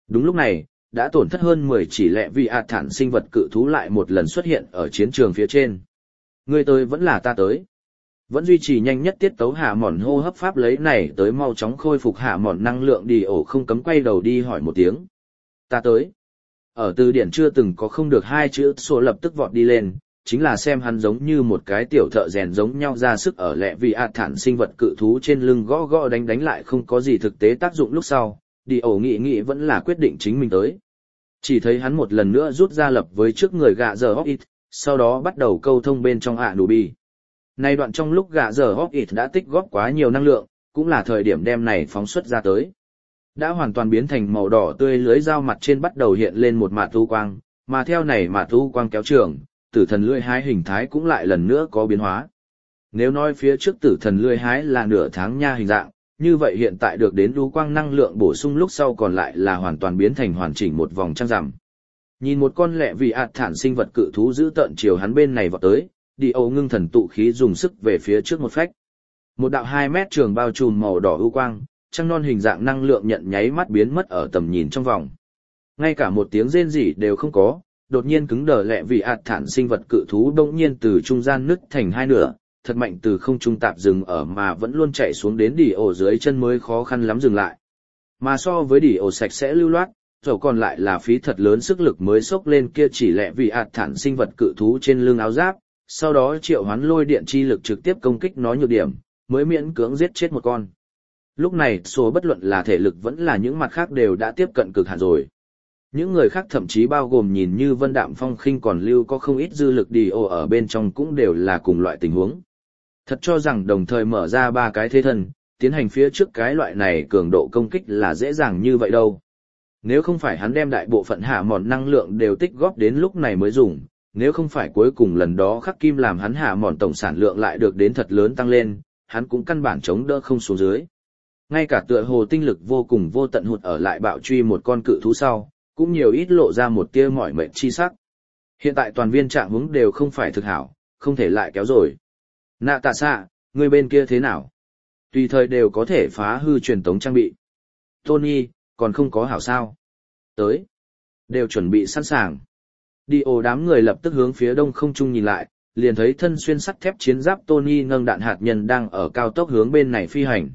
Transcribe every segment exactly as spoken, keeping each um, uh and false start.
Đúng lúc này, đã tổn thất hơn mười chỉ lẹ vì ạt thản sinh vật cự thú lại một lần xuất hiện ở chiến trường phía trên. Người tới vẫn là ta tới. Vẫn duy trì nhanh nhất tiết tấu hạ mòn hô hấp pháp lấy này tới mau chóng khôi phục hạ mòn năng lượng đi ổ không cấm quay đầu đi hỏi một tiếng. Ta tới. Ở từ điển chưa từng có không được hai chữ số lập tức vọt đi lên, chính là xem hắn giống như một cái tiểu thợ rèn giống nhau ra sức ở lẹ vì ạt thản sinh vật cự thú trên lưng gõ gõ đánh đánh lại không có gì thực tế tác dụng lúc sau, đi ổ nghĩ nghĩ vẫn là quyết định chính mình tới. Chỉ thấy hắn một lần nữa rút ra lập với trước người gạ giờ hóc ít, sau đó bắt đầu câu thông bên trong ạ nụ bi. Nay đoạn trong lúc gạ giờ hóc ít đã tích góp quá nhiều năng lượng, cũng là thời điểm đem này phóng xuất ra tới. Đã hoàn toàn biến thành màu đỏ tươi lưới dao mặt trên bắt đầu hiện lên một mạt u quang, mà theo này mạt u quang kéo trường, tử thần lưỡi hái hình thái cũng lại lần nữa có biến hóa. Nếu nói phía trước tử thần lưỡi hái là nửa tháng nha hình dạng, như vậy hiện tại được đến u quang năng lượng bổ sung lúc sau còn lại là hoàn toàn biến thành hoàn chỉnh một vòng trăng rằm. Nhìn một con lẹ vì ạt thản sinh vật cự thú giữ tợn chiều hắn bên này vọt tới, đi âu ngưng thần tụ khí dùng sức về phía trước một phách. Một đạo hai mét trường bao trùm màu đỏ ưu quang, trăng non hình dạng năng lượng nhận nháy mắt biến mất ở tầm nhìn trong vòng. Ngay cả một tiếng rên rỉ đều không có, đột nhiên cứng đờ lẹ vì ạt thản sinh vật cự thú bỗng nhiên từ trung gian nứt thành hai nửa, thật mạnh từ không trung tạp dừng ở mà vẫn luôn chạy xuống đến đỉ ổ dưới chân mới khó khăn lắm dừng lại. Mà so với đỉ ổ sạch sẽ lưu loát, rồi còn lại là phí thật lớn sức lực mới xốc lên kia chỉ lẹ vì ạt thản sinh vật cự thú trên lưng áo giáp, sau đó triệu hoán lôi điện chi lực trực tiếp công kích nó nhược điểm, mới miễn cưỡng giết chết một con. Lúc này số bất luận là thể lực vẫn là những mặt khác đều đã tiếp cận cực hạn rồi. Những người khác thậm chí bao gồm nhìn như Vân Đạm Phong Khinh còn lưu có không ít dư lực đi ồ ở bên trong cũng đều là cùng loại tình huống. Thật cho rằng đồng thời mở ra ba cái thế thân, tiến hành phía trước cái loại này cường độ công kích là dễ dàng như vậy đâu. Nếu không phải hắn đem đại bộ phận hạ mòn năng lượng đều tích góp đến lúc này mới dùng, nếu không phải cuối cùng lần đó khắc kim làm hắn hạ mòn tổng sản lượng lại được đến thật lớn tăng lên, hắn cũng căn bản chống đỡ không xuống dưới. Ngay cả tựa hồ tinh lực vô cùng vô tận hụt ở lại bạo truy một con cự thú sau, cũng nhiều ít lộ ra một tia mỏi mệt chi sắc. Hiện tại toàn viên trạng hướng đều không phải thực hảo, không thể lại kéo rồi. Nạ tạ xạ, người bên kia thế nào? Tùy thời đều có thể phá hư truyền tống trang bị. Tony, còn không có hảo sao? Tới. Đều chuẩn bị sẵn sàng. Đi ồ đám người lập tức hướng phía đông không trung nhìn lại, liền thấy thân xuyên sắt thép chiến giáp Tony nâng đạn hạt nhân đang ở cao tốc hướng bên này phi hành.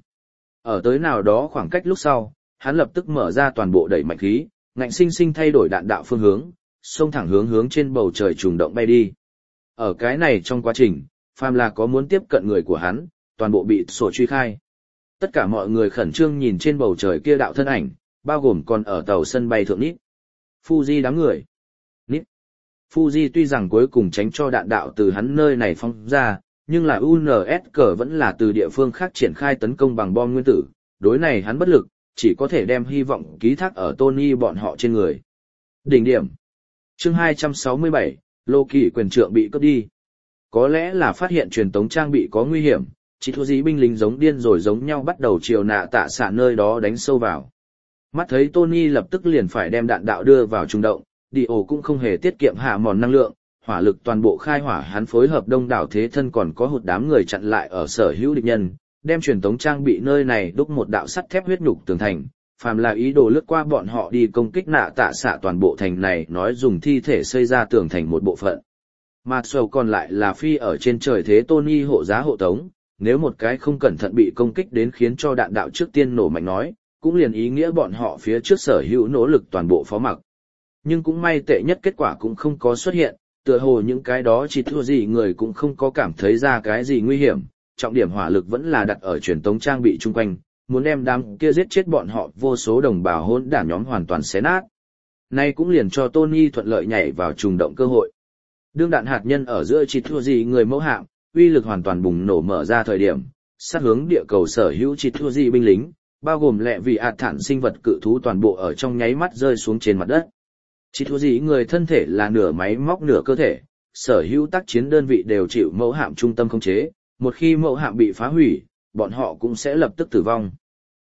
Ở tới nào đó khoảng cách lúc sau, hắn lập tức mở ra toàn bộ đẩy mạnh khí, ngạnh sinh sinh thay đổi đạn đạo phương hướng, xông thẳng hướng hướng trên bầu trời trùng động bay đi. Ở cái này trong quá trình, phàm là có muốn tiếp cận người của hắn, toàn bộ bị sổ truy khai. Tất cả mọi người khẩn trương nhìn trên bầu trời kia đạo thân ảnh, bao gồm còn ở tàu sân bay thượng Nít. Fuji đám người. Nít. Fuji tuy rằng cuối cùng tránh cho đạn đạo từ hắn nơi này phóng ra, nhưng là u en ét cờ vẫn là từ địa phương khác triển khai tấn công bằng bom nguyên tử, đối này hắn bất lực, chỉ có thể đem hy vọng ký thác ở Tony bọn họ trên người. Đỉnh điểm. Chương hai trăm sáu mươi bảy, Lô Kỳ quyền trượng bị cướp đi. Có lẽ là phát hiện truyền tống trang bị có nguy hiểm, chỉ thua dĩ binh lính giống điên rồi giống nhau bắt đầu chiều nạ tạ xạ nơi đó đánh sâu vào. Mắt thấy Tony lập tức liền phải đem đạn đạo đưa vào trung động, Dio cũng không hề tiết kiệm hạ mòn năng lượng, hỏa lực toàn bộ khai hỏa hắn phối hợp đông đảo thế thân còn có hụt đám người chặn lại ở sở hữu địch nhân, đem truyền tống trang bị nơi này đúc một đạo sắt thép huyết nhục tường thành, phàm là ý đồ lướt qua bọn họ đi công kích nạ tạ xạ toàn bộ thành này nói dùng thi thể xây ra tường thành một bộ phận. Mà sầu còn lại là phi ở trên trời thế Tony hộ giá hộ tống, nếu một cái không cẩn thận bị công kích đến khiến cho đạn đạo trước tiên nổ mạnh nói, cũng liền ý nghĩa bọn họ phía trước sở hữu nỗ lực toàn bộ phó mặc. Nhưng cũng may tệ nhất kết quả cũng không có xuất hiện, tựa hồ những cái đó chỉ thua gì người cũng không có cảm thấy ra cái gì nguy hiểm, trọng điểm hỏa lực vẫn là đặt ở truyền tống trang bị chung quanh, muốn đem đám kia giết chết bọn họ vô số đồng bào hỗn đản nhóm hoàn toàn xé nát. Nay cũng liền cho Tony thuận lợi nhảy vào trùng động cơ hội. Đương đạn hạt nhân ở giữa chỉ thua gì người mẫu hạm, uy lực hoàn toàn bùng nổ mở ra thời điểm, sát hướng địa cầu sở hữu chỉ thua gì binh lính, bao gồm lẹ vì ạt thản sinh vật cự thú toàn bộ ở trong nháy mắt rơi xuống trên mặt đất. Chỉ thua gì người thân thể là nửa máy móc nửa cơ thể, sở hữu tác chiến đơn vị đều chịu mẫu hạm trung tâm khống chế, một khi mẫu hạm bị phá hủy, bọn họ cũng sẽ lập tức tử vong.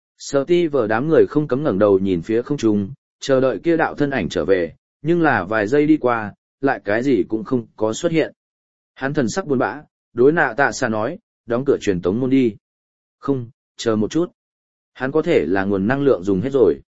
Steve đám người không cấm ngẩng đầu nhìn phía không trung, chờ đợi kia đạo thân ảnh trở về, nhưng là vài giây đi qua, lại cái gì cũng không có xuất hiện. Hắn thần sắc buồn bã, đối nạ tạ xạ nói, đóng cửa truyền tống môn đi. Không, chờ một chút. Hắn có thể là nguồn năng lượng dùng hết rồi.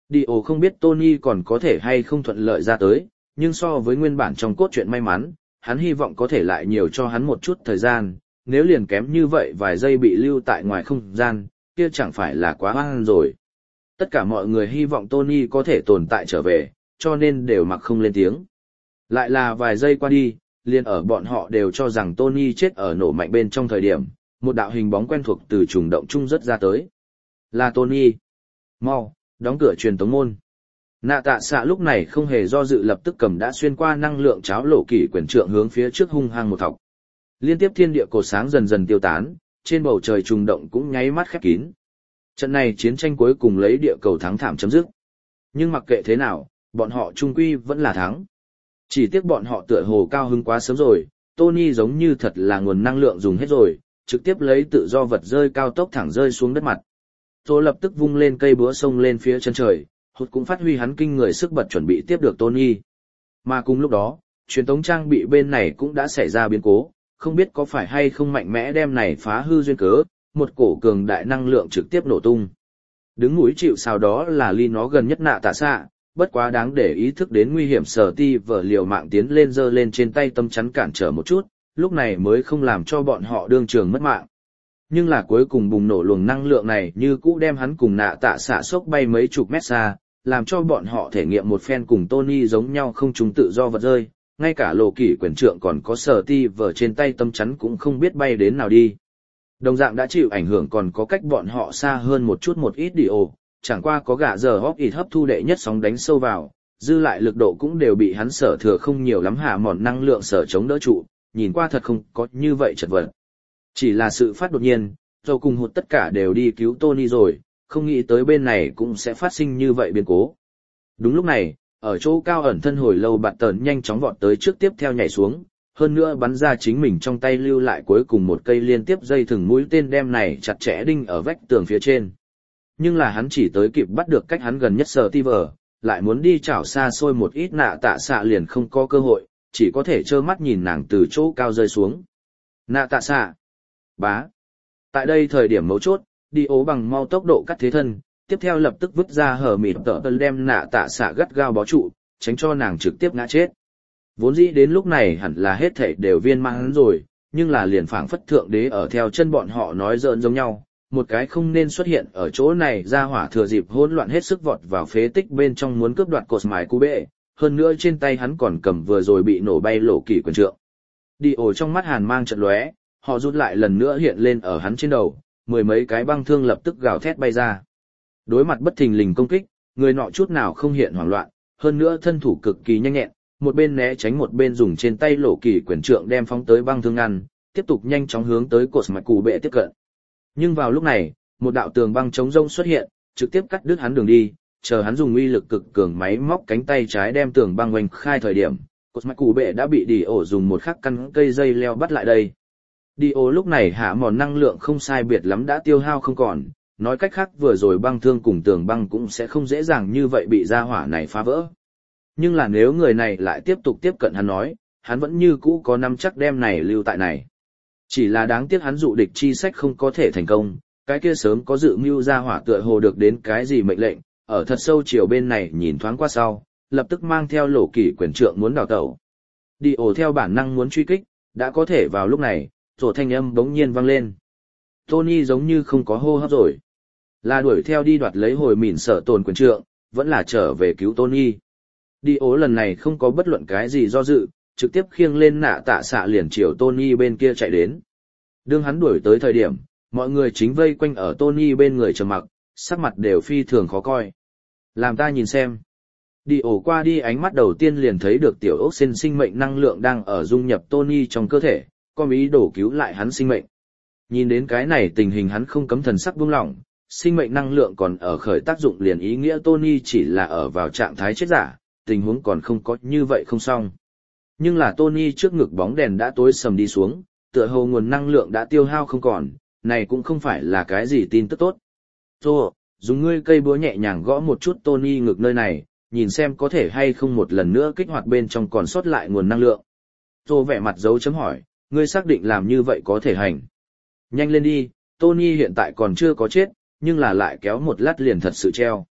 Dio không biết Tony còn có thể hay không thuận lợi ra tới, nhưng so với nguyên bản trong cốt truyện may mắn, hắn hy vọng có thể lại nhiều cho hắn một chút thời gian, nếu liền kém như vậy vài giây bị lưu tại ngoài không gian, kia chẳng phải là quá hoang rồi. Tất cả mọi người hy vọng Tony có thể tồn tại trở về, cho nên đều mặc không lên tiếng. Lại là vài giây qua đi, liền ở bọn họ đều cho rằng Tony chết ở nổ mạnh bên trong thời điểm, một đạo hình bóng quen thuộc từ trùng động trung rất ra tới. Là Tony. Mau, đóng cửa truyền tống môn. Nạ tạ xạ lúc này không hề do dự lập tức cầm đã xuyên qua năng lượng cháo lộ kỷ quyền trượng hướng phía trước hung hăng một thọc. Liên tiếp thiên địa cột sáng dần dần tiêu tán, trên bầu trời trùng động cũng nháy mắt khép kín. Trận này chiến tranh cuối cùng lấy địa cầu thắng thảm chấm dứt. Nhưng mặc kệ thế nào, bọn họ trung quy vẫn là thắng. Chỉ tiếc bọn họ tựa hồ cao hứng quá sớm rồi, Tony giống như thật là nguồn năng lượng dùng hết rồi, trực tiếp lấy tự do vật rơi cao tốc thẳng rơi xuống đất mặt. Tôi lập tức vung lên cây búa sông lên phía chân trời, hụt cũng phát huy hắn kinh người sức bật chuẩn bị tiếp được Tony. Mà cùng lúc đó, truyền tống trang bị bên này cũng đã xảy ra biến cố, không biết có phải hay không mạnh mẽ đem này phá hư duyên cớ, một cổ cường đại năng lượng trực tiếp nổ tung. Đứng mũi chịu sào đó là ly nó gần nhất nạ tạ xạ, bất quá đáng để ý thức đến nguy hiểm sở ti vở liều mạng tiến lên giơ lên trên tay tâm chắn cản trở một chút, lúc này mới không làm cho bọn họ đương trường mất mạng. Nhưng là cuối cùng bùng nổ luồng năng lượng này như cũ đem hắn cùng nạ tạ xạ sốc bay mấy chục mét xa, làm cho bọn họ thể nghiệm một phen cùng Tony giống nhau không trùng tự do vật rơi, ngay cả lộ kỷ quyền trượng còn có sở ti vở trên tay tâm chắn cũng không biết bay đến nào đi. Đồng dạng đã chịu ảnh hưởng còn có cách bọn họ xa hơn một chút một ít đi ồ, chẳng qua có gã giờ hóc ít hấp thu đệ nhất sóng đánh sâu vào, dư lại lực độ cũng đều bị hắn sở thừa không nhiều lắm hạ mòn năng lượng sở chống đỡ trụ, nhìn qua thật không có như vậy chật vật. Chỉ là sự phát đột nhiên, rồi cùng hụt tất cả đều đi cứu Tony rồi, không nghĩ tới bên này cũng sẽ phát sinh như vậy biến cố. Đúng lúc này, ở chỗ cao ẩn thân hồi lâu bạt tờn nhanh chóng vọt tới trước tiếp theo nhảy xuống, hơn nữa bắn ra chính mình trong tay lưu lại cuối cùng một cây liên tiếp dây thừng mũi tên đem này chặt chẽ đinh ở vách tường phía trên. Nhưng là hắn chỉ tới kịp bắt được cách hắn gần nhất sờ ti vờ, lại muốn đi chảo xa xôi một ít nạ tạ xạ liền không có cơ hội, chỉ có thể trơ mắt nhìn nàng từ chỗ cao rơi xuống. Nạ tạ xạ. Bá. Tại đây thời điểm mấu chốt, đi ố bằng mau tốc độ cắt thế thân, tiếp theo lập tức vứt ra hở mịt tợ tơ đem nạ tạ xạ gắt gao bó trụ, tránh cho nàng trực tiếp ngã chết. Vốn dĩ đến lúc này hẳn là hết thảy đều viên mãn rồi, nhưng là liền phảng phất thượng đế ở theo chân bọn họ nói giỡn giống nhau, một cái không nên xuất hiện ở chỗ này ra hỏa thừa dịp hỗn loạn hết sức vọt vào phế tích bên trong muốn cướp đoạt cột mài cú bệ, hơn nữa trên tay hắn còn cầm vừa rồi bị nổ bay lộ kỳ quyền trượng. Đi ổ trong mắt hàn mang trận lóe, họ rút lại lần nữa hiện lên ở hắn trên đầu, mười mấy cái băng thương lập tức gào thét bay ra. Đối mặt bất thình lình công kích, người nọ chút nào không hiện hoảng loạn, hơn nữa thân thủ cực kỳ nhanh nhẹn, một bên né tránh một bên dùng trên tay lộ kỳ quyền trượng đem phóng tới băng thương ngăn, tiếp tục nhanh chóng hướng tới cột mạch cù bệ tiếp cận. Nhưng vào lúc này, một đạo tường băng chống rông xuất hiện, trực tiếp cắt đứt hắn đường đi, chờ hắn dùng uy lực cực cường máy móc cánh tay trái đem tường băng oanh khai thời điểm, cột mạch cù bệ đã bị đi ổ dùng một khắc căn cây dây leo bắt lại đây. Đi ổ lúc này hạ mòn năng lượng không sai biệt lắm đã tiêu hao không còn, nói cách khác vừa rồi băng thương cùng tường băng cũng sẽ không dễ dàng như vậy bị ra hỏa này phá vỡ. Nhưng là nếu người này lại tiếp tục tiếp cận hắn nói, hắn vẫn như cũ có nắm chắc đem này lưu tại này. Chỉ là đáng tiếc hắn dụ địch chi sách không có thể thành công, cái kia sớm có dự mưu ra hỏa tựa hồ được đến cái gì mệnh lệnh, ở thật sâu chiều bên này nhìn thoáng qua sau, lập tức mang theo lộ kỷ quyền trượng muốn đào tẩu. Đi ổ theo bản năng muốn truy kích, đã có thể vào lúc này, rồi thanh âm bỗng nhiên vang lên. Tony giống như không có hô hấp rồi. Là đuổi theo đi đoạt lấy hồi mỉn sở tồn quyền trượng, vẫn là trở về cứu Tony. Đi ố lần này không có bất luận cái gì do dự, trực tiếp khiêng lên nạ tạ xạ liền chiều Tony bên kia chạy đến. Đương hắn đuổi tới thời điểm, mọi người chính vây quanh ở Tony bên người trầm mặc, sắc mặt đều phi thường khó coi. Làm ta nhìn xem. Đi ổ qua đi ánh mắt đầu tiên liền thấy được tiểu ốc sinh sinh mệnh năng lượng đang ở dung nhập Tony trong cơ thể, có ý đồ cứu lại hắn sinh mệnh. Nhìn đến cái này tình hình hắn không cấm thần sắc buông lỏng, sinh mệnh năng lượng còn ở khởi tác dụng liền ý nghĩa Tony chỉ là ở vào trạng thái chết giả, tình huống còn không có như vậy không xong. Nhưng là Tony trước ngực bóng đèn đã tối sầm đi xuống, tựa hồ nguồn năng lượng đã tiêu hao không còn, này cũng không phải là cái gì tin tức tốt. Tô, dùng ngươi cây búa nhẹ nhàng gõ một chút Tony ngực nơi này, nhìn xem có thể hay không một lần nữa kích hoạt bên trong còn sót lại nguồn năng lượng. Tô vẻ mặt dấu chấm hỏi, ngươi xác định làm như vậy có thể hành. Nhanh lên đi, Tony hiện tại còn chưa có chết, nhưng là lại kéo một lát liền thật sự treo.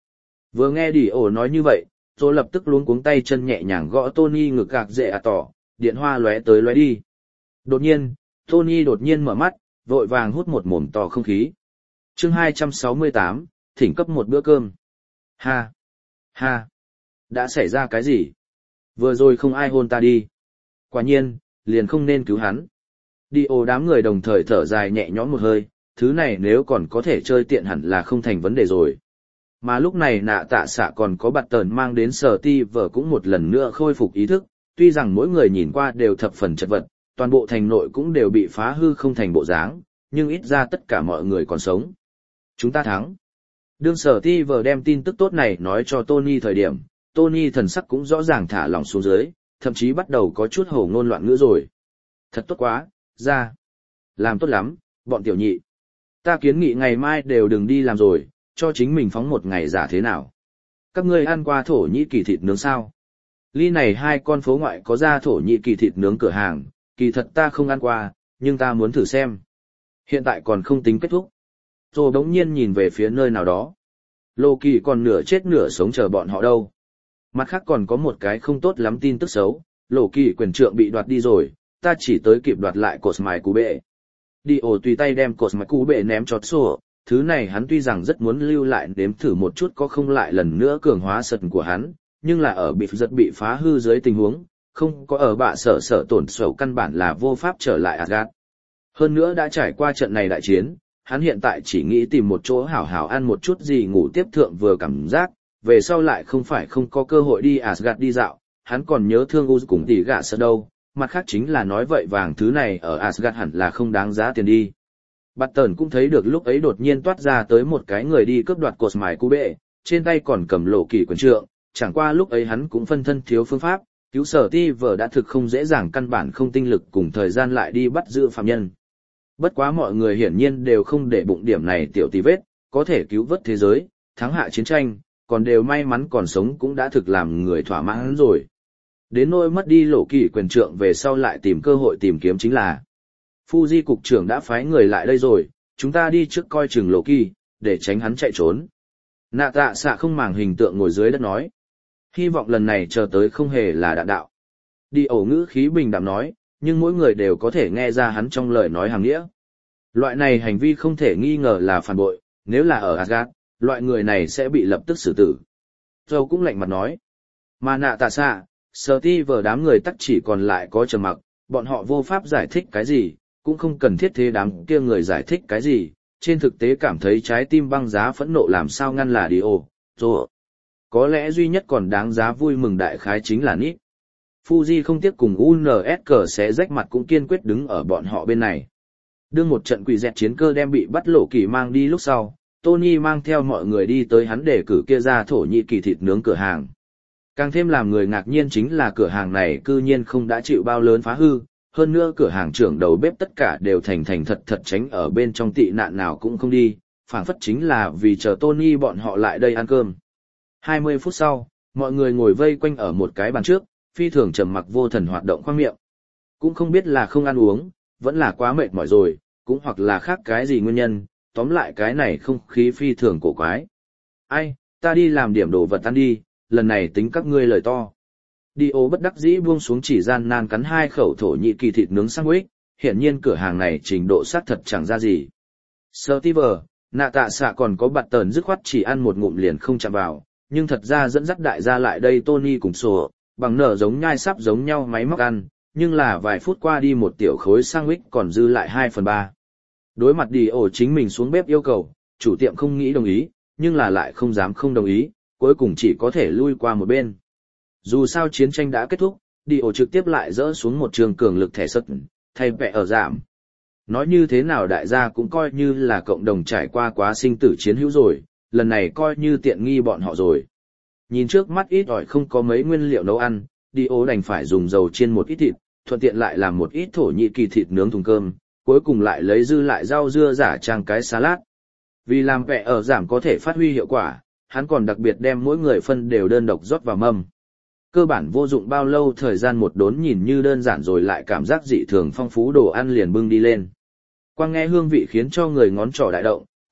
Vừa nghe đi ổ nói như vậy, tôi lập tức luống cuống tay chân nhẹ nhàng gõ Tony ngực gạc dễ à tỏ, điện hoa lóe tới lóe đi. Đột nhiên, Tony đột nhiên mở mắt, vội vàng hút một mồm to không khí. chương hai trăm sáu mươi tám, thỉnh cấp một bữa cơm. Ha! Ha! Đã xảy ra cái gì? Vừa rồi không ai hôn ta đi. Quả nhiên, liền không nên cứu hắn. Đi ồ đám người đồng thời thở dài nhẹ nhõm một hơi, thứ này nếu còn có thể chơi tiện hẳn là không thành vấn đề rồi. Mà lúc này nạ tạ xạ còn có bạt tờn mang đến sở ti vở cũng một lần nữa khôi phục ý thức, tuy rằng mỗi người nhìn qua đều thập phần chật vật, toàn bộ thành nội cũng đều bị phá hư không thành bộ dáng, nhưng ít ra tất cả mọi người còn sống. Chúng ta thắng. Đương sở ti vở đem tin tức tốt này nói cho Tony thời điểm, Tony thần sắc cũng rõ ràng thả lỏng xuống dưới, thậm chí bắt đầu có chút hổ ngôn loạn ngữ rồi. Thật tốt quá, ra. Làm tốt lắm, bọn tiểu nhị. Ta kiến nghị ngày mai đều đừng đi làm rồi, cho chính mình phóng một ngày giả thế nào. Các ngươi ăn qua Thổ Nhĩ Kỳ thịt nướng sao? Ly này hai con phố ngoại có ra Thổ Nhĩ Kỳ thịt nướng cửa hàng, kỳ thật ta không ăn qua, nhưng ta muốn thử xem. Hiện tại còn không tính kết thúc. Rồi đống nhiên nhìn về phía nơi nào đó. Lô Kỳ còn nửa chết nửa sống chờ bọn họ đâu. Mặt khác còn có một cái không tốt lắm tin tức xấu, Lô Kỳ quyền trượng bị đoạt đi rồi, ta chỉ tới kịp đoạt lại cột mài cú bệ. Đi ổ tùy tay đem cột mài cú bệ ném cho sổ, thứ này hắn tuy rằng rất muốn lưu lại đếm thử một chút có không lại lần nữa cường hóa sật của hắn, nhưng là ở bị giật bị phá hư dưới tình huống, không có ở bạ sở sở tổn sầu căn bản là vô pháp trở lại Asgard. Hơn nữa đã trải qua trận này đại chiến, hắn hiện tại chỉ nghĩ tìm một chỗ hảo hảo ăn một chút gì ngủ tiếp thượng vừa cảm giác, về sau lại không phải không có cơ hội đi Asgard đi dạo, hắn còn nhớ thương U cùng tỷ gạ sợ đâu, mặt khác chính là nói vậy vàng thứ này ở Asgard hẳn là không đáng giá tiền đi. Bạt tờn cũng thấy được lúc ấy đột nhiên toát ra tới một cái người đi cướp đoạt cột mài cú bệ, trên tay còn cầm Lộ Kỳ quyền trượng, chẳng qua lúc ấy hắn cũng phân thân thiếu phương pháp, cứu sở ti vở đã thực không dễ dàng căn bản không tinh lực cùng thời gian lại đi bắt giữ phạm nhân. Bất quá mọi người hiển nhiên đều không để bụng điểm này tiểu tí vết, có thể cứu vớt thế giới, thắng hạ chiến tranh, còn đều may mắn còn sống cũng đã thực làm người thỏa mãn rồi. Đến nỗi mất đi Lộ Kỳ quyền trượng về sau lại tìm cơ hội tìm kiếm chính là Fuji cục trưởng đã phái người lại đây rồi, chúng ta đi trước coi chừng Lộ Kỳ, để tránh hắn chạy trốn. Nạ tạ xạ không màng hình tượng ngồi dưới đất nói. Hy vọng lần này chờ tới không hề là đạn đạo. Đi ổ ngữ khí bình đạm nói, nhưng mỗi người đều có thể nghe ra hắn trong lời nói hàng nghĩa. Loại này hành vi không thể nghi ngờ là phản bội, nếu là ở Asgard, loại người này sẽ bị lập tức xử tử. Dâu cũng lạnh mặt nói. Mà nạ tạ xạ, sở ti vở đám người tắc chỉ còn lại có trầm mặc, bọn họ vô pháp giải thích cái gì, cũng không cần thiết thế đám kia người giải thích cái gì, trên thực tế cảm thấy trái tim băng giá phẫn nộ làm sao ngăn là đi ồ, rồi. Có lẽ duy nhất còn đáng giá vui mừng đại khái chính là Nít. Fuji không tiếc cùng u en ét cờ sẽ rách mặt cũng kiên quyết đứng ở bọn họ bên này. Đương một trận quỷ dẹt chiến cơ đem bị bắt Lộ Kỳ mang đi lúc sau, Tony mang theo mọi người đi tới hắn để cử kia ra Thổ Nhĩ Kỳ thịt nướng cửa hàng. Càng thêm làm người ngạc nhiên chính là cửa hàng này cư nhiên không đã chịu bao lớn phá hư, hơn nữa cửa hàng trưởng đầu bếp tất cả đều thành thành thật thật tránh ở bên trong tị nạn nào cũng không đi, phảng phất chính là vì chờ Tony bọn họ lại đây ăn cơm. hai mươi phút sau, mọi người ngồi vây quanh ở một cái bàn trước, phi thường trầm mặc vô thần hoạt động khoang miệng. Cũng không biết là không ăn uống, vẫn là quá mệt mỏi rồi, cũng hoặc là khác cái gì nguyên nhân, tóm lại cái này không khí phi thường cổ quái. Ai, ta đi làm điểm đồ vật ăn đi, lần này tính các ngươi lời to. Đi ô bất đắc dĩ buông xuống chỉ gian nan cắn hai khẩu Thổ Nhĩ Kỳ thịt nướng sandwich, hiển nhiên cửa hàng này trình độ sát thật chẳng ra gì. Steve, nạ tạ xạ còn có bạt tờn dứt khoát chỉ ăn một ngụm liền không chạm vào, nhưng thật ra dẫn dắt đại gia lại đây Tony cùng sổ, bằng nở giống nhai sắp giống nhau máy móc ăn, nhưng là vài phút qua đi một tiểu khối sandwich còn dư lại hai phần ba. Đối mặt đi ổ chính mình xuống bếp yêu cầu, chủ tiệm không nghĩ đồng ý, nhưng là lại không dám không đồng ý, cuối cùng chỉ có thể lui qua một bên. Dù sao chiến tranh đã kết thúc, đi ổ trực tiếp lại dỡ xuống một trường cường lực thẻ sất, thay vẽ ở giảm. Nói như thế nào đại gia cũng coi như là cộng đồng trải qua quá sinh tử chiến hữu rồi, lần này coi như tiện nghi bọn họ rồi. Nhìn trước mắt ít ỏi không có mấy nguyên liệu nấu ăn, đi ố đành phải dùng dầu chiên một ít thịt, thuận tiện lại làm một ít Thổ Nhĩ Kỳ thịt nướng thùng cơm, cuối cùng lại lấy dư lại rau dưa giả trang cái salad. Vì làm vẽ ở giảm có thể phát huy hiệu quả, hắn còn đặc biệt đem mỗi người phân đều đơn độc rót vào mâm. Cơ bản vô dụng bao lâu thời gian một đốn nhìn như đơn giản rồi lại cảm giác dị thường phong phú đồ ăn liền bưng đi lên. Quang nghe hương vị khiến cho người ngón trỏ đại động,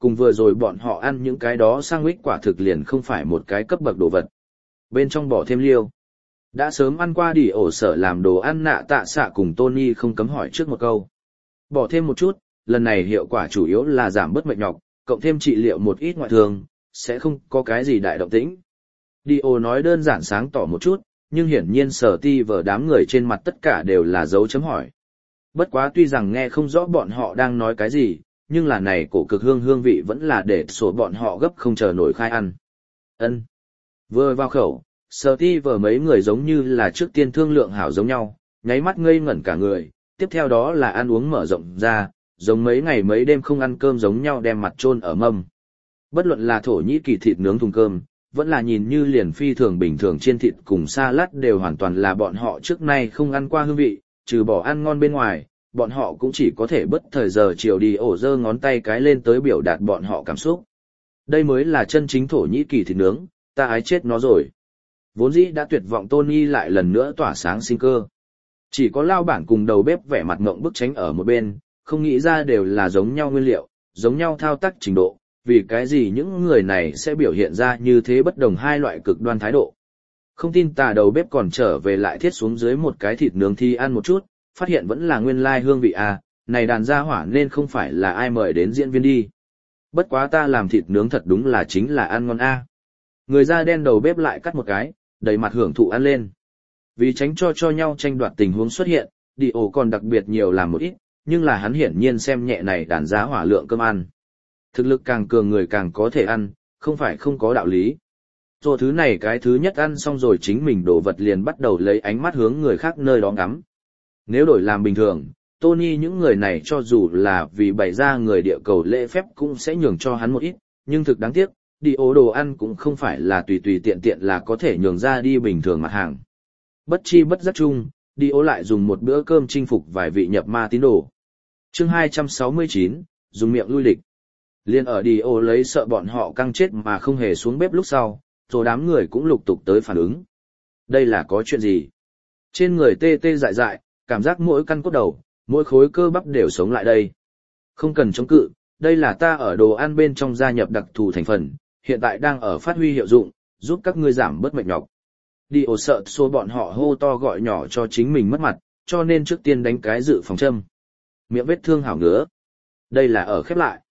cùng vừa rồi bọn họ ăn những cái đó sandwich quả thực liền không phải một cái cấp bậc đồ vật. Bên trong bỏ thêm liêu. Đã sớm ăn qua đi ổ sở làm đồ ăn nạ tạ xạ cùng Tony không cấm hỏi trước một câu. Bỏ thêm một chút, lần này hiệu quả chủ yếu là giảm bớt mệt nhọc, cộng thêm trị liệu một ít ngoại thương, sẽ không có cái gì đại động tĩnh. Dio nói đơn giản sáng tỏ một chút, nhưng hiển nhiên sở ti vở đám người trên mặt tất cả đều là dấu chấm hỏi. Bất quá tuy rằng nghe không rõ bọn họ đang nói cái gì, nhưng là này cổ cực hương hương vị vẫn là để sổ bọn họ gấp không chờ nổi khai ăn. Ân. Vừa vào khẩu, sở ti vở mấy người giống như là trước tiên thương lượng hảo giống nhau, nháy mắt ngây ngẩn cả người, tiếp theo đó là ăn uống mở rộng ra, giống mấy ngày mấy đêm không ăn cơm giống nhau đem mặt chôn ở mâm. Bất luận là Thổ Nhĩ Kỳ thịt nướng thùng cơm, vẫn là nhìn như liền phi thường bình thường trên thịt cùng salad đều hoàn toàn là bọn họ trước nay không ăn qua hương vị, trừ bỏ ăn ngon bên ngoài, bọn họ cũng chỉ có thể bất thời giờ chiều đi ổ dơ ngón tay cái lên tới biểu đạt bọn họ cảm xúc. Đây mới là chân chính Thổ Nhĩ Kỳ thịt nướng, ta ái chết nó rồi. Vốn dĩ đã tuyệt vọng Tony lại lần nữa tỏa sáng sinh cơ. Chỉ có lao bản cùng đầu bếp vẻ mặt ngộng bức tránh ở một bên, không nghĩ ra đều là giống nhau nguyên liệu, giống nhau thao tác trình độ, vì cái gì những người này sẽ biểu hiện ra như thế bất đồng hai loại cực đoan thái độ. Không tin tà đầu bếp còn trở về lại thiết xuống dưới một cái thịt nướng thi ăn một chút, phát hiện vẫn là nguyên lai hương vị à, này đàn gia hỏa nên không phải là ai mời đến diễn viên đi. Bất quá ta làm thịt nướng thật đúng là chính là ăn ngon a. À. Người da đen đầu bếp lại cắt một cái, đầy mặt hưởng thụ ăn lên. Vì tránh cho cho nhau tranh đoạt tình huống xuất hiện, đi ổ còn đặc biệt nhiều làm một ít, nhưng là hắn hiển nhiên xem nhẹ này đàn giá hỏa lượng cơm ăn. Thực lực càng cường người càng có thể ăn, không phải không có đạo lý. Rồi thứ này cái thứ nhất ăn xong rồi chính mình đồ vật liền bắt đầu lấy ánh mắt hướng người khác nơi đó ngắm. Nếu đổi làm bình thường, Tony những người này cho dù là vì bày ra người địa cầu lễ phép cũng sẽ nhường cho hắn một ít, nhưng thực đáng tiếc, đi ố đồ ăn cũng không phải là tùy tùy tiện tiện là có thể nhường ra đi bình thường mặt hàng. Bất chi bất giác chung, đi ố lại dùng một bữa cơm chinh phục vài vị nhập ma tín đồ. Chương hai trăm sáu mươi chín, dùng miệng lui lịch. Liên ở đi ố lấy sợ bọn họ căng chết mà không hề xuống bếp lúc sau, rồi đám người cũng lục tục tới phản ứng. Đây là có chuyện gì? Trên người tê tê dại dại, cảm giác mỗi căn cốt đầu, mỗi khối cơ bắp đều sống lại đây. Không cần chống cự, đây là ta ở đồ ăn bên trong gia nhập đặc thù thành phần, hiện tại đang ở phát huy hiệu dụng, giúp các ngươi giảm bớt mệt nhọc. Đi ổ sợ số bọn họ hô to gọi nhỏ cho chính mình mất mặt, cho nên trước tiên đánh cái dự phòng châm. Miệng vết thương hảo ngứa. Đây là ở khép lại.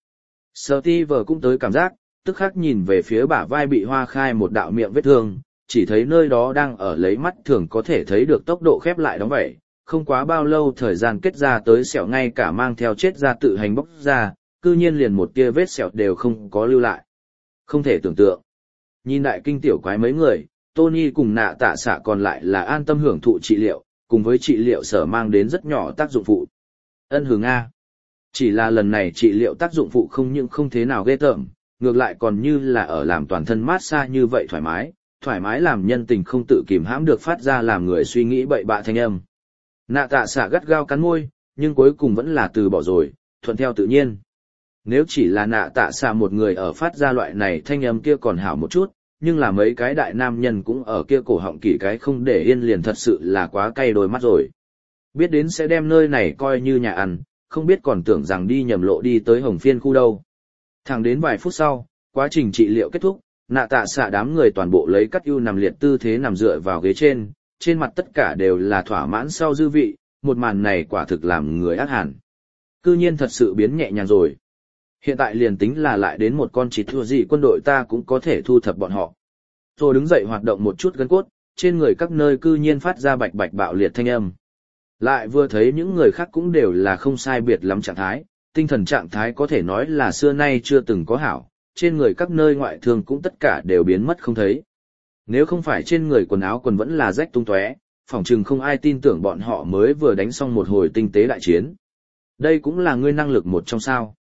Steve cũng tới cảm giác, tức khắc nhìn về phía bả vai bị hoa khai một đạo miệng vết thương, chỉ thấy nơi đó đang ở lấy mắt thường có thể thấy được tốc độ khép lại đóng vậy. Không quá bao lâu thời gian kết ra tới sẹo ngay cả mang theo chết ra tự hành bóc ra, cư nhiên liền một tia vết sẹo đều không có lưu lại. Không thể tưởng tượng. Nhìn đại kinh tiểu quái mấy người, Tony cùng nạ tạ xạ còn lại là an tâm hưởng thụ trị liệu, cùng với trị liệu sở mang đến rất nhỏ tác dụng phụ. Ân hưởng A. Chỉ là lần này trị liệu tác dụng phụ không những không thế nào ghê tởm, ngược lại còn như là ở làm toàn thân massage như vậy thoải mái, thoải mái làm nhân tình không tự kìm hãm được phát ra làm người suy nghĩ bậy bạ thanh âm. Nạ tạ xạ gắt gao cắn môi, nhưng cuối cùng vẫn là từ bỏ rồi, thuận theo tự nhiên. Nếu chỉ là nạ tạ xạ một người ở phát ra loại này thanh âm kia còn hảo một chút, nhưng là mấy cái đại nam nhân cũng ở kia cổ họng kỳ cái không để yên liền thật sự là quá cay đôi mắt rồi. Biết đến sẽ đem nơi này coi như nhà ăn, không biết còn tưởng rằng đi nhầm lộ đi tới Hồng Phiên khu đâu. Thẳng đến vài phút sau, quá trình trị liệu kết thúc, nạ tạ xạ đám người toàn bộ lấy cắt ưu nằm liệt tư thế nằm dựa vào ghế trên, trên mặt tất cả đều là thỏa mãn sau dư vị, một màn này quả thực làm người ác hẳn. Cư nhiên thật sự biến nhẹ nhàng rồi. Hiện tại liền tính là lại đến một con chỉ thua gì quân đội ta cũng có thể thu thập bọn họ. Rồi đứng dậy hoạt động một chút gân cốt, trên người các nơi cư nhiên phát ra bạch bạch bạo liệt thanh âm. Lại vừa thấy những người khác cũng đều là không sai biệt lắm trạng thái, tinh thần trạng thái có thể nói là xưa nay chưa từng có hảo, trên người các nơi ngoại thương cũng tất cả đều biến mất không thấy. Nếu không phải trên người quần áo quần vẫn là rách tung tóe, phỏng chừng không ai tin tưởng bọn họ mới vừa đánh xong một hồi tinh tế đại chiến. Đây cũng là ngươi năng lực một trong sao.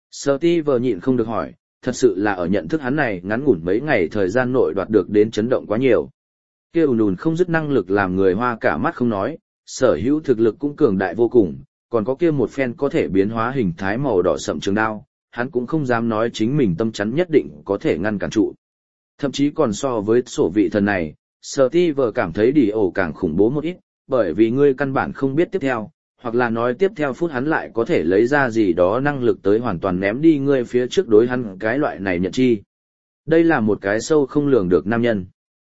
Steve nhịn không được hỏi, thật sự là ở nhận thức hắn này ngắn ngủn mấy ngày thời gian nội đoạt được đến chấn động quá nhiều. Kia ùn ùn không dứt năng lực làm người hoa cả mắt không nói, sở hữu thực lực cũng cường đại vô cùng, còn có kia một phen có thể biến hóa hình thái màu đỏ sậm trường đao, hắn cũng không dám nói chính mình tâm chắn nhất định có thể ngăn cản trụ. Thậm chí còn so với sổ vị thần này, Steve cảm thấy đi ổ càng khủng bố một ít, bởi vì ngươi căn bản không biết tiếp theo, hoặc là nói tiếp theo phút hắn lại có thể lấy ra gì đó năng lực tới hoàn toàn ném đi ngươi phía trước đối hắn cái loại này nhận chi. Đây là một cái sâu không lường được nam nhân.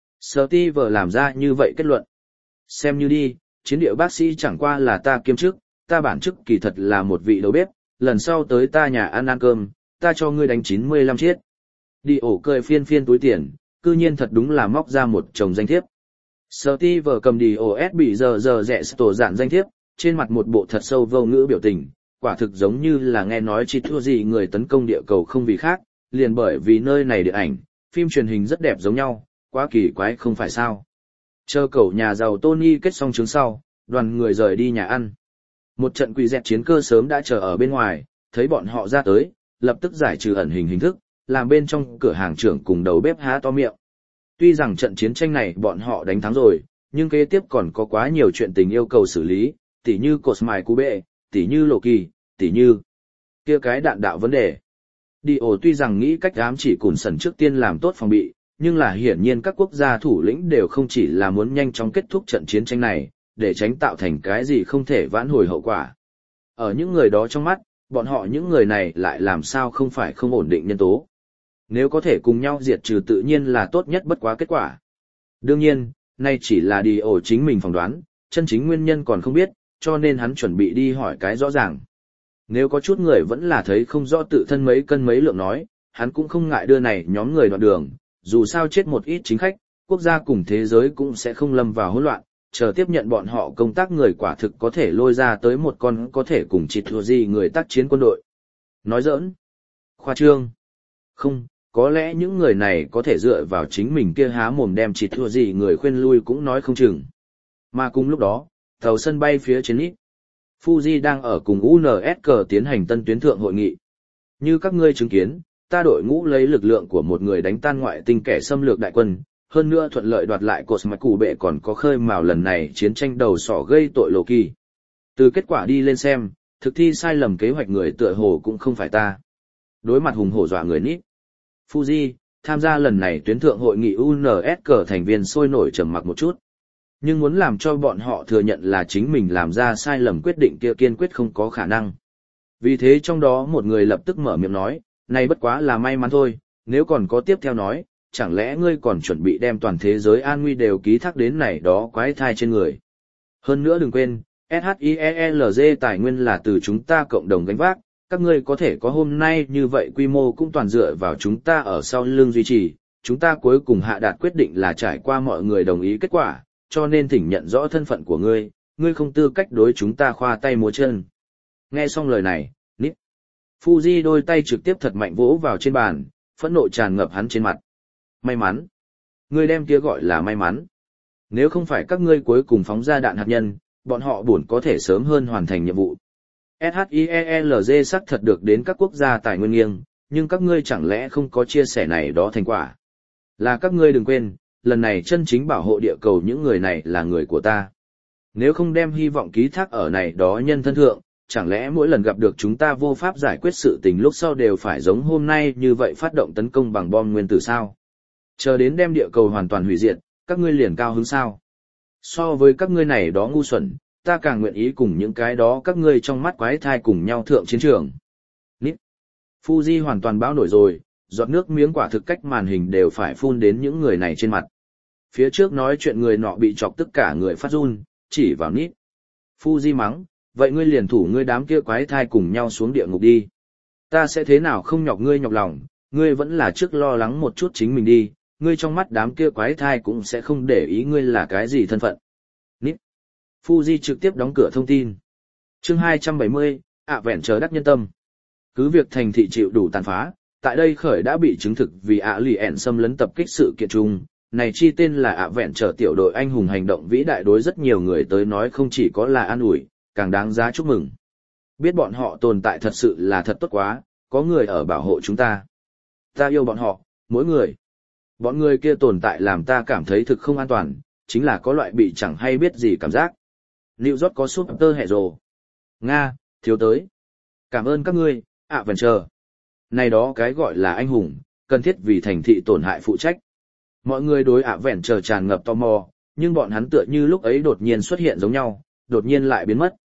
Steve làm ra như vậy kết luận. Xem như đi, chiến địa bác sĩ chẳng qua là ta kiêm chức, ta bản chức kỳ thật là một vị đầu bếp, lần sau tới ta nhà ăn ăn cơm, ta cho ngươi đánh chín mươi lăm chiết. Đi ổ cười phiên phiên túi tiền, cư nhiên thật đúng là móc ra một chồng danh thiếp. Steve cầm đi ổ ét bị giờ giờ rẽ tổ dạn danh thiếp, trên mặt một bộ thật sâu vô ngữ biểu tình, quả thực giống như là nghe nói chỉ thua gì người tấn công địa cầu không vì khác, liền bởi vì nơi này điện ảnh, phim truyền hình rất đẹp giống nhau, quá kỳ quái không phải sao. Chờ cậu nhà giàu Tony kết xong chứng sau, đoàn người rời đi nhà ăn. Một trận quỷ dẹt chiến cơ sớm đã chờ ở bên ngoài, thấy bọn họ ra tới, lập tức giải trừ ẩn hình hình thức, làm bên trong cửa hàng trưởng cùng đầu bếp há to miệng. Tuy rằng trận chiến tranh này bọn họ đánh thắng rồi, nhưng kế tiếp còn có quá nhiều chuyện tình yêu cầu xử lý, tỉ như Cosmai Cube, tỉ như Loki, tỉ như kia cái đạn đạo vấn đề. Đi ổ tuy rằng nghĩ cách ám chỉ Cùn Sần trước tiên làm tốt phòng bị, nhưng là hiển nhiên các quốc gia thủ lĩnh đều không chỉ là muốn nhanh chóng kết thúc trận chiến tranh này, để tránh tạo thành cái gì không thể vãn hồi hậu quả. Ở những người đó trong mắt, bọn họ những người này lại làm sao không phải không ổn định nhân tố. Nếu có thể cùng nhau diệt trừ tự nhiên là tốt nhất bất quá kết quả. Đương nhiên, nay chỉ là đi ổ chính mình phỏng đoán, chân chính nguyên nhân còn không biết, cho nên hắn chuẩn bị đi hỏi cái rõ ràng. Nếu có chút người vẫn là thấy không rõ tự thân mấy cân mấy lượng nói, hắn cũng không ngại đưa này nhóm người đoạn đường, dù sao chết một ít chính khách, quốc gia cùng thế giới cũng sẽ không lâm vào hỗn loạn, chờ tiếp nhận bọn họ công tác người quả thực có thể lôi ra tới một con có thể cùng chỉ thua gì người tác chiến quân đội. Nói giỡn, khoa trương, không, có lẽ những người này có thể dựa vào chính mình kia há mồm đem chỉ thua gì người khuyên lui cũng nói không chừng. Mà cùng lúc đó, tàu sân bay phía trên ít, Fuji đang ở cùng u en ét cờ tiến hành tân tuyến thượng hội nghị. Như các ngươi chứng kiến, ta đội ngũ lấy lực lượng của một người đánh tan ngoại tinh kẻ xâm lược đại quân, hơn nữa thuận lợi đoạt lại cột mạch cụ bệ còn có khơi mào lần này chiến tranh đầu sỏ gây tội Loki. Từ kết quả đi lên xem, thực thi sai lầm kế hoạch người tựa hồ cũng không phải ta. Đối mặt hùng hổ dọa người nít. Fuji, tham gia lần này tuyến thượng hội nghị u en ét cờ thành viên sôi nổi trầm mặc một chút. Nhưng muốn làm cho bọn họ thừa nhận là chính mình làm ra sai lầm quyết định kia kiên quyết không có khả năng. Vì thế trong đó một người lập tức mở miệng nói, này bất quá là may mắn thôi, nếu còn có tiếp theo nói, chẳng lẽ ngươi còn chuẩn bị đem toàn thế giới an nguy đều ký thác đến này đó quái thai trên người. Hơn nữa đừng quên, ét hát i e lờ giê tài nguyên là từ chúng ta cộng đồng gánh vác, các ngươi có thể có hôm nay như vậy quy mô cũng toàn dựa vào chúng ta ở sau lưng duy trì, chúng ta cuối cùng hạ đạt quyết định là trải qua mọi người đồng ý kết quả, cho nên thỉnh nhận rõ thân phận của ngươi, ngươi không tư cách đối chúng ta khoa tay múa chân. Nghe xong lời này, nít. Fuji đôi tay trực tiếp thật mạnh vỗ vào trên bàn, phẫn nộ tràn ngập hắn trên mặt. May mắn. Ngươi đem kia gọi là may mắn. Nếu không phải các ngươi cuối cùng phóng ra đạn hạt nhân, bọn họ buồn có thể sớm hơn hoàn thành nhiệm vụ. ét hát i e lờ giê xác thật được đến các quốc gia tài nguyên nghiêng, nhưng các ngươi chẳng lẽ không có chia sẻ này đó thành quả. Là các ngươi đừng quên, lần này chân chính bảo hộ địa cầu những người này là người của ta. Nếu không đem hy vọng ký thác ở này đó nhân thân thượng, chẳng lẽ mỗi lần gặp được chúng ta vô pháp giải quyết sự tình lúc sau đều phải giống hôm nay như vậy phát động tấn công bằng bom nguyên tử sao? Chờ đến đem địa cầu hoàn toàn hủy diệt, các ngươi liền cao hứng sao? So với các ngươi này đó ngu xuẩn, ta càng nguyện ý cùng những cái đó các ngươi trong mắt quái thai cùng nhau thượng chiến trường. Nít. Fuji hoàn toàn bão nổi rồi, giọt nước miếng quả thực cách màn hình đều phải phun đến những người này trên mặt. Phía trước nói chuyện người nọ bị chọc tất cả người phát run, chỉ vào nít. Fuji mắng, vậy ngươi liền thủ ngươi đám kia quái thai cùng nhau xuống địa ngục đi. Ta sẽ thế nào không nhọc ngươi nhọc lòng, ngươi vẫn là trước lo lắng một chút chính mình đi, ngươi trong mắt đám kia quái thai cũng sẽ không để ý ngươi là cái gì thân phận. Nít. Fuji trực tiếp đóng cửa thông tin. Chương hai trăm bảy mươi, ạ vẹn chờ đắc nhân tâm. Cứ việc thành thị chịu đủ tàn phá, tại đây khởi đã bị chứng thực vì ạ lì ẻn xâm lấn tập kích sự kiện chung, này chi tên là ạ vẹn trở tiểu đội anh hùng hành động vĩ đại đối rất nhiều người tới nói không chỉ có là an ủi, càng đáng giá chúc mừng. Biết bọn họ tồn tại thật sự là thật tốt quá, có người ở bảo hộ chúng ta. Ta yêu bọn họ, mỗi người. Bọn người kia tồn tại làm ta cảm thấy thực không an toàn, chính là có loại bị chẳng hay biết gì cảm giác. New York có súp tơ hẹ rồ. Nga, thiếu tới. Cảm ơn các ngươi, ạ vẹn chờ. Này đó cái gọi là anh hùng, cần thiết vì thành thị tổn hại phụ trách. Mọi người đối ạ vẹn chờ tràn ngập tò mò, nhưng bọn hắn tựa như lúc ấy đột nhiên xuất hiện giống nhau, đột nhiên lại biến mất.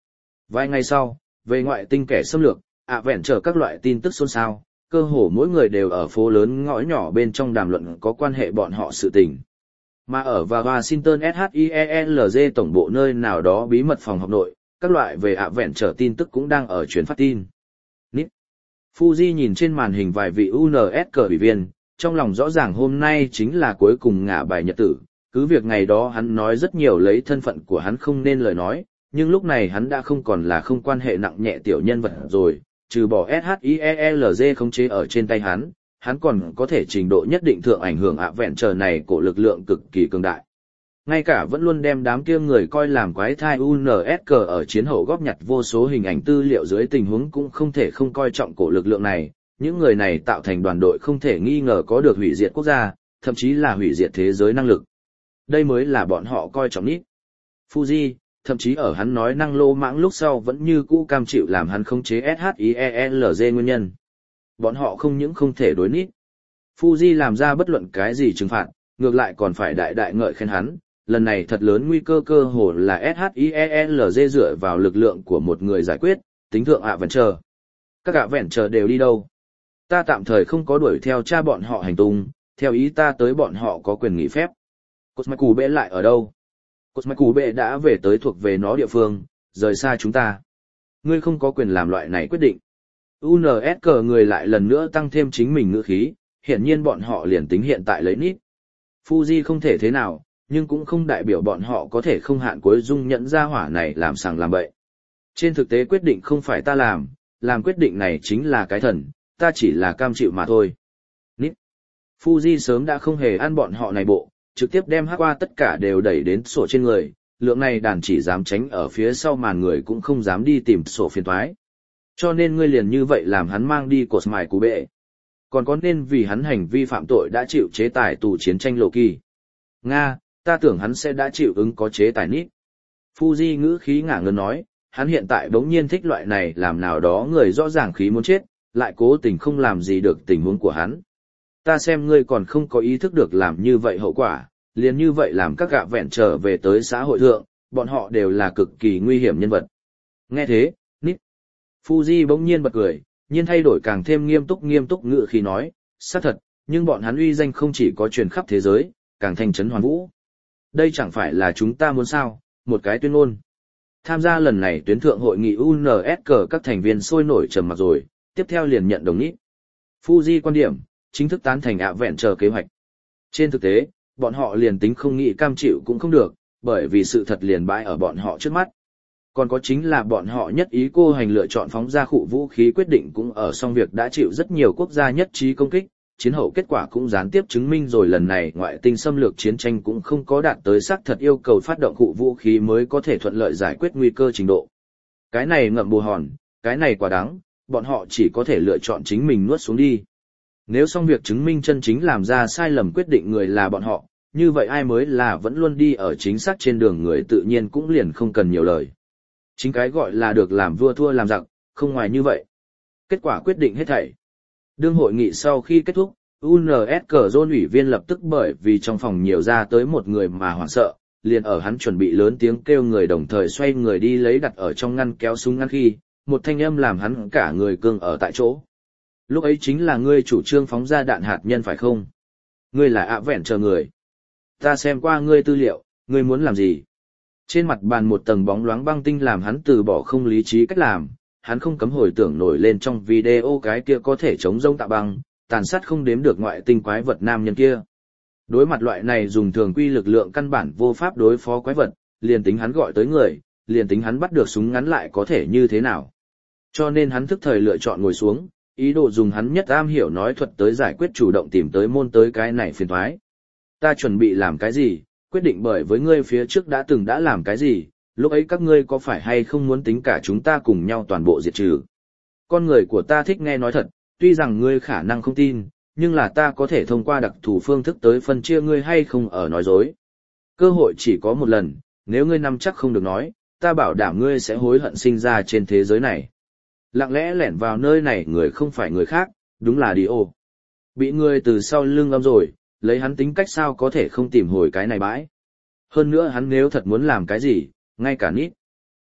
Vài ngày sau, về ngoại tinh kẻ xâm lược, ạ vẹn trở các loại tin tức xôn xao, cơ hồ mỗi người đều ở phố lớn ngõ nhỏ bên trong đàm luận có quan hệ bọn họ sự tình. Mà ở và Washington ét hát i e lờ giê tổng bộ nơi nào đó bí mật phòng họp nội, các loại về ạ vẹn trở tin tức cũng đang ở truyền phát tin. Nít. Fuji nhìn trên màn hình vài vị u en ét cờ ủy viên, trong lòng rõ ràng hôm nay chính là cuối cùng ngả bài nhật tử, cứ việc ngày đó hắn nói rất nhiều lấy thân phận của hắn không nên lời nói, nhưng lúc này hắn đã không còn là không quan hệ nặng nhẹ tiểu nhân vật rồi, trừ bỏ ét hát i e lờ giê khống chế ở trên tay hắn, hắn còn có thể trình độ nhất định thượng ảnh hưởng ạ vẹn trở này của lực lượng cực kỳ cường đại. Ngay cả vẫn luôn đem đám kia người coi làm quái thai u en ét cờ ở chiến hậu góp nhặt vô số hình ảnh tư liệu dưới tình huống cũng không thể không coi trọng cổ lực lượng này, những người này tạo thành đoàn đội không thể nghi ngờ có được hủy diệt quốc gia, thậm chí là hủy diệt thế giới năng lực. Đây mới là bọn họ coi trọng nhất. Fuji, thậm chí ở hắn nói năng lô mãng lúc sau vẫn như cũ cam chịu làm hắn khống chế ét hát i e lờ giê nguyên nhân. Bọn họ không những không thể đối nít. Fuji làm ra bất luận cái gì trừng phạt, ngược lại còn phải đại đại ngợi khen hắn, lần này thật lớn nguy cơ cơ hồ là ét hát i e lờ giê dựa vào lực lượng của một người giải quyết, tính thượng ạ vẹn chờ. Các ạ vẹn chờ đều đi đâu? Ta tạm thời không có đuổi theo cha bọn họ hành tung, theo ý ta tới bọn họ có quyền nghỉ phép. Cosmic bệ lại ở đâu? Cosmic bệ đã về tới thuộc về nó địa phương, rời xa chúng ta. Ngươi không có quyền làm loại này quyết định. u en ét cờ người lại lần nữa tăng thêm chính mình ngữ khí, hiển nhiên bọn họ liền tính hiện tại lấy nít. Fuji không thể thế nào, nhưng cũng không đại biểu bọn họ có thể không hạn cuối dung nhẫn ra hỏa này làm sàng làm bậy. Trên thực tế quyết định không phải ta làm, làm quyết định này chính là cái thần, ta chỉ là cam chịu mà thôi. Nít. Fuji sớm đã không hề ăn bọn họ này bộ, trực tiếp đem hắc qua tất cả đều đẩy đến sổ trên người, lượng này đàn chỉ dám tránh ở phía sau màn người cũng không dám đi tìm sổ phiền toái. Cho nên ngươi liền như vậy làm hắn mang đi cột mài cú bệ. Còn có nên vì hắn hành vi phạm tội đã chịu chế tài tù chiến tranh lộ kỳ. Nga, ta tưởng hắn sẽ đã chịu ứng có chế tài nít. Fuji ngữ khí ngả ngớn nói, hắn hiện tại bỗng nhiên thích loại này làm nào đó người rõ ràng khí muốn chết, lại cố tình không làm gì được tình huống của hắn. Ta xem ngươi còn không có ý thức được làm như vậy hậu quả, liền như vậy làm các gạ vẹn trở về tới xã hội thượng, bọn họ đều là cực kỳ nguy hiểm nhân vật. Nghe thế, nít. Fuji bỗng nhiên bật cười, nhiên thay đổi càng thêm nghiêm túc nghiêm túc ngữ khí nói, xác thật, nhưng bọn hắn uy danh không chỉ có truyền khắp thế giới, càng thành trấn hoàn vũ. Đây chẳng phải là chúng ta muốn sao, một cái tuyên ngôn. Tham gia lần này tuyến thượng hội nghị u en ét cờ các thành viên sôi nổi trầm mặc rồi, tiếp theo liền nhận đồng ý. Fuji quan điểm, chính thức tán thành ạ vẹn chờ kế hoạch. Trên thực tế, bọn họ liền tính không nghĩ cam chịu cũng không được, bởi vì sự thật liền bãi ở bọn họ trước mắt. Còn có chính là bọn họ nhất ý cô hành lựa chọn phóng ra khụ vũ khí quyết định cũng ở song việc đã chịu rất nhiều quốc gia nhất trí công kích, chiến hậu kết quả cũng gián tiếp chứng minh rồi lần này ngoại tinh xâm lược chiến tranh cũng không có đạt tới xác thật yêu cầu phát động khụ vũ khí mới có thể thuận lợi giải quyết nguy cơ trình độ. Cái này ngậm bù hòn, cái này quả đắng, bọn họ chỉ có thể lựa chọn chính mình nuốt xuống đi. Nếu xong việc chứng minh chân chính làm ra sai lầm quyết định người là bọn họ, như vậy ai mới là vẫn luôn đi ở chính xác trên đường người tự nhiên cũng liền không cần nhiều lời. Chính cái gọi là được làm vua thua làm giặc, không ngoài như vậy. Kết quả quyết định hết thảy. Đương hội nghị sau khi kết thúc, u en ét cờ Zone ủy viên lập tức bởi vì trong phòng nhiều ra tới một người mà hoảng sợ, liền ở hắn chuẩn bị lớn tiếng kêu người đồng thời xoay người đi lấy đặt ở trong ngăn kéo súng ngăn khi, một thanh âm làm hắn cả người cương ở tại chỗ. Lúc ấy chính là ngươi chủ trương phóng ra đạn hạt nhân phải không? Ngươi là ạ vẹn chờ người. Ta xem qua ngươi tư liệu, ngươi muốn làm gì? Trên mặt bàn một tầng bóng loáng băng tinh làm hắn từ bỏ không lý trí cách làm, hắn không cấm hồi tưởng nổi lên trong video cái kia có thể chống rông tạ băng, tàn sát không đếm được ngoại tinh quái vật nam nhân kia. Đối mặt loại này dùng thường quy lực lượng căn bản vô pháp đối phó quái vật, liền tính hắn gọi tới người, liền tính hắn bắt được súng ngắn lại có thể như thế nào. Cho nên hắn thức thời lựa chọn ngồi xuống, ý đồ dùng hắn nhất am hiểu nói thuật tới giải quyết chủ động tìm tới môn tới cái này phiền toái. Ta chuẩn bị làm cái gì, quyết định bởi với ngươi phía trước đã từng đã làm cái gì, lúc ấy các ngươi có phải hay không muốn tính cả chúng ta cùng nhau toàn bộ diệt trừ. Con người của ta thích nghe nói thật, tuy rằng ngươi khả năng không tin, nhưng là ta có thể thông qua đặc thù phương thức tới phân chia ngươi hay không ở nói dối. Cơ hội chỉ có một lần, nếu ngươi nắm chắc không được nói, ta bảo đảm ngươi sẽ hối hận sinh ra trên thế giới này. Lặng lẽ lẻn vào nơi này người không phải người khác, đúng là Dio. Bị ngươi từ sau lưng âm rồi, lấy hắn tính cách sao có thể không tìm hồi cái này bãi. Hơn nữa hắn nếu thật muốn làm cái gì, ngay cả nít.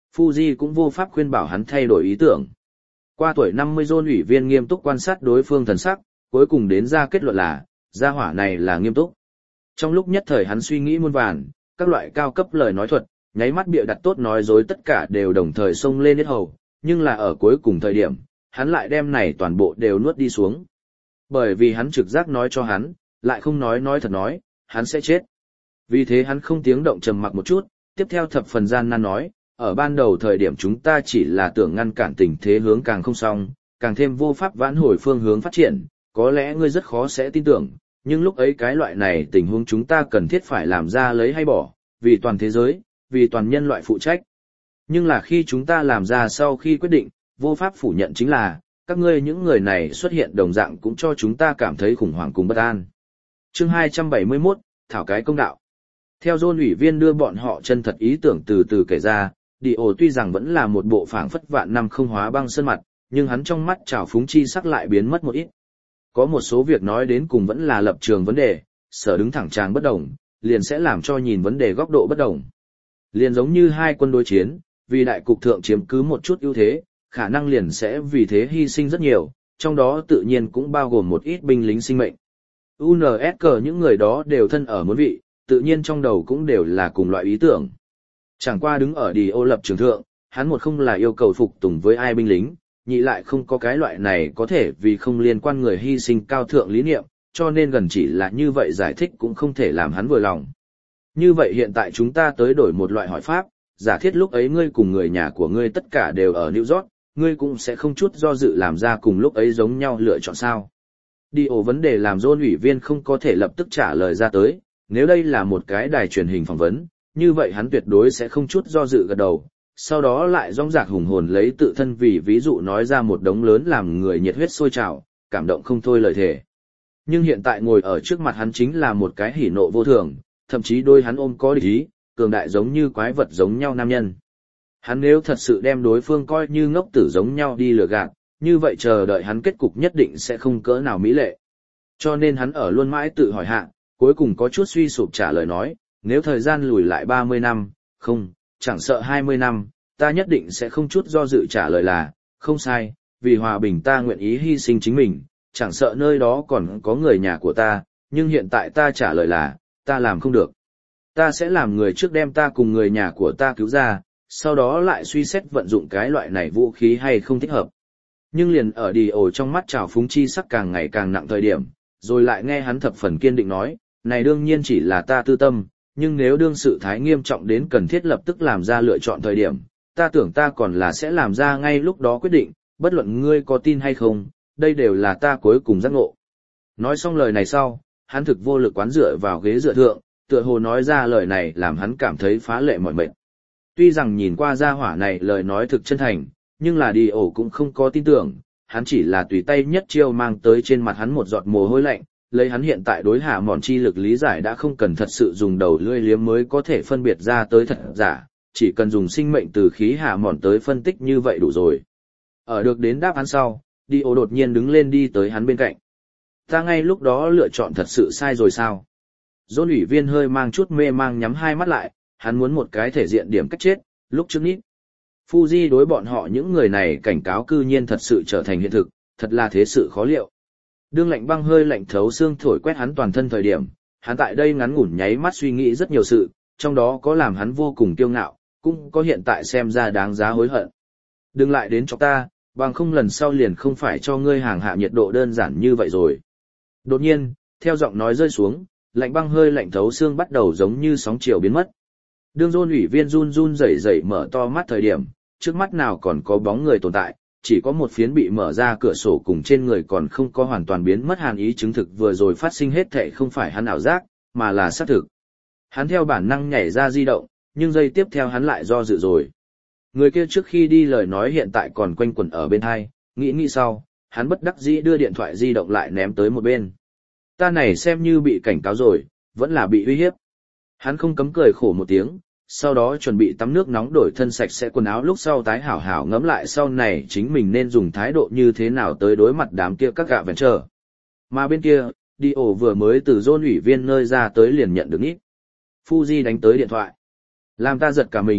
Fuji cũng vô pháp khuyên bảo hắn thay đổi ý tưởng. Qua tuổi năm mươi John ủy viên nghiêm túc quan sát đối phương thần sắc, cuối cùng đến ra kết luận là, gia hỏa này là nghiêm túc. Trong lúc nhất thời hắn suy nghĩ muôn vàn, các loại cao cấp lời nói thuật, nháy mắt bịa đặt tốt nói dối tất cả đều đồng thời xông lên hết hầu, nhưng là ở cuối cùng thời điểm, hắn lại đem này toàn bộ đều nuốt đi xuống. Bởi vì hắn trực giác nói cho hắn, lại không nói nói thật nói, hắn sẽ chết. Vì thế hắn không tiếng động trầm mặc một chút, tiếp theo thập phần gian nan nói, ở ban đầu thời điểm chúng ta chỉ là tưởng ngăn cản tình thế hướng càng không xong, càng thêm vô pháp vãn hồi phương hướng phát triển, có lẽ ngươi rất khó sẽ tin tưởng, nhưng lúc ấy cái loại này tình huống chúng ta cần thiết phải làm ra lấy hay bỏ, vì toàn thế giới, vì toàn nhân loại phụ trách. Nhưng là khi chúng ta làm ra sau khi quyết định, vô pháp phủ nhận chính là, các ngươi những người này xuất hiện đồng dạng cũng cho chúng ta cảm thấy khủng hoảng cùng bất an. Chương hai trăm bảy mươi mốt, Thảo cái công đạo. Theo John ủy viên đưa bọn họ chân thật ý tưởng từ từ kể ra, Dio tuy rằng vẫn là một bộ phảng phất vạn năm không hóa băng sơn mặt, nhưng hắn trong mắt trào phúng chi sắc lại biến mất một ít. Có một số việc nói đến cùng vẫn là lập trường vấn đề, sở đứng thẳng tràng bất đồng, liền sẽ làm cho nhìn vấn đề góc độ bất đồng. Liền giống như hai quân đối chiến, vì đại cục thượng chiếm cứ một chút ưu thế, khả năng liền sẽ vì thế hy sinh rất nhiều, trong đó tự nhiên cũng bao gồm một ít binh lính sinh mệnh. u en ét cờ những người đó đều thân ở muốn vị, tự nhiên trong đầu cũng đều là cùng loại ý tưởng. Chẳng qua đứng ở Dio lập trường thượng, hắn một không là yêu cầu phục tùng với ai binh lính, nhị lại không có cái loại này có thể vì không liên quan người hy sinh cao thượng lý niệm, cho nên gần chỉ là như vậy giải thích cũng không thể làm hắn vừa lòng. Như vậy hiện tại chúng ta tới đổi một loại hỏi pháp, giả thiết lúc ấy ngươi cùng người nhà của ngươi tất cả đều ở New York, ngươi cũng sẽ không chút do dự làm ra cùng lúc ấy giống nhau lựa chọn sao. Dio vấn đề làm John ủy viên không có thể lập tức trả lời ra tới, nếu đây là một cái đài truyền hình phỏng vấn, như vậy hắn tuyệt đối sẽ không chút do dự gật đầu, sau đó lại rong rạc hùng hồn lấy tự thân vì ví dụ nói ra một đống lớn làm người nhiệt huyết sôi trào, cảm động không thôi lời thề. Nhưng hiện tại ngồi ở trước mặt hắn chính là một cái hỉ nộ vô thường, thậm chí đôi hắn ôm có địch ý, cường đại giống như quái vật giống nhau nam nhân. Hắn nếu thật sự đem đối phương coi như ngốc tử giống nhau đi lừa gạt, như vậy chờ đợi hắn kết cục nhất định sẽ không cỡ nào mỹ lệ. Cho nên hắn ở luôn mãi tự hỏi hạ, cuối cùng có chút suy sụp trả lời nói, nếu thời gian lùi lại ba mươi năm, không, chẳng sợ hai mươi năm, ta nhất định sẽ không chút do dự trả lời là, không sai, vì hòa bình ta nguyện ý hy sinh chính mình, chẳng sợ nơi đó còn có người nhà của ta, nhưng hiện tại ta trả lời là, ta làm không được. Ta sẽ làm người trước đem ta cùng người nhà của ta cứu ra, sau đó lại suy xét vận dụng cái loại này vũ khí hay không thích hợp. Nhưng liền ở Dio trong mắt trào phúng chi sắc càng ngày càng nặng thời điểm, rồi lại nghe hắn thập phần kiên định nói, này đương nhiên chỉ là ta tư tâm, nhưng nếu đương sự thái nghiêm trọng đến cần thiết lập tức làm ra lựa chọn thời điểm, ta tưởng ta còn là sẽ làm ra ngay lúc đó quyết định, bất luận ngươi có tin hay không, đây đều là ta cuối cùng giác ngộ. Nói xong lời này sau, hắn thực vô lực quán dựa vào ghế dựa thượng, tựa hồ nói ra lời này làm hắn cảm thấy phá lệ mỏi mệt. Tuy rằng nhìn qua gia hỏa này lời nói thực chân thành, nhưng là Dio cũng không có tin tưởng, hắn chỉ là tùy tay nhất chiêu mang tới trên mặt hắn một giọt mồ hôi lạnh, lấy hắn hiện tại đối hạ mòn chi lực lý giải đã không cần thật sự dùng đầu lưỡi liếm mới có thể phân biệt ra tới thật giả, chỉ cần dùng sinh mệnh từ khí hạ mòn tới phân tích như vậy đủ rồi. Ở được đến đáp án sau, Dio đột nhiên đứng lên đi tới hắn bên cạnh. Ta ngay lúc đó lựa chọn thật sự sai rồi sao? John ủy viên hơi mang chút mê mang nhắm hai mắt lại, hắn muốn một cái thể diện điểm cách chết, lúc trước nít. Fuji đối bọn họ những người này cảnh cáo cư nhiên thật sự trở thành hiện thực, thật là thế sự khó liệu. Đương lạnh băng hơi lạnh thấu xương thổi quét hắn toàn thân thời điểm, hắn tại đây ngắn ngủn nháy mắt suy nghĩ rất nhiều sự, trong đó có làm hắn vô cùng kiêu ngạo, cũng có hiện tại xem ra đáng giá hối hận. Đừng lại đến cho ta, bằng không lần sau liền không phải cho ngươi hàng hạ nhiệt độ đơn giản như vậy rồi. Đột nhiên, theo giọng nói rơi xuống, lạnh băng hơi lạnh thấu xương bắt đầu giống như sóng chiều biến mất. Đương John ủy viên run run rẩy rẩy mở to mắt thời điểm, trước mắt nào còn có bóng người tồn tại, chỉ có một phiến bị mở ra cửa sổ cùng trên người còn không có hoàn toàn biến mất hàn ý chứng thực vừa rồi phát sinh hết thảy không phải hắn ảo giác, mà là xác thực. Hắn theo bản năng nhảy ra di động, nhưng giây tiếp theo hắn lại do dự rồi. Người kia trước khi đi lời nói hiện tại còn quanh quẩn ở bên tai, nghĩ nghĩ sau, hắn bất đắc dĩ đưa điện thoại di động lại ném tới một bên. Ta này xem như bị cảnh cáo rồi, vẫn là bị uy hiếp. Hắn không cấm cười khổ một tiếng, sau đó chuẩn bị tắm nước nóng đổi thân sạch sẽ quần áo lúc sau tái hảo hảo ngẫm lại sau này chính mình nên dùng thái độ như thế nào tới đối mặt đám kia các gạ vẹn trở. Mà bên kia, Dio vừa mới từ John ủy viên nơi ra tới liền nhận được ít. Fuji đánh tới điện thoại. Làm ta giật cả mình,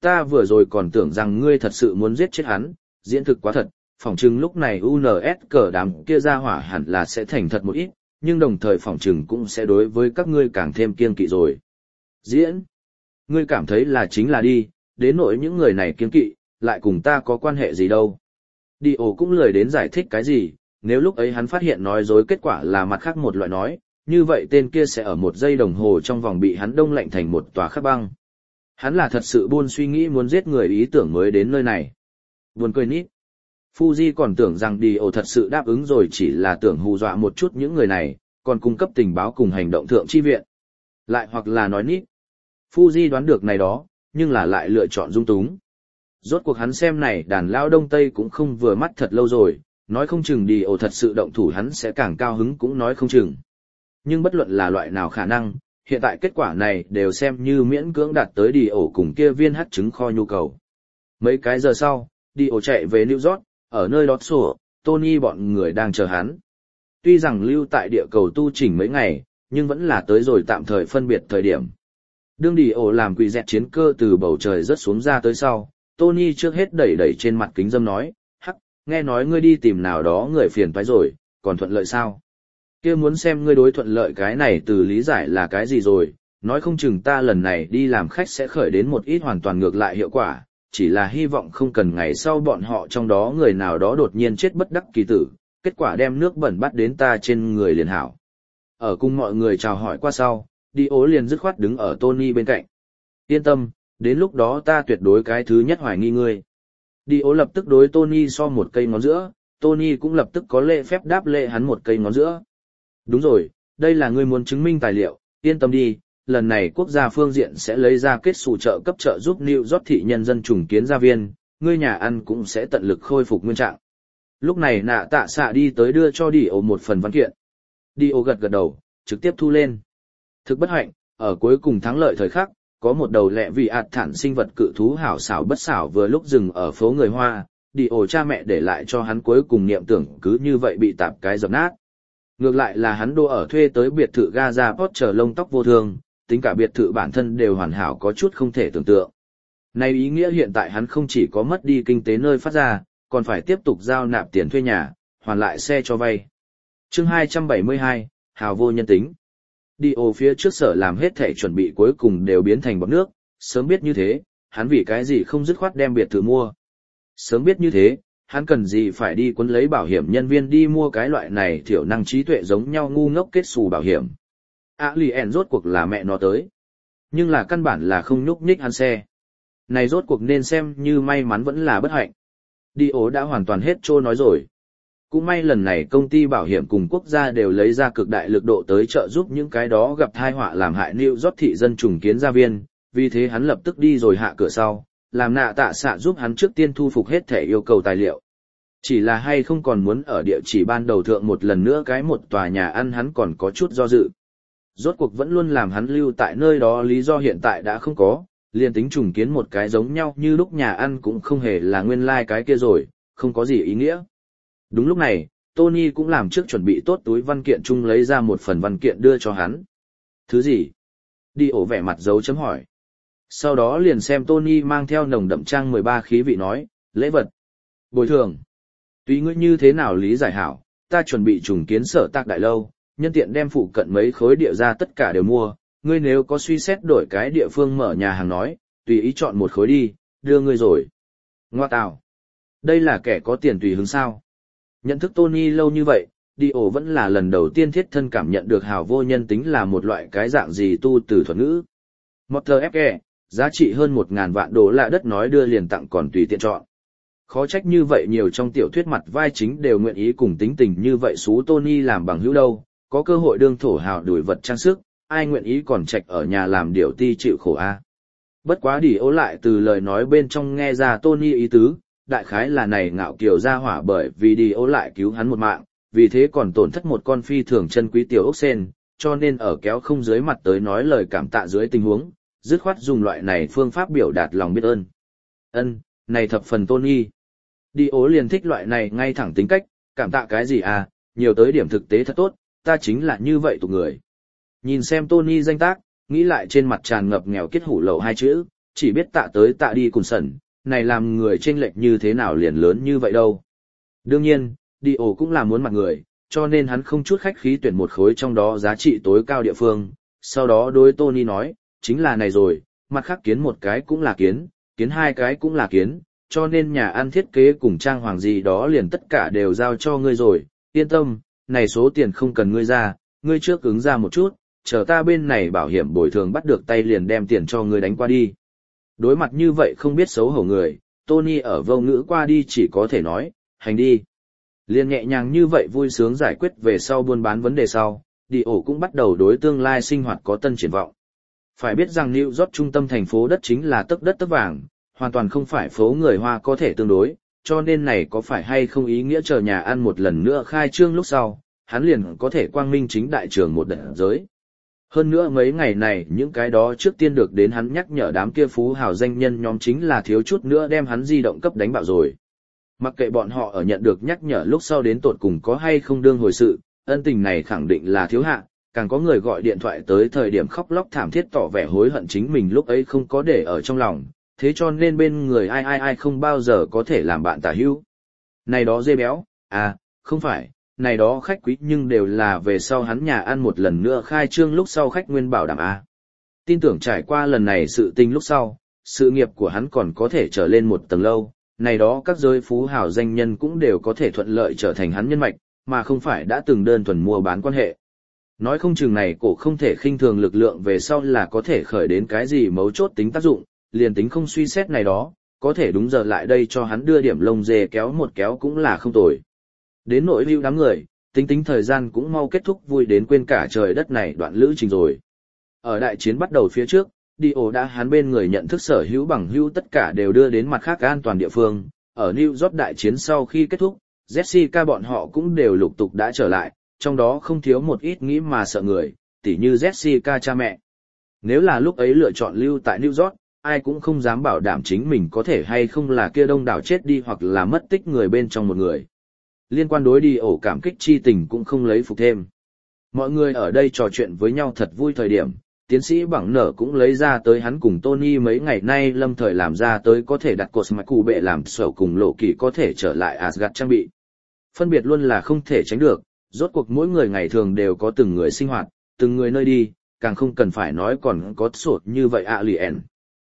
ta vừa rồi còn tưởng rằng ngươi thật sự muốn giết chết hắn, diễn thực quá thật, phỏng chừng lúc này u en ét cờ đám kia ra hỏa hẳn là sẽ thành thật một ít, nhưng đồng thời phỏng chừng cũng sẽ đối với các ngươi càng thêm kiên kỵ rồi. Diễn, ngươi cảm thấy là chính là đi, đến nỗi những người này kiên kỵ, lại cùng ta có quan hệ gì đâu. Đi ổ cũng lười đến giải thích cái gì, nếu lúc ấy hắn phát hiện nói dối kết quả là mặt khác một loại nói, như vậy tên kia sẽ ở một giây đồng hồ trong vòng bị hắn đông lạnh thành một tòa khắc băng. Hắn là thật sự buôn suy nghĩ muốn giết người ý tưởng mới đến nơi này. Buồn cười nít. Fuji còn tưởng rằng đi ổ thật sự đáp ứng rồi chỉ là tưởng hù dọa một chút những người này, còn cung cấp tình báo cùng hành động thượng chi viện. Lại hoặc là nói nít. Fuji đoán được này đó, nhưng là lại lựa chọn dung túng. Rốt cuộc hắn xem này đàn lao đông tây cũng không vừa mắt thật lâu rồi, nói không chừng đi ổ thật sự động thủ hắn sẽ càng cao hứng cũng nói không chừng. Nhưng bất luận là loại nào khả năng, hiện tại kết quả này đều xem như miễn cưỡng đạt tới đi ổ cùng kia viên hắc trứng kho nhu cầu. Mấy cái giờ sau, đi ổ chạy về New York, ở nơi đó sổ, Tony bọn người đang chờ hắn. Tuy rằng lưu tại địa cầu tu chỉnh mấy ngày, nhưng vẫn là tới rồi tạm thời phân biệt thời điểm. Đương đi ổ làm quỷ dẹt chiến cơ từ bầu trời rớt xuống ra tới sau, Tony trước hết đẩy đẩy trên mặt kính dâm nói, hắc, nghe nói ngươi đi tìm nào đó người phiền toái rồi, còn thuận lợi sao? Kia muốn xem ngươi đối thuận lợi cái này từ lý giải là cái gì rồi, nói không chừng ta lần này đi làm khách sẽ khởi đến một ít hoàn toàn ngược lại hiệu quả, chỉ là hy vọng không cần ngày sau bọn họ trong đó người nào đó đột nhiên chết bất đắc kỳ tử, kết quả đem nước bẩn bắt đến ta trên người liền hảo. Ở cùng mọi người chào hỏi qua sau, đi ố liền dứt khoát đứng ở Tony bên cạnh. Yên tâm, đến lúc đó ta tuyệt đối cái thứ nhất hoài nghi ngươi. Đi ố lập tức đối Tony so một cây ngón giữa, Tony cũng lập tức có lễ phép đáp lễ hắn một cây ngón giữa. Đúng rồi, đây là ngươi muốn chứng minh tài liệu, yên tâm đi, lần này quốc gia phương diện sẽ lấy ra kết sủ trợ cấp trợ giúp New York thị nhân dân trùng kiến gia viên, ngươi nhà ăn cũng sẽ tận lực khôi phục nguyên trạng. Lúc này nạ tạ xạ đi tới đưa cho Đi ổ một phần văn kiện. Đi ổ gật gật đầu, trực tiếp thu lên. Thực bất hạnh, ở cuối cùng thắng lợi thời khắc, có một đầu lẹ vị ạt thản sinh vật cự thú hảo xảo bất xảo vừa lúc dừng ở phố người Hoa, Đi ổ cha mẹ để lại cho hắn cuối cùng niệm tưởng cứ như vậy bị tạp cái dập nát. Ngược lại là hắn đô ở thuê tới biệt thự Gaza Potter lông tóc vô thương, tính cả biệt thự bản thân đều hoàn hảo có chút không thể tưởng tượng. Này ý nghĩa hiện tại hắn không chỉ có mất đi kinh tế nơi phát ra, còn phải tiếp tục giao nạp tiền thuê nhà, hoàn lại xe cho vay. Chương hai trăm bảy mươi hai, hào vô nhân tính. Đi ổ phía trước sở làm hết thể chuẩn bị cuối cùng đều biến thành bọt nước, sớm biết như thế, hắn vì cái gì không dứt khoát đem biệt thự mua. Sớm biết như thế, hắn cần gì phải đi quấn lấy bảo hiểm nhân viên đi mua cái loại này thiểu năng trí tuệ giống nhau ngu ngốc kết xù bảo hiểm. À lì ẻn rốt cuộc là mẹ nó tới. Nhưng là căn bản là không nhúc nhích hắn xe. Này rốt cuộc nên xem như may mắn vẫn là bất hạnh. Đi ố đã hoàn toàn hết trô nói rồi. Cũng may lần này công ty bảo hiểm cùng quốc gia đều lấy ra cực đại lực độ tới trợ giúp những cái đó gặp tai họa làm hại New York thị dân trùng kiến gia viên, vì thế hắn lập tức đi rồi hạ cửa sau, làm nạ tạ xạ giúp hắn trước tiên thu phục hết thể yêu cầu tài liệu. Chỉ là hay không còn muốn ở địa chỉ ban đầu thượng một lần nữa cái một tòa nhà ăn hắn còn có chút do dự. Rốt cuộc vẫn luôn làm hắn lưu tại nơi đó lý do hiện tại đã không có, liền tính trùng kiến một cái giống nhau như lúc nhà ăn cũng không hề là nguyên lai like cái kia rồi, không có gì ý nghĩa. Đúng lúc này, Tony cũng làm trước chuẩn bị tốt túi văn kiện chung lấy ra một phần văn kiện đưa cho hắn. Thứ gì? Đi ổ vẻ mặt dấu chấm hỏi. Sau đó liền xem Tony mang theo nồng đậm trang mười ba khí vị nói, lễ vật. Bồi thường. Tùy ngươi như thế nào lý giải hảo, ta chuẩn bị trùng kiến sở tạc đại lâu, nhân tiện đem phụ cận mấy khối địa ra tất cả đều mua, ngươi nếu có suy xét đổi cái địa phương mở nhà hàng nói, tùy ý chọn một khối đi, đưa ngươi rồi. Ngoa tào. Đây là kẻ có tiền tùy hứng sao. Nhận thức Tony lâu như vậy, đi ổ vẫn là lần đầu tiên thiết thân cảm nhận được hào vô nhân tính là một loại cái dạng gì tu từ thuật ngữ. Motor ép e, giá trị hơn một ngàn vạn đô la đất nói đưa liền tặng còn tùy tiện chọn. Khó trách như vậy nhiều trong tiểu thuyết mặt vai chính đều nguyện ý cùng tính tình như vậy xú Tony làm bằng hữu đâu, có cơ hội đương thổ hào đuổi vật trang sức, ai nguyện ý còn trạch ở nhà làm điều ti chịu khổ a. Bất quá đi ố lại từ lời nói bên trong nghe ra Tony ý tứ, đại khái là này ngạo kiều ra hỏa bởi vì đi ố lại cứu hắn một mạng, vì thế còn tổn thất một con phi thường chân quý tiểu ốc sen, cho nên ở kéo không dưới mặt tới nói lời cảm tạ dưới tình huống, dứt khoát dùng loại này phương pháp biểu đạt lòng biết ơn. Ân, này thập phần Tony. Đi ố liền thích loại này ngay thẳng tính cách, cảm tạ cái gì à, nhiều tới điểm thực tế thật tốt, ta chính là như vậy tụi người. Nhìn xem Tony danh tác, nghĩ lại trên mặt tràn ngập nghèo kết hủ lậu hai chữ, chỉ biết tạ tới tạ đi cùng sẩn, này làm người chênh lệch như thế nào liền lớn như vậy đâu. Đương nhiên, đi ổ cũng là muốn mặt người, cho nên hắn không chút khách khí tuyển một khối trong đó giá trị tối cao địa phương, sau đó đối Tony nói, chính là này rồi, mặt khác kiến một cái cũng là kiến, kiến hai cái cũng là kiến, cho nên nhà ăn thiết kế cùng trang hoàng gì đó liền tất cả đều giao cho ngươi rồi, yên tâm, này số tiền không cần ngươi ra, ngươi trước ứng ra một chút, chờ ta bên này bảo hiểm bồi thường bắt được tay liền đem tiền cho ngươi đánh qua đi. Đối mặt như vậy không biết xấu hổ người, Tony ở vô ngữ qua đi chỉ có thể nói, hành đi. Liền nhẹ nhàng như vậy vui sướng giải quyết về sau buôn bán vấn đề sau, đi ổ cũng bắt đầu đối tương lai sinh hoạt có tân triển vọng. Phải biết rằng New York trung tâm thành phố đất chính là tấc đất tấc vàng, hoàn toàn không phải phố người Hoa có thể tương đối, cho nên này có phải hay không ý nghĩa chờ nhà ăn một lần nữa khai trương lúc sau, hắn liền có thể quang minh chính đại trường một đợt giới. Hơn nữa mấy ngày này những cái đó trước tiên được đến hắn nhắc nhở đám kia phú hào danh nhân nhóm chính là thiếu chút nữa đem hắn di động cấp đánh bạo rồi. Mặc kệ bọn họ ở nhận được nhắc nhở lúc sau đến tột cùng có hay không đương hồi sự, ân tình này khẳng định là thiếu hạ, càng có người gọi điện thoại tới thời điểm khóc lóc thảm thiết tỏ vẻ hối hận chính mình lúc ấy không có để ở trong lòng, thế cho nên bên người ai ai ai không bao giờ có thể làm bạn tả hữu. Này đó dê béo, à, không phải, này đó khách quý nhưng đều là về sau hắn nhà ăn một lần nữa khai trương lúc sau khách nguyên bảo đảm à. Tin tưởng trải qua lần này sự tình lúc sau, sự nghiệp của hắn còn có thể trở lên một tầng lâu, này đó các giới phú hào danh nhân cũng đều có thể thuận lợi trở thành hắn nhân mạch, mà không phải đã từng đơn thuần mua bán quan hệ. Nói không chừng này cổ không thể khinh thường lực lượng về sau là có thể khởi đến cái gì mấu chốt tính tác dụng, liền tính không suy xét này đó, có thể đúng giờ lại đây cho hắn đưa điểm lông dê kéo một kéo cũng là không tồi. Đến nỗi hưu đám người, tính tính thời gian cũng mau kết thúc vui đến quên cả trời đất này đoạn lữ trình rồi. Ở đại chiến bắt đầu phía trước, đi ổ đã hắn bên người nhận thức sở hữu bằng hữu tất cả đều đưa đến mặt khác an toàn địa phương. Ở New York đại chiến sau khi kết thúc, Jessica bọn họ cũng đều lục tục đã trở lại, trong đó không thiếu một ít nghĩ mà sợ người, tỉ như Jessica cha mẹ. Nếu là lúc ấy lựa chọn lưu tại New York, ai cũng không dám bảo đảm chính mình có thể hay không là kia đông đảo chết đi hoặc là mất tích người bên trong một người. Liên quan đối đi ổ cảm kích chi tình cũng không lấy phục thêm. Mọi người ở đây trò chuyện với nhau thật vui thời điểm, tiến sĩ bằng nở cũng lấy ra tới hắn cùng Tony mấy ngày nay lâm thời làm ra tới có thể đặt cột mạch cụ bệ làm sở cùng lộ kỳ có thể trở lại Asgard trang bị. Phân biệt luôn là không thể tránh được, rốt cuộc mỗi người ngày thường đều có từng người sinh hoạt, từng người nơi đi, càng không cần phải nói còn có sột như vậy alien.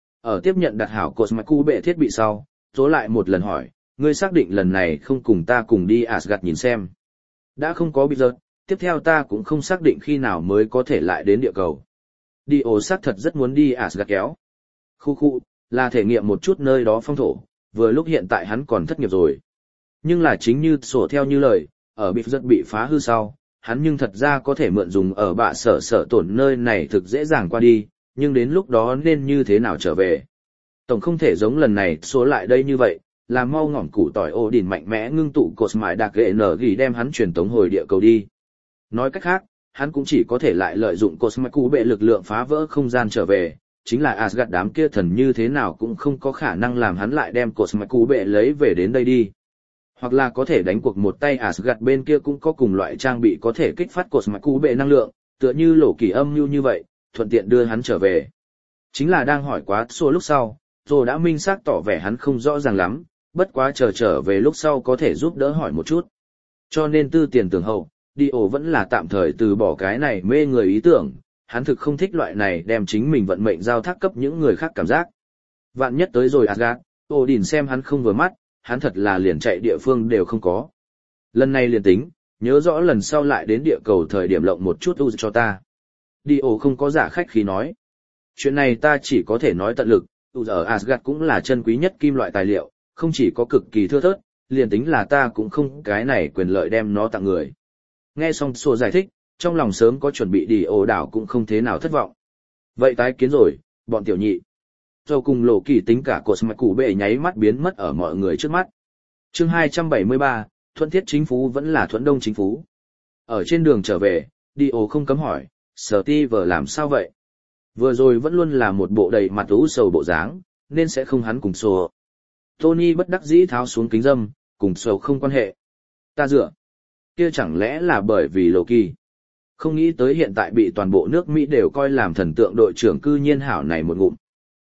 Ở tiếp nhận đặt hảo cột mạch cụ bệ thiết bị sau, tố lại một lần hỏi, ngươi xác định lần này không cùng ta cùng đi Asgard nhìn xem. Đã không có bây giờ, tiếp theo ta cũng không xác định khi nào mới có thể lại đến địa cầu. Đi ổ xác thật rất muốn đi Asgard kéo. Khu khu, là thể nghiệm một chút nơi đó phong thổ, vừa lúc hiện tại hắn còn thất nghiệp rồi. Nhưng là chính như sổ theo như lời, ở bị rất bị phá hư sau, hắn nhưng thật ra có thể mượn dùng ở bạ sở sở tổn nơi này thực dễ dàng qua đi, nhưng đến lúc đó nên như thế nào trở về. Tổng không thể giống lần này số lại đây như vậy, là mau ngỏm củ tỏi ô đỉnh mạnh mẽ ngưng tụ cột mại đặc ghệ nở ghi đem hắn truyền tống hồi địa cầu đi. Nói cách khác, hắn cũng chỉ có thể lại lợi dụng cột mạch cụ bệ lực lượng phá vỡ không gian trở về, chính là Asgard đám kia thần như thế nào cũng không có khả năng làm hắn lại đem cột mạch cụ bệ lấy về đến đây đi. Hoặc là có thể đánh cuộc một tay Asgard bên kia cũng có cùng loại trang bị có thể kích phát cột mạch cụ bệ năng lượng, tựa như lỗ kỳ âm như như vậy, thuận tiện đưa hắn trở về. Chính là đang hỏi quá số lúc sau, rồi đã minh xác tỏ vẻ hắn không rõ ràng lắm, bất quá chờ trở về lúc sau có thể giúp đỡ hỏi một chút. Cho nên tư tiền tưởng hậu, đi ổ vẫn là tạm thời từ bỏ cái này mê người ý tưởng, hắn thực không thích loại này đem chính mình vận mệnh giao thác cấp những người khác cảm giác. Vạn nhất tới rồi Asgard, Odin xem hắn không vừa mắt, hắn thật là liền chạy địa phương đều không có. Lần này liền tính, nhớ rõ lần sau lại đến địa cầu thời điểm lộng một chút u cho ta. Đi ổ không có giả khách khí nói. Chuyện này ta chỉ có thể nói tận lực, u ở Asgard cũng là chân quý nhất kim loại tài liệu, không chỉ có cực kỳ thưa thớt, liền tính là ta cũng không cái này quyền lợi đem nó tặng người. Nghe xong Sô giải thích, trong lòng sớm có chuẩn bị đi ổ đảo cũng không thế nào thất vọng. Vậy tái kiến rồi, bọn tiểu nhị. Rồi cùng lộ kỳ tính cả cột mạch cụ bệ nháy mắt biến mất ở mọi người trước mắt. Chương hai trăm bảy mươi ba, thuận thiết chính phú vẫn là thuận đông chính phú. Ở trên đường trở về, đi ổ không cấm hỏi, Sở Ti vờ làm sao vậy? Vừa rồi vẫn luôn là một bộ đầy mặt ú sầu bộ dáng, nên sẽ không hắn cùng Sô. Tony bất đắc dĩ tháo xuống kính dâm, cùng Sô không quan hệ. Ta dựa. Kia chẳng lẽ là bởi vì lộ kỳ. Không nghĩ tới hiện tại bị toàn bộ nước Mỹ đều coi làm thần tượng đội trưởng cư nhiên hảo này một ngụm.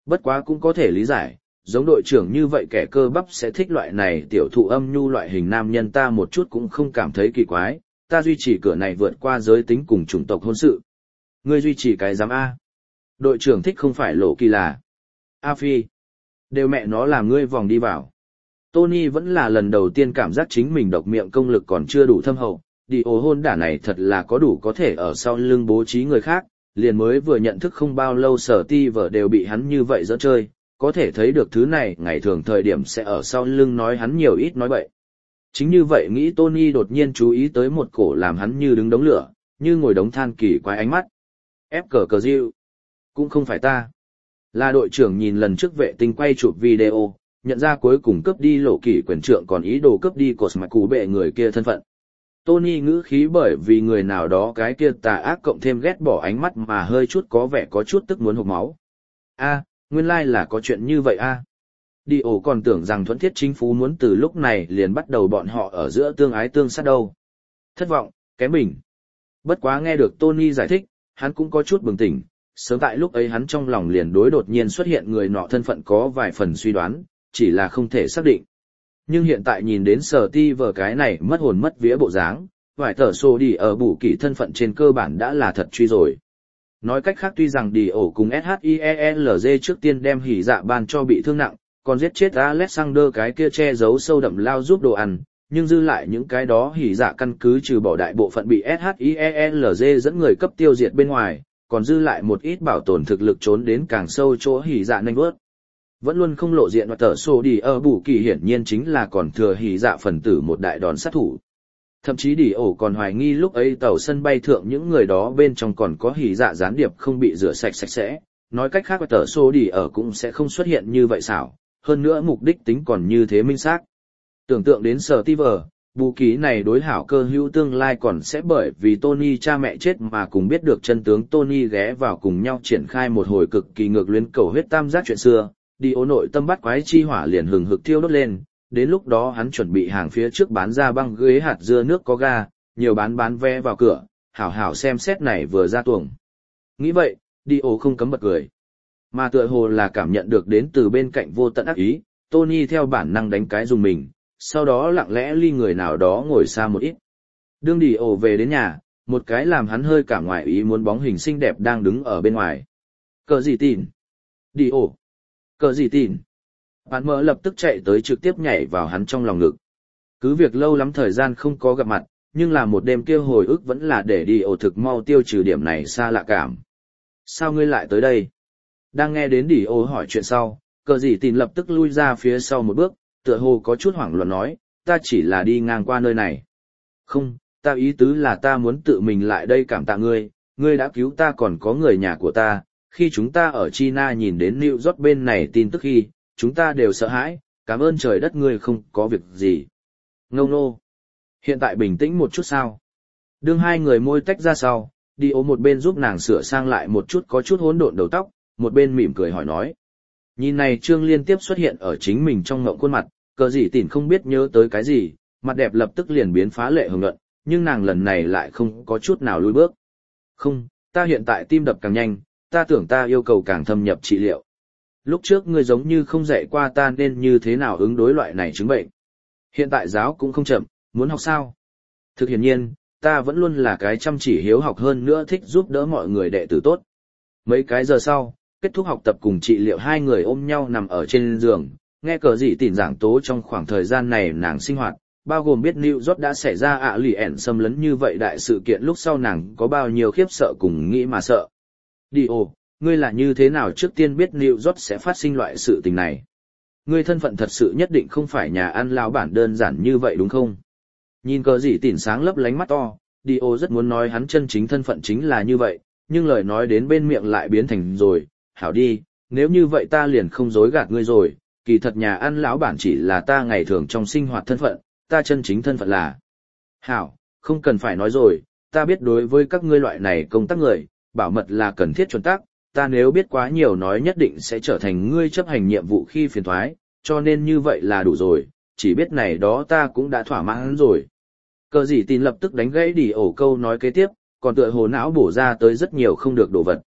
Bất quá cũng có thể lý giải, giống đội trưởng như vậy kẻ cơ bắp sẽ thích loại này tiểu thụ âm nhu loại hình nam nhân ta một chút cũng không cảm thấy kỳ quái, ta duy trì cửa này vượt qua giới tính cùng chủng tộc hôn sự. Ngươi duy trì cái giám A. Đội trưởng thích không phải lộ kỳ là. A Phi. Đều mẹ nó làm ngươi vòng đi vào. Tony vẫn là lần đầu tiên cảm giác chính mình độc miệng công lực còn chưa đủ thâm hậu, đi ổ hôn đả này thật là có đủ có thể ở sau lưng bố trí người khác, liền mới vừa nhận thức không bao lâu sở ti vợ đều bị hắn như vậy dỡ chơi, có thể thấy được thứ này ngày thường thời điểm sẽ ở sau lưng nói hắn nhiều ít nói bậy. Chính như vậy nghĩ Tony đột nhiên chú ý tới một cổ làm hắn như đứng đống lửa, như ngồi đống than kỳ quái ánh mắt. Ép cờ cờ diệu. Cũng không phải ta. Là đội trưởng nhìn lần trước vệ tinh quay chụp video, nhận ra cuối cùng cướp đi lộ kỷ quyền trượng còn ý đồ cướp đi cột mạch cú bệ người kia thân phận. Tony ngữ khí bởi vì người nào đó cái kia tà ác cộng thêm ghét bỏ ánh mắt mà hơi chút có vẻ có chút tức muốn hộc máu. A, nguyên lai là có chuyện như vậy a. Đi ổ còn tưởng rằng Thuẫn Thiết Chính Phú muốn từ lúc này liền bắt đầu bọn họ ở giữa tương ái tương sát đâu. Thất vọng, kém mình. Bất quá nghe được Tony giải thích, hắn cũng có chút bừng tỉnh, sớm tại lúc ấy hắn trong lòng liền đối đột nhiên xuất hiện người nọ thân phận có vài phần suy đoán, chỉ là không thể xác định. Nhưng hiện tại nhìn đến sở ti vờ cái này mất hồn mất vía bộ dáng, vài tờ xô đi ở bù kỳ thân phận trên cơ bản đã là thật truy rồi. Nói cách khác tuy rằng đi ổ cùng ét hát i e lờ giê trước tiên đem hỉ dạ ban cho bị thương nặng, còn giết chết Alexander cái kia che giấu sâu đậm lao giúp đồ ăn, nhưng dư lại những cái đó hỉ dạ căn cứ trừ bỏ đại bộ phận bị ét hát i e lờ giê dẫn người cấp tiêu diệt bên ngoài, còn dư lại một ít bảo tồn thực lực trốn đến càng sâu chỗ hỉ dạ nanh vớt. Vẫn luôn không lộ diện và tờ sổ đi ở bù kỳ hiển nhiên chính là còn thừa hỉ dạ phần tử một đại đòn sát thủ. Thậm chí đi ổ còn hoài nghi lúc ấy tàu sân bay thượng những người đó bên trong còn có hỉ dạ gián điệp không bị rửa sạch sạch sẽ, nói cách khác và tờ sổ đi ở cũng sẽ không xuất hiện như vậy xảo, hơn nữa mục đích tính còn như thế minh xác. Tưởng tượng đến sở ti vờ, bù ký này đối hảo cơ hữu tương lai còn sẽ bởi vì Tony cha mẹ chết mà cùng biết được chân tướng Tony ghé vào cùng nhau triển khai một hồi cực kỳ ngược luyến cầu huyết tam giác chuyện xưa, đi ố nội tâm bắt quái chi hỏa liền hừng hực thiêu đốt lên, đến lúc đó hắn chuẩn bị hàng phía trước bán ra băng ghế hạt dưa nước có ga, nhiều bán bán vé vào cửa, hảo hảo xem xét này vừa ra tuồng. Nghĩ vậy, đi ố không cấm bật cười. Mà tựa hồ là cảm nhận được đến từ bên cạnh vô tận ác ý, Tony theo bản năng đánh cái dùng mình, sau đó lặng lẽ ly người nào đó ngồi xa một ít. Đương đi ổ về đến nhà, một cái làm hắn hơi cả ngoài ý muốn bóng hình xinh đẹp đang đứng ở bên ngoài. Cờ gì tin? Đi ổ. Cờ gì tin? Bạn mỡ lập tức chạy tới trực tiếp nhảy vào hắn trong lòng ngực. Cứ việc lâu lắm thời gian không có gặp mặt, nhưng là một đêm kia hồi ức vẫn là để đi ổ thực mau tiêu trừ điểm này xa lạ cảm. Sao ngươi lại tới đây? Đang nghe đến đi ổ hỏi chuyện sau, cờ gì tin lập tức lui ra phía sau một bước, tựa hồ có chút hoảng loạn nói, ta chỉ là đi ngang qua nơi này. Không, ta ý tứ là ta muốn tự mình lại đây cảm tạ ngươi, ngươi đã cứu ta còn có người nhà của ta, khi chúng ta ở China nhìn đến New York bên này tin tức khi, chúng ta đều sợ hãi, cảm ơn trời đất ngươi không có việc gì. Ngông nô. Hiện tại bình tĩnh một chút sao. Đương hai người môi tách ra sau, đi ố một bên giúp nàng sửa sang lại một chút có chút hỗn độn đầu tóc, một bên mỉm cười hỏi nói. Nhìn này Trương liên tiếp xuất hiện ở chính mình trong ngộng khuôn mặt, cờ gì tỉn không biết nhớ tới cái gì, mặt đẹp lập tức liền biến phá lệ hồng nhuận, nhưng nàng lần này lại không có chút nào lùi bước. Không, ta hiện tại tim đập càng nhanh, ta tưởng ta yêu cầu càng thâm nhập trị liệu. Lúc trước ngươi giống như không dạy qua ta nên như thế nào ứng đối loại này chứng bệnh. Hiện tại giáo cũng không chậm, muốn học sao? Thực hiển nhiên, ta vẫn luôn là cái chăm chỉ hiếu học hơn nữa thích giúp đỡ mọi người đệ tử tốt. Mấy cái giờ sau, kết thúc học tập cùng trị liệu hai người ôm nhau nằm ở trên giường, nghe cờ gì tỉn giảng tố trong khoảng thời gian này nàng sinh hoạt, bao gồm biết New York đã xảy ra ạ lì ẻn xâm lấn như vậy đại sự kiện lúc sau nàng có bao nhiêu khiếp sợ cùng nghĩ mà sợ. Đi ồ, ngươi là như thế nào trước tiên biết New York sẽ phát sinh loại sự tình này? Ngươi thân phận thật sự nhất định không phải nhà ăn lão bản đơn giản như vậy đúng không? Nhìn cờ gì tỉn sáng lấp lánh mắt to, đi ồ rất muốn nói hắn chân chính thân phận chính là như vậy, nhưng lời nói đến bên miệng lại biến thành rồi, hảo đi, nếu như vậy ta liền không dối gạt ngươi rồi, kỳ thật nhà ăn lão bản chỉ là ta ngày thường trong sinh hoạt thân phận, ta chân chính thân phận là. Hảo, không cần phải nói rồi, ta biết đối với các ngươi loại này công tác người, bảo mật là cần thiết chuẩn tắc, ta nếu biết quá nhiều nói nhất định sẽ trở thành ngươi chấp hành nhiệm vụ khi phiền thoái, cho nên như vậy là đủ rồi, chỉ biết này đó ta cũng đã thỏa mãn rồi. Cờ gì tin lập tức đánh gãy đi ổ câu nói kế tiếp, còn tựa hồ não bổ ra tới rất nhiều không được đồ vật.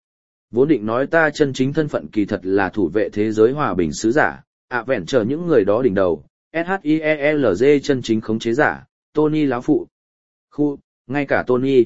Vốn định nói ta chân chính thân phận kỳ thật là thủ vệ thế giới hòa bình sứ giả, ạ vẹn chờ những người đó đỉnh đầu, SHIELZ chân chính khống chế giả, Tony láo phụ. Khu, ngay cả Tony.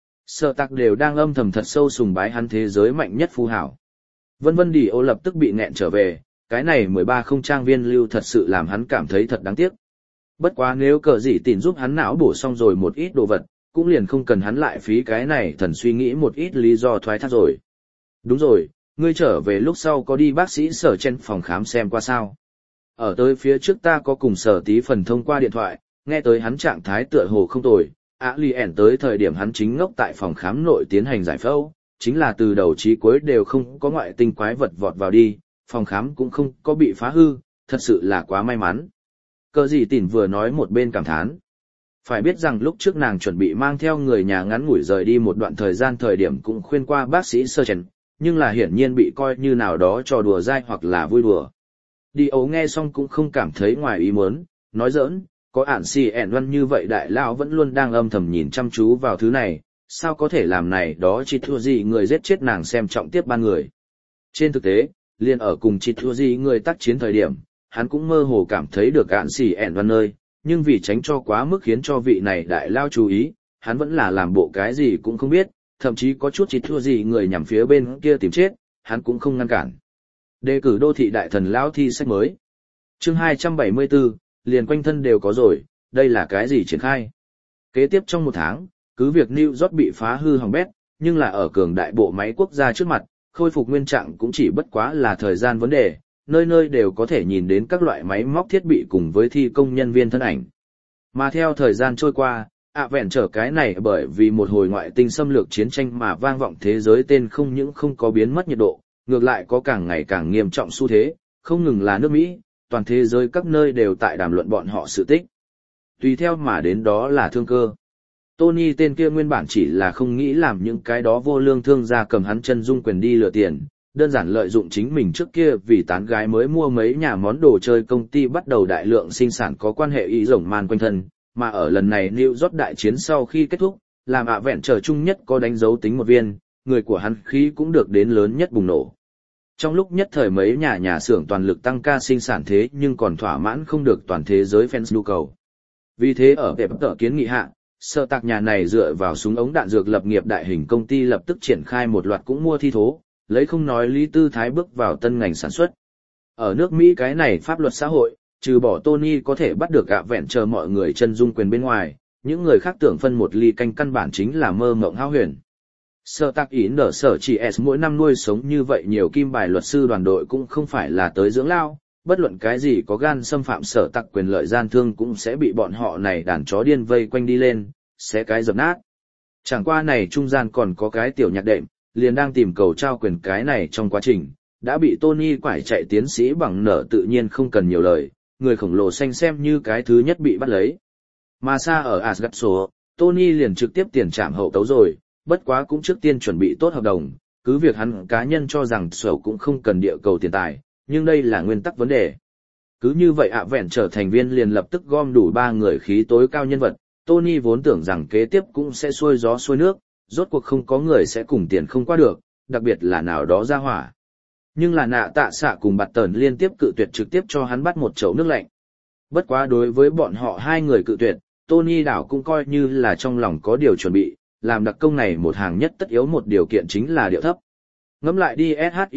Sở tạc đều đang âm thầm thật sâu sùng bái hắn thế giới mạnh nhất phú hảo. Vân vân đi ô lập tức bị nghẹn trở về, cái này mười ba không trang viên lưu thật sự làm hắn cảm thấy thật đáng tiếc. Bất quá nếu cờ gì tìm giúp hắn não bổ xong rồi một ít đồ vật, cũng liền không cần hắn lại phí cái này thần suy nghĩ một ít lý do thoái thác rồi. Đúng rồi, ngươi trở về lúc sau có đi bác sĩ sở trên phòng khám xem qua sao. Ở tới phía trước ta có cùng sở tí phần thông qua điện thoại, nghe tới hắn trạng thái tựa hồ không tồi, ạ lì ẻn tới thời điểm hắn chính ngốc tại phòng khám nội tiến hành giải phẫu, chính là từ đầu chí cuối đều không có ngoại tinh quái vật vọt vào đi, phòng khám cũng không có bị phá hư, thật sự là quá may mắn. Cờ gì tỉn vừa nói một bên cảm thán. Phải biết rằng lúc trước nàng chuẩn bị mang theo người nhà ngắn ngủi rời đi một đoạn thời gian thời điểm cũng khuyên qua bác sĩ sơ chèn, nhưng là hiển nhiên bị coi như nào đó trò đùa dai hoặc là vui đùa. Đi ấu nghe xong cũng không cảm thấy ngoài ý muốn, nói giỡn, có ản xì ẻn văn như vậy đại lão vẫn luôn đang âm thầm nhìn chăm chú vào thứ này, sao có thể làm này đó chỉ thua gì người giết chết nàng xem trọng tiếp ban người. Trên thực tế, liền ở cùng chỉ thua gì người tác chiến thời điểm, hắn cũng mơ hồ cảm thấy được ản xì ẻn văn nơi, nhưng vì tránh cho quá mức khiến cho vị này đại lao chú ý, hắn vẫn là làm bộ cái gì cũng không biết, thậm chí có chút chỉ thua gì người nhằm phía bên kia tìm chết, hắn cũng không ngăn cản. Đề cử đô thị đại thần lão thi sách mới. Chương hai trăm bảy mươi bốn, liền quanh thân đều có rồi, đây là cái gì triển khai? Kế tiếp trong một tháng, cứ việc New York bị phá hư hỏng bét, nhưng là ở cường đại bộ máy quốc gia trước mặt, khôi phục nguyên trạng cũng chỉ bất quá là thời gian vấn đề, nơi nơi đều có thể nhìn đến các loại máy móc thiết bị cùng với thi công nhân viên thân ảnh. Mà theo thời gian trôi qua, ạ vẹn trở cái này bởi vì một hồi ngoại tinh xâm lược chiến tranh mà vang vọng thế giới tên không những không có biến mất nhiệt độ, ngược lại có càng ngày càng nghiêm trọng xu thế, không ngừng là nước Mỹ, toàn thế giới các nơi đều tại đàm luận bọn họ sự tích. Tùy theo mà đến đó là thương cơ. Tony tên kia nguyên bản chỉ là không nghĩ làm những cái đó vô lương thương gia cầm hắn chân dung quyền đi lừa tiền, đơn giản lợi dụng chính mình trước kia vì tán gái mới mua mấy nhà món đồ chơi công ty bắt đầu đại lượng sinh sản có quan hệ ý rồng man quanh thân, mà ở lần này New York đại chiến sau khi kết thúc, làm ạ vẹn trở chung nhất có đánh dấu tính một viên, người của hắn khí cũng được đến lớn nhất bùng nổ. Trong lúc nhất thời mấy nhà nhà xưởng toàn lực tăng ca sinh sản thế nhưng còn thỏa mãn không được toàn thế giới fans nhu cầu. Vì thế ở đẹp tờ kiến nghị hạ, sở tạc nhà này dựa vào súng ống đạn dược lập nghiệp đại hình công ty lập tức triển khai một loạt cũng mua thi thố, lấy không nói lý tư thái bước vào tân ngành sản xuất. Ở nước Mỹ cái này pháp luật xã hội, trừ bỏ Tony có thể bắt được ạ vẹn chờ mọi người chân dung quyền bên ngoài, những người khác tưởng phân một ly canh căn bản chính là mơ mộng hão huyền. Sở tạc ý nở sở chỉ S mỗi năm nuôi sống như vậy nhiều kim bài luật sư đoàn đội cũng không phải là tới dưỡng lao, bất luận cái gì có gan xâm phạm sở tạc quyền lợi gian thương cũng sẽ bị bọn họ này đàn chó điên vây quanh đi lên, sẽ cái dập nát. Chẳng qua này trung gian còn có cái tiểu nhạc đệm, liền đang tìm cầu trao quyền cái này trong quá trình, đã bị Tony quải chạy tiến sĩ bằng nở tự nhiên không cần nhiều lời, người khổng lồ xanh xem như cái thứ nhất bị bắt lấy. Mà xa ở Asgard số, Tony liền trực tiếp tiền trảm hậu tấu rồi, bất quá cũng trước tiên chuẩn bị tốt hợp đồng, cứ việc hắn cá nhân cho rằng sổ cũng không cần địa cầu tiền tài, nhưng đây là nguyên tắc vấn đề. Cứ như vậy ạ vẹn trở thành viên liền lập tức gom đủ ba người khí tối cao nhân vật, Tony vốn tưởng rằng kế tiếp cũng sẽ xuôi gió xuôi nước, rốt cuộc không có người sẽ cùng tiền không qua được, đặc biệt là nào đó ra hỏa. Nhưng là nạ tạ xạ cùng bạt tờn liên tiếp cự tuyệt trực tiếp cho hắn bắt một chậu nước lạnh. Bất quá đối với bọn họ hai người cự tuyệt, Tony đảo cũng coi như là trong lòng có điều chuẩn bị, làm đặc công này một hàng nhất tất yếu một điều kiện chính là điệu thấp. Ngẫm lại đi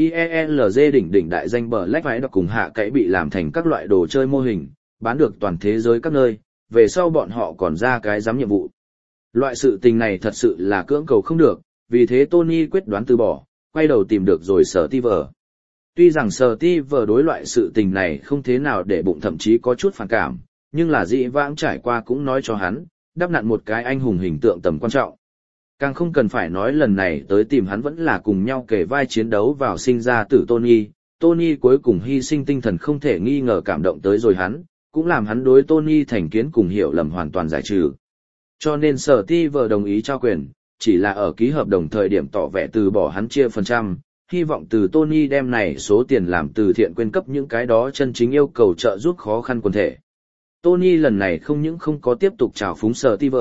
SHIELZ đỉnh đỉnh đại danh bờ lách váy đặc cùng hạ cậy bị làm thành các loại đồ chơi mô hình, bán được toàn thế giới các nơi, về sau bọn họ còn ra cái giám nhiệm vụ. Loại sự tình này thật sự là cưỡng cầu không được, vì thế Tony quyết đoán từ bỏ, quay đầu tìm được rồi Sở Ti Vờ. Tuy rằng Sở Ti Vờ đối loại sự tình này không thế nào để bụng thậm chí có chút phản cảm, nhưng là dĩ vãng trải qua cũng nói cho hắn, đắp nặn một cái anh hùng hình tượng tầm quan trọng. Càng không cần phải nói lần này tới tìm hắn vẫn là cùng nhau kề vai chiến đấu vào sinh ra tử Tony, Tony cuối cùng hy sinh tinh thần không thể nghi ngờ cảm động tới rồi hắn, cũng làm hắn đối Tony thành kiến cùng hiểu lầm hoàn toàn giải trừ. Cho nên Sở Ti Vờ đồng ý trao quyền, chỉ là ở ký hợp đồng thời điểm tỏ vẻ từ bỏ hắn chia phần trăm, hy vọng từ Tony đem này số tiền làm từ thiện quyên cấp những cái đó chân chính yêu cầu trợ giúp khó khăn quần thể. Tony lần này không những không có tiếp tục trào phúng Sở Ti Vờ,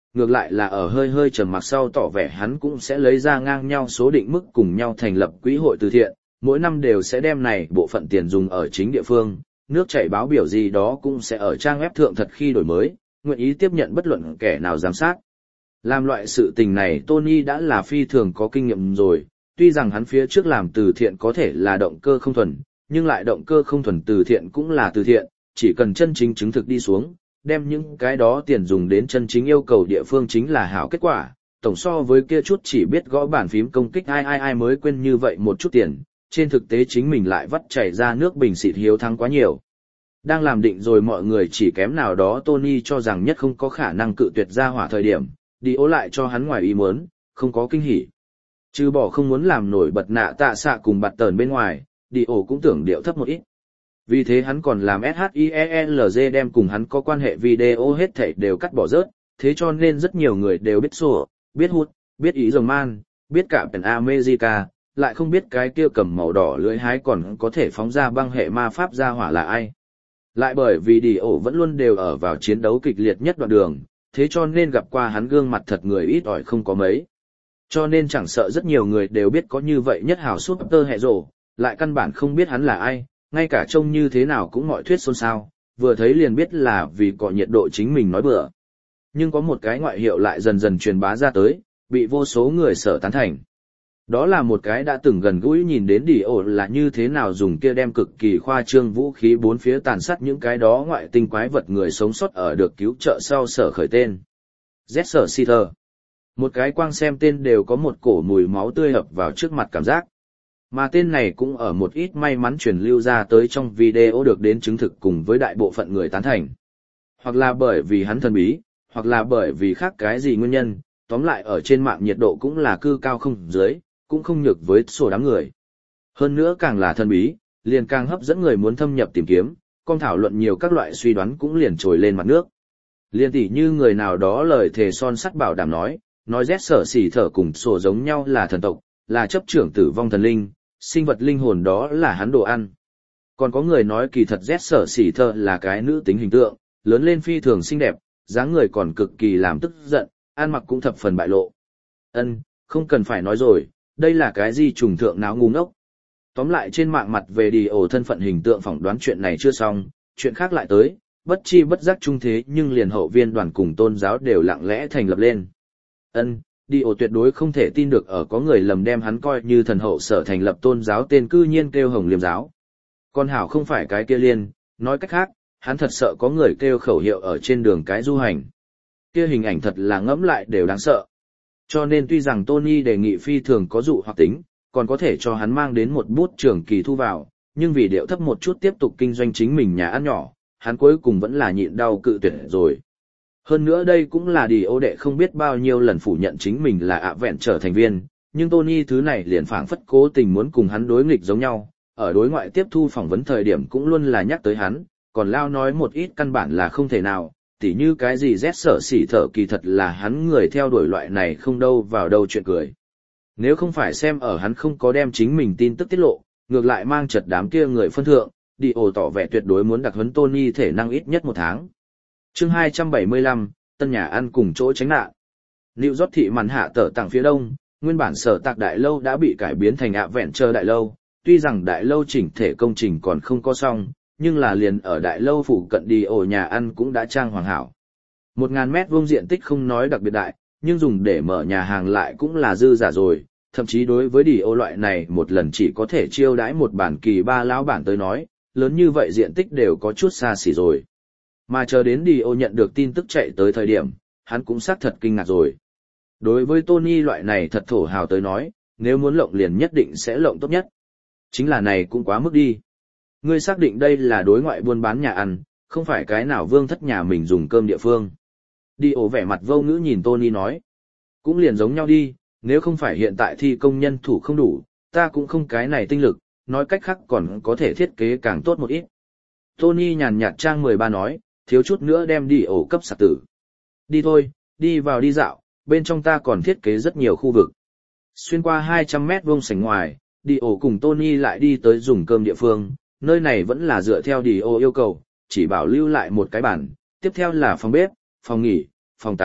ngược lại là ở hơi hơi trầm mặc sau tỏ vẻ hắn cũng sẽ lấy ra ngang nhau số định mức cùng nhau thành lập quỹ hội từ thiện, mỗi năm đều sẽ đem này bộ phận tiền dùng ở chính địa phương, nước chảy báo biểu gì đó cũng sẽ ở trang web thượng thật khi đổi mới, nguyện ý tiếp nhận bất luận kẻ nào giám sát. Làm loại sự tình này Tony đã là phi thường có kinh nghiệm rồi, tuy rằng hắn phía trước làm từ thiện có thể là động cơ không thuần, nhưng lại động cơ không thuần từ thiện cũng là từ thiện, chỉ cần chân chính chứng thực đi xuống, đem những cái đó tiền dùng đến chân chính yêu cầu địa phương chính là hảo kết quả, tổng so với kia chút chỉ biết gõ bàn phím công kích ai ai ai mới quên như vậy một chút tiền, trên thực tế chính mình lại vắt chảy ra nước bình xịt hiếu thắng quá nhiều. Đang làm định rồi mọi người chỉ kém nào đó Tony cho rằng nhất không có khả năng cự tuyệt ra hỏa thời điểm, đi ố lại cho hắn ngoài ý muốn, không có kinh hỉ. Trừ bỏ không muốn làm nổi bật nạ tạ xạ cùng bạt tờn bên ngoài, đi ố cũng tưởng điệu thấp một ít. Vì thế hắn còn làm ét hát i e lờ giê đem cùng hắn có quan hệ video hết thảy đều cắt bỏ rớt, thế cho nên rất nhiều người đều biết sổ, biết hút, biết ý rồng man, biết cả Pen America, lại không biết cái kia cầm màu đỏ lưỡi hái còn có thể phóng ra băng hệ ma pháp ra hỏa là ai. Lại bởi vì đi ổ vẫn luôn đều ở vào chiến đấu kịch liệt nhất đoạn đường, thế cho nên gặp qua hắn gương mặt thật người ít ỏi không có mấy. Cho nên chẳng sợ rất nhiều người đều biết có như vậy nhất hào suốt tơ hệ rổ, lại căn bản không biết hắn là ai, ngay cả trông như thế nào cũng mọi thuyết xôn xao, vừa thấy liền biết là vì cọ nhiệt độ chính mình nói bừa. Nhưng có một cái ngoại hiệu lại dần dần truyền bá ra tới, bị vô số người sở tán thành. Đó là một cái đã từng gần gũi nhìn đến đi ổ là như thế nào dùng kia đem cực kỳ khoa trương vũ khí bốn phía tàn sát những cái đó ngoại tinh quái vật người sống sót ở được cứu trợ sau sở khởi tên. Jesser Sitter. Một cái quang xem tên đều có một cổ mùi máu tươi hợp vào trước mặt cảm giác. Mà tên này cũng ở một ít may mắn truyền lưu ra tới trong video được đến chứng thực cùng với đại bộ phận người tán thành. Hoặc là bởi vì hắn thần bí, hoặc là bởi vì khác cái gì nguyên nhân, tóm lại ở trên mạng nhiệt độ cũng là cư cao không dưới, cũng không nhược với sổ đám người. Hơn nữa càng là thần bí, liền càng hấp dẫn người muốn thâm nhập tìm kiếm, con thảo luận nhiều các loại suy đoán cũng liền trồi lên mặt nước. Liên tỷ như người nào đó lời thề son sắt bảo đảm nói, nói rét sở xỉ thở cùng sổ giống nhau là thần tộc, là chấp trưởng tử vong thần linh, sinh vật linh hồn đó là hắn đồ ăn. Còn có người nói kỳ thật rét sở xỉ thở là cái nữ tính hình tượng, lớn lên phi thường xinh đẹp, dáng người còn cực kỳ làm tức giận, ăn mặc cũng thập phần bại lộ. Ân, không cần phải nói rồi, đây là cái gì trùng thượng náo ngu ngốc. Tóm lại trên mạng mặt về đi ổ thân phận hình tượng phỏng đoán chuyện này chưa xong, chuyện khác lại tới, bất chi bất giác trung thế nhưng liền hậu viên đoàn cùng tôn giáo đều lặng lẽ thành lập lên. Ân, đi ổ tuyệt đối không thể tin được ở có người lầm đem hắn coi như thần hậu sở thành lập tôn giáo tên cư nhiên kêu Hồng Liêm giáo. Con hảo không phải cái kia liên, nói cách khác, hắn thật sợ có người kêu khẩu hiệu ở trên đường cái du hành. Kia hình ảnh thật là ngẫm lại đều đáng sợ. Cho nên tuy rằng Tony đề nghị phi thường có dụ hoặc tính, còn có thể cho hắn mang đến một bút trường kỳ thu vào, nhưng vì điệu thấp một chút tiếp tục kinh doanh chính mình nhà ăn nhỏ, hắn cuối cùng vẫn là nhịn đau cự tuyệt rồi. Hơn nữa đây cũng là đi ô đệ không biết bao nhiêu lần phủ nhận chính mình là ạ vẹn trở thành viên, nhưng Tony thứ này liền phảng phất cố tình muốn cùng hắn đối nghịch giống nhau, ở đối ngoại tiếp thu phỏng vấn thời điểm cũng luôn là nhắc tới hắn, còn lao nói một ít căn bản là không thể nào, tỉ như cái gì rét sở xỉ thở kỳ thật là hắn người theo đuổi loại này không đâu vào đâu chuyện cười. Nếu không phải xem ở hắn không có đem chính mình tin tức tiết lộ, ngược lại mang chật đám kia người phân thượng, đi ổ tỏ vẻ tuyệt đối muốn đặc huấn Tony thể năng ít nhất một tháng. Chương hai trăm bảy mươi lăm, tân nhà ăn cùng chỗ tránh nạn. New York thị màn hạ tở tảng phía đông, nguyên bản sở tạc đại lâu đã bị cải biến thành ạ vẹn chờ đại lâu, tuy rằng đại lâu chỉnh thể công trình còn không có xong, nhưng là liền ở đại lâu phụ cận đi ổ nhà ăn cũng đã trang hoàng hảo. Một ngàn mét vuông diện tích không nói đặc biệt đại, nhưng dùng để mở nhà hàng lại cũng là dư giả rồi, thậm chí đối với đi ổ loại này một lần chỉ có thể chiêu đãi một bản kỳ ba lão bản tới nói, lớn như vậy diện tích đều có chút xa xỉ rồi. Mà chờ đến đi ổ nhận được tin tức chạy tới thời điểm, hắn cũng xác thật kinh ngạc rồi. Đối với Tony loại này thật thổ hào tới nói, nếu muốn lộng liền nhất định sẽ lộng tốt nhất. Chính là này cũng quá mức đi. Ngươi xác định đây là đối ngoại buôn bán nhà ăn, không phải cái nào vương thất nhà mình dùng cơm địa phương. Đi ổ vẻ mặt vô ngữ nhìn Tony nói. Cũng liền giống nhau đi, nếu không phải hiện tại thi công nhân thủ không đủ, ta cũng không cái này tinh lực, nói cách khác còn có thể thiết kế càng tốt một ít. Tony nhàn nhạt trang mười ba nói, thiếu chút nữa đem đi ổ cấp sạc tử. Đi thôi, đi vào đi dạo, bên trong ta còn thiết kế rất nhiều khu vực. Xuyên qua hai trăm mét vuông sảnh ngoài, đi ổ cùng Tony lại đi tới dùng cơm địa phương, nơi này vẫn là dựa theo đi ổ yêu cầu, chỉ bảo lưu lại một cái bàn, tiếp theo là phòng bếp, phòng nghỉ, phòng tắm,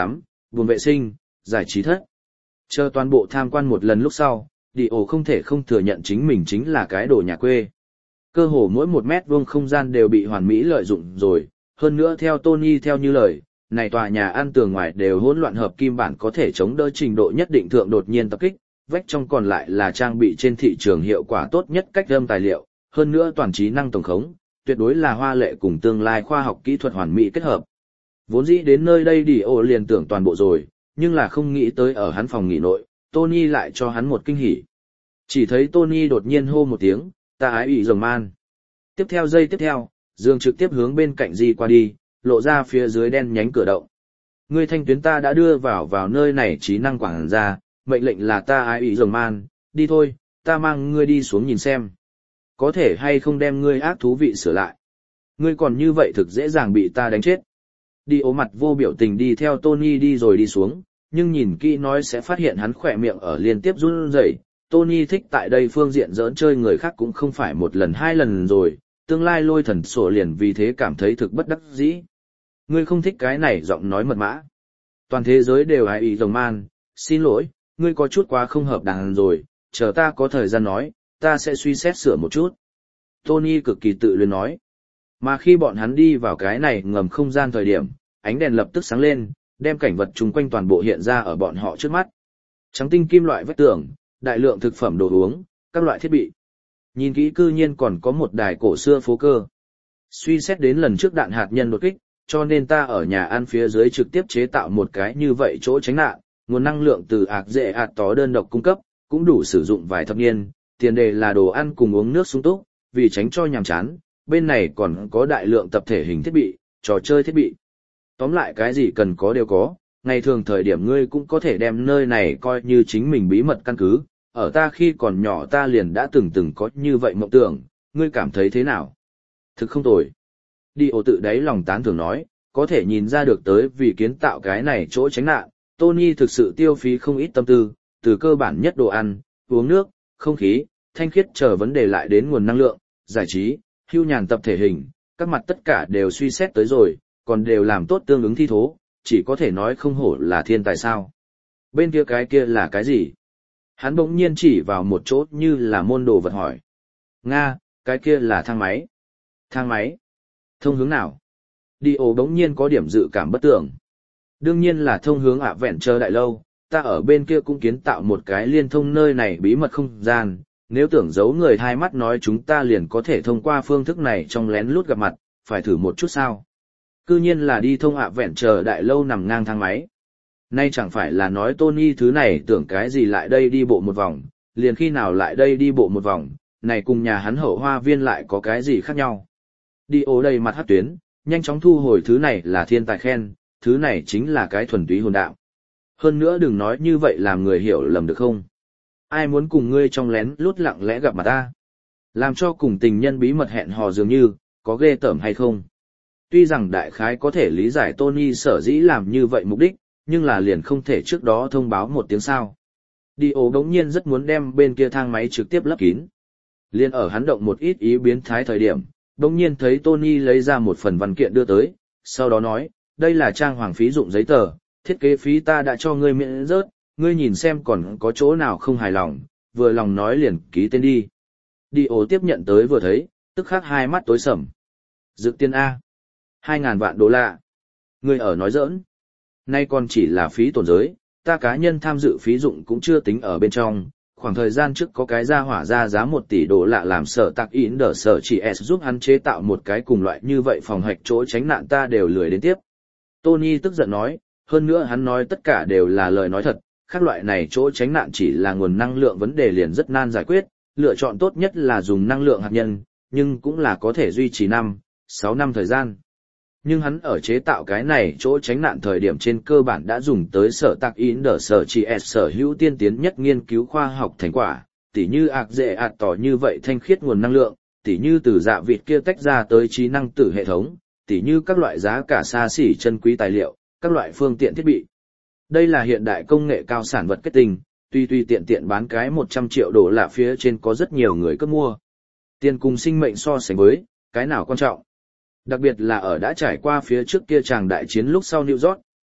buồng vệ sinh, giải trí thất. Chờ toàn bộ tham quan một lần lúc sau, đi ổ không thể không thừa nhận chính mình chính là cái đồ nhà quê. Cơ hồ mỗi một mét vuông không gian đều bị hoàn mỹ lợi dụng rồi, hơn nữa theo Tony theo như lời, này tòa nhà ăn tường ngoài đều hỗn loạn hợp kim bản có thể chống đỡ trình độ nhất định thượng đột nhiên tập kích, vách trong còn lại là trang bị trên thị trường hiệu quả tốt nhất cách âm tài liệu, hơn nữa toàn trí năng tổng khống, tuyệt đối là hoa lệ cùng tương lai khoa học kỹ thuật hoàn mỹ kết hợp. Vốn dĩ đến nơi đây đi ổ liền tưởng toàn bộ rồi, nhưng là không nghĩ tới ở hắn phòng nghỉ nội, Tony lại cho hắn một kinh hỉ. Chỉ thấy Tony đột nhiên hô một tiếng, ta ái ủy rồng man. Tiếp theo giây tiếp theo, Dương trực tiếp hướng bên cạnh Di qua đi, lộ ra phía dưới đen nhánh cửa động. Ngươi thanh tuyến ta đã đưa vào vào nơi này trí năng quảng ra, mệnh lệnh là ta ái ủy rồng man, đi thôi, ta mang ngươi đi xuống nhìn xem. Có thể hay không đem ngươi ác thú vị sửa lại. Ngươi còn như vậy thực dễ dàng bị ta đánh chết. Đi ố mặt vô biểu tình đi theo Tony đi rồi đi xuống, nhưng nhìn kỹ nói sẽ phát hiện hắn khỏe miệng ở liên tiếp run rẩy. Tony thích tại đây phương diện giỡn chơi người khác cũng không phải một lần hai lần rồi, tương lai lôi thần sổ liền vì thế cảm thấy thực bất đắc dĩ. Ngươi không thích cái này giọng nói mật mã. Toàn thế giới đều hài ý rồng man, xin lỗi, ngươi có chút quá không hợp đàn rồi, chờ ta có thời gian nói, ta sẽ suy xét sửa một chút. Tony cực kỳ tự luyến nói. Mà khi bọn hắn đi vào cái này ngầm không gian thời điểm, ánh đèn lập tức sáng lên, đem cảnh vật chung quanh toàn bộ hiện ra ở bọn họ trước mắt. Trắng tinh kim loại vách tường, đại lượng thực phẩm đồ uống, các loại thiết bị. Nhìn kỹ cư nhiên còn có một đài cổ xưa phố cơ. Suy xét đến lần trước đạn hạt nhân đột kích, cho nên ta ở nhà ăn phía dưới trực tiếp chế tạo một cái như vậy chỗ tránh nạn, nguồn năng lượng từ ạc dễ ạt tó đơn độc cung cấp, cũng đủ sử dụng vài thập niên, tiền đề là đồ ăn cùng uống nước sung túc, vì tránh cho nhàm chán, bên này còn có đại lượng tập thể hình thiết bị, trò chơi thiết bị. Tóm lại cái gì cần có đều có, ngày thường thời điểm ngươi cũng có thể đem nơi này coi như chính mình bí mật căn cứ, ở ta khi còn nhỏ ta liền đã từng từng có như vậy mộng tưởng, ngươi cảm thấy thế nào? Thực không tồi. Đi ổ tự đáy lòng tán thưởng nói, có thể nhìn ra được tới vì kiến tạo cái này chỗ tránh nạn, Tony thực sự tiêu phí không ít tâm tư, từ cơ bản nhất đồ ăn, uống nước, không khí, thanh khiết chờ vấn đề lại đến nguồn năng lượng, giải trí, hưu nhàn tập thể hình, các mặt tất cả đều suy xét tới rồi, còn đều làm tốt tương ứng thi thố, chỉ có thể nói không hổ là thiên tài sao. Bên kia cái kia là cái gì? Hắn bỗng nhiên chỉ vào một chỗ như là môn đồ vật hỏi. Nga, cái kia là thang máy. Thang máy? Thông hướng nào? Đi ổ bỗng nhiên có điểm dự cảm bất tưởng. Đương nhiên là thông hướng ạ vẹn chờ đại lâu, ta ở bên kia cũng kiến tạo một cái liên thông nơi này bí mật không gian, nếu tưởng giấu người hai mắt nói chúng ta liền có thể thông qua phương thức này trong lén lút gặp mặt, phải thử một chút sao. Cư nhiên là đi thông ạ vẹn chờ đại lâu nằm ngang thang máy. Nay chẳng phải là nói Tony thứ này tưởng cái gì lại đây đi bộ một vòng, liền khi nào lại đây đi bộ một vòng, này cùng nhà hắn hậu hoa viên lại có cái gì khác nhau. Đi ố đầy mặt hát tuyến, nhanh chóng thu hồi thứ này là thiên tài khen, thứ này chính là cái thuần túy hồn đạo. Hơn nữa đừng nói như vậy làm người hiểu lầm được không? Ai muốn cùng ngươi trong lén lút lặng lẽ gặp mặt ta? Làm cho cùng tình nhân bí mật hẹn hò dường như, có ghê tởm hay không? Tuy rằng đại khái có thể lý giải Tony sở dĩ làm như vậy mục đích, nhưng là liền không thể trước đó thông báo một tiếng sao. Đi ố đống nhiên rất muốn đem bên kia thang máy trực tiếp lấp kín. Liên ở hắn động một ít ý biến thái thời điểm, đống nhiên thấy Tony lấy ra một phần văn kiện đưa tới, sau đó nói, đây là trang hoàng phí dụng giấy tờ, thiết kế phí ta đã cho ngươi miễn rớt, ngươi nhìn xem còn có chỗ nào không hài lòng, vừa lòng nói liền ký tên đi. Đi ố tiếp nhận tới vừa thấy, tức khắc hai mắt tối sầm. Dự tiên A. Hai ngàn vạn đô la. Ngươi ở nói giỡn. Nay còn chỉ là phí tổn giới, ta cá nhân tham dự phí dụng cũng chưa tính ở bên trong. Khoảng thời gian trước có cái ra hỏa ra giá một tỷ đô la làm sở tạc in đỡ sở chỉ S giúp hắn chế tạo một cái cùng loại như vậy phòng hạch chỗ tránh nạn ta đều lười đến tiếp. Tony tức giận nói, hơn nữa hắn nói tất cả đều là lời nói thật, khác loại này chỗ tránh nạn chỉ là nguồn năng lượng vấn đề liền rất nan giải quyết, lựa chọn tốt nhất là dùng năng lượng hạt nhân, nhưng cũng là có thể duy trì năm, sáu năm thời gian. Nhưng hắn ở chế tạo cái này chỗ tránh nạn thời điểm trên cơ bản đã dùng tới sở tạc in đỡ sở chỉ S sở hữu tiên tiến nhất nghiên cứu khoa học thành quả, tỉ như ạc dễ ạt tỏ như vậy thanh khiết nguồn năng lượng, tỉ như từ dạ vịt kia tách ra tới trí năng tử hệ thống, tỉ như các loại giá cả xa xỉ chân quý tài liệu, các loại phương tiện thiết bị. Đây là hiện đại công nghệ cao sản vật kết tinh, tuy tuy tiện tiện bán cái một trăm triệu đô la phía trên có rất nhiều người cấp mua. Tiền cùng sinh mệnh so sánh với, cái nào quan trọng? Đặc biệt là ở đã trải qua phía trước kia chàng đại chiến lúc sau New York,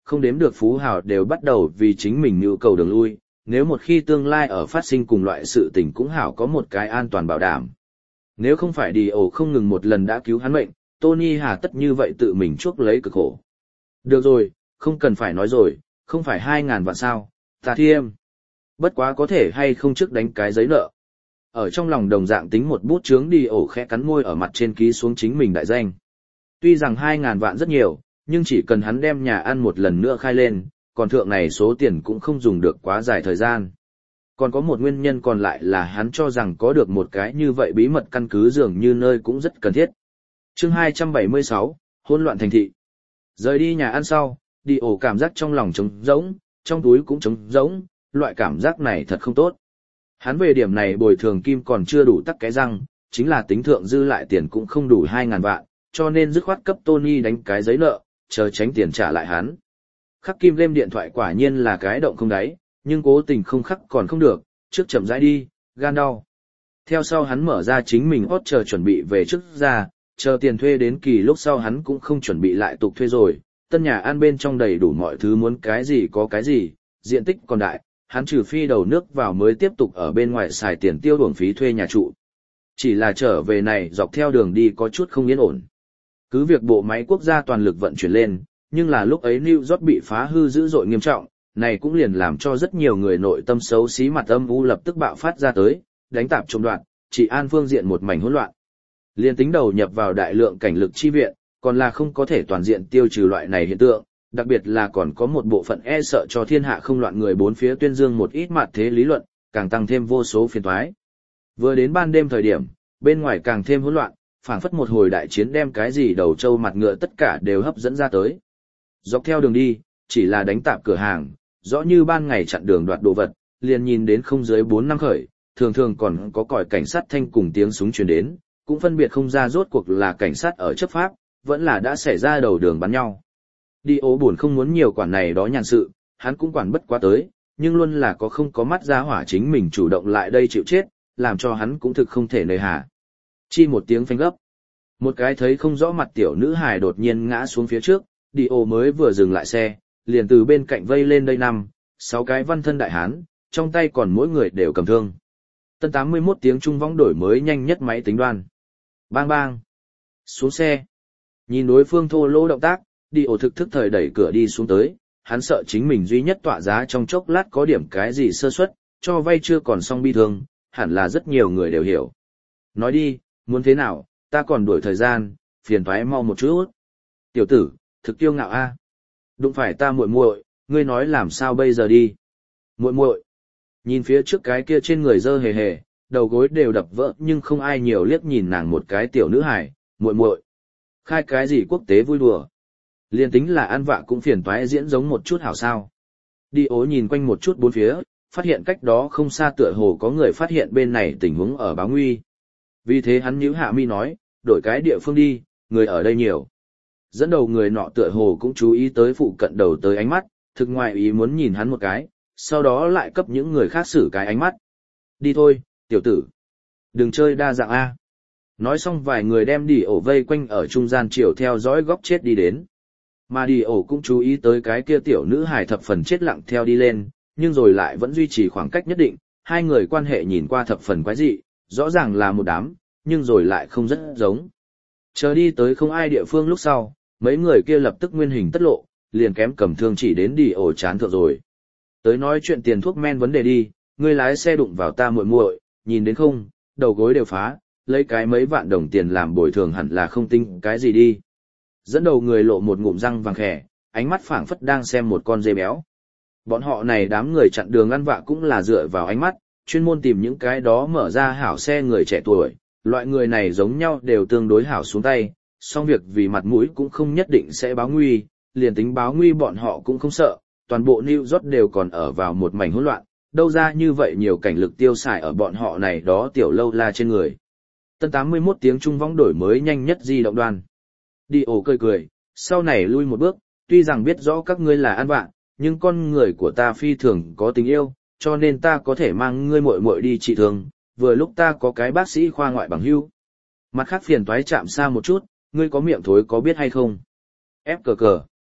không đếm được phú hào đều bắt đầu vì chính mình nhu cầu đường lui, nếu một khi tương lai ở phát sinh cùng loại sự tình cũng hảo có một cái an toàn bảo đảm. Nếu không phải đi ổ không ngừng một lần đã cứu hắn mệnh, Tony hà tất như vậy tự mình chuốc lấy cực khổ. Được rồi, không cần phải nói rồi, không phải hai ngàn vạn sao, ta thiêm. Bất quá có thể hay không trước đánh cái giấy nợ. Ở trong lòng đồng dạng tính một bút chướng đi ổ khẽ cắn môi ở mặt trên ký xuống chính mình đại danh. Tuy rằng hai ngàn vạn rất nhiều, nhưng chỉ cần hắn đem nhà ăn một lần nữa khai lên, còn thượng này số tiền cũng không dùng được quá dài thời gian. Còn có một nguyên nhân còn lại là hắn cho rằng có được một cái như vậy bí mật căn cứ dường như nơi cũng rất cần thiết. Chương hai trăm bảy mươi sáu, hỗn loạn thành thị. Rời đi nhà ăn sau, đi ổ cảm giác trong lòng trống rỗng, trong túi cũng trống rỗng, loại cảm giác này thật không tốt. Hắn về điểm này bồi thường kim còn chưa đủ tắc cái răng, chính là tính thượng dư lại tiền cũng không đủ hai ngàn vạn, cho nên dứt khoát cấp Tony đánh cái giấy nợ, chờ tránh tiền trả lại hắn. Khắc kim game điện thoại quả nhiên là cái động không đáy, nhưng cố tình không khắc còn không được, trước chậm rãi đi, gan đau. Theo sau hắn mở ra chính mình hot chờ chuẩn bị về trước ra, chờ tiền thuê đến kỳ lúc sau hắn cũng không chuẩn bị lại tục thuê rồi, tân nhà ăn bên trong đầy đủ mọi thứ muốn cái gì có cái gì, diện tích còn đại, hắn trừ phi đầu nước vào mới tiếp tục ở bên ngoài xài tiền tiêu uổng phí thuê nhà trụ. Chỉ là trở về này dọc theo đường đi có chút không yên ổn. Cứ việc bộ máy quốc gia toàn lực vận chuyển lên, nhưng là lúc ấy New York bị phá hư dữ dội nghiêm trọng, này cũng liền làm cho rất nhiều người nội tâm xấu xí mặt âm u lập tức bạo phát ra tới, đánh tạp trộm đoạn, chỉ an phương diện một mảnh hỗn loạn. Liên tính đầu nhập vào đại lượng cảnh lực chi viện, còn là không có thể toàn diện tiêu trừ loại này hiện tượng, đặc biệt là còn có một bộ phận e sợ cho thiên hạ không loạn người bốn phía tuyên dương một ít mặt thế lý luận, càng tăng thêm vô số phiền toái. Vừa đến ban đêm thời điểm, bên ngoài càng thêm hỗn loạn, phảng phất một hồi đại chiến đem cái gì đầu trâu mặt ngựa tất cả đều hấp dẫn ra tới. Dọc theo đường đi, chỉ là đánh tạp cửa hàng, rõ như ban ngày chặn đường đoạt đồ vật, liền nhìn đến không dưới bốn năm khởi, thường thường còn có còi cảnh sát thanh cùng tiếng súng truyền đến, cũng phân biệt không ra rốt cuộc là cảnh sát ở chấp pháp, vẫn là đã xảy ra đầu đường bắn nhau. Đi ố buồn không muốn nhiều quản này đó nhàn sự, hắn cũng quản bất quá tới, nhưng luôn là có không có mắt ra hỏa chính mình chủ động lại đây chịu chết, làm cho hắn cũng thực không thể nơi hà. Chi một tiếng phanh gấp. Một cái thấy không rõ mặt tiểu nữ hài đột nhiên ngã xuống phía trước, đi ố mới vừa dừng lại xe, liền từ bên cạnh vây lên đây năm, sáu cái văn thân đại hán, trong tay còn mỗi người đều cầm thương. Tân tám mươi mốt tiếng trung võng đổi mới nhanh nhất máy tính đoan. Bang bang. Xuống xe. Nhìn đối phương thô lỗ động tác, đi ổ thực thức thời đẩy cửa đi xuống tới, hắn sợ chính mình duy nhất tọa giá trong chốc lát có điểm cái gì sơ suất, cho vay chưa còn xong bi thương, hẳn là rất nhiều người đều hiểu. Nói đi, muốn thế nào, ta còn đuổi thời gian, phiền toái mau một chút. Tiểu tử, thực tiêu ngạo a. Đụng phải ta muội muội, ngươi nói làm sao bây giờ đi. Muội muội. Nhìn phía trước cái kia trên người dơ hề hề, đầu gối đều đập vỡ nhưng không ai nhiều liếc nhìn nàng một cái tiểu nữ hài, muội muội. Khai cái gì quốc tế vui đùa. Liên tính là ăn vạ cũng phiền toái diễn giống một chút hảo sao. Đi ố nhìn quanh một chút bốn phía, phát hiện cách đó không xa tựa hồ có người phát hiện bên này tình huống ở báo nguy. Vì thế hắn nhíu hạ mi nói, đổi cái địa phương đi, người ở đây nhiều. Dẫn đầu người nọ tựa hồ cũng chú ý tới phụ cận đầu tới ánh mắt, thực ngoại ý muốn nhìn hắn một cái, sau đó lại cấp những người khác xử cái ánh mắt. Đi thôi, tiểu tử. Đừng chơi đa dạng A. Nói xong vài người đem đi ổ vây quanh ở trung gian chiều theo dõi góc chết đi đến. Mà đi ổ cũng chú ý tới cái kia tiểu nữ hài thập phần chết lặng theo đi lên, nhưng rồi lại vẫn duy trì khoảng cách nhất định, hai người quan hệ nhìn qua thập phần quái dị, rõ ràng là một đám, nhưng rồi lại không rất giống. Chờ đi tới không ai địa phương lúc sau, mấy người kia lập tức nguyên hình tất lộ, liền kém cầm thương chỉ đến đi ổ chán thượng rồi. Tới nói chuyện tiền thuốc men vấn đề đi, ngươi lái xe đụng vào ta muội muội, nhìn đến không, đầu gối đều phá, lấy cái mấy vạn đồng tiền làm bồi thường hẳn là không tính cái gì đi. Dẫn đầu người lộ một ngụm răng vàng khẻ, ánh mắt phảng phất đang xem một con dê béo. Bọn họ này đám người chặn đường ăn vạ cũng là dựa vào ánh mắt, chuyên môn tìm những cái đó mở ra hảo xe người trẻ tuổi, loại người này giống nhau đều tương đối hảo xuống tay, song việc vì mặt mũi cũng không nhất định sẽ báo nguy, liền tính báo nguy bọn họ cũng không sợ, toàn bộ New York đều còn ở vào một mảnh hỗn loạn, đâu ra như vậy nhiều cảnh lực tiêu xài ở bọn họ này đó tiểu lâu la trên người. Tân tám mươi mốt tiếng trung võng đổi mới nhanh nhất di động đoan. Đi ổ cười cười, sau này lui một bước, tuy rằng biết rõ các ngươi là ăn bạn, nhưng con người của ta phi thường có tình yêu, cho nên ta có thể mang ngươi muội muội đi trị thương, vừa lúc ta có cái bác sĩ khoa ngoại bằng hưu. Mặt khác phiền toái chạm xa một chút, ngươi có miệng thối có biết hay không? Ép cờ cờ.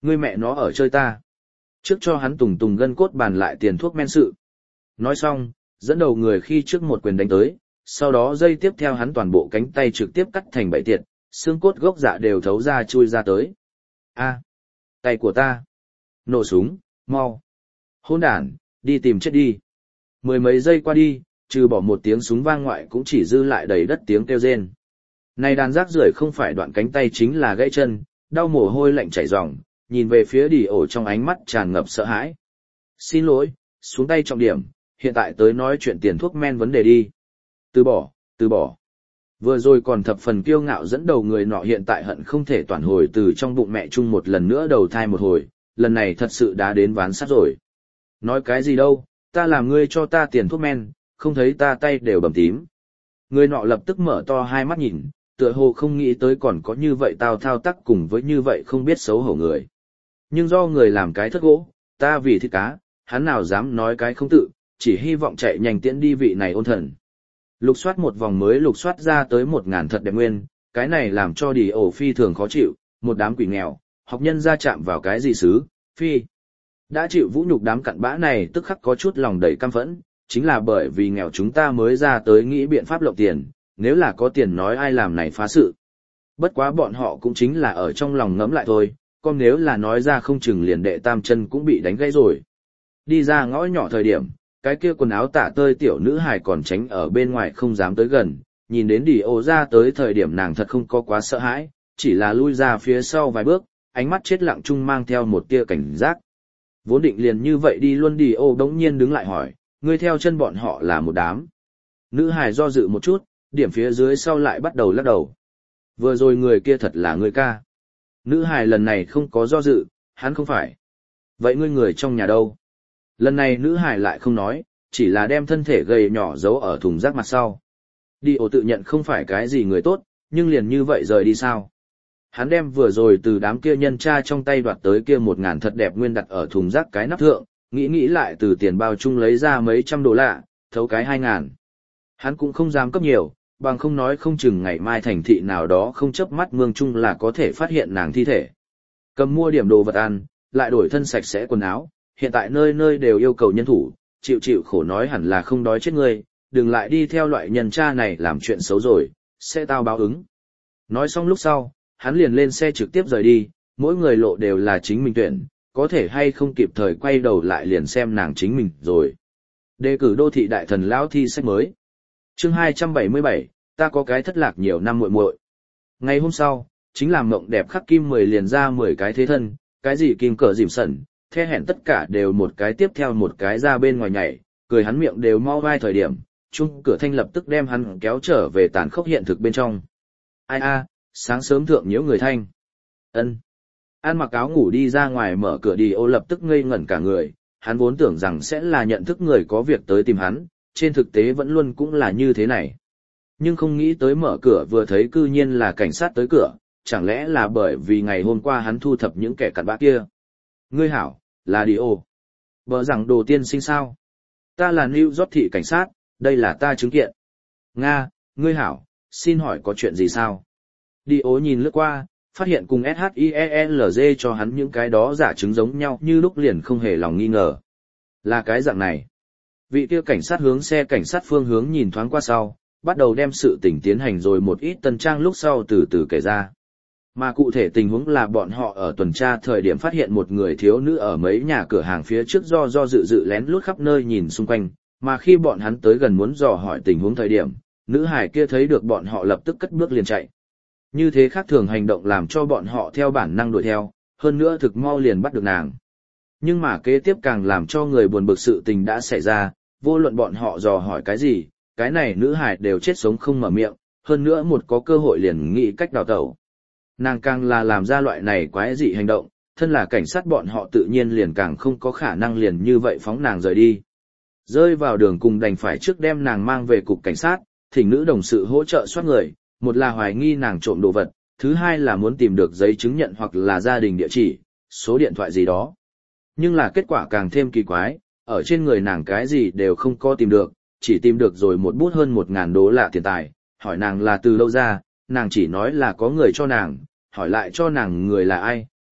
Ngươi mẹ nó ở chơi ta. Trước cho hắn tùng tùng gân cốt bàn lại tiền thuốc men sự. Nói xong, dẫn đầu người khi trước một quyền đánh tới, sau đó dây tiếp theo hắn toàn bộ cánh tay trực tiếp cắt thành bảy tiệt, xương cốt gốc dạ đều thấu ra chui ra tới. A, tay của ta. Nổ súng, mau. Hỗn đản, đi tìm chết đi. Mười mấy giây qua đi, trừ bỏ một tiếng súng vang ngoại cũng chỉ dư lại đầy đất tiếng kêu rên. Này đàn rác rưởi không phải đoạn cánh tay chính là gãy chân, đau mồ hôi lạnh chảy ròng, nhìn về phía đi ổ trong ánh mắt tràn ngập sợ hãi. Xin lỗi, xuống tay trọng điểm, hiện tại tới nói chuyện tiền thuốc men vấn đề đi. Từ bỏ, từ bỏ. Vừa rồi còn thập phần kiêu ngạo dẫn đầu người nọ hiện tại hận không thể toàn hồi từ trong bụng mẹ chung một lần nữa đầu thai một hồi, lần này thật sự đã đến ván sắt rồi. Nói cái gì đâu, ta làm ngươi cho ta tiền thuốc men, không thấy ta tay đều bầm tím. Người nọ lập tức mở to hai mắt nhìn, tựa hồ không nghĩ tới còn có như vậy tao thao tác cùng với như vậy không biết xấu hổ người. Nhưng do người làm cái thất gỗ, ta vì thịt cá, hắn nào dám nói cái không tự, chỉ hy vọng chạy nhanh tiễn đi vị này ôn thần. Lục soát một vòng mới lục soát ra tới một ngàn thật đẹp nguyên, cái này làm cho đi ổ phi thường khó chịu, một đám quỷ nghèo, học nhân ra chạm vào cái gì xứ, phi. Đã chịu vũ nhục đám cặn bã này tức khắc có chút lòng đầy căm phẫn, chính là bởi vì nghèo chúng ta mới ra tới nghĩ biện pháp lộng tiền, nếu là có tiền nói ai làm này phá sự. Bất quá bọn họ cũng chính là ở trong lòng ngẫm lại thôi, còn nếu là nói ra không chừng liền đệ tam chân cũng bị đánh gãy rồi. Đi ra ngõ nhỏ thời điểm, cái kia quần áo tả tơi tiểu nữ hài còn tránh ở bên ngoài không dám tới gần, nhìn đến đi ô ra tới thời điểm nàng thật không có quá sợ hãi, chỉ là lui ra phía sau vài bước, ánh mắt chết lặng chung mang theo một tia cảnh giác. Vốn định liền như vậy đi luôn đi ô đống nhiên đứng lại hỏi, ngươi theo chân bọn họ là một đám. Nữ hài do dự một chút, điểm phía dưới sau lại bắt đầu lắc đầu. Vừa rồi người kia thật là người ca. Nữ hài lần này không có do dự, hắn không phải. Vậy ngươi người trong nhà đâu? Lần này nữ hài lại không nói, chỉ là đem thân thể gầy nhỏ giấu ở thùng rác mặt sau. Đi ổ tự nhận không phải cái gì người tốt, nhưng liền như vậy rời đi sao? Hắn đem vừa rồi từ đám kia nhân tra trong tay đoạt tới kia một ngàn thật đẹp nguyên đặt ở thùng rác cái nắp thượng, nghĩ nghĩ lại từ tiền bao chung lấy ra mấy trăm đô la, thấu cái hai ngàn. Hắn cũng không dám cấp nhiều, bằng không nói không chừng ngày mai thành thị nào đó không chớp mắt mương chung là có thể phát hiện nàng thi thể. Cầm mua điểm đồ vật ăn, lại đổi thân sạch sẽ quần áo, hiện tại nơi nơi đều yêu cầu nhân thủ, chịu chịu khổ nói hẳn là không đói chết ngươi, đừng lại đi theo loại nhân tra này làm chuyện xấu rồi, sẽ tao báo ứng. Nói xong lúc sau, hắn liền lên xe trực tiếp rời đi, mỗi người lộ đều là chính mình tuyển, có thể hay không kịp thời quay đầu lại liền xem nàng chính mình rồi. Đề cử đô thị đại thần lão thi sách mới. Chương hai trăm bảy mươi bảy, ta có cái thất lạc nhiều năm muội muội. Ngày hôm sau, chính là mộng đẹp khắc kim mười liền ra mười cái thế thân, cái gì kim cờ dìm sẩn, the hẹn tất cả đều một cái tiếp theo một cái ra bên ngoài nhảy, cười hắn miệng đều mau vai thời điểm, chung cửa thanh lập tức đem hắn kéo trở về tàn khốc hiện thực bên trong. Ai a, sáng sớm thượng nhiễu người thanh. Ân. An mặc áo ngủ đi ra ngoài mở cửa đi ô lập tức ngây ngẩn cả người, hắn vốn tưởng rằng sẽ là nhận thức người có việc tới tìm hắn, trên thực tế vẫn luôn cũng là như thế này. Nhưng không nghĩ tới mở cửa vừa thấy cư nhiên là cảnh sát tới cửa, chẳng lẽ là bởi vì ngày hôm qua hắn thu thập những kẻ cặn bã kia. Ngươi hảo, là đi ô. Vợ rằng đồ tiên sinh sao? Ta là New York thị cảnh sát, đây là ta chứng kiện. Nga, ngươi hảo, xin hỏi có chuyện gì sao? Đi ô nhìn lướt qua, phát hiện cùng ét hát i e lờ giê cho hắn những cái đó giả chứng giống nhau như lúc liền không hề lòng nghi ngờ. Là cái dạng này. Vị kia cảnh sát hướng xe cảnh sát phương hướng nhìn thoáng qua sau, bắt đầu đem sự tình tiến hành rồi một ít tân trang lúc sau từ từ kể ra. Mà cụ thể tình huống là bọn họ ở tuần tra thời điểm phát hiện một người thiếu nữ ở mấy nhà cửa hàng phía trước do do dự dự lén lút khắp nơi nhìn xung quanh, mà khi bọn hắn tới gần muốn dò hỏi tình huống thời điểm, nữ hải kia thấy được bọn họ lập tức cất bước liền chạy. Như thế khác thường hành động làm cho bọn họ theo bản năng đuổi theo, hơn nữa thực mau liền bắt được nàng. Nhưng mà kế tiếp càng làm cho người buồn bực sự tình đã xảy ra, vô luận bọn họ dò hỏi cái gì, cái này nữ hải đều chết sống không mở miệng, hơn nữa một có cơ hội liền nghĩ cách đào tẩu. Nàng càng là làm ra loại này quái dị hành động, thân là cảnh sát bọn họ tự nhiên liền càng không có khả năng liền như vậy phóng nàng rời đi. Rơi vào đường cùng đành phải trước đem nàng mang về cục cảnh sát, thỉnh nữ đồng sự hỗ trợ soát người, một là hoài nghi nàng trộm đồ vật, thứ hai là muốn tìm được giấy chứng nhận hoặc là gia đình địa chỉ, số điện thoại gì đó. Nhưng là kết quả càng thêm kỳ quái, ở trên người nàng cái gì đều không có tìm được, chỉ tìm được rồi một bút hơn một ngàn đô la tiền tài, hỏi nàng là từ đâu ra, nàng chỉ nói là có người cho nàng, hỏi lại cho nàng người là ai,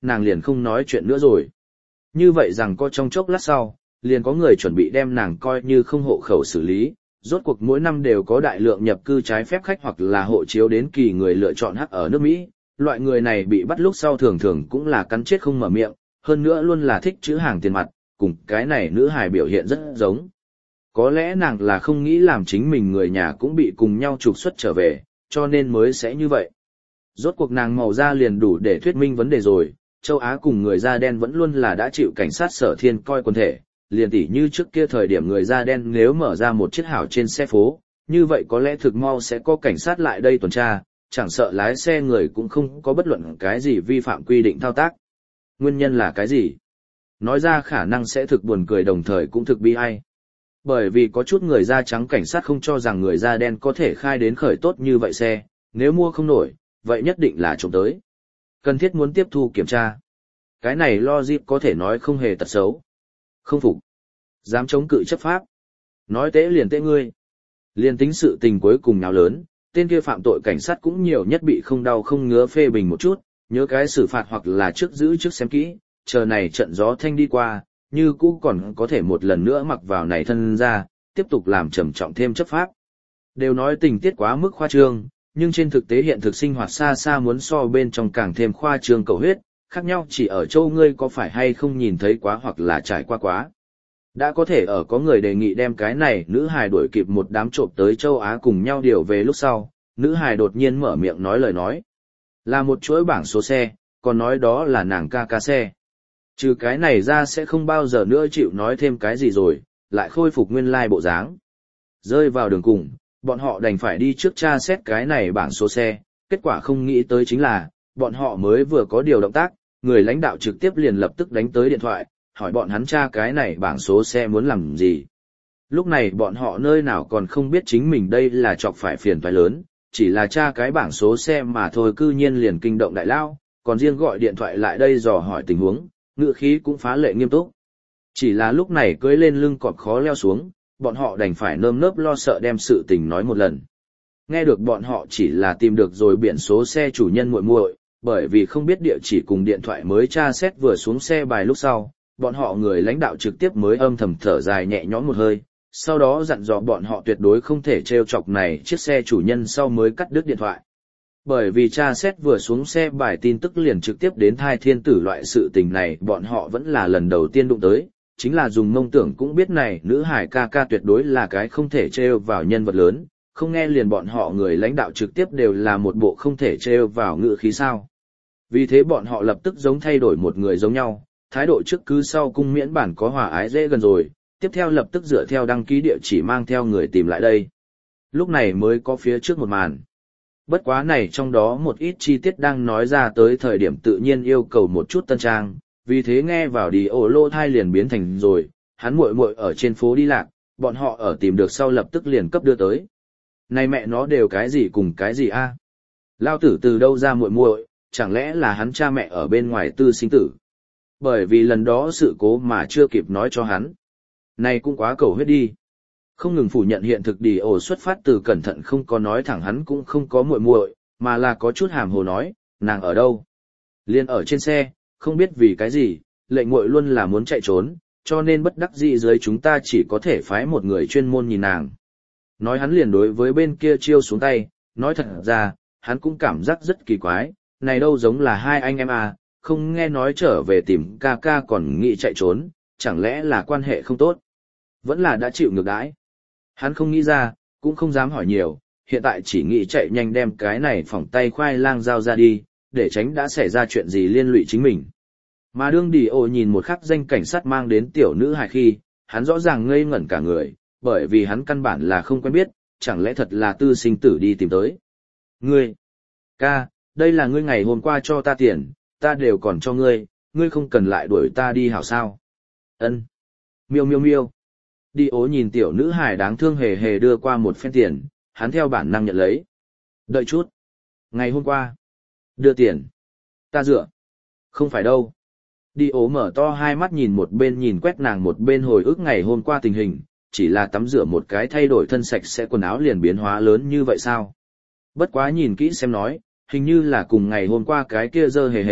nàng liền không nói chuyện nữa rồi. Như vậy rằng có trong chốc lát sau, liền có người chuẩn bị đem nàng coi như không hộ khẩu xử lý, rốt cuộc mỗi năm đều có đại lượng nhập cư trái phép khách hoặc là hộ chiếu đến kỳ người lựa chọn hắc ở nước Mỹ, loại người này bị bắt lúc sau thường thường cũng là cắn chết không mở miệng, hơn nữa luôn là thích chữ hàng tiền mặt, cùng cái này nữ hài biểu hiện rất giống. Có lẽ nàng là không nghĩ làm chính mình người nhà cũng bị cùng nhau trục xuất trở về, cho nên mới sẽ như vậy. Rốt cuộc nàng màu da liền đủ để thuyết minh vấn đề rồi, châu Á cùng người da đen vẫn luôn là đã chịu cảnh sát sở thiên coi quần thể, liền tỉ như trước kia thời điểm người da đen nếu mở ra một chiếc hảo trên xe phố, như vậy có lẽ thực mau sẽ có cảnh sát lại đây tuần tra, chẳng sợ lái xe người cũng không có bất luận cái gì vi phạm quy định thao tác. Nguyên nhân là cái gì? Nói ra khả năng sẽ thực buồn cười đồng thời cũng thực bi ai. Bởi vì có chút người da trắng cảnh sát không cho rằng người da đen có thể khai đến khởi tốt như vậy xe, nếu mua không nổi, vậy nhất định là trộm tới. Cần thiết muốn tiếp thu kiểm tra. Cái này logic có thể nói không hề tật xấu. Không phục. Dám chống cự chấp pháp. Nói tế liền tế ngươi. Liên tính sự tình cuối cùng nào lớn, tên kia phạm tội cảnh sát cũng nhiều nhất bị không đau không ngứa phê bình một chút, nhớ cái xử phạt hoặc là trước giữ trước xem kỹ, chờ này trận gió thanh đi qua, như cũ còn có thể một lần nữa mặc vào này thân ra, tiếp tục làm trầm trọng thêm chấp pháp. Đều nói tình tiết quá mức khoa trương, nhưng trên thực tế hiện thực sinh hoạt xa xa muốn so bên trong càng thêm khoa trương cầu huyết, khác nhau chỉ ở châu ngươi có phải hay không nhìn thấy quá hoặc là trải qua quá. Đã có thể ở có người đề nghị đem cái này nữ hài đuổi kịp một đám trộm tới châu Á cùng nhau điều về lúc sau, nữ hài đột nhiên mở miệng nói lời nói. Là một chuỗi bảng số xe, còn nói đó là nàng ca ca xe. Trừ cái này ra sẽ không bao giờ nữa chịu nói thêm cái gì rồi, lại khôi phục nguyên lai bộ dáng. Rơi vào đường cùng, bọn họ đành phải đi trước tra xét cái này bảng số xe, kết quả không nghĩ tới chính là, bọn họ mới vừa có điều động tác, người lãnh đạo trực tiếp liền lập tức đánh tới điện thoại, hỏi bọn hắn tra cái này bảng số xe muốn làm gì. Lúc này bọn họ nơi nào còn không biết chính mình đây là chọc phải phiền toái lớn, chỉ là tra cái bảng số xe mà thôi cư nhiên liền kinh động đại lao, còn riêng gọi điện thoại lại đây dò hỏi tình huống, ngữ khí cũng phá lệ nghiêm túc. Chỉ là lúc này cưỡi lên lưng cọp khó leo xuống, bọn họ đành phải nơm nớp lo sợ đem sự tình nói một lần. Nghe được bọn họ chỉ là tìm được rồi biển số xe chủ nhân muội muội, bởi vì không biết địa chỉ cùng điện thoại mới tra xét vừa xuống xe bài lúc sau, bọn họ người lãnh đạo trực tiếp mới âm thầm thở dài nhẹ nhõm một hơi, sau đó dặn dò bọn họ tuyệt đối không thể trêu chọc này chiếc xe chủ nhân sau mới cắt đứt điện thoại. Bởi vì tra xét vừa xuống xe bài tin tức liền trực tiếp đến thai thiên tử loại sự tình này bọn họ vẫn là lần đầu tiên đụng tới, chính là dùng mông tưởng cũng biết này nữ hải ca ca tuyệt đối là cái không thể trêu vào nhân vật lớn, không nghe liền bọn họ người lãnh đạo trực tiếp đều là một bộ không thể trêu vào ngữ khí sao. Vì thế bọn họ lập tức giống thay đổi một người giống nhau, thái độ trước cứ sau cung miễn bản có hòa ái dễ gần rồi, tiếp theo lập tức dựa theo đăng ký địa chỉ mang theo người tìm lại đây. Lúc này mới có phía trước một màn. Bất quá này trong đó một ít chi tiết đang nói ra tới thời điểm tự nhiên yêu cầu một chút tân trang, vì thế nghe vào đi ổ lô thai liền biến thành rồi, hắn muội muội ở trên phố đi lạc, bọn họ ở tìm được sau lập tức liền cấp đưa tới. Này mẹ nó đều cái gì cùng cái gì a? Lao tử từ đâu ra muội muội, chẳng lẽ là hắn cha mẹ ở bên ngoài tư sinh tử? Bởi vì lần đó sự cố mà chưa kịp nói cho hắn. Này cũng quá cầu huyết đi. Không ngừng phủ nhận hiện thực đi ổ xuất phát từ cẩn thận không có nói thẳng hắn cũng không có muội muội, mà là có chút hàm hồ nói, nàng ở đâu? Liên ở trên xe, không biết vì cái gì, lệnh muội luôn là muốn chạy trốn, cho nên bất đắc dĩ dưới chúng ta chỉ có thể phái một người chuyên môn nhìn nàng. Nói hắn liền đối với bên kia chiêu xuống tay, nói thật ra, hắn cũng cảm giác rất kỳ quái, này đâu giống là hai anh em à, không nghe nói trở về tìm ca ca còn nghĩ chạy trốn, chẳng lẽ là quan hệ không tốt? Vẫn là đã chịu ngược đãi. Hắn không nghĩ ra, cũng không dám hỏi nhiều, hiện tại chỉ nghĩ chạy nhanh đem cái này phỏng tay khoai lang giao ra đi, để tránh đã xảy ra chuyện gì liên lụy chính mình. Mà đương đi ô nhìn một khắc danh cảnh sát mang đến tiểu nữ hài khi, hắn rõ ràng ngây ngẩn cả người, bởi vì hắn căn bản là không quen biết, chẳng lẽ thật là tư sinh tử đi tìm tới. Ngươi, ca, đây là ngươi ngày hôm qua cho ta tiền, ta đều còn cho ngươi, ngươi không cần lại đuổi ta đi hảo sao. Ân. Miêu miêu miêu. Đi ố nhìn tiểu nữ hài đáng thương hề hề đưa qua một phen tiền, hắn theo bản năng nhận lấy. Đợi chút. Ngày hôm qua. Đưa tiền. Ta dựa. Không phải đâu. Đi ố mở to hai mắt nhìn một bên nhìn quét nàng một bên hồi ức ngày hôm qua tình hình, chỉ là tắm rửa một cái thay đổi thân sạch sẽ quần áo liền biến hóa lớn như vậy sao? Bất quá nhìn kỹ xem nói, hình như là cùng ngày hôm qua cái kia dơ hề hề,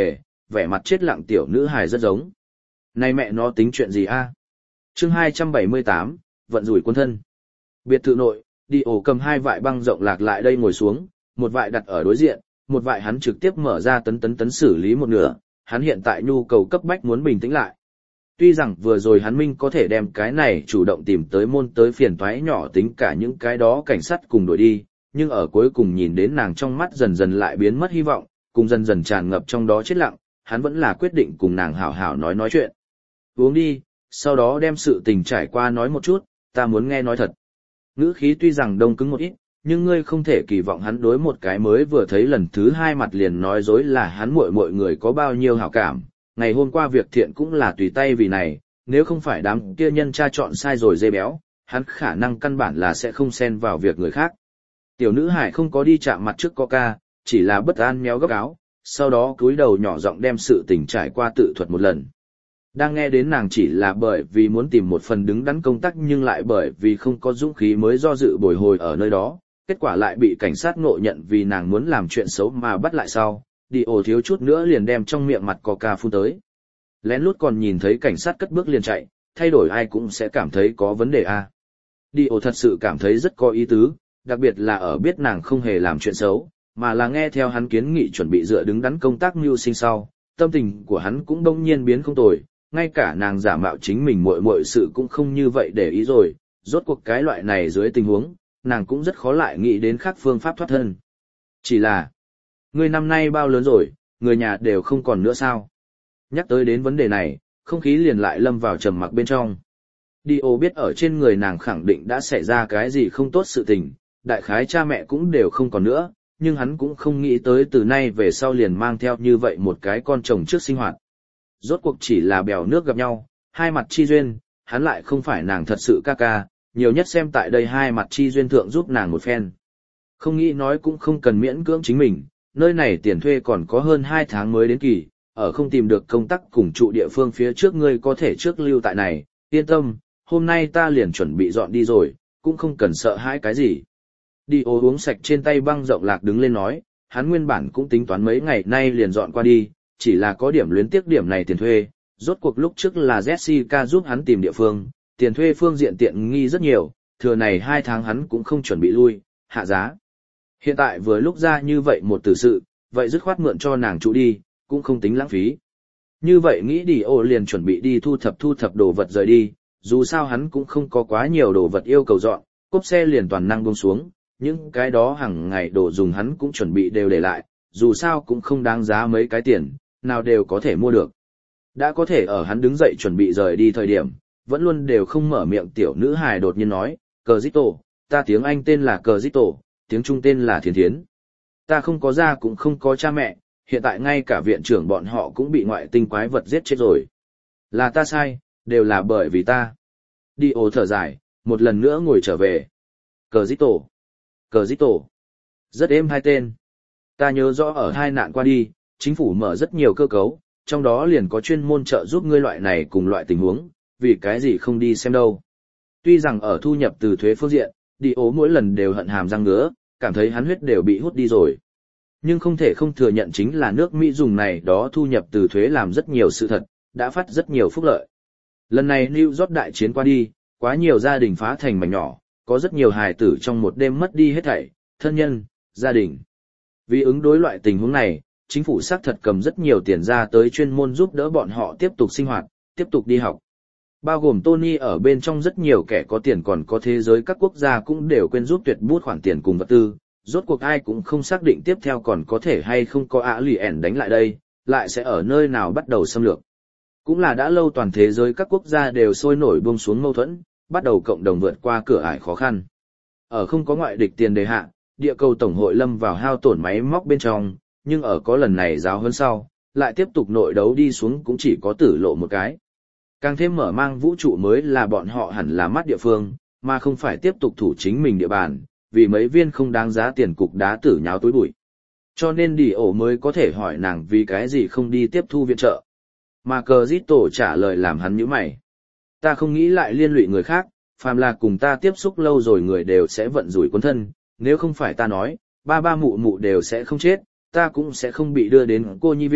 vẻ mặt chết lặng tiểu nữ hài rất giống. Này mẹ nó tính chuyện gì a? Chương hai trăm bảy mươi tám, vận rủi quân thân. Biệt thự nội, đi ổ cầm hai vại băng rộng lạc lại đây ngồi xuống, một vại đặt ở đối diện, một vại hắn trực tiếp mở ra tấn tấn tấn xử lý một nửa, hắn hiện tại nhu cầu cấp bách muốn bình tĩnh lại. Tuy rằng vừa rồi hắn minh có thể đem cái này chủ động tìm tới môn tới phiền toái nhỏ tính cả những cái đó cảnh sát cùng đuổi đi, nhưng ở cuối cùng nhìn đến nàng trong mắt dần dần lại biến mất hy vọng, cùng dần dần tràn ngập trong đó chết lặng, hắn vẫn là quyết định cùng nàng hảo hảo nói nói chuyện. Uống đi, sau đó đem sự tình trải qua nói một chút, ta muốn nghe nói thật. Ngữ khí tuy rằng đông cứng một ít, nhưng ngươi không thể kỳ vọng hắn đối một cái mới vừa thấy lần thứ hai mặt liền nói dối là hắn muội muội người có bao nhiêu hảo cảm. Ngày hôm qua việc thiện cũng là tùy tay vì này, nếu không phải đám kia nhân tra chọn sai rồi dê béo, hắn khả năng căn bản là sẽ không xen vào việc người khác. Tiểu nữ hải không có đi chạm mặt trước Coca, chỉ là bất an méo góc áo, sau đó cúi đầu nhỏ giọng đem sự tình trải qua tự thuật một lần. Đang nghe đến nàng chỉ là bởi vì muốn tìm một phần đứng đắn công tác nhưng lại bởi vì không có dũng khí mới do dự bồi hồi ở nơi đó, kết quả lại bị cảnh sát ngộ nhận vì nàng muốn làm chuyện xấu mà bắt lại sau, đi ổ thiếu chút nữa liền đem trong miệng mặt Coca phun tới. Lén lút còn nhìn thấy cảnh sát cất bước liền chạy, thay đổi ai cũng sẽ cảm thấy có vấn đề a. Đi ổ thật sự cảm thấy rất có ý tứ, đặc biệt là ở biết nàng không hề làm chuyện xấu, mà là nghe theo hắn kiến nghị chuẩn bị dựa đứng đắn công tác mưu sinh sau, tâm tình của hắn cũng đông nhiên biến không tồi, ngay cả nàng giả mạo chính mình muội muội sự cũng không như vậy để ý rồi, rốt cuộc cái loại này dưới tình huống, nàng cũng rất khó lại nghĩ đến khác phương pháp thoát thân. Chỉ là, ngươi năm nay bao lớn rồi, người nhà đều không còn nữa sao? Nhắc tới đến vấn đề này, không khí liền lại lâm vào trầm mặc bên trong. Dio biết ở trên người nàng khẳng định đã xảy ra cái gì không tốt sự tình, đại khái cha mẹ cũng đều không còn nữa, nhưng hắn cũng không nghĩ tới từ nay về sau liền mang theo như vậy một cái con chồng trước sinh hoạt. Rốt cuộc chỉ là bèo nước gặp nhau, hai mặt chi duyên, hắn lại không phải nàng thật sự ca ca, nhiều nhất xem tại đây hai mặt chi duyên thượng giúp nàng một phen. Không nghĩ nói cũng không cần miễn cưỡng chính mình, nơi này tiền thuê còn có hơn hai tháng mới đến kỳ, ở không tìm được công tác cùng trụ địa phương phía trước ngươi có thể trước lưu tại này, yên tâm, hôm nay ta liền chuẩn bị dọn đi rồi, cũng không cần sợ hãi cái gì. Đi ô uống sạch trên tay băng rộng lạc đứng lên nói, hắn nguyên bản cũng tính toán mấy ngày nay liền dọn qua đi, chỉ là có điểm luyến tiếc điểm này tiền thuê, rốt cuộc lúc trước là Jessica giúp hắn tìm địa phương, tiền thuê phương diện tiện nghi rất nhiều, thừa này hai tháng hắn cũng không chuẩn bị lui, hạ giá. Hiện tại vừa lúc ra như vậy một tử sự, vậy dứt khoát mượn cho nàng trụ đi, cũng không tính lãng phí. Như vậy nghĩ đi ô liền chuẩn bị đi thu thập thu thập đồ vật rời đi, dù sao hắn cũng không có quá nhiều đồ vật yêu cầu dọn, cốp xe liền toàn năng buông xuống, những cái đó hàng ngày đồ dùng hắn cũng chuẩn bị đều để lại, dù sao cũng không đáng giá mấy cái tiền, nào đều có thể mua được. Đã có thể ở hắn đứng dậy chuẩn bị rời đi thời điểm, vẫn luôn đều không mở miệng tiểu nữ hài đột nhiên nói, Cờ Dít Tổ, ta tiếng Anh tên là Cờ Dít Tổ, tiếng Trung tên là Thiến Thiến. Ta không có gia cũng không có cha mẹ, hiện tại ngay cả viện trưởng bọn họ cũng bị ngoại tinh quái vật giết chết rồi. Là ta sai, đều là bởi vì ta. Đi ô thở dài, một lần nữa ngồi trở về. Cờ Dít Tổ, Cờ Dít Tổ. Rất êm hai tên. Ta nhớ rõ ở hai nạn qua đi, chính phủ mở rất nhiều cơ cấu, trong đó liền có chuyên môn trợ giúp ngươi loại này cùng loại tình huống, vì cái gì không đi xem đâu. Tuy rằng ở thu nhập từ thuế phương diện, đi ố mỗi lần đều hận hàm răng ngứa, cảm thấy hắn huyết đều bị hút đi rồi. Nhưng không thể không thừa nhận chính là nước Mỹ dùng này đó thu nhập từ thuế làm rất nhiều sự thật, đã phát rất nhiều phúc lợi. Lần này New York đại chiến qua đi, quá nhiều gia đình phá thành mảnh nhỏ, có rất nhiều hài tử trong một đêm mất đi hết thảy, thân nhân, gia đình. Vì ứng đối loại tình huống này, chính phủ xác thật cầm rất nhiều tiền ra tới chuyên môn giúp đỡ bọn họ tiếp tục sinh hoạt, tiếp tục đi học. Bao gồm Tony ở bên trong rất nhiều kẻ có tiền còn có thế giới các quốc gia cũng đều quên giúp tuyệt bút khoản tiền cùng vật tư, rốt cuộc ai cũng không xác định tiếp theo còn có thể hay không có ả lì ẻn đánh lại đây, lại sẽ ở nơi nào bắt đầu xâm lược. Cũng là đã lâu toàn thế giới các quốc gia đều sôi nổi buông xuống mâu thuẫn, bắt đầu cộng đồng vượt qua cửa ải khó khăn. Ở không có ngoại địch tiền đề hạ, địa cầu tổng hội lâm vào hao tổn máy móc bên trong, nhưng ở có lần này giáo hơn sau, lại tiếp tục nội đấu đi xuống cũng chỉ có tử lộ một cái. Càng thêm mở mang vũ trụ mới là bọn họ hẳn là mắt địa phương, mà không phải tiếp tục thủ chính mình địa bàn, vì mấy viên không đáng giá tiền cục đá tử nháo túi bụi. Cho nên đi ổ mới có thể hỏi nàng vì cái gì không đi tiếp thu viện trợ. Mà cờ giít tổ trả lời làm hắn nhíu mày. Ta không nghĩ lại liên lụy người khác, phàm là cùng ta tiếp xúc lâu rồi người đều sẽ vận rủi quân thân, nếu không phải ta nói, ba ba mụ mụ đều sẽ không chết, ta cũng sẽ không bị đưa đến cô nhi viện,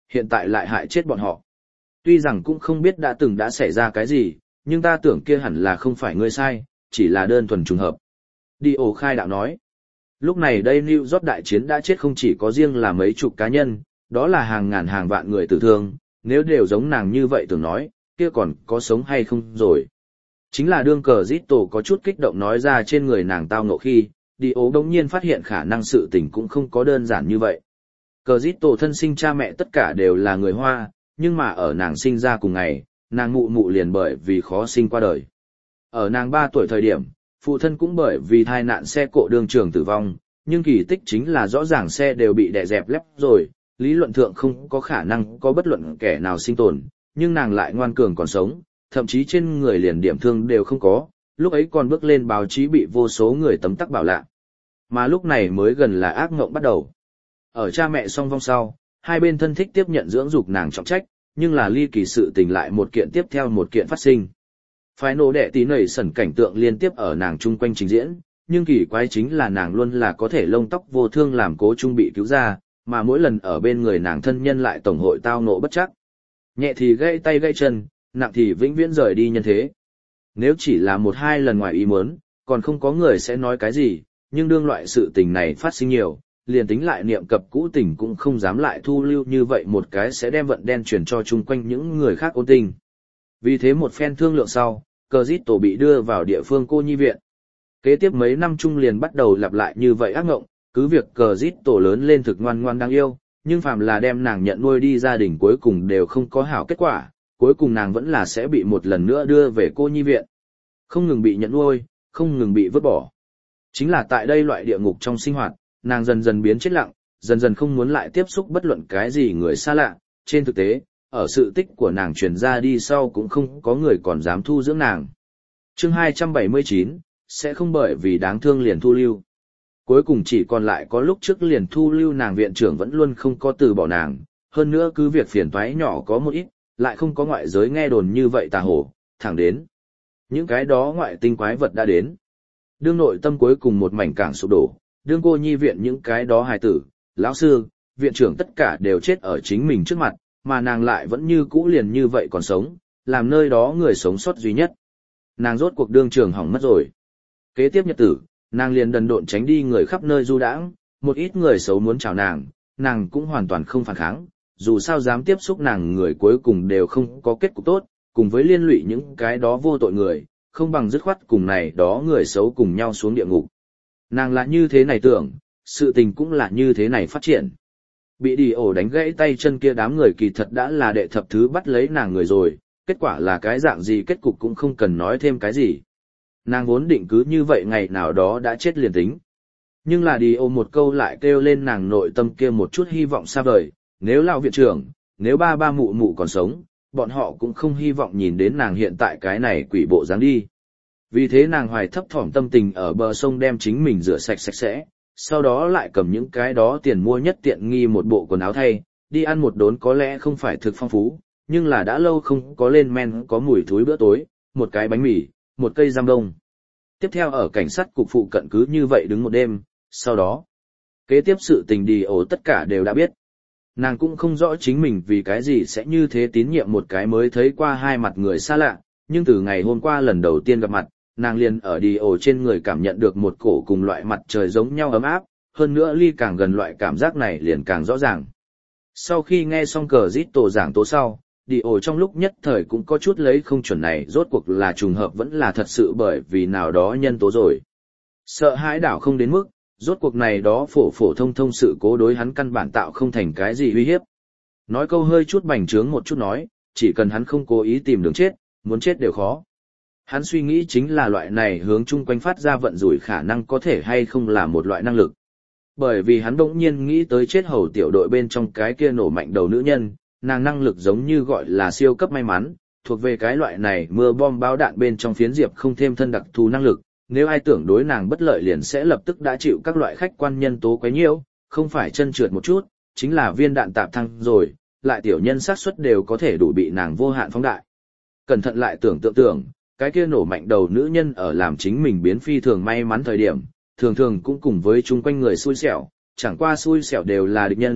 hiện tại lại hại chết bọn họ. Tuy rằng cũng không biết đã từng đã xảy ra cái gì, nhưng ta tưởng kia hẳn là không phải ngươi sai, chỉ là đơn thuần trùng hợp. Đi ổ khai đạo nói. Lúc này đây New York đại chiến đã chết không chỉ có riêng là mấy chục cá nhân, đó là hàng ngàn hàng vạn người tử thương, nếu đều giống nàng như vậy tưởng nói, kia còn có sống hay không rồi. Chính là đương cờ giết tổ có chút kích động nói ra trên người nàng tao ngộ khi, đi ố đống nhiên phát hiện khả năng sự tình cũng không có đơn giản như vậy. Cờ giết tổ thân sinh cha mẹ tất cả đều là người Hoa, nhưng mà ở nàng sinh ra cùng ngày, nàng mụ mụ liền bởi vì khó sinh qua đời. Ở nàng ba tuổi thời điểm, phụ thân cũng bởi vì tai nạn xe cộ đường trường tử vong, nhưng kỳ tích chính là rõ ràng xe đều bị đè dẹp lép rồi, lý luận thượng không có khả năng có bất luận kẻ nào sinh tồn, nhưng nàng lại ngoan cường còn sống, thậm chí trên người liền điểm thương đều không có, lúc ấy còn bước lên báo chí bị vô số người tấm tắc bảo lạ. Mà lúc này mới gần là ác ngộng bắt đầu. Ở cha mẹ song vong sau, hai bên thân thích tiếp nhận dưỡng dục nàng trọng trách, nhưng là ly kỳ sự tình lại một kiện tiếp theo một kiện phát sinh. Phái nổ đệ tí nảy sẩn cảnh tượng liên tiếp ở nàng chung quanh trình diễn, nhưng kỳ quái chính là nàng luôn là có thể lông tóc vô thương làm cố chung bị cứu ra, mà mỗi lần ở bên người nàng thân nhân lại tổng hội tao ngộ bất chắc. Nhẹ thì gãy tay gãy chân, nặng thì vĩnh viễn rời đi nhân thế. Nếu chỉ là một hai lần ngoài ý muốn, còn không có người sẽ nói cái gì, nhưng đương loại sự tình này phát sinh nhiều, liền tính lại niệm cập cũ tình cũng không dám lại thu lưu như vậy một cái sẽ đem vận đen truyền cho chung quanh những người khác ôn tình. Vì thế một phen thương lượng sau, cờ giết tổ bị đưa vào địa phương cô nhi viện. Kế tiếp mấy năm chung liền bắt đầu lặp lại như vậy ác ngộng, cứ việc cờ giết tổ lớn lên thực ngoan ngoan đáng yêu, nhưng phàm là đem nàng nhận nuôi đi gia đình cuối cùng đều không có hảo kết quả, cuối cùng nàng vẫn là sẽ bị một lần nữa đưa về cô nhi viện. Không ngừng bị nhận nuôi, không ngừng bị vứt bỏ. Chính là tại đây loại địa ngục trong sinh hoạt, nàng dần dần biến chết lặng, dần dần không muốn lại tiếp xúc bất luận cái gì người xa lạ. Trên thực tế, ở sự tích của nàng truyền ra đi sau cũng không có người còn dám thu dưỡng nàng. Chương hai trăm bảy mươi chín, sẽ không bởi vì đáng thương liền thu lưu. Cuối cùng chỉ còn lại có lúc trước liền thu lưu nàng viện trưởng vẫn luôn không có từ bỏ nàng, hơn nữa cứ việc phiền toái nhỏ có một ít, lại không có ngoại giới nghe đồn như vậy tà hổ, thẳng đến. Những cái đó ngoại tinh quái vật đã đến. Đương nội tâm cuối cùng một mảnh cảng sụp đổ, đương cô nhi viện những cái đó hài tử, lão sư, viện trưởng tất cả đều chết ở chính mình trước mặt, mà nàng lại vẫn như cũ liền như vậy còn sống, làm nơi đó người sống sót duy nhất. Nàng rốt cuộc đương trường hỏng mất rồi. Kế tiếp nhật tử, nàng liền đần độn tránh đi người khắp nơi du đãng, một ít người xấu muốn chào nàng, nàng cũng hoàn toàn không phản kháng, dù sao dám tiếp xúc nàng người cuối cùng đều không có kết cục tốt, cùng với liên lụy những cái đó vô tội người, không bằng dứt khoát cùng này đó người xấu cùng nhau xuống địa ngục. Nàng là như thế này tưởng, sự tình cũng là như thế này phát triển. Bị đi ổ đánh gãy tay chân kia đám người kỳ thật đã là đệ thập thứ bắt lấy nàng người rồi, kết quả là cái dạng gì kết cục cũng không cần nói thêm cái gì. Nàng vốn định cứ như vậy ngày nào đó đã chết liền tính. Nhưng là đi ôm một câu lại kêu lên nàng nội tâm kia một chút hy vọng xa vời, nếu lão viện trưởng, nếu ba ba mụ mụ còn sống, bọn họ cũng không hy vọng nhìn đến nàng hiện tại cái này quỷ bộ dáng đi. Vì thế nàng hoài thấp thỏm tâm tình ở bờ sông đem chính mình rửa sạch sạch sẽ, sau đó lại cầm những cái đó tiền mua nhất tiện nghi một bộ quần áo thay, đi ăn một đốn có lẽ không phải thực phong phú, nhưng là đã lâu không có lên men có mùi thúi bữa tối, một cái bánh mì, một cây giam đông. Tiếp theo ở cảnh sát cục phụ cận cứ như vậy đứng một đêm, sau đó, kế tiếp sự tình đi ổ tất cả đều đã biết. Nàng cũng không rõ chính mình vì cái gì sẽ như thế tín nhiệm một cái mới thấy qua hai mặt người xa lạ, nhưng từ ngày hôm qua lần đầu tiên gặp mặt, nàng liền ở đi ổ trên người cảm nhận được một cổ cùng loại mặt trời giống nhau ấm áp, hơn nữa ly càng gần loại cảm giác này liền càng rõ ràng. Sau khi nghe xong cờ rít tổ giảng tố sau, đi ổ trong lúc nhất thời cũng có chút lấy không chuẩn này rốt cuộc là trùng hợp vẫn là thật sự bởi vì nào đó nhân tố rồi. Sợ hãi đảo không đến mức, rốt cuộc này đó phổ phổ thông thông sự cố đối hắn căn bản tạo không thành cái gì uy hiếp. Nói câu hơi chút bành trướng một chút nói, chỉ cần hắn không cố ý tìm đường chết, muốn chết đều khó. Hắn suy nghĩ chính là loại này hướng chung quanh phát ra vận rủi khả năng có thể hay không là một loại năng lực. Bởi vì hắn đỗng nhiên nghĩ tới chết hầu tiểu đội bên trong cái kia nổ mạnh đầu nữ nhân, nàng năng lực giống như gọi là siêu cấp may mắn, thuộc về cái loại này mưa bom báo đạn bên trong phiến diệp không thêm thân đặc thù năng lực, nếu ai tưởng đối nàng bất lợi liền sẽ lập tức đã chịu các loại khách quan nhân tố quấy nhiễu, không phải chân trượt một chút, chính là viên đạn tạp thăng rồi, lại tiểu nhân xác suất đều có thể đủ bị nàng vô hạn phóng đại. Cẩn thận lại tưởng tượng tưởng, cái kia nổ mạnh đầu nữ nhân ở làm chính mình biến phi thường may mắn thời điểm, thường thường cũng cùng với chung quanh người xui xẻo, chẳng qua xui xẻo đều là địch nhân,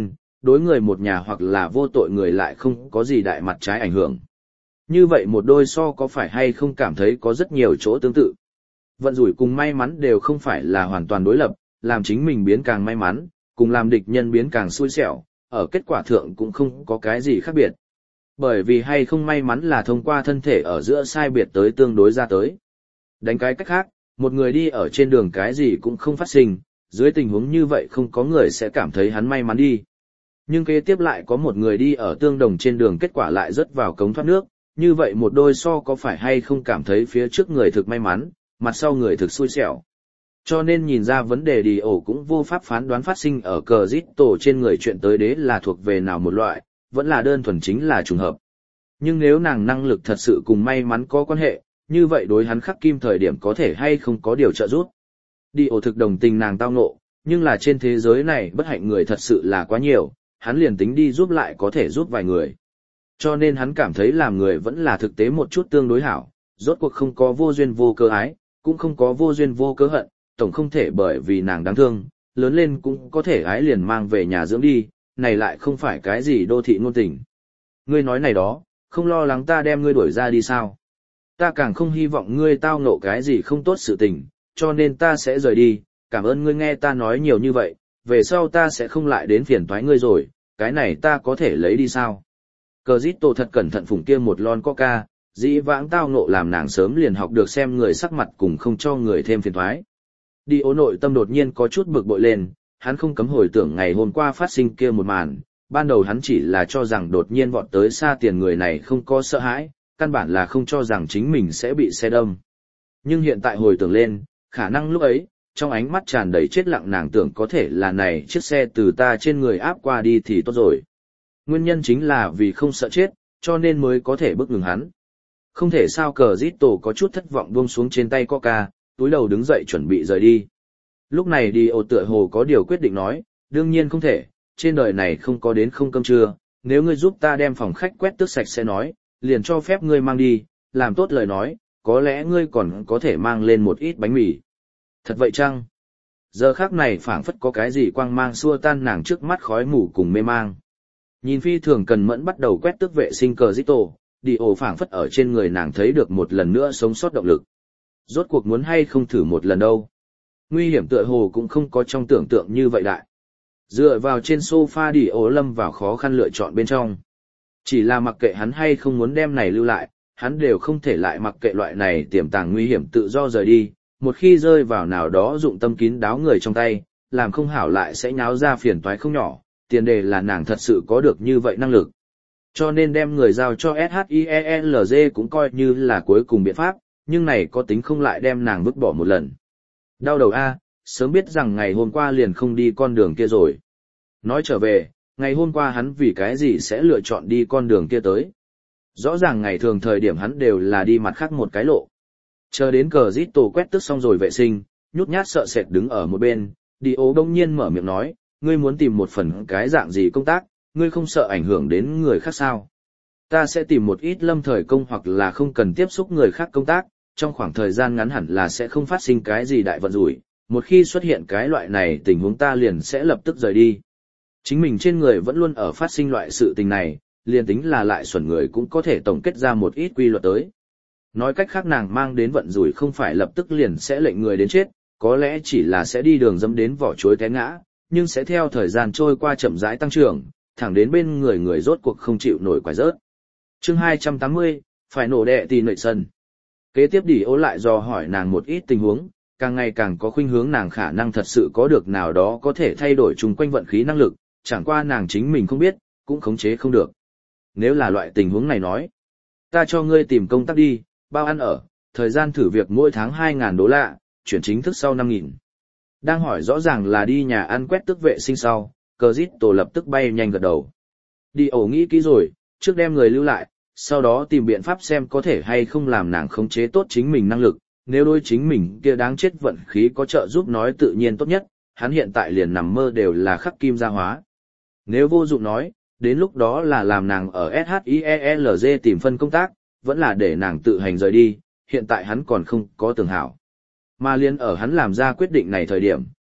đối người một nhà hoặc là vô tội người lại không có gì đại mặt trái ảnh hưởng. Như vậy một đôi so có phải hay không cảm thấy có rất nhiều chỗ tương tự. Vận rủi cùng may mắn đều không phải là hoàn toàn đối lập, làm chính mình biến càng may mắn, cùng làm địch nhân biến càng xui xẻo, ở kết quả thượng cũng không có cái gì khác biệt. Bởi vì hay không may mắn là thông qua thân thể ở giữa sai biệt tới tương đối ra tới. Đánh cái cách khác, một người đi ở trên đường cái gì cũng không phát sinh, dưới tình huống như vậy không có người sẽ cảm thấy hắn may mắn đi. Nhưng kế tiếp lại có một người đi ở tương đồng trên đường kết quả lại rớt vào cống thoát nước, như vậy một đôi so có phải hay không cảm thấy phía trước người thực may mắn, mặt sau người thực xui xẻo. Cho nên nhìn ra vấn đề đi ổ cũng vô pháp phán đoán phát sinh ở cờ giít tổ trên người chuyện tới đế là thuộc về nào một loại, vẫn là đơn thuần chính là trùng hợp. Nhưng nếu nàng năng lực thật sự cùng may mắn có quan hệ, như vậy đối hắn khắc kim thời điểm có thể hay không có điều trợ giúp. Đi ổ thực đồng tình nàng tao ngộ, nhưng là trên thế giới này bất hạnh người thật sự là quá nhiều, hắn liền tính đi giúp lại có thể giúp vài người. Cho nên hắn cảm thấy làm người vẫn là thực tế một chút tương đối hảo, rốt cuộc không có vô duyên vô cớ ái, cũng không có vô duyên vô cớ hận, tổng không thể bởi vì nàng đáng thương, lớn lên cũng có thể ái liền mang về nhà dưỡng đi, này lại không phải cái gì đô thị ngôn tình. Ngươi nói này đó, không lo lắng ta đem ngươi đuổi ra đi sao? Ta càng không hy vọng ngươi tao ngộ cái gì không tốt sự tình, cho nên ta sẽ rời đi, cảm ơn ngươi nghe ta nói nhiều như vậy, về sau ta sẽ không lại đến phiền toái ngươi rồi, cái này ta có thể lấy đi sao? Cờ dít tổ thật cẩn thận phủng kia một lon coca, dĩ vãng tao ngộ làm nàng sớm liền học được xem người sắc mặt cùng không cho người thêm phiền toái. Đi ố nội tâm đột nhiên có chút bực bội lên, hắn không cấm hồi tưởng ngày hôm qua phát sinh kia một màn, ban đầu hắn chỉ là cho rằng đột nhiên vọt tới xa tiền người này không có sợ hãi, căn bản là không cho rằng chính mình sẽ bị xe đâm. Nhưng hiện tại hồi tưởng lên, khả năng lúc ấy, trong ánh mắt tràn đầy chết lặng nàng tưởng có thể là này chiếc xe từ ta trên người áp qua đi thì tốt rồi. Nguyên nhân chính là vì không sợ chết, cho nên mới có thể bức ngừng hắn. Không thể sao cờ giít tổ có chút thất vọng buông xuống trên tay coca, túi đầu đứng dậy chuẩn bị rời đi. Lúc này đi ô tựa hồ có điều quyết định nói, đương nhiên không thể, trên đời này không có đến không cơm trưa, nếu ngươi giúp ta đem phòng khách quét tước sạch sẽ nói, liền cho phép ngươi mang đi, làm tốt lời nói, có lẽ ngươi còn có thể mang lên một ít bánh mì. Thật vậy chăng? Giờ khác này phảng phất có cái gì quang mang xua tan nàng trước mắt khói mù cùng mê mang. Nhìn phi thường cần mẫn bắt đầu quét tước vệ sinh cờ dít tổ, đi ổ phảng phất ở trên người nàng thấy được một lần nữa sống sót động lực. Rốt cuộc muốn hay không thử một lần đâu. Nguy hiểm tựa hồ cũng không có trong tưởng tượng như vậy đại. Dựa vào trên sofa đi ổ lâm vào khó khăn lựa chọn bên trong. Chỉ là mặc kệ hắn hay không muốn đem này lưu lại, hắn đều không thể lại mặc kệ loại này tiềm tàng nguy hiểm tự do rời đi. Một khi rơi vào nào đó dụng tâm kín đáo người trong tay, làm không hảo lại sẽ nháo ra phiền toái không nhỏ, tiền đề là nàng thật sự có được như vậy năng lực. Cho nên đem người giao cho ét hát i e lờ giê cũng coi như là cuối cùng biện pháp, nhưng này có tính không lại đem nàng vứt bỏ một lần. Đau đầu a, sớm biết rằng ngày hôm qua liền không đi con đường kia rồi. Nói trở về, ngày hôm qua hắn vì cái gì sẽ lựa chọn đi con đường kia tới. Rõ ràng ngày thường thời điểm hắn đều là đi mặt khác một cái lộ. Chờ đến cờ rít tổ quét tước xong rồi vệ sinh, nhút nhát sợ sệt đứng ở một bên, đi ố đông nhiên mở miệng nói, ngươi muốn tìm một phần cái dạng gì công tác, ngươi không sợ ảnh hưởng đến người khác sao? Ta sẽ tìm một ít lâm thời công hoặc là không cần tiếp xúc người khác công tác, trong khoảng thời gian ngắn hẳn là sẽ không phát sinh cái gì đại vận rủi, một khi xuất hiện cái loại này tình huống ta liền sẽ lập tức rời đi. Chính mình trên người vẫn luôn ở phát sinh loại sự tình này, liền tính là lại xuẩn người cũng có thể tổng kết ra một ít quy luật tới. Nói cách khác nàng mang đến vận rủi không phải lập tức liền sẽ lệnh người đến chết, có lẽ chỉ là sẽ đi đường dẫm đến vỏ chuối té ngã, nhưng sẽ theo thời gian trôi qua chậm rãi tăng trưởng, thẳng đến bên người người rốt cuộc không chịu nổi quải rớt. Chương hai trăm tám mươi, phải nổ đệ tì nội sân. Kế tiếp Đỉ Ô lại dò hỏi nàng một ít tình huống, càng ngày càng có khuynh hướng nàng khả năng thật sự có được nào đó có thể thay đổi chung quanh vận khí năng lực, chẳng qua nàng chính mình không biết, cũng khống chế không được. Nếu là loại tình huống này nói, ta cho ngươi tìm công tác đi, bao ăn ở, thời gian thử việc mỗi tháng hai ngàn đô la, chuyển chính thức sau năm nghìn. Đang hỏi rõ ràng là đi nhà ăn quét tước vệ sinh sau, cờ dít tổ lập tức bay nhanh gật đầu. Đi ổ nghĩ kỹ rồi, trước đem người lưu lại, sau đó tìm biện pháp xem có thể hay không làm nàng khống chế tốt chính mình năng lực, nếu đối chính mình kia đáng chết vận khí có trợ giúp nói tự nhiên tốt nhất, hắn hiện tại liền nằm mơ đều là khắc kim gia hóa. Nếu vô dụng nói, đến lúc đó là làm nàng ở ét hát i e lờ giê tìm phân công tác, vẫn là để nàng tự hành rời đi, hiện tại hắn còn không có tưởng hảo. Mà liên ở hắn làm ra quyết định này thời điểm,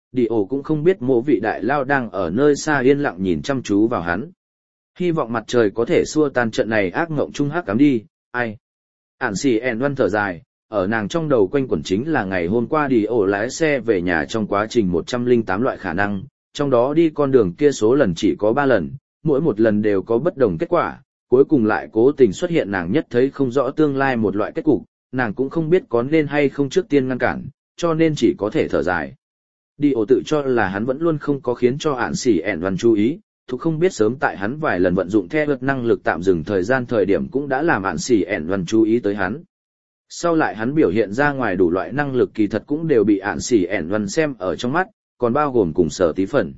đi ổ cũng không biết mỗi vị đại lao đang ở nơi xa yên lặng nhìn chăm chú vào hắn. Hy vọng mặt trời có thể xua tan trận này ác ngộng chung hắc ám đi, ai. Ản xì ẻn văn thở dài, ở nàng trong đầu quanh quẩn chính là ngày hôm qua đi ổ lái xe về nhà trong quá trình một trăm lẻ tám loại khả năng, trong đó đi con đường kia số lần chỉ có ba lần, mỗi một lần đều có bất đồng kết quả, cuối cùng lại cố tình xuất hiện nàng nhất thấy không rõ tương lai một loại kết cục, nàng cũng không biết có nên hay không trước tiên ngăn cản, cho nên chỉ có thể thở dài. Đi ổ tự cho là hắn vẫn luôn không có khiến cho ản xỉ ẻn văn chú ý, thuộc không biết sớm tại hắn vài lần vận dụng theo năng lực tạm dừng thời gian thời điểm cũng đã làm ản xỉ ẻn văn chú ý tới hắn. Sau lại hắn biểu hiện ra ngoài đủ loại năng lực kỳ thật cũng đều bị ản xỉ ẻn văn xem ở trong mắt, còn bao gồm cùng sở tí phần.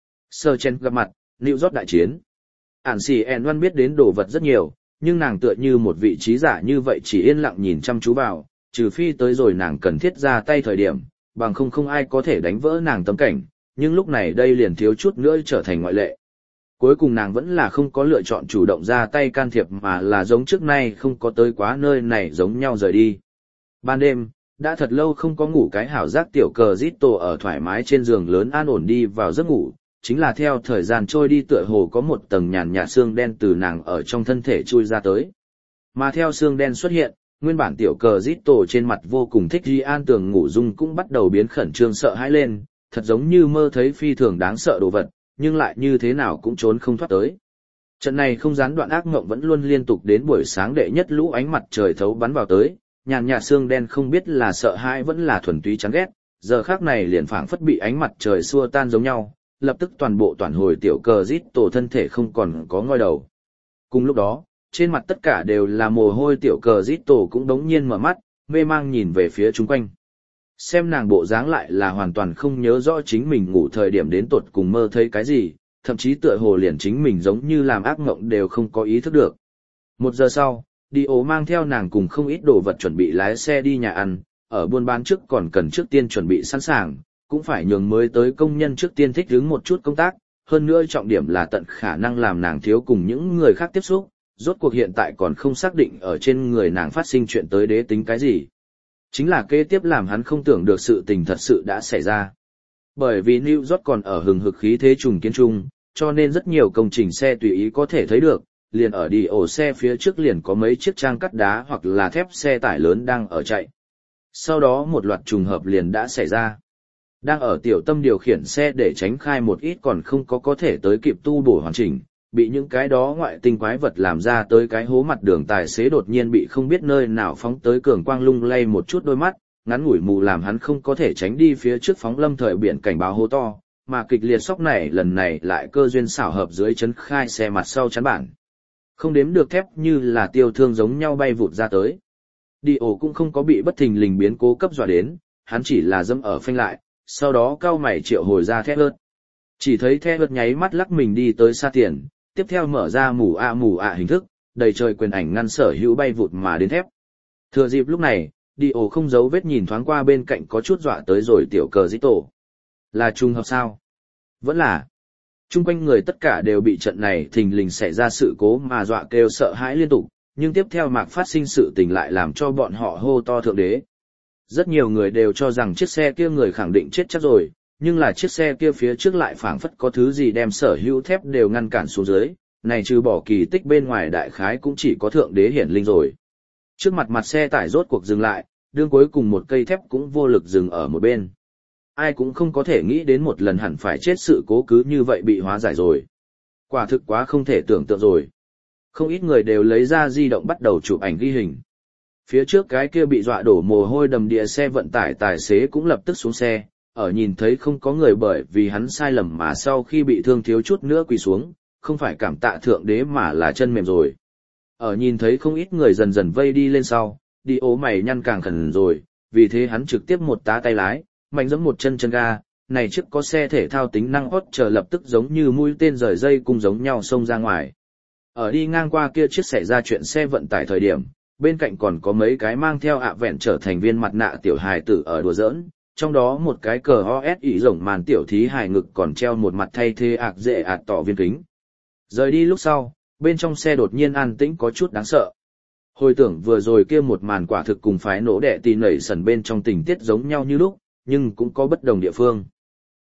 Sơ chen gặp mặt, New York đại chiến. Ản xỉ ẻn văn biết đến đồ vật rất nhiều, nhưng nàng tựa như một vị trí giả như vậy chỉ yên lặng nhìn chăm chú vào, trừ phi tới rồi nàng cần thiết ra tay thời điểm, bằng không không ai có thể đánh vỡ nàng tâm cảnh, nhưng lúc này đây liền thiếu chút nữa trở thành ngoại lệ. Cuối cùng nàng vẫn là không có lựa chọn chủ động ra tay can thiệp mà là giống trước nay không có tới quá nơi này giống nhau rời đi. Ban đêm, đã thật lâu không có ngủ cái hảo giác tiểu cờ Zito ở thoải mái trên giường lớn an ổn đi vào giấc ngủ, chính là theo thời gian trôi đi tựa hồ có một tầng nhàn nhạt xương đen từ nàng ở trong thân thể chui ra tới. Mà theo xương đen xuất hiện, nguyên bản tiểu cờ Zito trên mặt vô cùng thích Di An Tường ngủ dung cũng bắt đầu biến khẩn trương sợ hãi lên, thật giống như mơ thấy phi thường đáng sợ đồ vật, nhưng lại như thế nào cũng trốn không thoát tới. Trận này không gián đoạn ác ngộng vẫn luôn liên tục đến buổi sáng đệ nhất lũ ánh mặt trời thấu bắn vào tới, nhàn nhạt xương đen không biết là sợ hãi vẫn là thuần túy chán ghét, giờ khác này liền phảng phất bị ánh mặt trời xua tan giống nhau, lập tức toàn bộ toàn hồi tiểu cờ rít tổ thân thể không còn có ngoi đầu. Cùng lúc đó, trên mặt tất cả đều là mồ hôi tiểu cờ rít tổ cũng đống nhiên mở mắt, mê mang nhìn về phía chung quanh. Xem nàng bộ dáng lại là hoàn toàn không nhớ rõ chính mình ngủ thời điểm đến tột cùng mơ thấy cái gì, thậm chí tựa hồ liền chính mình giống như làm ác mộng đều không có ý thức được. Một giờ sau, đi ố mang theo nàng cùng không ít đồ vật chuẩn bị lái xe đi nhà ăn, ở buôn bán trước còn cần trước tiên chuẩn bị sẵn sàng, cũng phải nhường mới tới công nhân trước tiên thích ứng một chút công tác, hơn nữa trọng điểm là tận khả năng làm nàng thiếu cùng những người khác tiếp xúc, rốt cuộc hiện tại còn không xác định ở trên người nàng phát sinh chuyện tới đế tính cái gì. Chính là kế tiếp làm hắn không tưởng được sự tình thật sự đã xảy ra. Bởi vì New York còn ở hừng hực khí thế trùng kiến trung, cho nên rất nhiều công trình xe tùy ý có thể thấy được, liền ở đi ổ xe phía trước liền có mấy chiếc trang cắt đá hoặc là thép xe tải lớn đang ở chạy. Sau đó một loạt trùng hợp liền đã xảy ra. Đang ở tiểu tâm điều khiển xe để tránh khai một ít còn không có có thể tới kịp tu bổ hoàn chỉnh, bị những cái đó ngoại tinh quái vật làm ra tới cái hố mặt đường tài xế đột nhiên bị không biết nơi nào phóng tới cường quang lung lay một chút đôi mắt, ngắn ngủi mù làm hắn không có thể tránh đi phía trước phóng lâm thời biển cảnh báo hố to, mà kịch liệt sốc này lần này lại cơ duyên xảo hợp dưới chấn khai xe mặt sau chắn bản. Không đếm được thép như là tiêu thương giống nhau bay vụt ra tới. Đi ổ cũng không có bị bất thình lình biến cố cấp dọa đến, hắn chỉ là dẫm ở phanh lại, sau đó cao mày triệu hồi ra thép ớt. Chỉ thấy thép ớt nháy mắt lắc mình đi tới xa tiền, tiếp theo mở ra mù ạ mù ạ hình thức, đầy trời quyền ảnh ngăn sở hữu bay vụt mà đến thép. Thừa dịp lúc này, đi ổ không giấu vết nhìn thoáng qua bên cạnh có chút dọa tới rồi tiểu cờ dĩ tổ. Là trùng hợp sao? Vẫn là. Trung quanh người tất cả đều bị trận này thình lình xảy ra sự cố mà dọa kêu sợ hãi liên tục, nhưng tiếp theo mạc phát sinh sự tình lại làm cho bọn họ hô to thượng đế. Rất nhiều người đều cho rằng chiếc xe kia người khẳng định chết chắc rồi, nhưng là chiếc xe kia phía trước lại phảng phất có thứ gì đem sở hữu thép đều ngăn cản xuống dưới, này trừ bỏ kỳ tích bên ngoài đại khái cũng chỉ có thượng đế hiển linh rồi. Trước mặt mặt xe tải rốt cuộc dừng lại, đương cuối cùng một cây thép cũng vô lực dừng ở một bên. Ai cũng không có thể nghĩ đến một lần hẳn phải chết sự cố cứ như vậy bị hóa giải rồi. Quả thực quá không thể tưởng tượng rồi. Không ít người đều lấy ra di động bắt đầu chụp ảnh ghi hình. Phía trước cái kia bị dọa đổ mồ hôi đầm địa xe vận tải tài xế cũng lập tức xuống xe, ở nhìn thấy không có người bởi vì hắn sai lầm mà sau khi bị thương thiếu chút nữa quỳ xuống, không phải cảm tạ thượng đế mà là chân mềm rồi. Ở nhìn thấy không ít người dần dần vây đi lên sau, đi ố mày nhăn càng khẩn rồi, vì thế hắn trực tiếp một tá tay lái, mạnh giẫm một chân chân ga, này chiếc có xe thể thao tính năng hot chờ lập tức giống như mũi tên rời dây cùng giống nhau xông ra ngoài. Ở đi ngang qua kia chiếc xảy ra chuyện xe vận tải thời điểm, bên cạnh còn có mấy cái mang theo ạ vẹn trở thành viên mặt nạ tiểu hài tử ở đùa giỡn, trong đó một cái cờ o ét ỉ rồng màn tiểu thí hài ngực còn treo một mặt thay thế ạc dễ ạc tỏ viên kính. Rời đi lúc sau, bên trong xe đột nhiên an tĩnh có chút đáng sợ. Hồi tưởng vừa rồi kia một màn quả thực cùng phái nổ đẻ tì nảy sần bên trong tình tiết giống nhau như lúc, nhưng cũng có bất đồng địa phương.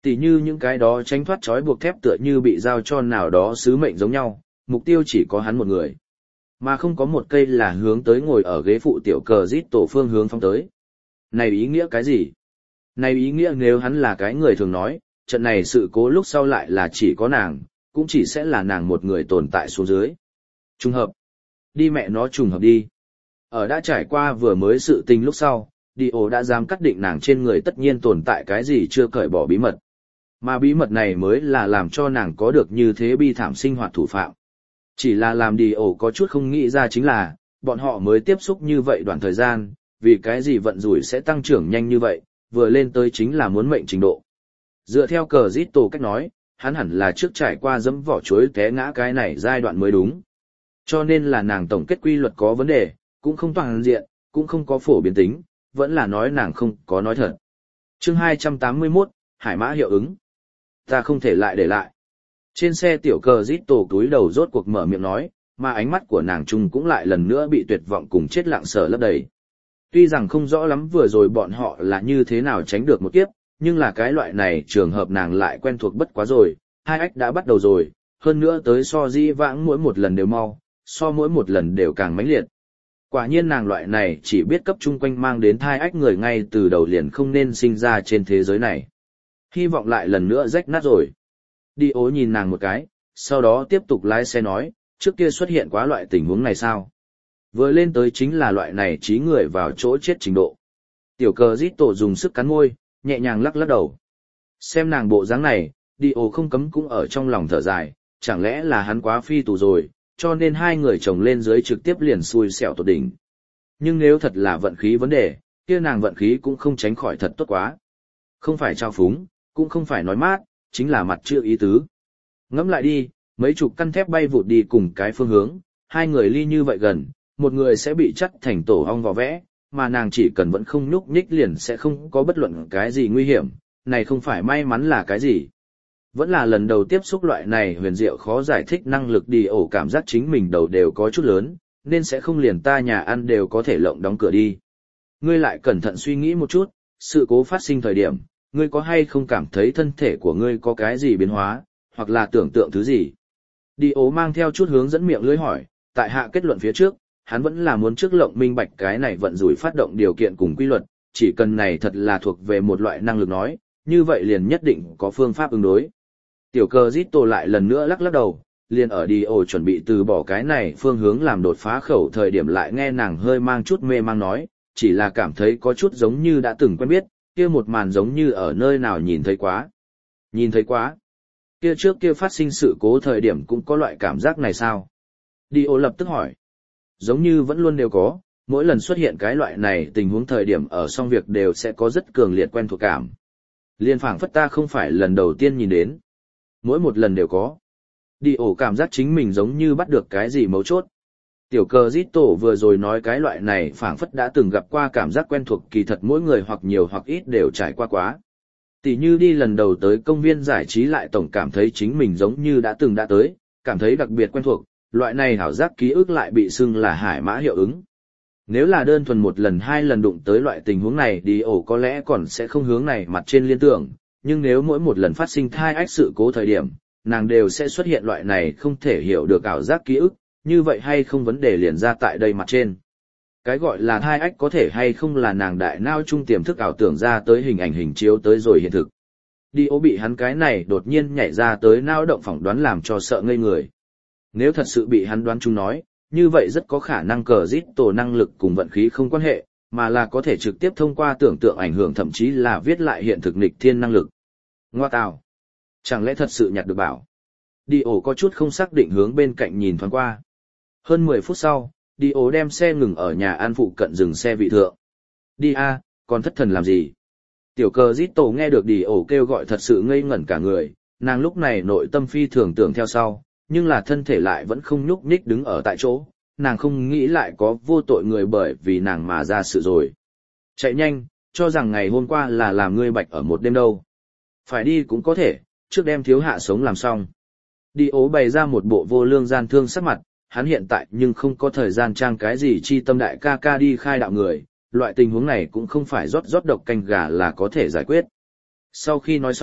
Tỉ như những cái đó tránh thoát trói buộc thép tựa như bị giao cho nào đó sứ mệnh giống nhau, mục tiêu chỉ có hắn một người. Mà không có một cây là hướng tới ngồi ở ghế phụ tiểu cờ rít tổ phương hướng phong tới. Này ý nghĩa cái gì? Này ý nghĩa nếu hắn là cái người thường nói, trận này sự cố lúc sau lại là chỉ có nàng, cũng chỉ sẽ là nàng một người tồn tại xuống dưới. Trùng hợp. Đi mẹ nó trùng hợp đi. Ở đã trải qua vừa mới sự tình lúc sau, Dio đã dám cắt định nàng trên người tất nhiên tồn tại cái gì chưa cởi bỏ bí mật. Mà bí mật này mới là làm cho nàng có được như thế bi thảm sinh hoạt thủ phạm. Chỉ là làm Dio có chút không nghĩ ra chính là, bọn họ mới tiếp xúc như vậy đoạn thời gian, vì cái gì vận rủi sẽ tăng trưởng nhanh như vậy, vừa lên tới chính là muốn mệnh trình độ. Dựa theo cờ rít tổ cách nói, hắn hẳn là trước trải qua dẫm vỏ chuối té ngã cái này giai đoạn mới đúng. Cho nên là nàng tổng kết quy luật có vấn đề, cũng không toàn diện, cũng không có phổ biến tính, vẫn là nói nàng không có nói thật. Chương hai trăm tám mươi mốt, Hải mã hiệu ứng. Ta không thể lại để lại. Trên xe tiểu cờ rít tổ túi đầu rốt cuộc mở miệng nói, mà ánh mắt của nàng trung cũng lại lần nữa bị tuyệt vọng cùng chết lặng sở lấp đầy. Tuy rằng không rõ lắm vừa rồi bọn họ là như thế nào tránh được một kiếp, nhưng là cái loại này trường hợp nàng lại quen thuộc bất quá rồi, hai ách đã bắt đầu rồi, hơn nữa tới so di vãng mỗi một lần đều mau, so mỗi một lần đều càng mãnh liệt. Quả nhiên nàng loại này chỉ biết cấp chung quanh mang đến thai ách người ngay từ đầu liền không nên sinh ra trên thế giới này. Hy vọng lại lần nữa rách nát rồi. Đi ố nhìn nàng một cái, sau đó tiếp tục lái xe nói, trước kia xuất hiện quá loại tình huống này sao? Vừa lên tới chính là loại này trí người vào chỗ chết trình độ. Tiểu cờ rít tổ dùng sức cắn môi, nhẹ nhàng lắc lắc đầu. Xem nàng bộ dáng này, đi ố không cấm cũng ở trong lòng thở dài, chẳng lẽ là hắn quá phi tù rồi, cho nên hai người chồng lên dưới trực tiếp liền xui xẻo tột đỉnh. Nhưng nếu thật là vận khí vấn đề, kia nàng vận khí cũng không tránh khỏi thật tốt quá. Không phải trao phúng, cũng không phải nói mát, chính là mặt chưa ý tứ. Ngẫm lại đi, mấy chục căn thép bay vụt đi cùng cái phương hướng, hai người ly như vậy gần, một người sẽ bị chắt thành tổ ong vò vẽ, mà nàng chỉ cần vẫn không nhúc nhích liền sẽ không có bất luận cái gì nguy hiểm, này không phải may mắn là cái gì. Vẫn là lần đầu tiếp xúc loại này huyền diệu khó giải thích năng lực đi ổ cảm giác chính mình đầu đều có chút lớn, nên sẽ không liền ta nhà ăn đều có thể lộng đóng cửa đi. Ngươi lại cẩn thận suy nghĩ một chút, sự cố phát sinh thời điểm, ngươi có hay không cảm thấy thân thể của ngươi có cái gì biến hóa, hoặc là tưởng tượng thứ gì. Đi ố mang theo chút hướng dẫn miệng lưới hỏi, tại hạ kết luận phía trước, hắn vẫn là muốn trước lộng minh bạch cái này vận rủi phát động điều kiện cùng quy luật, chỉ cần này thật là thuộc về một loại năng lực nói, như vậy liền nhất định có phương pháp ứng đối. Tiểu cờ rít tổ lại lần nữa lắc lắc đầu, liền ở đi ổ chuẩn bị từ bỏ cái này phương hướng làm đột phá khẩu thời điểm lại nghe nàng hơi mang chút mê mang nói, chỉ là cảm thấy có chút giống như đã từng quen biết, kia một màn giống như ở nơi nào nhìn thấy quá. Nhìn thấy quá. Kia trước kia phát sinh sự cố thời điểm cũng có loại cảm giác này sao? Đi ổ lập tức hỏi. Giống như vẫn luôn đều có, mỗi lần xuất hiện cái loại này tình huống thời điểm ở xong việc đều sẽ có rất cường liệt quen thuộc cảm. Liên phảng phất ta không phải lần đầu tiên nhìn đến. Mỗi một lần đều có. Đi ổ cảm giác chính mình giống như bắt được cái gì mấu chốt. Tiểu cờ rít tổ vừa rồi nói cái loại này phảng phất đã từng gặp qua cảm giác quen thuộc kỳ thật mỗi người hoặc nhiều hoặc ít đều trải qua quá. Tỷ như đi lần đầu tới công viên giải trí lại tổng cảm thấy chính mình giống như đã từng đã tới, cảm thấy đặc biệt quen thuộc, loại này hảo giác ký ức lại bị xưng là hải mã hiệu ứng. Nếu là đơn thuần một lần hai lần đụng tới loại tình huống này đi ổ có lẽ còn sẽ không hướng này mặt trên liên tưởng, nhưng nếu mỗi một lần phát sinh thai ách sự cố thời điểm, nàng đều sẽ xuất hiện loại này không thể hiểu được ảo giác ký ức, như vậy hay không vấn đề liền ra tại đây mặt trên. Cái gọi là thai ách có thể hay không là nàng đại não trung tiềm thức ảo tưởng ra tới hình ảnh hình chiếu tới rồi hiện thực. Đi ố bị hắn cái này đột nhiên nhảy ra tới não động phỏng đoán làm cho sợ ngây người. Nếu thật sự bị hắn đoán chung nói, như vậy rất có khả năng cờ rít tổ năng lực cùng vận khí không quan hệ, mà là có thể trực tiếp thông qua tưởng tượng ảnh hưởng thậm chí là viết lại hiện thực nghịch thiên năng lực. Ngoa tào! Chẳng lẽ thật sự nhặt được bảo? Đi ổ có chút không xác định hướng bên cạnh nhìn thoáng qua. Hơn mười phút sau, đi ổ đem xe ngừng ở nhà an phụ cận dừng xe vị thượng. Đi a, còn thất thần làm gì? Tiểu cờ rít tổ nghe được đi ổ kêu gọi thật sự ngây ngẩn cả người, nàng lúc này nội tâm phi thường tưởng theo sau, nhưng là thân thể lại vẫn không nhúc nhích đứng ở tại chỗ, nàng không nghĩ lại có vô tội người bởi vì nàng mà ra sự rồi. Chạy nhanh, cho rằng ngày hôm qua là làm ngươi bạch ở một đêm đâu. Phải đi cũng có thể, trước đem thiếu hạ sống làm xong. Đi ố bày ra một bộ vô lương gian thương sắc mặt, hắn hiện tại nhưng không có thời gian trang cái gì chi tâm đại ca ca đi khai đạo người, loại tình huống này cũng không phải rót rót độc canh gà là có thể giải quyết. Sau khi nói xong,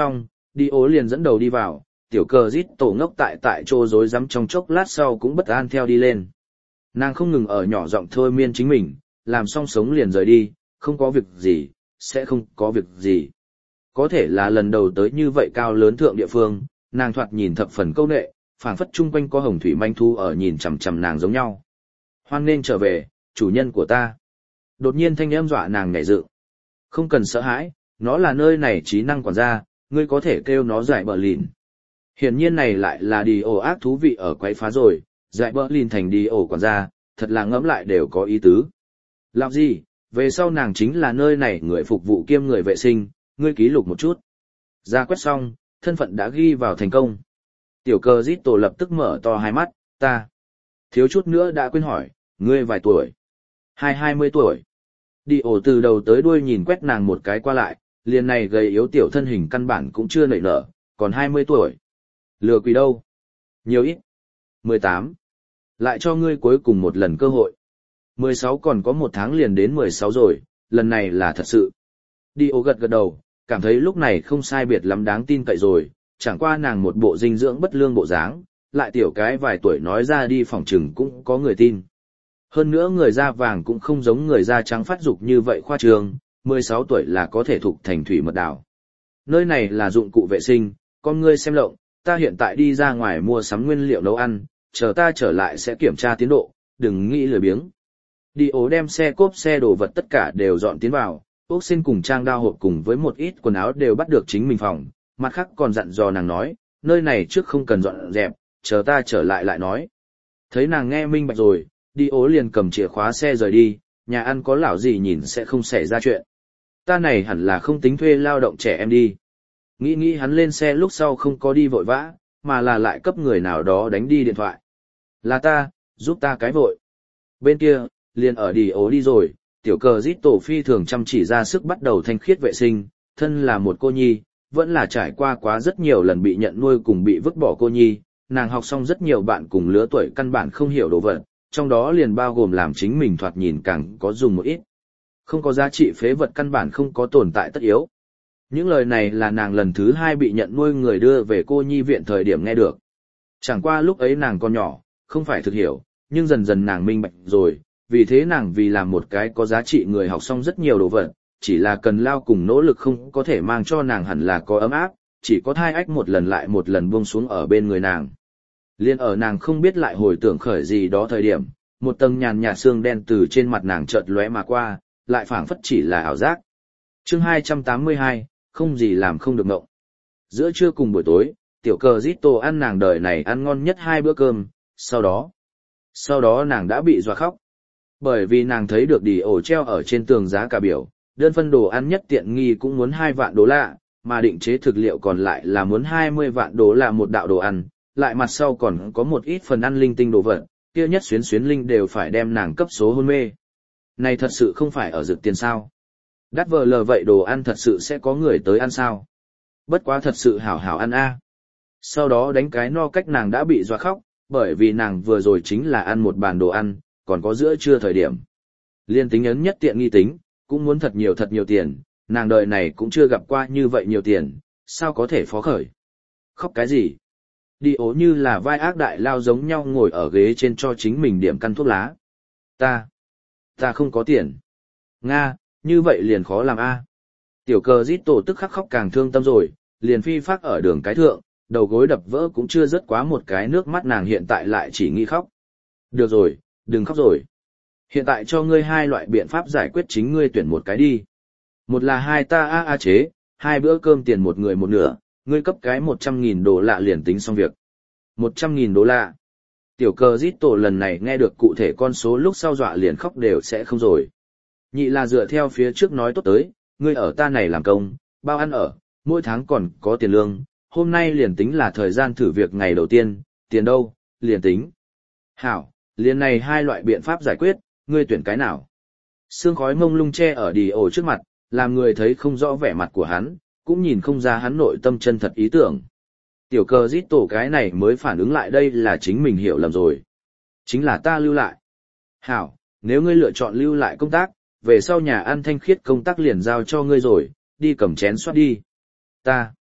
Đi ố liền dẫn đầu đi vào, tiểu cờ rít tổ ngốc tại tại chỗ rối rắm trong chốc lát sau cũng bất an theo đi lên. Nàng không ngừng ở nhỏ giọng thôi miên chính mình, làm xong sống liền rời đi, không có việc gì, sẽ không có việc gì. Có thể là lần đầu tới như vậy cao lớn thượng địa phương, nàng thoạt nhìn thập phần câu nệ, phảng phất chung quanh có hồng thủy manh thu ở nhìn chằm chằm nàng giống nhau. Hoan nên trở về, chủ nhân của ta. Đột nhiên thanh âm dọa nàng nhảy dựng. Không cần sợ hãi, nó là nơi này trí năng quản gia, ngươi có thể kêu nó giải bờ lìn. Hiển nhiên này lại là đi ổ ác thú vị ở quấy phá rồi, giải bờ lìn thành đi ổ quản gia, thật là ngẫm lại đều có ý tứ. Làm gì, về sau nàng chính là nơi này người phục vụ kiêm người vệ sinh, ngươi ký lục một chút. Ra quét xong, thân phận đã ghi vào thành công. Tiểu cờ rít tổ lập tức mở to hai mắt, ta. Thiếu chút nữa đã quên hỏi, ngươi vài tuổi? Hai hai mươi tuổi. Đi ổ từ đầu tới đuôi nhìn quét nàng một cái qua lại, liền này gầy yếu tiểu thân hình căn bản cũng chưa nảy nở, còn hai mươi tuổi. Lừa quỷ đâu? Nhiều ít? mười tám. Lại cho ngươi cuối cùng một lần cơ hội. mười sáu còn có một tháng liền đến mười sáu rồi, lần này là thật sự. Đi ổ gật gật đầu, cảm thấy lúc này không sai biệt lắm đáng tin cậy rồi, chẳng qua nàng một bộ dinh dưỡng bất lương bộ dáng, lại tiểu cái vài tuổi nói ra đi phòng trừng cũng có người tin. Hơn nữa người da vàng cũng không giống người da trắng phát dục như vậy khoa trương, mười sáu tuổi là có thể thục thành thủy mật đảo. Nơi này là dụng cụ vệ sinh, con ngươi xem lộng, ta hiện tại đi ra ngoài mua sắm nguyên liệu nấu ăn, chờ ta trở lại sẽ kiểm tra tiến độ, đừng nghĩ lười biếng. Đi ố đem xe cốp xe đồ vật tất cả đều dọn tiến vào, ốc xin cùng trang đao hộp cùng với một ít quần áo đều bắt được chính mình phòng, mặt khác còn dặn dò nàng nói, nơi này trước không cần dọn dẹp, chờ ta trở lại lại nói. Thấy nàng nghe minh bạch rồi, đi ố liền cầm chìa khóa xe rời đi, nhà ăn có lão gì nhìn sẽ không xảy ra chuyện. Ta này hẳn là không tính thuê lao động trẻ em đi. Nghĩ nghĩ hắn lên xe lúc sau không có đi vội vã, mà là lại cấp người nào đó đánh đi điện thoại. Là ta, giúp ta cái vội. Bên kia, liền ở đi ố đi rồi, tiểu cờ rít tổ phi thường chăm chỉ ra sức bắt đầu thanh khiết vệ sinh, thân là một cô nhi, vẫn là trải qua quá rất nhiều lần bị nhận nuôi cùng bị vứt bỏ cô nhi, nàng học xong rất nhiều bạn cùng lứa tuổi căn bản không hiểu đồ vật, trong đó liền bao gồm làm chính mình thoạt nhìn càng có dùng một ít. Không có giá trị phế vật căn bản không có tồn tại tất yếu. Những lời này là nàng lần thứ hai bị nhận nuôi người đưa về cô nhi viện thời điểm nghe được. Chẳng qua lúc ấy nàng còn nhỏ, không phải thực hiểu, nhưng dần dần nàng minh bạch rồi, vì thế nàng vì làm một cái có giá trị người học xong rất nhiều đồ vật, chỉ là cần lao cùng nỗ lực không có thể mang cho nàng hẳn là có ấm áp, chỉ có thai ách một lần lại một lần buông xuống ở bên người nàng. Liên ở nàng không biết lại hồi tưởng khởi gì đó thời điểm, một tầng nhàn nhạt xương đen từ trên mặt nàng chợt lóe mà qua, lại phảng phất chỉ là ảo giác. Chương hai trăm tám mươi hai, không gì làm không được ngộng. Giữa trưa cùng buổi tối, tiểu cờ Zito ăn nàng đời này ăn ngon nhất hai bữa cơm, sau đó, sau đó nàng đã bị dọa khóc. Bởi vì nàng thấy được đi ổ treo ở trên tường giá cả biểu, đơn phân đồ ăn nhất tiện nghi cũng muốn hai vạn đô la, mà định chế thực liệu còn lại là muốn hai mươi vạn đô la một đạo đồ ăn, lại mặt sau còn có một ít phần ăn linh tinh đồ vật, kia nhất xuyến xuyến linh đều phải đem nàng cấp số hôn mê. Này thật sự không phải ở dược tiền sao? Đắt vờ lờ vậy đồ ăn thật sự sẽ có người tới ăn sao? Bất quá thật sự hảo hảo ăn a. Sau đó đánh cái no cách nàng đã bị dọa khóc, bởi vì nàng vừa rồi chính là ăn một bàn đồ ăn, còn có giữa trưa thời điểm. Liên tính ấn nhất tiện nghi tính, cũng muốn thật nhiều thật nhiều tiền, nàng đời này cũng chưa gặp qua như vậy nhiều tiền, sao có thể phó khởi. Khóc cái gì? Đi ố như là vai ác đại lao giống nhau ngồi ở ghế trên cho chính mình điểm căn thuốc lá. Ta, ta không có tiền. Nga, như vậy liền khó làm a. Tiểu cờ rít tổ tức khắc khóc càng thương tâm rồi, liền phi phát ở đường cái thượng, đầu gối đập vỡ cũng chưa rớt quá một cái nước mắt nàng hiện tại lại chỉ nghĩ khóc. Được rồi, đừng khóc rồi. Hiện tại cho ngươi hai loại biện pháp giải quyết chính ngươi tuyển một cái đi. Một là hai ta a a chế, hai bữa cơm tiền một người một nửa, ngươi cấp cái một trăm nghìn đô la liền tính xong việc. Một trăm nghìn đô la. Tiểu cờ rít tổ lần này nghe được cụ thể con số lúc sau dọa liền khóc đều sẽ không rồi. Nhị là dựa theo phía trước nói tốt tới, ngươi ở ta này làm công, bao ăn ở, mỗi tháng còn có tiền lương, hôm nay liền tính là thời gian thử việc ngày đầu tiên, tiền đâu, liền tính. Hảo, liền này hai loại biện pháp giải quyết, ngươi tuyển cái nào? Sương khói mông lung che ở đi ổ trước mặt, làm người thấy không rõ vẻ mặt của hắn, cũng nhìn không ra hắn nội tâm chân thật ý tưởng. Tiểu cờ rít tổ cái này mới phản ứng lại đây là chính mình hiểu lầm rồi. Chính là ta lưu lại. Hảo, nếu ngươi lựa chọn lưu lại công tác, về sau nhà ăn thanh khiết công tác liền giao cho ngươi rồi, đi cầm chén xoát đi. Ta,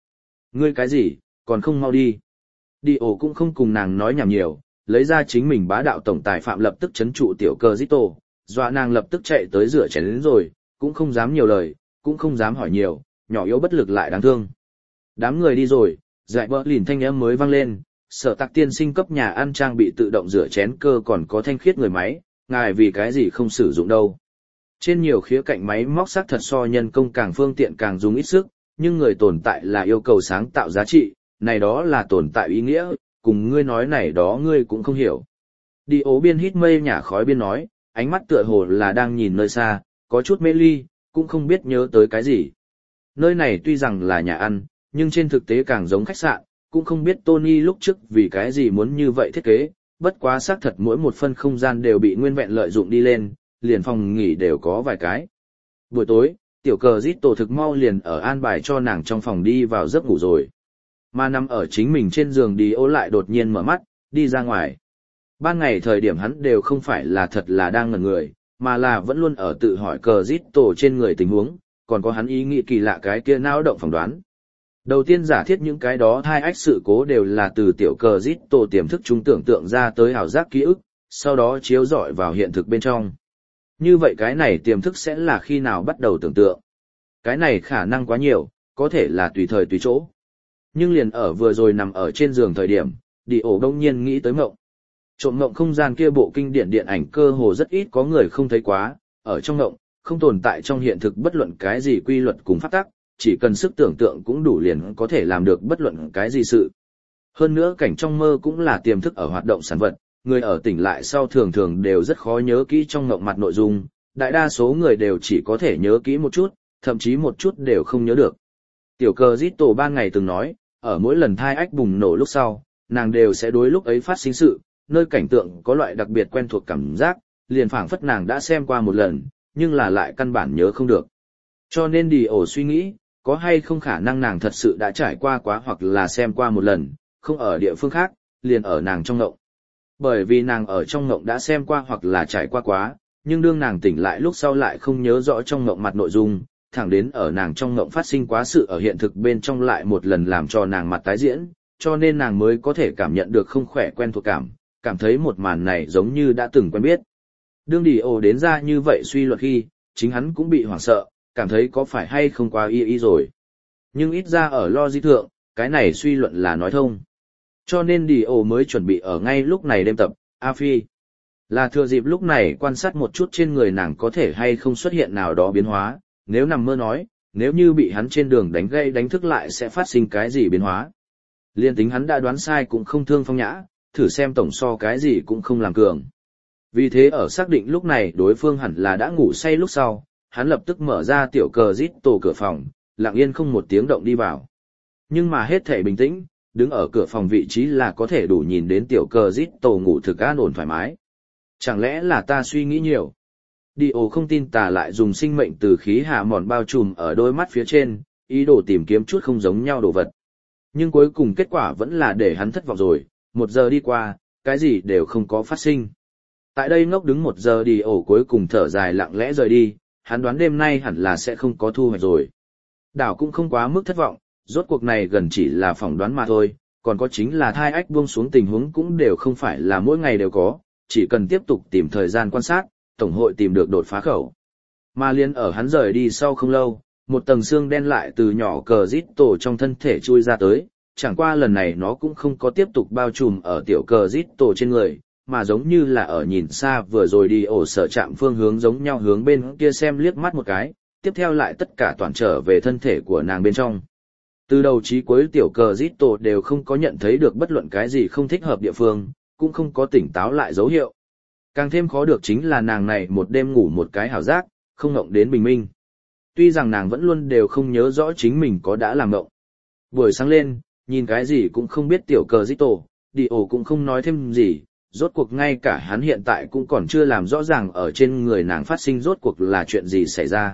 Ngươi cái gì, còn không mau đi. Đi ổ cũng không cùng nàng nói nhảm nhiều, lấy ra chính mình bá đạo tổng tài phạm lập tức chấn trụ tiểu cờ giết tổ, dọa nàng lập tức chạy tới rửa chén đến rồi, cũng không dám nhiều lời, cũng không dám hỏi nhiều, nhỏ yếu bất lực lại đáng thương. Đám người đi rồi, dạy bỡ lìn thanh âm mới vang lên, Sở Tạc tiên sinh cấp nhà ăn trang bị tự động rửa chén cơ còn có thanh khiết người máy, ngài vì cái gì không sử dụng đâu. Trên nhiều khía cạnh máy móc xác thật so nhân công càng phương tiện càng dùng ít sức, nhưng người tồn tại là yêu cầu sáng tạo giá trị, này đó là tồn tại ý nghĩa, cùng ngươi nói này đó ngươi cũng không hiểu. Đi ố biên hít mây nhả khói biên nói, ánh mắt tựa hồ là đang nhìn nơi xa, có chút mê ly, cũng không biết nhớ tới cái gì. Nơi này tuy rằng là nhà ăn, nhưng trên thực tế càng giống khách sạn, cũng không biết Tony lúc trước vì cái gì muốn như vậy thiết kế, bất quá xác thật mỗi một phân không gian đều bị nguyên vẹn lợi dụng đi lên, liền phòng nghỉ đều có vài cái. Buổi tối, tiểu cờ rít tổ thực mau liền ở an bài cho nàng trong phòng đi vào giấc ngủ rồi. Mà nằm ở chính mình trên giường đi ô lại đột nhiên mở mắt, đi ra ngoài. Ban ngày thời điểm hắn đều không phải là thật là đang ngẩn người, mà là vẫn luôn ở tự hỏi cờ rít tổ trên người tình huống, còn có hắn ý nghĩ kỳ lạ cái kia não động phỏng đoán. Đầu tiên giả thiết những cái đó thai ách sự cố đều là từ tiểu cờ rít tổ tiềm thức chúng tưởng tượng ra tới ảo giác ký ức, sau đó chiếu rọi vào hiện thực bên trong. Như vậy cái này tiềm thức sẽ là khi nào bắt đầu tưởng tượng. Cái này khả năng quá nhiều, có thể là tùy thời tùy chỗ. Nhưng liền ở vừa rồi nằm ở trên giường thời điểm, đi ổ đông nhiên nghĩ tới mộng. Trộm mộng không gian kia bộ kinh điển điện ảnh cơ hồ rất ít có người không thấy quá, ở trong mộng, không tồn tại trong hiện thực bất luận cái gì quy luật cùng pháp tắc, chỉ cần sức tưởng tượng cũng đủ liền có thể làm được bất luận cái gì sự. Hơn nữa cảnh trong mơ cũng là tiềm thức ở hoạt động sản vật, người ở tỉnh lại sau thường thường đều rất khó nhớ kỹ trong mộng mặt nội dung, đại đa số người đều chỉ có thể nhớ kỹ một chút, thậm chí một chút đều không nhớ được. Tiểu cờ giết tổ ban ngày từng nói, ở mỗi lần thai ách bùng nổ lúc sau, nàng đều sẽ đối lúc ấy phát sinh sự, nơi cảnh tượng có loại đặc biệt quen thuộc cảm giác, liền phảng phất nàng đã xem qua một lần, nhưng là lại căn bản nhớ không được. Cho nên đi ổ suy nghĩ, có hay không khả năng nàng thật sự đã trải qua quá hoặc là xem qua một lần, không ở địa phương khác, liền ở nàng trong ngộng. Bởi vì nàng ở trong ngộng đã xem qua hoặc là trải qua quá, nhưng đương nàng tỉnh lại lúc sau lại không nhớ rõ trong ngộng mặt nội dung, thẳng đến ở nàng trong ngộng phát sinh quá sự ở hiện thực bên trong lại một lần làm cho nàng mặt tái diễn, cho nên nàng mới có thể cảm nhận được không khỏe quen thuộc cảm, cảm thấy một màn này giống như đã từng quen biết. Đương đi ổ đến ra như vậy suy luận khi, chính hắn cũng bị hoảng sợ, cảm thấy có phải hay không quá y y rồi. Nhưng ít ra ở logic thượng, cái này suy luận là nói thông. Cho nên đi ổ mới chuẩn bị ở ngay lúc này đêm tập, A Phi. Là thừa dịp lúc này quan sát một chút trên người nàng có thể hay không xuất hiện nào đó biến hóa, nếu nằm mơ nói, nếu như bị hắn trên đường đánh gây đánh thức lại sẽ phát sinh cái gì biến hóa. Liên tính hắn đã đoán sai cũng không thương Phong Nhã, thử xem tổng so cái gì cũng không làm cường. Vì thế ở xác định lúc này đối phương hẳn là đã ngủ say lúc sau, hắn lập tức mở ra tiểu cờ rít tổ cửa phòng, lặng yên không một tiếng động đi vào. Nhưng mà hết thể bình tĩnh, đứng ở cửa phòng vị trí là có thể đủ nhìn đến tiểu cờ rít tổ ngủ thực an ổn thoải mái. Chẳng lẽ là ta suy nghĩ nhiều? Đi ồ không tin tà lại dùng sinh mệnh từ khí hạ mòn bao trùm ở đôi mắt phía trên, ý đồ tìm kiếm chút không giống nhau đồ vật. Nhưng cuối cùng kết quả vẫn là để hắn thất vọng rồi, một giờ đi qua, cái gì đều không có phát sinh. Tại đây ngốc đứng một giờ đi ổ cuối cùng thở dài lặng lẽ rời đi, hắn đoán đêm nay hẳn là sẽ không có thu hoạch rồi. Đảo cũng không quá mức thất vọng, rốt cuộc này gần chỉ là phỏng đoán mà thôi, còn có chính là thai ách buông xuống tình huống cũng đều không phải là mỗi ngày đều có, chỉ cần tiếp tục tìm thời gian quan sát, tổng hội tìm được đột phá khẩu. Mà liên ở hắn rời đi sau không lâu, một tầng xương đen lại từ nhỏ cờ rít tổ trong thân thể chui ra tới, chẳng qua lần này nó cũng không có tiếp tục bao trùm ở tiểu cờ rít tổ trên người, mà giống như là ở nhìn xa vừa rồi đi ổ sở chạm phương hướng giống nhau hướng bên kia xem liếc mắt một cái, tiếp theo lại tất cả toàn trở về thân thể của nàng bên trong. Từ đầu chí cuối tiểu cờ rít tổ đều không có nhận thấy được bất luận cái gì không thích hợp địa phương, cũng không có tỉnh táo lại dấu hiệu. Càng thêm khó được chính là nàng này một đêm ngủ một cái hảo giác, không ngộng đến bình minh. Tuy rằng nàng vẫn luôn đều không nhớ rõ chính mình có đã làm ngộng. Buổi sáng lên, nhìn cái gì cũng không biết tiểu cờ rít tổ, đi ổ cũng không nói thêm gì, rốt cuộc ngay cả hắn hiện tại cũng còn chưa làm rõ ràng ở trên người nàng phát sinh rốt cuộc là chuyện gì xảy ra.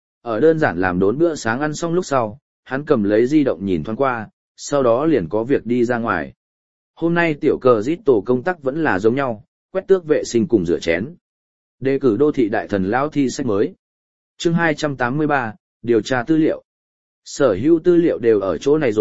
Ở đơn giản làm đốn bữa sáng ăn xong lúc sau, hắn cầm lấy di động nhìn thoáng qua, sau đó liền có việc đi ra ngoài. Hôm nay tiểu cờ rít tổ công tác vẫn là giống nhau, quét tước vệ sinh cùng rửa chén. Đề cử đô thị đại thần lão thi sách mới. Chương hai trăm tám mươi ba, điều tra tư liệu. Sở hữu tư liệu đều ở chỗ này rồi,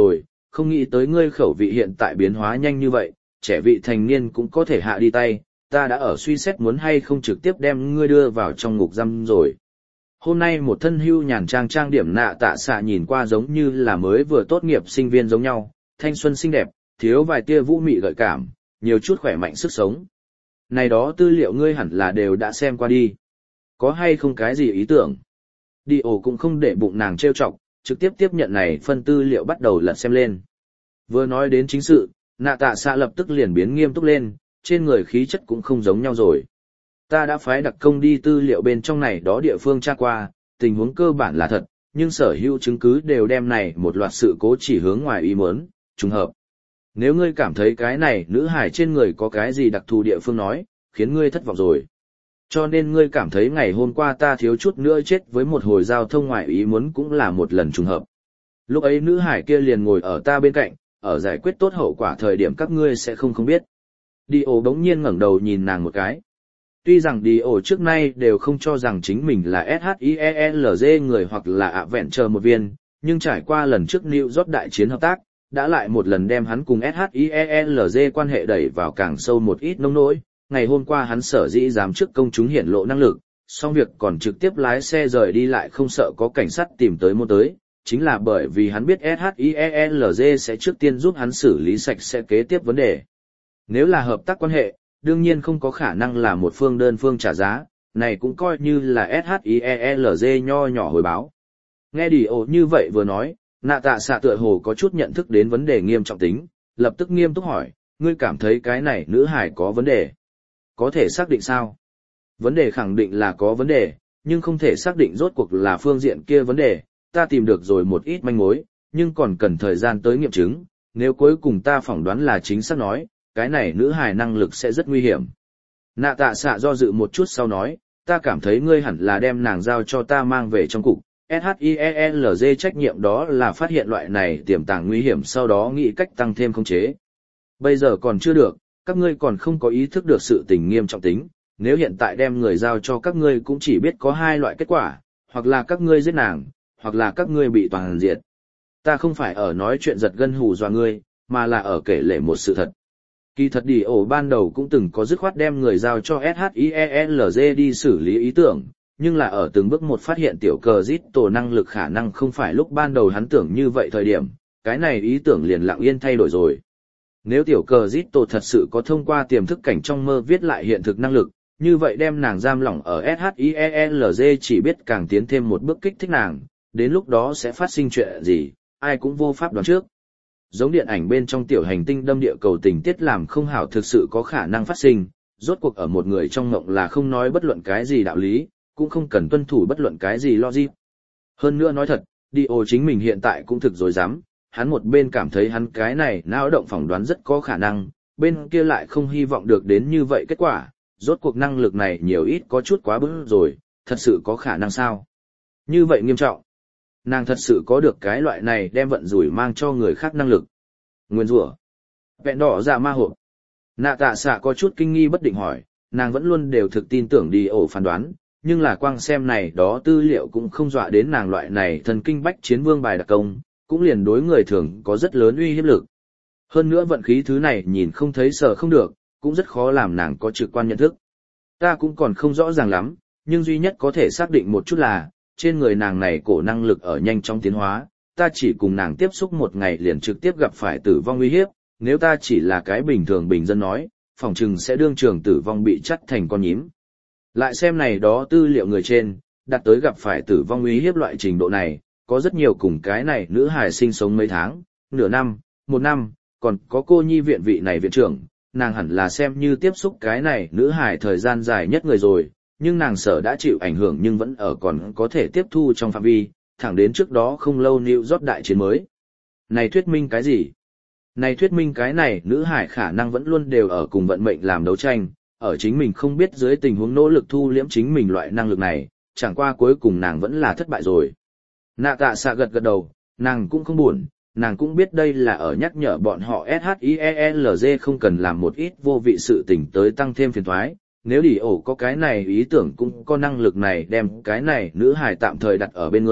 không nghĩ tới ngươi khẩu vị hiện tại biến hóa nhanh như vậy, trẻ vị thành niên cũng có thể hạ đi tay, ta đã ở suy xét muốn hay không trực tiếp đem ngươi đưa vào trong ngục giam rồi. Hôm nay một thân hưu nhàn trang trang điểm nạ tạ xạ nhìn qua giống như là mới vừa tốt nghiệp sinh viên giống nhau, thanh xuân xinh đẹp, thiếu vài tia vũ mị gợi cảm, nhiều chút khỏe mạnh sức sống. Này đó tư liệu ngươi hẳn là đều đã xem qua đi. Có hay không cái gì ý tưởng? Đi ổ cũng không để bụng nàng trêu chọc, trực tiếp tiếp nhận này phân tư liệu bắt đầu lật xem lên. Vừa nói đến chính sự, nạ tạ xạ lập tức liền biến nghiêm túc lên, trên người khí chất cũng không giống nhau rồi. Ta đã phái đặc công đi tư liệu bên trong này đó địa phương tra qua, tình huống cơ bản là thật, nhưng sở hữu chứng cứ đều đem này một loạt sự cố chỉ hướng ngoài ý muốn, trùng hợp. Nếu ngươi cảm thấy cái này nữ hải trên người có cái gì đặc thù địa phương nói, khiến ngươi thất vọng rồi. Cho nên ngươi cảm thấy ngày hôm qua ta thiếu chút nữa chết với một hồi giao thông ngoài ý muốn cũng là một lần trùng hợp. Lúc ấy nữ hải kia liền ngồi ở ta bên cạnh, ở giải quyết tốt hậu quả thời điểm các ngươi sẽ không không biết. Đi ổ bỗng nhiên ngẩng đầu nhìn nàng một cái. Tuy rằng đi ổ trước nay đều không cho rằng chính mình là ét hát i e lờ giê người hoặc là ạ vẹn chờ một viên, nhưng trải qua lần trước New York đại chiến hợp tác, đã lại một lần đem hắn cùng ét hát i e lờ giê quan hệ đẩy vào càng sâu một ít nông nỗi. Ngày hôm qua hắn sở dĩ dám trước công chúng hiển lộ năng lực, xong việc còn trực tiếp lái xe rời đi lại không sợ có cảnh sát tìm tới môn tới, chính là bởi vì hắn biết ét hát i e lờ giê sẽ trước tiên giúp hắn xử lý sạch sẽ kế tiếp vấn đề. Nếu là hợp tác quan hệ, đương nhiên không có khả năng là một phương đơn phương trả giá, này cũng coi như là ét hát i e lờ giê nho nhỏ hồi báo. Nghe đi ổ như vậy vừa nói, nạ tạ xạ tựa hồ có chút nhận thức đến vấn đề nghiêm trọng tính, lập tức nghiêm túc hỏi, ngươi cảm thấy cái này nữ hải có vấn đề? Có thể xác định sao? Vấn đề khẳng định là có vấn đề, nhưng không thể xác định rốt cuộc là phương diện kia vấn đề, ta tìm được rồi một ít manh mối, nhưng còn cần thời gian tới nghiệm chứng, nếu cuối cùng ta phỏng đoán là chính xác nói, cái này nữ hài năng lực sẽ rất nguy hiểm. Nạ tạ xạ do dự một chút sau nói, ta cảm thấy ngươi hẳn là đem nàng giao cho ta mang về trong cục, ét hát i e lờ giê trách nhiệm đó là phát hiện loại này tiềm tàng nguy hiểm sau đó nghĩ cách tăng thêm khống chế. Bây giờ còn chưa được, các ngươi còn không có ý thức được sự tình nghiêm trọng tính, nếu hiện tại đem người giao cho các ngươi cũng chỉ biết có hai loại kết quả, hoặc là các ngươi giết nàng, hoặc là các ngươi bị toàn diệt. Ta không phải ở nói chuyện giật gân hù dọa ngươi, mà là ở kể lể một sự thật. Kỳ thật đi ổ ban đầu cũng từng có dứt khoát đem người giao cho ét hát i e lờ giê đi xử lý ý tưởng, nhưng là ở từng bước một phát hiện tiểu cờ giết tổ năng lực khả năng không phải lúc ban đầu hắn tưởng như vậy thời điểm, cái này ý tưởng liền lặng yên thay đổi rồi. Nếu tiểu cờ giết tổ thật sự có thông qua tiềm thức cảnh trong mơ viết lại hiện thực năng lực, như vậy đem nàng giam lỏng ở ét hát i e lờ giê chỉ biết càng tiến thêm một bước kích thích nàng, đến lúc đó sẽ phát sinh chuyện gì, ai cũng vô pháp đoán trước. Giống điện ảnh bên trong tiểu hành tinh đâm địa cầu tình tiết làm không hảo thực sự có khả năng phát sinh, rốt cuộc ở một người trong mộng là không nói bất luận cái gì đạo lý, cũng không cần tuân thủ bất luận cái gì logic. Hơn nữa nói thật, Dio chính mình hiện tại cũng thực dối dám, hắn một bên cảm thấy hắn cái này não động phỏng đoán rất có khả năng, bên kia lại không hy vọng được đến như vậy kết quả, rốt cuộc năng lực này nhiều ít có chút quá bức rồi, thật sự có khả năng sao? Như vậy nghiêm trọng. Nàng thật sự có được cái loại này đem vận rủi mang cho người khác năng lực. Nguyên rủa. Vẹn đỏ dạ ma hộp. Nạ tạ xạ có chút kinh nghi bất định hỏi, nàng vẫn luôn đều thực tin tưởng đi ổ phán đoán, nhưng là quang xem này đó tư liệu cũng không dọa đến nàng loại này thần kinh bách chiến vương bài đặc công, cũng liền đối người thường có rất lớn uy hiếp lực. Hơn nữa vận khí thứ này nhìn không thấy sợ không được, cũng rất khó làm nàng có trực quan nhận thức. Ta cũng còn không rõ ràng lắm, nhưng duy nhất có thể xác định một chút là, trên người nàng này cổ năng lực ở nhanh chóng tiến hóa, ta chỉ cùng nàng tiếp xúc một ngày liền trực tiếp gặp phải tử vong uy hiếp, nếu ta chỉ là cái bình thường bình dân nói, phỏng chừng sẽ đương trường tử vong bị chắt thành con nhím. Lại xem này đó tư liệu người trên, đặt tới gặp phải tử vong uy hiếp loại trình độ này, có rất nhiều cùng cái này nữ hài sinh sống mấy tháng, nửa năm, một năm, còn có cô nhi viện vị này viện trưởng, nàng hẳn là xem như tiếp xúc cái này nữ hài thời gian dài nhất người rồi, nhưng nàng sở đã chịu ảnh hưởng nhưng vẫn ở còn có thể tiếp thu trong phạm vi, thẳng đến trước đó không lâu New York đại chiến mới. Này thuyết minh cái gì? Này thuyết minh cái này nữ hải khả năng vẫn luôn đều ở cùng vận mệnh làm đấu tranh, ở chính mình không biết dưới tình huống nỗ lực thu liễm chính mình loại năng lực này, chẳng qua cuối cùng nàng vẫn là thất bại rồi. Nạ tạ xạ gật gật đầu, nàng cũng không buồn, nàng cũng biết đây là ở nhắc nhở bọn họ ét hát i e lờ giê không cần làm một ít vô vị sự tình tới tăng thêm phiền toái. Nếu đi ổ có cái này ý tưởng cũng có năng lực này đem cái này nữ hài tạm thời đặt ở bên người,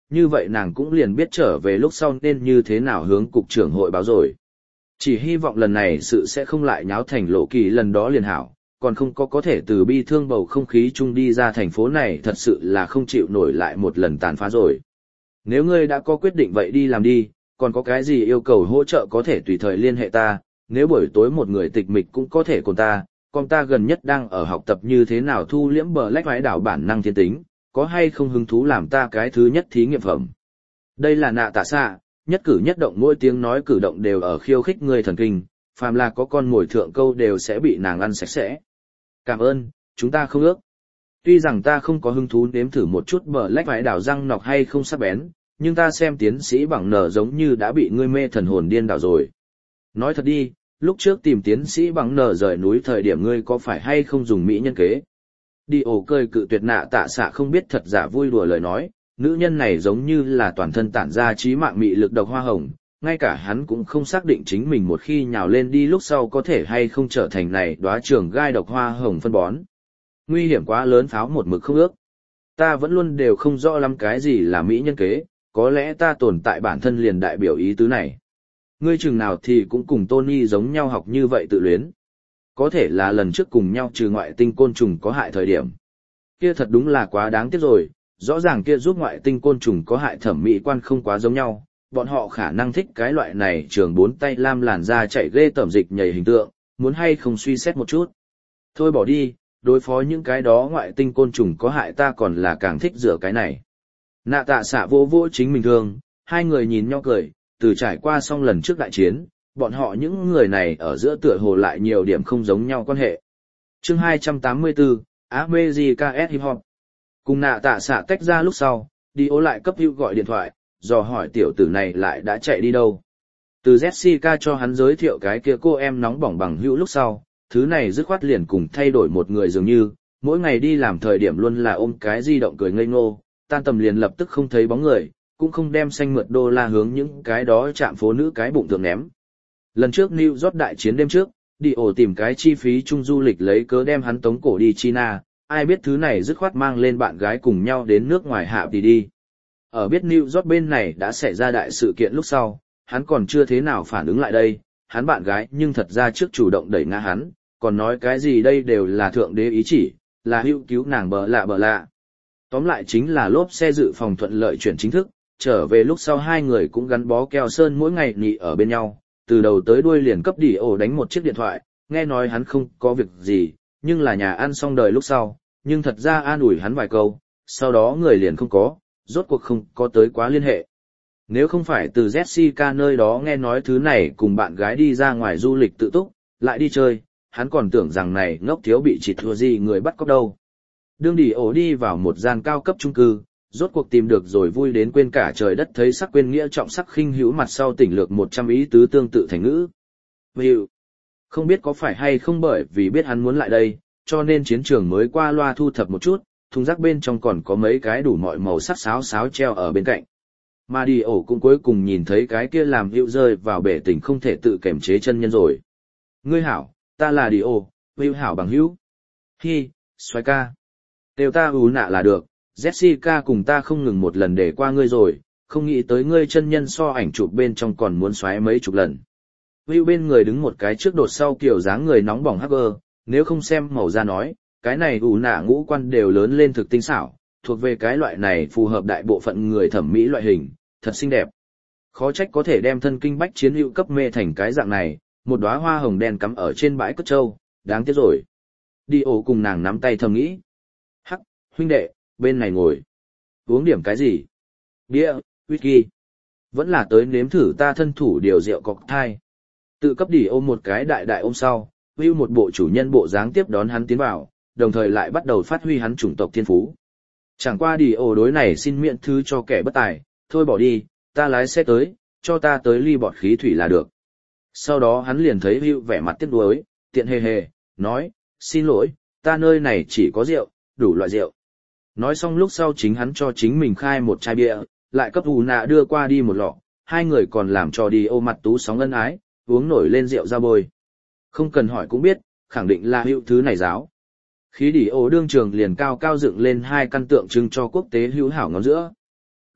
như vậy nàng cũng liền biết trở về lúc sau nên như thế nào hướng cục trưởng hội báo rồi. Chỉ hy vọng lần này sự sẽ không lại nháo thành lộ kỳ lần đó liền hảo, còn không có có thể từ bi thương bầu không khí chung đi ra thành phố này thật sự là không chịu nổi lại một lần tàn phá rồi. Nếu ngươi đã có quyết định vậy đi làm đi, còn có cái gì yêu cầu hỗ trợ có thể tùy thời liên hệ ta, nếu buổi tối một người tịch mịch cũng có thể cùng ta, con ta gần nhất đang ở học tập như thế nào thu liễm bờ lách vái đảo bản năng thiên tính, có hay không hứng thú làm ta cái thứ nhất thí nghiệm phẩm. Đây là nạ tạ xạ, nhất cử nhất động mỗi tiếng nói cử động đều ở khiêu khích người thần kinh, phàm là có con mồi thượng câu đều sẽ bị nàng ăn sạch sẽ. Cảm ơn, chúng ta không ước. Tuy rằng ta không có hứng thú nếm thử một chút bờ lách vái đảo răng nọc hay không sắc bén, nhưng ta xem tiến sĩ bằng nở giống như đã bị ngươi mê thần hồn điên đảo rồi. Nói thật đi, lúc trước tìm tiến sĩ bằng nở rời núi thời điểm ngươi có phải hay không dùng mỹ nhân kế. Đi ổ cười cự tuyệt nạ tạ xạ không biết thật giả vui đùa lời nói, nữ nhân này giống như là toàn thân tản ra trí mạng mị lực độc hoa hồng, ngay cả hắn cũng không xác định chính mình một khi nhào lên đi lúc sau có thể hay không trở thành này đóa trường gai độc hoa hồng phân bón. Nguy hiểm quá lớn pháo một mực không ước. Ta vẫn luôn đều không rõ lắm cái gì là mỹ nhân kế, có lẽ ta tồn tại bản thân liền đại biểu ý tứ này. Ngươi chừng nào thì cũng cùng Tony giống nhau học như vậy tự luyến. Có thể là lần trước cùng nhau trừ ngoại tinh côn trùng có hại thời điểm. Kia thật đúng là quá đáng tiếc rồi, rõ ràng kia giúp ngoại tinh côn trùng có hại thẩm mỹ quan không quá giống nhau, bọn họ khả năng thích cái loại này trường bốn tay lam làn da chạy ghê tẩm dịch nhảy hình tượng, muốn hay không suy xét một chút. Thôi bỏ đi, đối phó những cái đó ngoại tinh côn trùng có hại ta còn là càng thích rửa cái này. Nạ tạ xạ vô vô chính mình thương, hai người nhìn nhau cười, từ trải qua xong lần trước đại chiến, bọn họ những người này ở giữa tựa hồ lại nhiều điểm không giống nhau quan hệ. Chương hai trăm tám mươi tư, America S Hip Hop. Cùng nạ tạ xạ tách ra lúc sau, đi ố lại cấp hữu gọi điện thoại, dò hỏi tiểu tử này lại đã chạy đi đâu. Từ Jessica cho hắn giới thiệu cái kia cô em nóng bỏng bằng hữu lúc sau, thứ này dứt khoát liền cùng thay đổi một người dường như, mỗi ngày đi làm thời điểm luôn là ôm cái di động cười ngây ngô, tan tầm liền lập tức không thấy bóng người, cũng không đem xanh mượt đô la hướng những cái đó chạm phố nữ cái bụng thượng ném. Lần trước New York đại chiến đêm trước, đi ổ tìm cái chi phí chung du lịch lấy cớ đem hắn tống cổ đi China, ai biết thứ này dứt khoát mang lên bạn gái cùng nhau đến nước ngoài hạ thì đi. Ở biết New York bên này đã xảy ra đại sự kiện lúc sau, hắn còn chưa thế nào phản ứng lại đây, hắn bạn gái nhưng thật ra trước chủ động đẩy ngã hắn, còn nói cái gì đây đều là thượng đế ý chỉ, là hữu cứu nàng bờ lạ bờ lạ. Tóm lại chính là lốp xe dự phòng thuận lợi chuyển chính thức, trở về lúc sau hai người cũng gắn bó keo sơn mỗi ngày nị ở bên nhau, từ đầu tới đuôi liền cấp đi ổ đánh một chiếc điện thoại, nghe nói hắn không có việc gì, nhưng là nhà ăn xong đời lúc sau, nhưng thật ra an ủi hắn vài câu, sau đó người liền không có, rốt cuộc không có tới quá liên hệ. Nếu không phải từ Jessica nơi đó nghe nói thứ này cùng bạn gái đi ra ngoài du lịch tự túc, lại đi chơi, hắn còn tưởng rằng này ngốc thiếu bị chỉ thua gì người bắt cóc đâu. Đương đi ổ đi vào một gian cao cấp chung cư, rốt cuộc tìm được rồi vui đến quên cả trời đất thấy sắc quên nghĩa trọng sắc khinh hữu mặt sau tỉnh lược một trăm ý tứ tương tự thành ngữ. Hiệu. Không biết có phải hay không bởi vì biết hắn muốn lại đây, cho nên chiến trường mới qua loa thu thập một chút, thùng rác bên trong còn có mấy cái đủ mọi màu sắc sáo sáo treo ở bên cạnh. Mà đi ổ cũng cuối cùng nhìn thấy cái kia làm hiệu rơi vào bể tình không thể tự kềm chế chân nhân rồi. Ngươi hảo, ta là đi ổ, hữu hảo bằng hữu. Hi, xoay ca. Đều ta ú nạ là được, Jessica cùng ta không ngừng một lần để qua ngươi rồi, không nghĩ tới ngươi chân nhân so ảnh chụp bên trong còn muốn xoáy mấy chục lần. Hữu bên người đứng một cái trước đột sau kiểu dáng người nóng bỏng hacker, nếu không xem màu da nói, cái này ú nạ ngũ quan đều lớn lên thực tinh xảo, thuộc về cái loại này phù hợp đại bộ phận người thẩm mỹ loại hình, thật xinh đẹp. Khó trách có thể đem thân kinh bách chiến hữu cấp mê thành cái dạng này, một đóa hoa hồng đen cắm ở trên bãi cất trâu, đáng tiếc rồi. Đi ổ cùng nàng nắm tay thầm nghĩ. Hắc, huynh đệ, bên này ngồi. Uống điểm cái gì? Bia, whisky. Vẫn là tới nếm thử ta thân thủ điều rượu cocktail. Tự cấp đi ôm một cái đại đại ôm sau, Will một bộ chủ nhân bộ dáng tiếp đón hắn tiến vào, đồng thời lại bắt đầu phát huy hắn chủng tộc thiên phú. Chẳng qua đi ổ đối này xin miễn thứ cho kẻ bất tài, thôi bỏ đi, ta lái xe tới, cho ta tới ly bọt khí thủy là được. Sau đó hắn liền thấy Will vẻ mặt tiếc nuối, tiện hề hề, nói, xin lỗi, ta nơi này chỉ có rượu, đủ loại rượu. Nói xong lúc sau chính hắn cho chính mình khai một chai bia, lại cấp ù nạ đưa qua đi một lọ, hai người còn làm cho đi ô mặt tú sóng ân ái, uống nổi lên rượu ra bôi. Không cần hỏi cũng biết, khẳng định là hữu thứ này giáo. Khí đi ô đương trường liền cao cao dựng lên hai căn tượng trưng cho quốc tế hữu hảo ngón giữa.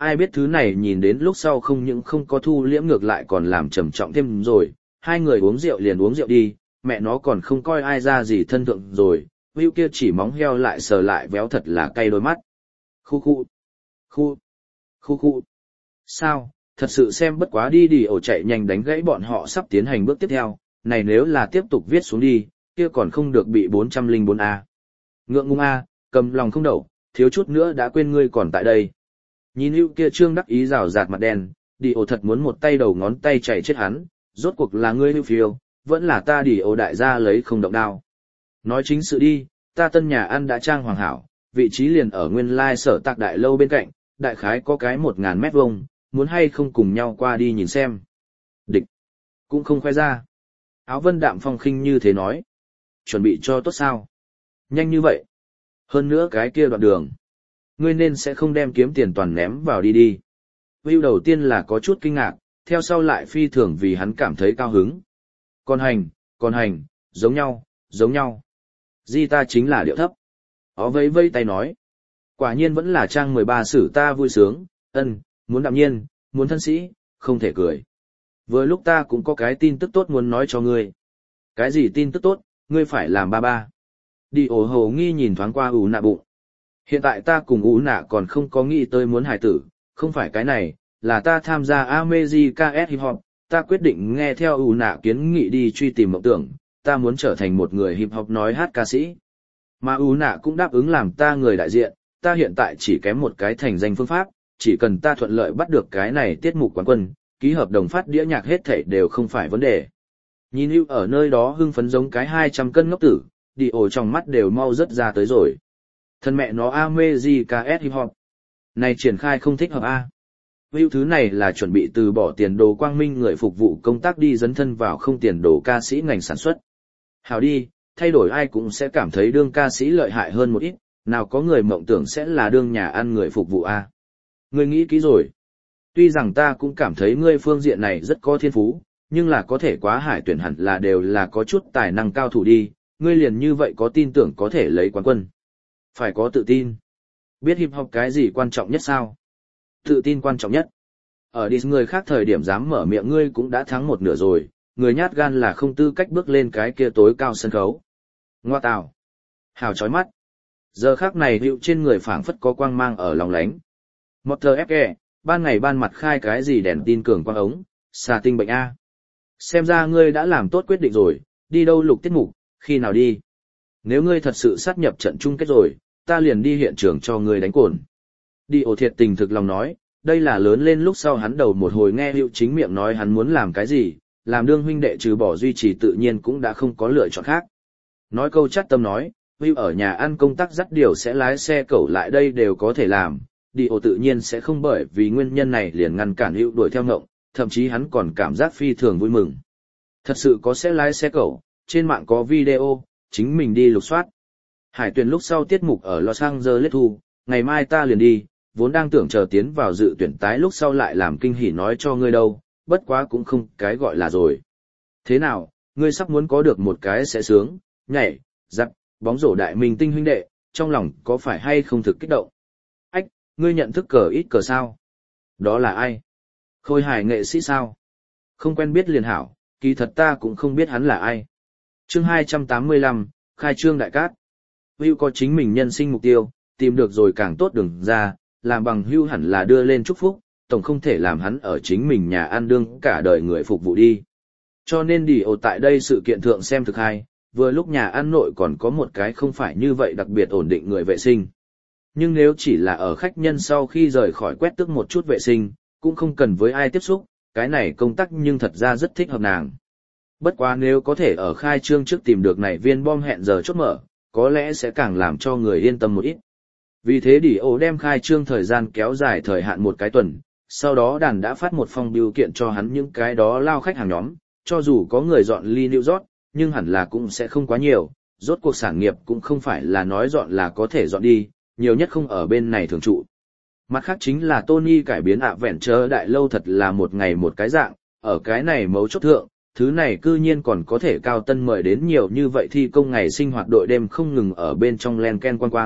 Ai biết thứ này nhìn đến lúc sau không những không có thu liễm ngược lại còn làm trầm trọng thêm rồi, hai người uống rượu liền uống rượu đi, mẹ nó còn không coi ai ra gì thân thượng rồi, Will kia chỉ móng heo lại sờ lại véo thật là cay đôi mắt. Khu khu, khu, khu khu. Sao, thật sự xem bất quá đi đi ổ chạy nhanh đánh gãy bọn họ sắp tiến hành bước tiếp theo, này nếu là tiếp tục viết xuống đi, kia còn không được bị bốn trăm lẻ bốn A. Ngượng ngung A, cầm lòng không đậu, thiếu chút nữa đã quên ngươi còn tại đây. Nhìn Hữu kia trương đắc ý rào rạt mặt đen, đi ổ thật muốn một tay đầu ngón tay chạy chết hắn, rốt cuộc là ngươi Hữu phiêu, vẫn là ta đi ổ đại gia lấy không động đao. Nói chính sự đi, ta tân nhà ăn đã trang hoàng hảo, vị trí liền ở nguyên lai sở tạc đại lâu bên cạnh, đại khái có cái một ngàn mét vuông, muốn hay không cùng nhau qua đi nhìn xem. Địch, cũng không khoe ra. Áo Vân đạm phong khinh như thế nói. Chuẩn bị cho tốt sao? Nhanh như vậy. Hơn nữa cái kia đoạn đường. Ngươi nên sẽ không đem kiếm tiền toàn ném vào đi đi. View đầu tiên là có chút kinh ngạc, theo sau lại phi thường vì hắn cảm thấy cao hứng. Còn hành, còn hành, giống nhau, giống nhau. Di ta chính là điệu thấp. Ó vây vây tay nói. Quả nhiên vẫn là trang mười ba sử ta vui sướng, ân, muốn đạm nhiên, muốn thân sĩ, không thể cười. Vừa lúc ta cũng có cái tin tức tốt muốn nói cho ngươi. Cái gì tin tức tốt, ngươi phải làm ba ba. Đi ổ hồ nghi nhìn thoáng qua ủ nạ bụng. Hiện tại ta cùng ủ nạ còn không có nghĩ tới muốn hài tử, không phải cái này, là ta tham gia America S Hip Hop, ta quyết định nghe theo ủ nạ kiến nghị đi truy tìm mộng tưởng, ta muốn trở thành một người hip hop nói hát ca sĩ. Mà ủ nạ cũng đáp ứng làm ta người đại diện, ta hiện tại chỉ kém một cái thành danh phương pháp, chỉ cần ta thuận lợi bắt được cái này tiết mục quán quân, ký hợp đồng phát đĩa nhạc hết thảy đều không phải vấn đề. Nhìn Hữu ở nơi đó hưng phấn giống cái hai trăm cân ngốc tử, đi ổ trong mắt đều mau rớt ra tới rồi. Thân mẹ nó America S Hip Hop. Này triển khai không thích hợp A. Hữu thứ này là chuẩn bị từ bỏ tiền đồ quang minh người phục vụ công tác đi dấn thân vào không tiền đồ ca sĩ ngành sản xuất. Hào đi, thay đổi ai cũng sẽ cảm thấy đương ca sĩ lợi hại hơn một ít, nào có người mộng tưởng sẽ là đương nhà ăn người phục vụ A. Ngươi nghĩ kỹ rồi. Tuy rằng ta cũng cảm thấy ngươi phương diện này rất có thiên phú, nhưng là có thể quá hải tuyển hẳn là đều là có chút tài năng cao thủ đi, ngươi liền như vậy có tin tưởng có thể lấy quán quân. Phải có tự tin. Biết hip hop cái gì quan trọng nhất sao? Tự tin quan trọng nhất. Ở đi người khác thời điểm dám mở miệng ngươi cũng đã thắng một nửa rồi, người nhát gan là không tư cách bước lên cái kia tối cao sân khấu. Ngoa tào. Hào chói mắt. Giờ khác này Hữu trên người phảng phất có quang mang ở lòng lánh. Motor ép e, ban ngày ban mặt khai cái gì đèn tin cường quang ống, xà tinh bệnh A. Xem ra ngươi đã làm tốt quyết định rồi, đi đâu lục tiết mục, khi nào đi. Nếu ngươi thật sự sát nhập trận chung kết rồi, ta liền đi hiện trường cho ngươi đánh cồn. Đi ổ thiệt tình thực lòng nói, đây là lớn lên lúc sau hắn đầu một hồi nghe Hữu chính miệng nói hắn muốn làm cái gì, làm đương huynh đệ trừ bỏ duy trì tự nhiên cũng đã không có lựa chọn khác. Nói câu chắc tâm nói, Hữu ở nhà ăn công tác dắt điều sẽ lái xe cẩu lại đây đều có thể làm. Đi ổ tự nhiên sẽ không bởi vì nguyên nhân này liền ngăn cản Hữu đuổi theo ngộng, thậm chí hắn còn cảm giác phi thường vui mừng. Thật sự có sẽ lái xe cẩu, trên mạng có video, chính mình đi lục soát. Hải tuyển lúc sau tiết mục ở Los Angeles thu, ngày mai ta liền đi, vốn đang tưởng chờ tiến vào dự tuyển tái lúc sau lại làm kinh hỉ nói cho ngươi đâu, bất quá cũng không cái gọi là rồi. Thế nào, ngươi sắp muốn có được một cái sẽ sướng, nhảy, giặt, bóng rổ đại minh tinh huynh đệ, trong lòng có phải hay không thực kích động? Ách, ngươi nhận thức cờ ít cờ sao? Đó là ai? Khôi hài nghệ sĩ sao? Không quen biết liền hảo, kỳ thật ta cũng không biết hắn là ai. Chương hai trăm tám mươi lăm, khai trương đại cát. Hữu có chính mình nhân sinh mục tiêu, tìm được rồi càng tốt đường ra, làm bằng Hữu hẳn là đưa lên chúc phúc, tổng không thể làm hắn ở chính mình nhà ăn đương cả đời người phục vụ đi. Cho nên đi ổ tại đây sự kiện thượng xem thực hay, vừa lúc nhà ăn nội còn có một cái không phải như vậy đặc biệt ổn định người vệ sinh. Nhưng nếu chỉ là ở khách nhân sau khi rời khỏi quét tước một chút vệ sinh, cũng không cần với ai tiếp xúc, cái này công tác nhưng thật ra rất thích hợp nàng. Bất quá nếu có thể ở khai trương trước tìm được này viên bom hẹn giờ chốt mở, có lẽ sẽ càng làm cho người yên tâm một ít. Vì thế Đi ổ đem khai trương thời gian kéo dài thời hạn một cái tuần, sau đó đàn đã phát một phong bưu kiện cho hắn những cái đó lao khách hàng nhóm, cho dù có người dọn ly New York, nhưng hẳn là cũng sẽ không quá nhiều, rốt cuộc sản nghiệp cũng không phải là nói dọn là có thể dọn đi, nhiều nhất không ở bên này thường trụ. Mặt khác chính là Tony cải biến ạ vẹn chớ đại lâu thật là một ngày một cái dạng, ở cái này mấu chốt thượng, thứ này cư nhiên còn có thể cao tân mời đến nhiều như vậy thi công ngày sinh hoạt đội đêm không ngừng ở bên trong len ken quang quang,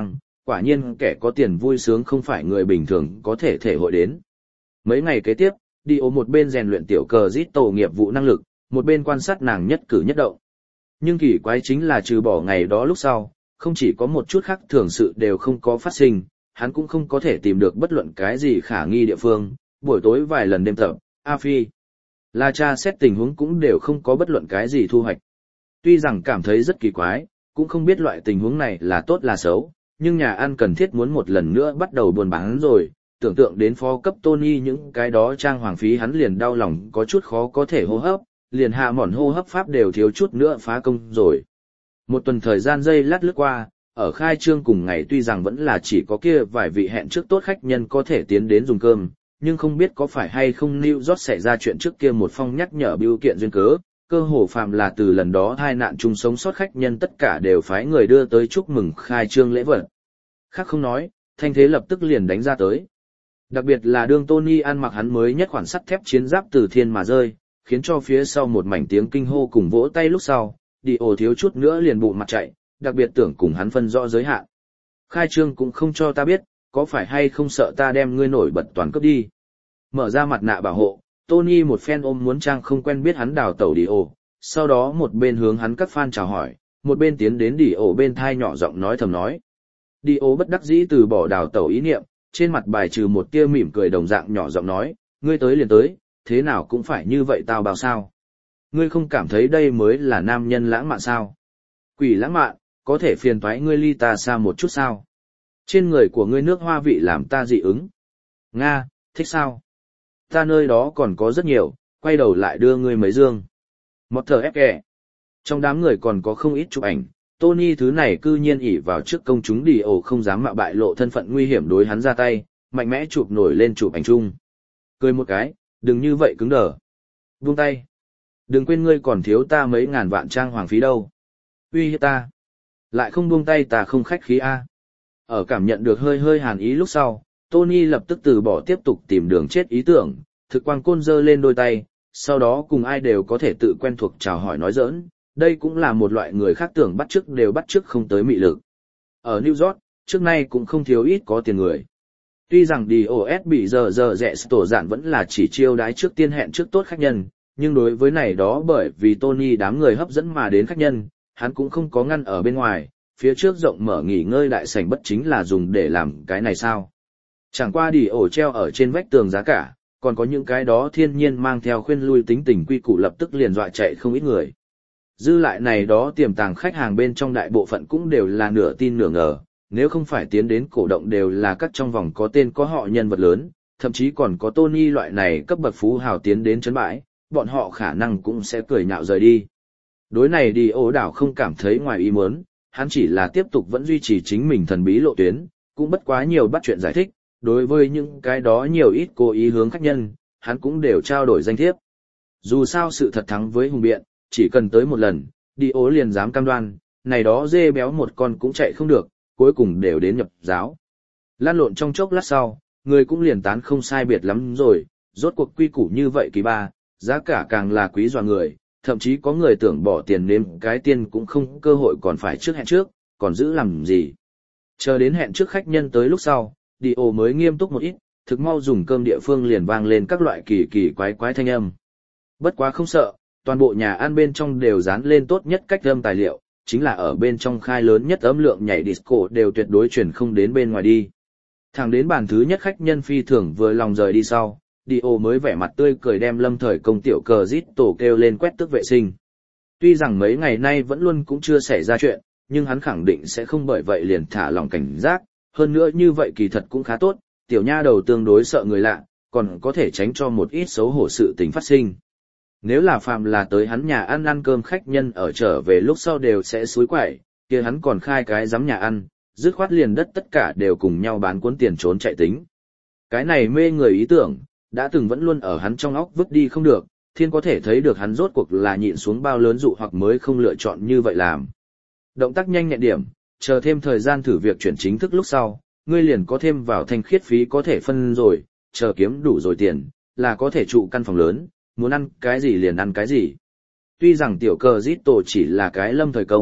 quả nhiên kẻ có tiền vui sướng không phải người bình thường có thể thể hội đến. Mấy ngày kế tiếp, Dio một bên rèn luyện tiểu cờ giết tổ nghiệp vụ năng lực, một bên quan sát nàng nhất cử nhất động. Nhưng kỳ quái chính là trừ bỏ ngày đó lúc sau, không chỉ có một chút khác thường sự đều không có phát sinh, hắn cũng không có thể tìm được bất luận cái gì khả nghi địa phương, buổi tối vài lần đêm tập, A Phi. La cha xét tình huống cũng đều không có bất luận cái gì thu hoạch. Tuy rằng cảm thấy rất kỳ quái, cũng không biết loại tình huống này là tốt là xấu, nhưng nhà ăn cần thiết muốn một lần nữa bắt đầu buôn bán rồi, tưởng tượng đến phó cấp Tony những cái đó trang hoàng phí hắn liền đau lòng có chút khó có thể hô hấp, liền hạ mòn hô hấp pháp đều thiếu chút nữa phá công rồi. Một tuần thời gian giây lát lướt qua, ở khai trương cùng ngày tuy rằng vẫn là chỉ có kia vài vị hẹn trước tốt khách nhân có thể tiến đến dùng cơm, nhưng không biết có phải hay không New York xảy ra chuyện trước kia một phong nhắc nhở bưu kiện duyên cớ, cơ hồ phàm là từ lần đó hai nạn chung sống sót khách nhân tất cả đều phái người đưa tới chúc mừng khai trương lễ vật. Khác không nói, thanh thế lập tức liền đánh ra tới. Đặc biệt là đương Tony ăn mặc hắn mới nhất khoản sắt thép chiến giáp từ thiên mà rơi, khiến cho phía sau một mảnh tiếng kinh hô cùng vỗ tay lúc sau, Dio thiếu chút nữa liền bụng mặt chạy, đặc biệt tưởng cùng hắn phân rõ giới hạn. Khai trương cũng không cho ta biết, có phải hay không sợ ta đem ngươi nổi bật toàn cấp đi. Mở ra mặt nạ bảo hộ, Tony một phen ôm muốn trang không quen biết hắn đào tẩu Dio, sau đó một bên hướng hắn các fan chào hỏi, một bên tiến đến Dio bên thai nhỏ giọng nói thầm nói. Dio bất đắc dĩ từ bỏ đào tẩu ý niệm, trên mặt bài trừ một tia mỉm cười đồng dạng nhỏ giọng nói, ngươi tới liền tới, thế nào cũng phải như vậy tao bao sao. Ngươi không cảm thấy đây mới là nam nhân lãng mạn sao? Quỷ lãng mạn, có thể phiền toái ngươi ly ta xa một chút sao? Trên người của ngươi nước hoa vị làm ta dị ứng. Nga, thích sao? Ta nơi đó còn có rất nhiều, quay đầu lại đưa ngươi mấy dương. Một thờ ép kẻ. Trong đám người còn có không ít chụp ảnh, Tony thứ này cư nhiên ỉ vào trước công chúng đi ổ không dám mạo bại lộ thân phận nguy hiểm đối hắn ra tay, mạnh mẽ chụp nổi lên chụp ảnh chung. Cười một cái, đừng như vậy cứng đờ. Buông tay. Đừng quên ngươi còn thiếu ta mấy ngàn vạn trang hoàng phí đâu. Uy hiếp ta. Lại không buông tay ta không khách khí a. Ở cảm nhận được hơi hơi hàn ý lúc sau, Tony lập tức từ bỏ tiếp tục tìm đường chết ý tưởng, thực quang côn giơ lên đôi tay, sau đó cùng ai đều có thể tự quen thuộc chào hỏi nói giỡn, đây cũng là một loại người khác tưởng bắt chước đều bắt chước không tới mị lực. Ở New York, trước nay cũng không thiếu ít có tiền người. Tuy rằng đê ô ét bị giờ giờ rẻ tổ giản vẫn là chỉ chiêu đái trước tiên hẹn trước tốt khách nhân, nhưng đối với này đó bởi vì Tony đám người hấp dẫn mà đến khách nhân, hắn cũng không có ngăn ở bên ngoài, phía trước rộng mở nghỉ ngơi đại sảnh bất chính là dùng để làm cái này sao. Chẳng qua đỉ ổ treo ở trên vách tường giá cả, còn có những cái đó thiên nhiên mang theo khuyên lui tính tình quy củ lập tức liền dọa chạy không ít người. Dư lại này đó tiềm tàng khách hàng bên trong đại bộ phận cũng đều là nửa tin nửa ngờ, nếu không phải tiến đến cổ động đều là các trong vòng có tên có họ nhân vật lớn, thậm chí còn có Tony loại này cấp bậc phú hào tiến đến chấn bãi, bọn họ khả năng cũng sẽ cười nhạo rời đi. Đối này đi ố đảo không cảm thấy ngoài ý muốn, hắn chỉ là tiếp tục vẫn duy trì chính mình thần bí lộ tuyến, cũng bất quá nhiều bắt chuyện giải thích, đối với những cái đó nhiều ít cố ý hướng khách nhân, hắn cũng đều trao đổi danh thiếp. Dù sao sự thật thắng với hùng biện, chỉ cần tới một lần, đi ố liền dám cam đoan, này đó dê béo một con cũng chạy không được, cuối cùng đều đến nhập giáo. Lan lộn trong chốc lát sau, người cũng liền tán không sai biệt lắm rồi, rốt cuộc quy củ như vậy kỳ ba, giá cả càng là quý dọa người, thậm chí có người tưởng bỏ tiền nếm cái tiên cũng không cơ hội còn phải trước hẹn trước, còn giữ làm gì. Chờ đến hẹn trước khách nhân tới lúc sau, đi ồ mới nghiêm túc một ít, thực mau dùng cơm địa phương liền vang lên các loại kỳ kỳ quái quái thanh âm. Bất quá không sợ, toàn bộ nhà ăn bên trong đều dán lên tốt nhất cách âm tài liệu, chính là ở bên trong khai lớn nhất âm lượng nhảy disco đều tuyệt đối chuyển không đến bên ngoài đi. Thẳng đến bàn thứ nhất khách nhân phi thường vừa lòng rời đi sau, Dio mới vẻ mặt tươi cười đem lâm thời công tiểu cờ rít tổ kêu lên quét tước vệ sinh. Tuy rằng mấy ngày nay vẫn luôn cũng chưa xảy ra chuyện, nhưng hắn khẳng định sẽ không bởi vậy liền thả lòng cảnh giác, hơn nữa như vậy kỳ thật cũng khá tốt, tiểu nha đầu tương đối sợ người lạ, còn có thể tránh cho một ít xấu hổ sự tình phát sinh. Nếu là phàm là tới hắn nhà ăn ăn cơm khách nhân ở trở về lúc sau đều sẽ xúi quậy, kia hắn còn khai cái giám nhà ăn, dứt khoát liền đất tất cả đều cùng nhau bán cuốn tiền trốn chạy tính. Cái này mê người ý tưởng, đã từng vẫn luôn ở hắn trong óc vứt đi không được, thiên có thể thấy được hắn rốt cuộc là nhịn xuống bao lớn dụ hoặc mới không lựa chọn như vậy làm. Động tác nhanh nhẹn điểm, chờ thêm thời gian thử việc chuyển chính thức lúc sau, ngươi liền có thêm vào thanh khiết phí có thể phân rồi, chờ kiếm đủ rồi tiền, là có thể trụ căn phòng lớn, muốn ăn cái gì liền ăn cái gì. Tuy rằng tiểu cờ giết tổ chỉ là cái lâm thời công,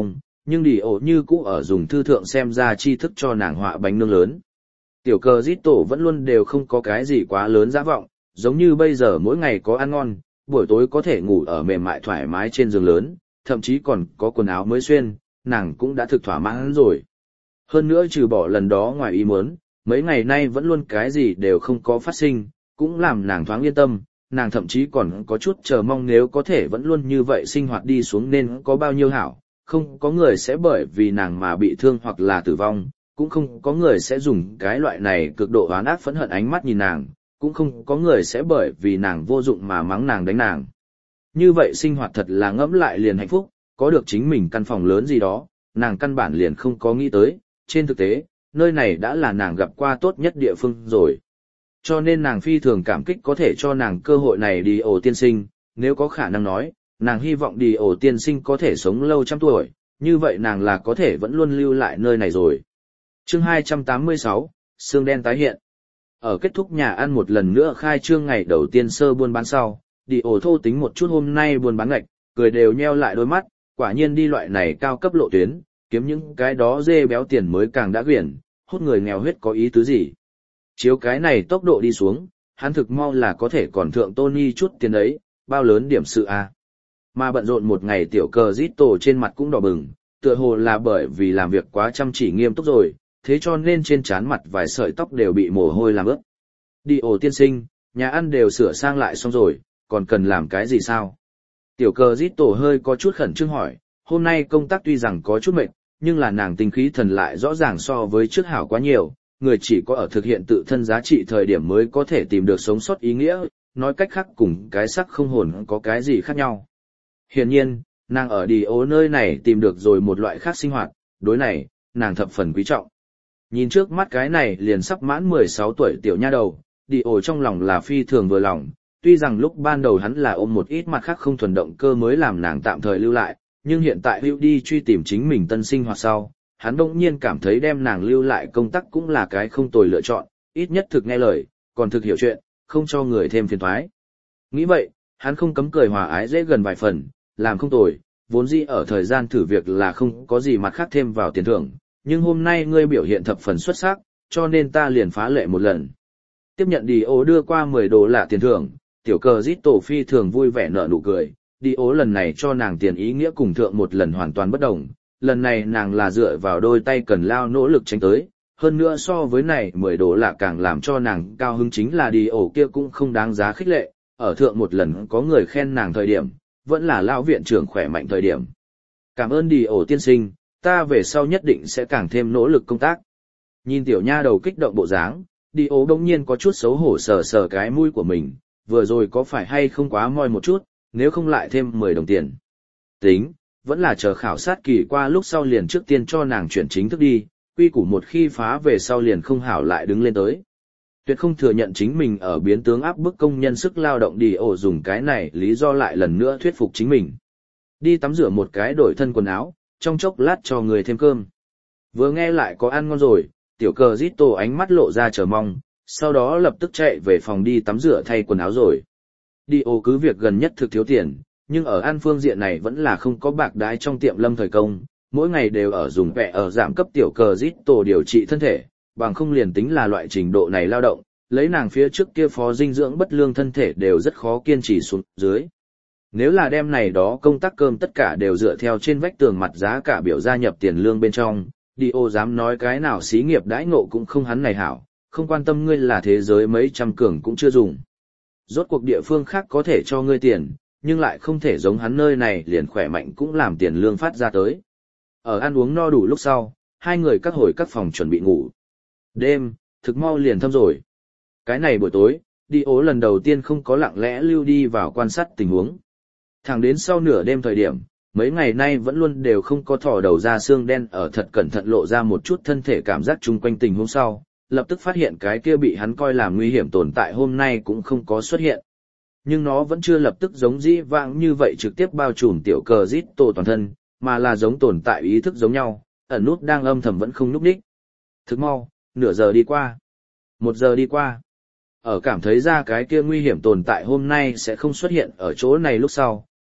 nhưng đi ổ như cũ ở dùng thư thượng xem ra tri thức cho nàng họa bánh nướng lớn. Tiểu cờ giít tổ vẫn luôn đều không có cái gì quá lớn dã vọng, giống như bây giờ mỗi ngày có ăn ngon, buổi tối có thể ngủ ở mềm mại thoải mái trên giường lớn, thậm chí còn có quần áo mới xuyên, nàng cũng đã thực thỏa mãn rồi. Hơn nữa trừ bỏ lần đó ngoài ý muốn, mấy ngày nay vẫn luôn cái gì đều không có phát sinh, cũng làm nàng thoáng yên tâm, nàng thậm chí còn có chút chờ mong nếu có thể vẫn luôn như vậy sinh hoạt đi xuống nên có bao nhiêu hảo, không có người sẽ bởi vì nàng mà bị thương hoặc là tử vong, cũng không có người sẽ dùng cái loại này cực độ oán ác phẫn hận ánh mắt nhìn nàng, cũng không có người sẽ bởi vì nàng vô dụng mà mắng nàng đánh nàng. Như vậy sinh hoạt thật là ngẫm lại liền hạnh phúc, có được chính mình căn phòng lớn gì đó, nàng căn bản liền không có nghĩ tới, trên thực tế, nơi này đã là nàng gặp qua tốt nhất địa phương rồi. Cho nên nàng phi thường cảm kích có thể cho nàng cơ hội này đi ổ tiên sinh, nếu có khả năng nói, nàng hy vọng đi ổ tiên sinh có thể sống lâu trăm tuổi, như vậy nàng là có thể vẫn luôn lưu lại nơi này rồi. Chương hai trăm tám mươi sáu, xương đen tái hiện. Ở kết thúc nhà ăn một lần nữa khai trương ngày đầu tiên sơ buôn bán sau, đi ổ thô tính một chút hôm nay buôn bán ngạch, cười đều nheo lại đôi mắt, quả nhiên đi loại này cao cấp lộ tuyến, kiếm những cái đó dê béo tiền mới càng đã quyển, hút người nghèo huyết có ý tứ gì. Chiếu cái này tốc độ đi xuống, hắn thực mau là có thể còn thượng Tony chút tiền ấy, bao lớn điểm sự a. Mà bận rộn một ngày tiểu cờ rít tổ trên mặt cũng đỏ bừng, tựa hồ là bởi vì làm việc quá chăm chỉ nghiêm túc rồi, thế cho nên trên trán mặt vài sợi tóc đều bị mồ hôi làm ướt. Đi ổ tiên sinh, nhà ăn đều sửa sang lại xong rồi, còn cần làm cái gì sao? Tiểu cờ rít tổ hơi có chút khẩn trương hỏi, hôm nay công tác tuy rằng có chút mệt, nhưng là nàng tinh khí thần lại rõ ràng so với trước hảo quá nhiều, người chỉ có ở thực hiện tự thân giá trị thời điểm mới có thể tìm được sống sót ý nghĩa, nói cách khác cùng cái sắc không hồn có cái gì khác nhau. Hiển nhiên, nàng ở đi ố nơi này tìm được rồi một loại khác sinh hoạt, đối này, nàng thập phần quý trọng. Nhìn trước mắt cái này liền sắp mãn mười sáu tuổi tiểu nha đầu, đi ổ trong lòng là phi thường vừa lòng, tuy rằng lúc ban đầu hắn là ôm một ít mặt khác không thuần động cơ mới làm nàng tạm thời lưu lại, nhưng hiện tại hữu đi truy tìm chính mình tân sinh hoạt sau, hắn bỗng nhiên cảm thấy đem nàng lưu lại công tác cũng là cái không tồi lựa chọn, ít nhất thực nghe lời, còn thực hiểu chuyện, không cho người thêm phiền toái. Nghĩ vậy, hắn không cấm cười hòa ái dễ gần vài phần, làm không tồi, vốn dĩ ở thời gian thử việc là không có gì mặt khác thêm vào tiền thưởng, nhưng hôm nay ngươi biểu hiện thập phần xuất sắc, cho nên ta liền phá lệ một lần. Tiếp nhận đi ố đưa qua mười đô la tiền thưởng, tiểu cờ rít tổ phi thường vui vẻ nở nụ cười, đi ố lần này cho nàng tiền ý nghĩa cùng thượng một lần hoàn toàn bất đồng, lần này nàng là dựa vào đôi tay cần lao nỗ lực tránh tới, hơn nữa so với này mười đô la càng làm cho nàng cao hứng chính là đi ổ kia cũng không đáng giá khích lệ, ở thượng một lần có người khen nàng thời điểm, vẫn là lão viện trưởng khỏe mạnh thời điểm. Cảm ơn đi ổ tiên sinh, ta về sau nhất định sẽ càng thêm nỗ lực công tác. Nhìn tiểu nha đầu kích động bộ dáng, đi ố bỗng nhiên có chút xấu hổ sờ sờ cái mũi của mình, vừa rồi có phải hay không quá moi một chút, nếu không lại thêm mười đồng tiền. Tính, vẫn là chờ khảo sát kỳ qua lúc sau liền trước tiên cho nàng chuyển chính thức đi, quy củ một khi phá về sau liền không hảo lại đứng lên tới. Tuyệt không thừa nhận chính mình ở biến tướng áp bức công nhân sức lao động đi ổ dùng cái này lý do lại lần nữa thuyết phục chính mình. Đi tắm rửa một cái đổi thân quần áo, trong chốc lát cho người thêm cơm. Vừa nghe lại có ăn ngon rồi, tiểu cờ rít tổ ánh mắt lộ ra chờ mong, sau đó lập tức chạy về phòng đi tắm rửa thay quần áo rồi. Đi ổ cứ việc gần nhất thực thiếu tiền, nhưng ở ăn phương diện này vẫn là không có bạc đái trong tiệm lâm thời công, mỗi ngày đều ở dùng vẽ ở giảm cấp tiểu cờ rít tổ điều trị thân thể, bằng không liền tính là loại trình độ này lao động, lấy nàng phía trước kia phó dinh dưỡng bất lương thân thể đều rất khó kiên trì xuống dưới. Nếu là đem này đó công tác cơm tất cả đều dựa theo trên vách tường mặt giá cả biểu gia nhập tiền lương bên trong, đi ô dám nói cái nào xí nghiệp đãi ngộ cũng không hắn này hảo, không quan tâm ngươi là thế giới mấy trăm cường cũng chưa dùng. Rốt cuộc địa phương khác có thể cho ngươi tiền, nhưng lại không thể giống hắn nơi này liền khỏe mạnh cũng làm tiền lương phát ra tới. Ở ăn uống no đủ lúc sau, hai người cắt hồi các phòng chuẩn bị ngủ. Đêm, thực mau liền thâm rồi. Cái này buổi tối, đi ố lần đầu tiên không có lặng lẽ lưu đi vào quan sát tình huống. Thẳng đến sau nửa đêm thời điểm, mấy ngày nay vẫn luôn đều không có thò đầu ra xương đen ở thật cẩn thận lộ ra một chút thân thể cảm giác chung quanh tình huống sau, lập tức phát hiện cái kia bị hắn coi là nguy hiểm tồn tại hôm nay cũng không có xuất hiện. Nhưng nó vẫn chưa lập tức giống dĩ vãng như vậy trực tiếp bao trùm tiểu cờ rít tổ toàn thân, mà là giống tồn tại ý thức giống nhau, ẩn nút đang âm thầm vẫn không núp đích. Thức mau, nửa giờ đi qua. Một giờ đi qua. Ở cảm thấy ra cái kia nguy hiểm tồn tại hôm nay sẽ không xuất hiện ở chỗ này lúc sau,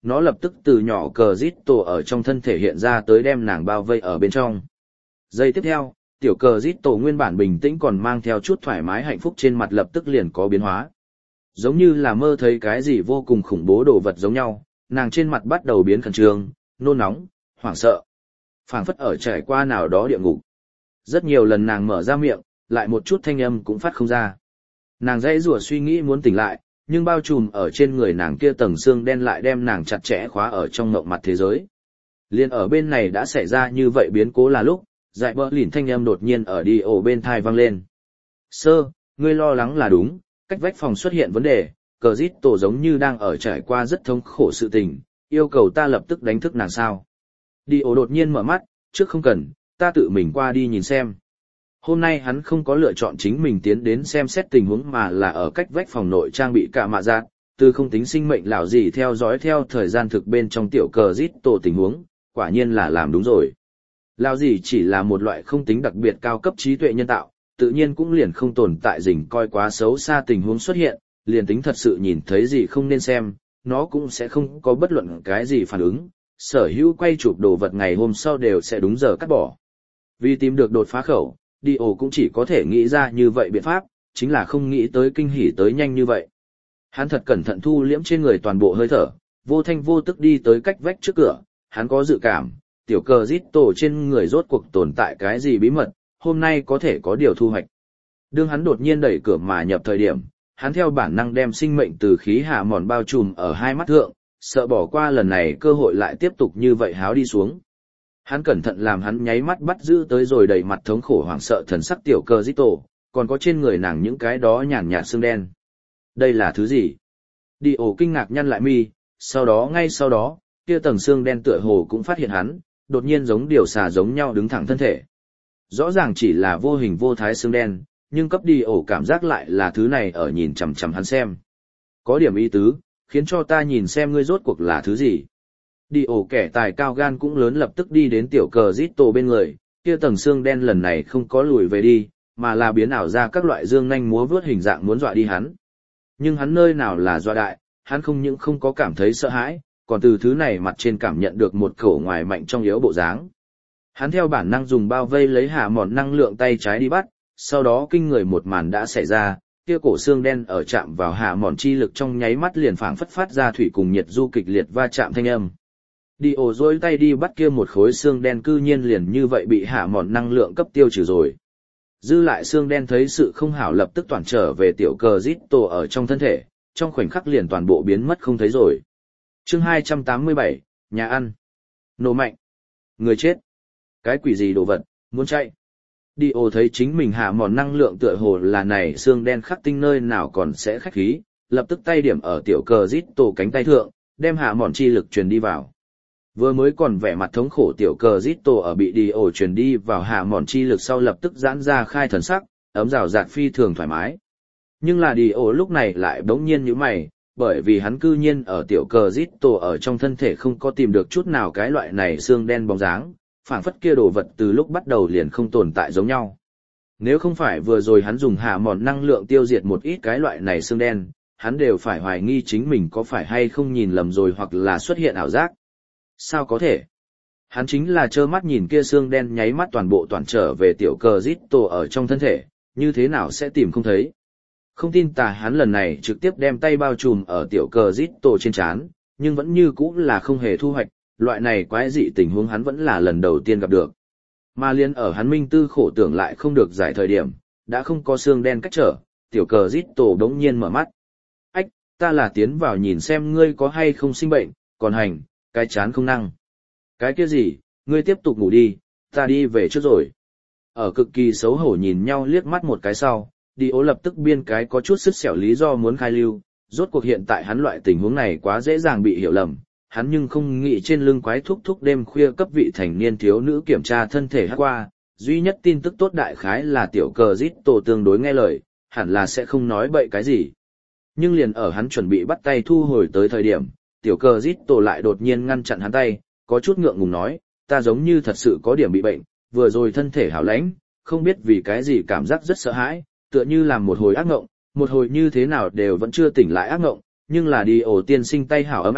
nó lập tức từ nhỏ cờ rít tổ ở trong thân thể hiện ra tới đem nàng bao vây ở bên trong. Giây tiếp theo, tiểu cờ rít tổ nguyên bản bình tĩnh còn mang theo chút thoải mái hạnh phúc trên mặt lập tức liền có biến hóa. Giống như là mơ thấy cái gì vô cùng khủng bố đồ vật giống nhau, nàng trên mặt bắt đầu biến khẩn trương, nôn nóng, hoảng sợ. Phảng phất ở trải qua nào đó địa ngục. Rất nhiều lần nàng mở ra miệng, lại một chút thanh âm cũng phát không ra. Nàng dãy rủa suy nghĩ muốn tỉnh lại, nhưng bao trùm ở trên người nàng kia tầng xương đen lại đem nàng chặt chẽ khóa ở trong mộng mặt thế giới. Liên ở bên này đã xảy ra như vậy biến cố là lúc, dại bơ lìn thanh âm đột nhiên ở đi ổ bên thai vang lên. Sơ, ngươi lo lắng là đúng, cách vách phòng xuất hiện vấn đề, cờ rít tổ giống như đang ở trải qua rất thống khổ sự tình, yêu cầu ta lập tức đánh thức nàng sao. Đi ổ đột nhiên mở mắt, trước không cần, ta tự mình qua đi nhìn xem. Hôm nay hắn không có lựa chọn chính mình tiến đến xem xét tình huống mà là ở cách vách phòng nội trang bị cả mạ giác, từ không tính sinh mệnh lão gì theo dõi theo thời gian thực bên trong tiểu cờ rít tổ tình huống, quả nhiên là làm đúng rồi. Lão gì chỉ là một loại không tính đặc biệt cao cấp trí tuệ nhân tạo, tự nhiên cũng liền không tồn tại rình coi quá xấu xa tình huống xuất hiện, liền tính thật sự nhìn thấy gì không nên xem, nó cũng sẽ không có bất luận cái gì phản ứng, sở hữu quay chụp đồ vật ngày hôm sau đều sẽ đúng giờ cắt bỏ. Vì tìm được đột phá khẩu, đi ổ cũng chỉ có thể nghĩ ra như vậy biện pháp, chính là không nghĩ tới kinh hỉ tới nhanh như vậy. Hắn thật cẩn thận thu liễm trên người toàn bộ hơi thở, vô thanh vô tức đi tới cách vách trước cửa, hắn có dự cảm, tiểu cờ rít tổ trên người rốt cuộc tồn tại cái gì bí mật, hôm nay có thể có điều thu hoạch. Đương hắn đột nhiên đẩy cửa mà nhập thời điểm, hắn theo bản năng đem sinh mệnh từ khí hạ mòn bao trùm ở hai mắt thượng, sợ bỏ qua lần này cơ hội lại tiếp tục như vậy háo đi xuống. Hắn cẩn thận làm hắn nháy mắt bắt giữ tới rồi đầy mặt thống khổ hoảng sợ thần sắc tiểu cờ rít tổ, còn có trên người nàng những cái đó nhàn nhạt xương đen. Đây là thứ gì? Đi ổ kinh ngạc nhăn lại mi, sau đó ngay sau đó, kia tầng xương đen tựa hồ cũng phát hiện hắn, đột nhiên giống điều xà giống nhau đứng thẳng thân thể. Rõ ràng chỉ là vô hình vô thái xương đen, nhưng cấp đi ổ cảm giác lại là thứ này ở nhìn chằm chằm hắn xem. Có điểm ý tứ, khiến cho ta nhìn xem ngươi rốt cuộc là thứ gì. Đi ổ kẻ tài cao gan cũng lớn lập tức đi đến tiểu cờ rít tổ bên người, kia tầng xương đen lần này không có lùi về đi, mà là biến ảo ra các loại dương nhanh múa vướt hình dạng muốn dọa đi hắn. Nhưng hắn nơi nào là dọa đại, hắn không những không có cảm thấy sợ hãi, còn từ thứ này mặt trên cảm nhận được một khẩu ngoài mạnh trong yếu bộ dáng. Hắn theo bản năng dùng bao vây lấy hạ mòn năng lượng tay trái đi bắt, sau đó kinh người một màn đã xảy ra, kia cổ xương đen ở chạm vào hạ mòn chi lực trong nháy mắt liền phảng phất phát ra thủy cùng nhiệt du kịch liệt va chạm thanh âm. Đi ổ dối tay đi bắt kia một khối xương đen cư nhiên liền như vậy bị hạ mòn năng lượng cấp tiêu trừ rồi. Dư lại xương đen thấy sự không hảo lập tức toàn trở về tiểu cờ rít tổ ở trong thân thể, trong khoảnh khắc liền toàn bộ biến mất không thấy rồi. Chương hai trăm tám mươi bảy, nhà ăn. Nổ mạnh. Người chết. Cái quỷ gì đồ vật, muốn chạy. Đi ổ thấy chính mình hạ mòn năng lượng tựa hồ là này xương đen khắc tinh nơi nào còn sẽ khách khí, lập tức tay điểm ở tiểu cờ rít tổ cánh tay thượng, đem hạ mòn chi lực truyền đi vào. Vừa mới còn vẻ mặt thống khổ tiểu cờ rít tổ ở bị đi ổ truyền đi vào hạ mòn chi lực sau lập tức giãn ra khai thần sắc, ấm rào rạt phi thường thoải mái. Nhưng là đi ổ lúc này lại bỗng nhiên như mày, bởi vì hắn cư nhiên ở tiểu cờ rít tổ ở trong thân thể không có tìm được chút nào cái loại này xương đen bóng dáng, phảng phất kia đồ vật từ lúc bắt đầu liền không tồn tại giống nhau. Nếu không phải vừa rồi hắn dùng hạ mòn năng lượng tiêu diệt một ít cái loại này xương đen, hắn đều phải hoài nghi chính mình có phải hay không nhìn lầm rồi hoặc là xuất hiện ảo giác. Sao có thể? Hắn chính là trơ mắt nhìn kia xương đen nháy mắt toàn bộ toàn trở về tiểu cờ rít tổ ở trong thân thể, như thế nào sẽ tìm không thấy. Không tin tà hắn lần này trực tiếp đem tay bao trùm ở tiểu cờ rít tổ trên trán, nhưng vẫn như cũ là không hề thu hoạch, loại này quái dị tình huống hắn vẫn là lần đầu tiên gặp được. Mà liên ở hắn minh tư khổ tưởng lại không được giải thời điểm, đã không có xương đen cách trở, tiểu cờ rít tổ đống nhiên mở mắt. Ách, ta là tiến vào nhìn xem ngươi có hay không sinh bệnh, còn hành, cái chán không năng. Cái kia gì, ngươi tiếp tục ngủ đi, ta đi về trước rồi. Ở cực kỳ xấu hổ nhìn nhau liếc mắt một cái sau, đi ố lập tức biên cái có chút sứt xẻo lý do muốn khai lưu, rốt cuộc hiện tại hắn loại tình huống này quá dễ dàng bị hiểu lầm, hắn nhưng không nghĩ trên lưng quái thúc thúc đêm khuya cấp vị thành niên thiếu nữ kiểm tra thân thể hát qua, duy nhất tin tức tốt đại khái là tiểu cờ rít tổ tương đối nghe lời, hẳn là sẽ không nói bậy cái gì. Nhưng liền ở hắn chuẩn bị bắt tay thu hồi tới thời điểm, tiểu cờ rít tổ lại đột nhiên ngăn chặn hắn tay, có chút ngượng ngùng nói, ta giống như thật sự có điểm bị bệnh, vừa rồi thân thể hảo lãnh, không biết vì cái gì cảm giác rất sợ hãi, tựa như làm một hồi ác ngộng, một hồi như thế nào đều vẫn chưa tỉnh lại ác ngộng, nhưng là đi ổ tiên sinh tay hảo ấm áp,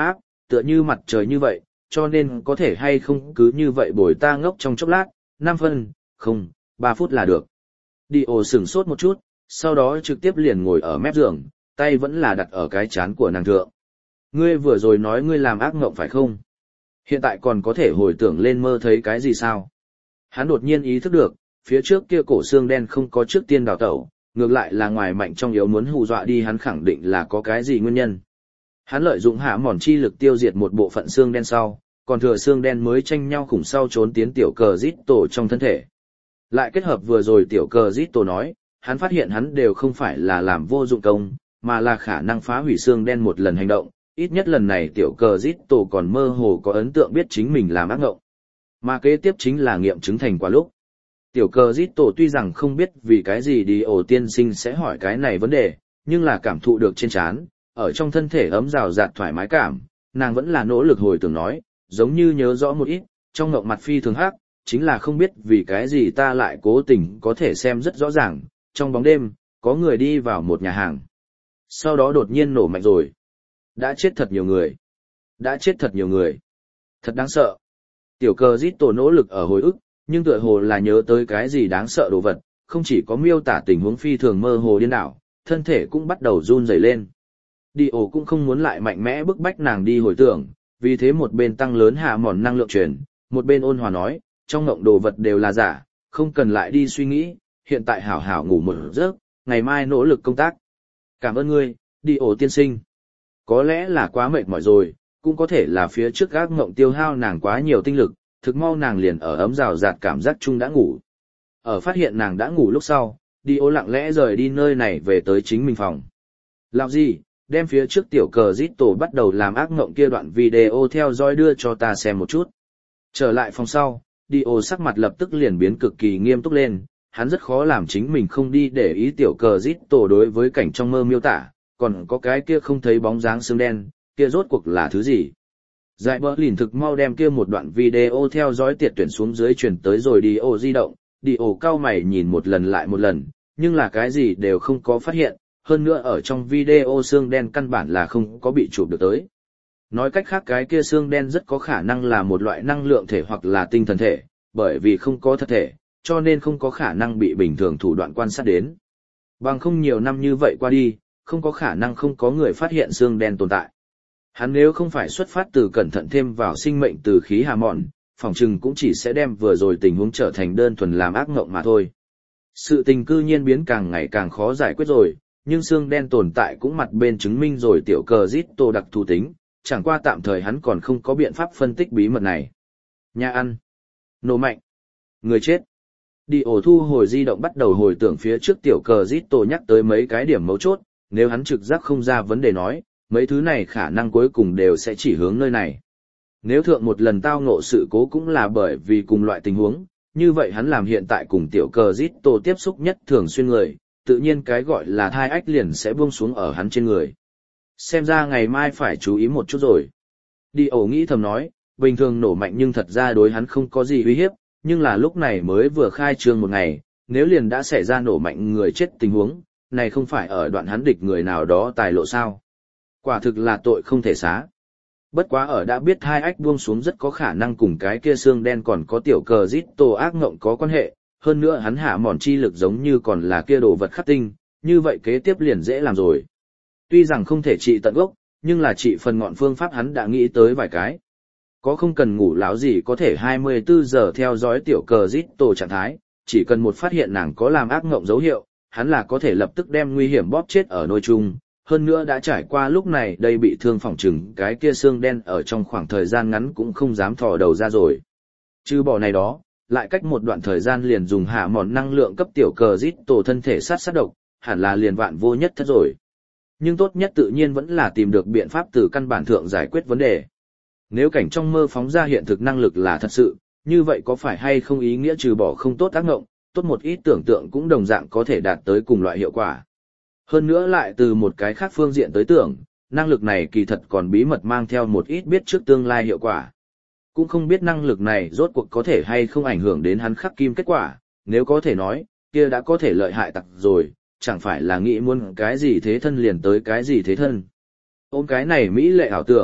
tựa như mặt trời như vậy, cho nên có thể hay không cứ như vậy bồi ta ngốc trong chốc lát, năm phân, không, ba phút là được. Đi ổ sửng sốt một chút, sau đó trực tiếp liền ngồi ở mép giường, tay vẫn là đặt ở cái chán của nàng thượng. Ngươi vừa rồi nói ngươi làm ác mộng phải không? Hiện tại còn có thể hồi tưởng lên mơ thấy cái gì sao? Hắn đột nhiên ý thức được, phía trước kia cổ xương đen không có trước tiên đào tẩu, ngược lại là ngoài mạnh trong yếu muốn hù dọa đi hắn khẳng định là có cái gì nguyên nhân. Hắn lợi dụng hạ mòn chi lực tiêu diệt một bộ phận xương đen sau, còn thừa xương đen mới tranh nhau khủng sau trốn tiến tiểu cờ rít tổ trong thân thể. Lại kết hợp vừa rồi tiểu cờ rít tổ nói, hắn phát hiện hắn đều không phải là làm vô dụng công, mà là khả năng phá hủy xương đen một lần hành động, ít nhất lần này tiểu cờ rít tổ còn mơ hồ có ấn tượng biết chính mình làm ác ngộng. Mà kế tiếp chính là nghiệm chứng thành quả lúc. Tiểu cờ rít tổ tuy rằng không biết vì cái gì đi ổ tiên sinh sẽ hỏi cái này vấn đề, nhưng là cảm thụ được trên trán, ở trong thân thể ấm rào rạt thoải mái cảm, nàng vẫn là nỗ lực hồi tưởng nói, giống như nhớ rõ một ít, trong ngộng mặt phi thường hắc, chính là không biết vì cái gì ta lại cố tình có thể xem rất rõ ràng, trong bóng đêm, có người đi vào một nhà hàng. Sau đó đột nhiên nổ mạnh rồi. Đã chết thật nhiều người. Đã chết thật nhiều người. Thật đáng sợ. Tiểu cờ rít tổ nỗ lực ở hồi ức, nhưng tựa hồ là nhớ tới cái gì đáng sợ đồ vật, không chỉ có miêu tả tình huống phi thường mơ hồ điên đảo, thân thể cũng bắt đầu run rẩy lên. Đi ổ cũng không muốn lại mạnh mẽ bức bách nàng đi hồi tưởng, vì thế một bên tăng lớn hạ mòn năng lượng truyền, một bên ôn hòa nói, trong ngộng đồ vật đều là giả, không cần lại đi suy nghĩ, hiện tại hảo hảo ngủ một giấc, ngày mai nỗ lực công tác. Cảm ơn ngươi, đi ổ tiên sinh. Có lẽ là quá mệt mỏi rồi, cũng có thể là phía trước gác ngộng tiêu hao nàng quá nhiều tinh lực, thực mau nàng liền ở ấm rào rạt cảm giác chung đã ngủ. Ở phát hiện nàng đã ngủ lúc sau, đi ổ lặng lẽ rời đi nơi này về tới chính mình phòng. Làm gì, đem phía trước tiểu cờ rít tổ bắt đầu làm ác ngộng kia đoạn video theo dõi đưa cho ta xem một chút. Trở lại phòng sau, đi ổ sắc mặt lập tức liền biến cực kỳ nghiêm túc lên, hắn rất khó làm chính mình không đi để ý tiểu cờ rít tổ đối với cảnh trong mơ miêu tả, còn có cái kia không thấy bóng dáng xương đen, kia rốt cuộc là thứ gì. Giải bỡ lìn thực mau đem kia một đoạn video theo dõi tiệt tuyển xuống dưới chuyển tới rồi đi ổ di động, đi ổ cao mày nhìn một lần lại một lần, nhưng là cái gì đều không có phát hiện, hơn nữa ở trong video xương đen căn bản là không có bị chụp được tới. Nói cách khác cái kia xương đen rất có khả năng là một loại năng lượng thể hoặc là tinh thần thể, bởi vì không có thật thể, cho nên không có khả năng bị bình thường thủ đoạn quan sát đến. Bằng không nhiều năm như vậy qua đi, không có khả năng không có người phát hiện xương đen tồn tại. Hắn nếu không phải xuất phát từ cẩn thận thêm vào sinh mệnh từ khí hà mòn, phỏng chừng cũng chỉ sẽ đem vừa rồi tình huống trở thành đơn thuần làm ác ngộng mà thôi. Sự tình cư nhiên biến càng ngày càng khó giải quyết rồi, nhưng xương đen tồn tại cũng mặt bên chứng minh rồi tiểu cờ rít tổ đặc thù tính, chẳng qua tạm thời hắn còn không có biện pháp phân tích bí mật này. Nhà ăn. Nổ mạnh. Người chết. Đi ổ thu hồi di động bắt đầu hồi tưởng phía trước tiểu cờ rít tổ nhắc tới mấy cái điểm mấu chốt, nếu hắn trực giác không ra vấn đề nói, mấy thứ này khả năng cuối cùng đều sẽ chỉ hướng nơi này. Nếu thượng một lần tao ngộ sự cố cũng là bởi vì cùng loại tình huống, như vậy hắn làm hiện tại cùng tiểu cờ rít tổ tiếp xúc nhất thường xuyên người, tự nhiên cái gọi là thai ách liền sẽ buông xuống ở hắn trên người. Xem ra ngày mai phải chú ý một chút rồi. Đi ổ nghĩ thầm nói, bình thường nổ mạnh nhưng thật ra đối hắn không có gì uy hiếp, nhưng là lúc này mới vừa khai trương một ngày, nếu liền đã xảy ra nổ mạnh người chết tình huống, này không phải ở đoạn hắn địch người nào đó tài lộ sao. Quả thực là tội không thể xá. Bất quá ở đã biết hai ách buông xuống rất có khả năng cùng cái kia xương đen còn có tiểu cờ rít tổ ác ngộng có quan hệ, hơn nữa hắn hạ mòn chi lực giống như còn là kia đồ vật khắc tinh, như vậy kế tiếp liền dễ làm rồi. Tuy rằng không thể trị tận gốc, nhưng là trị phần ngọn phương pháp hắn đã nghĩ tới vài cái. Có không cần ngủ láo gì có thể hai mươi bốn giờ theo dõi tiểu cờ rít tổ trạng thái, chỉ cần một phát hiện nàng có làm ác ngộng dấu hiệu, hắn là có thể lập tức đem nguy hiểm bóp chết ở nôi chung. Hơn nữa đã trải qua lúc này đây bị thương phỏng chừng cái kia xương đen ở trong khoảng thời gian ngắn cũng không dám thò đầu ra rồi. Chứ bỏ này đó, lại cách một đoạn thời gian liền dùng hạ mòn năng lượng cấp tiểu cờ rít tổ thân thể sát sát độc, hẳn là liền vạn vô nhất thất rồi. Nhưng tốt nhất tự nhiên vẫn là tìm được biện pháp từ căn bản thượng giải quyết vấn đề. Nếu cảnh trong mơ phóng ra hiện thực năng lực là thật sự, như vậy có phải hay không ý nghĩa trừ bỏ không tốt tác ngộng, tốt một ít tưởng tượng cũng đồng dạng có thể đạt tới cùng loại hiệu quả. Hơn nữa lại từ một cái khác phương diện tới tưởng, năng lực này kỳ thật còn bí mật mang theo một ít biết trước tương lai hiệu quả. Cũng không biết năng lực này rốt cuộc có thể hay không ảnh hưởng đến hắn khắc kim kết quả, nếu có thể nói, kia đã có thể lợi hại tặc rồi, chẳng phải là nghĩ muốn cái gì thế thân liền tới cái gì thế thân. Ôm cái này mỹ lệ ảo tưởng,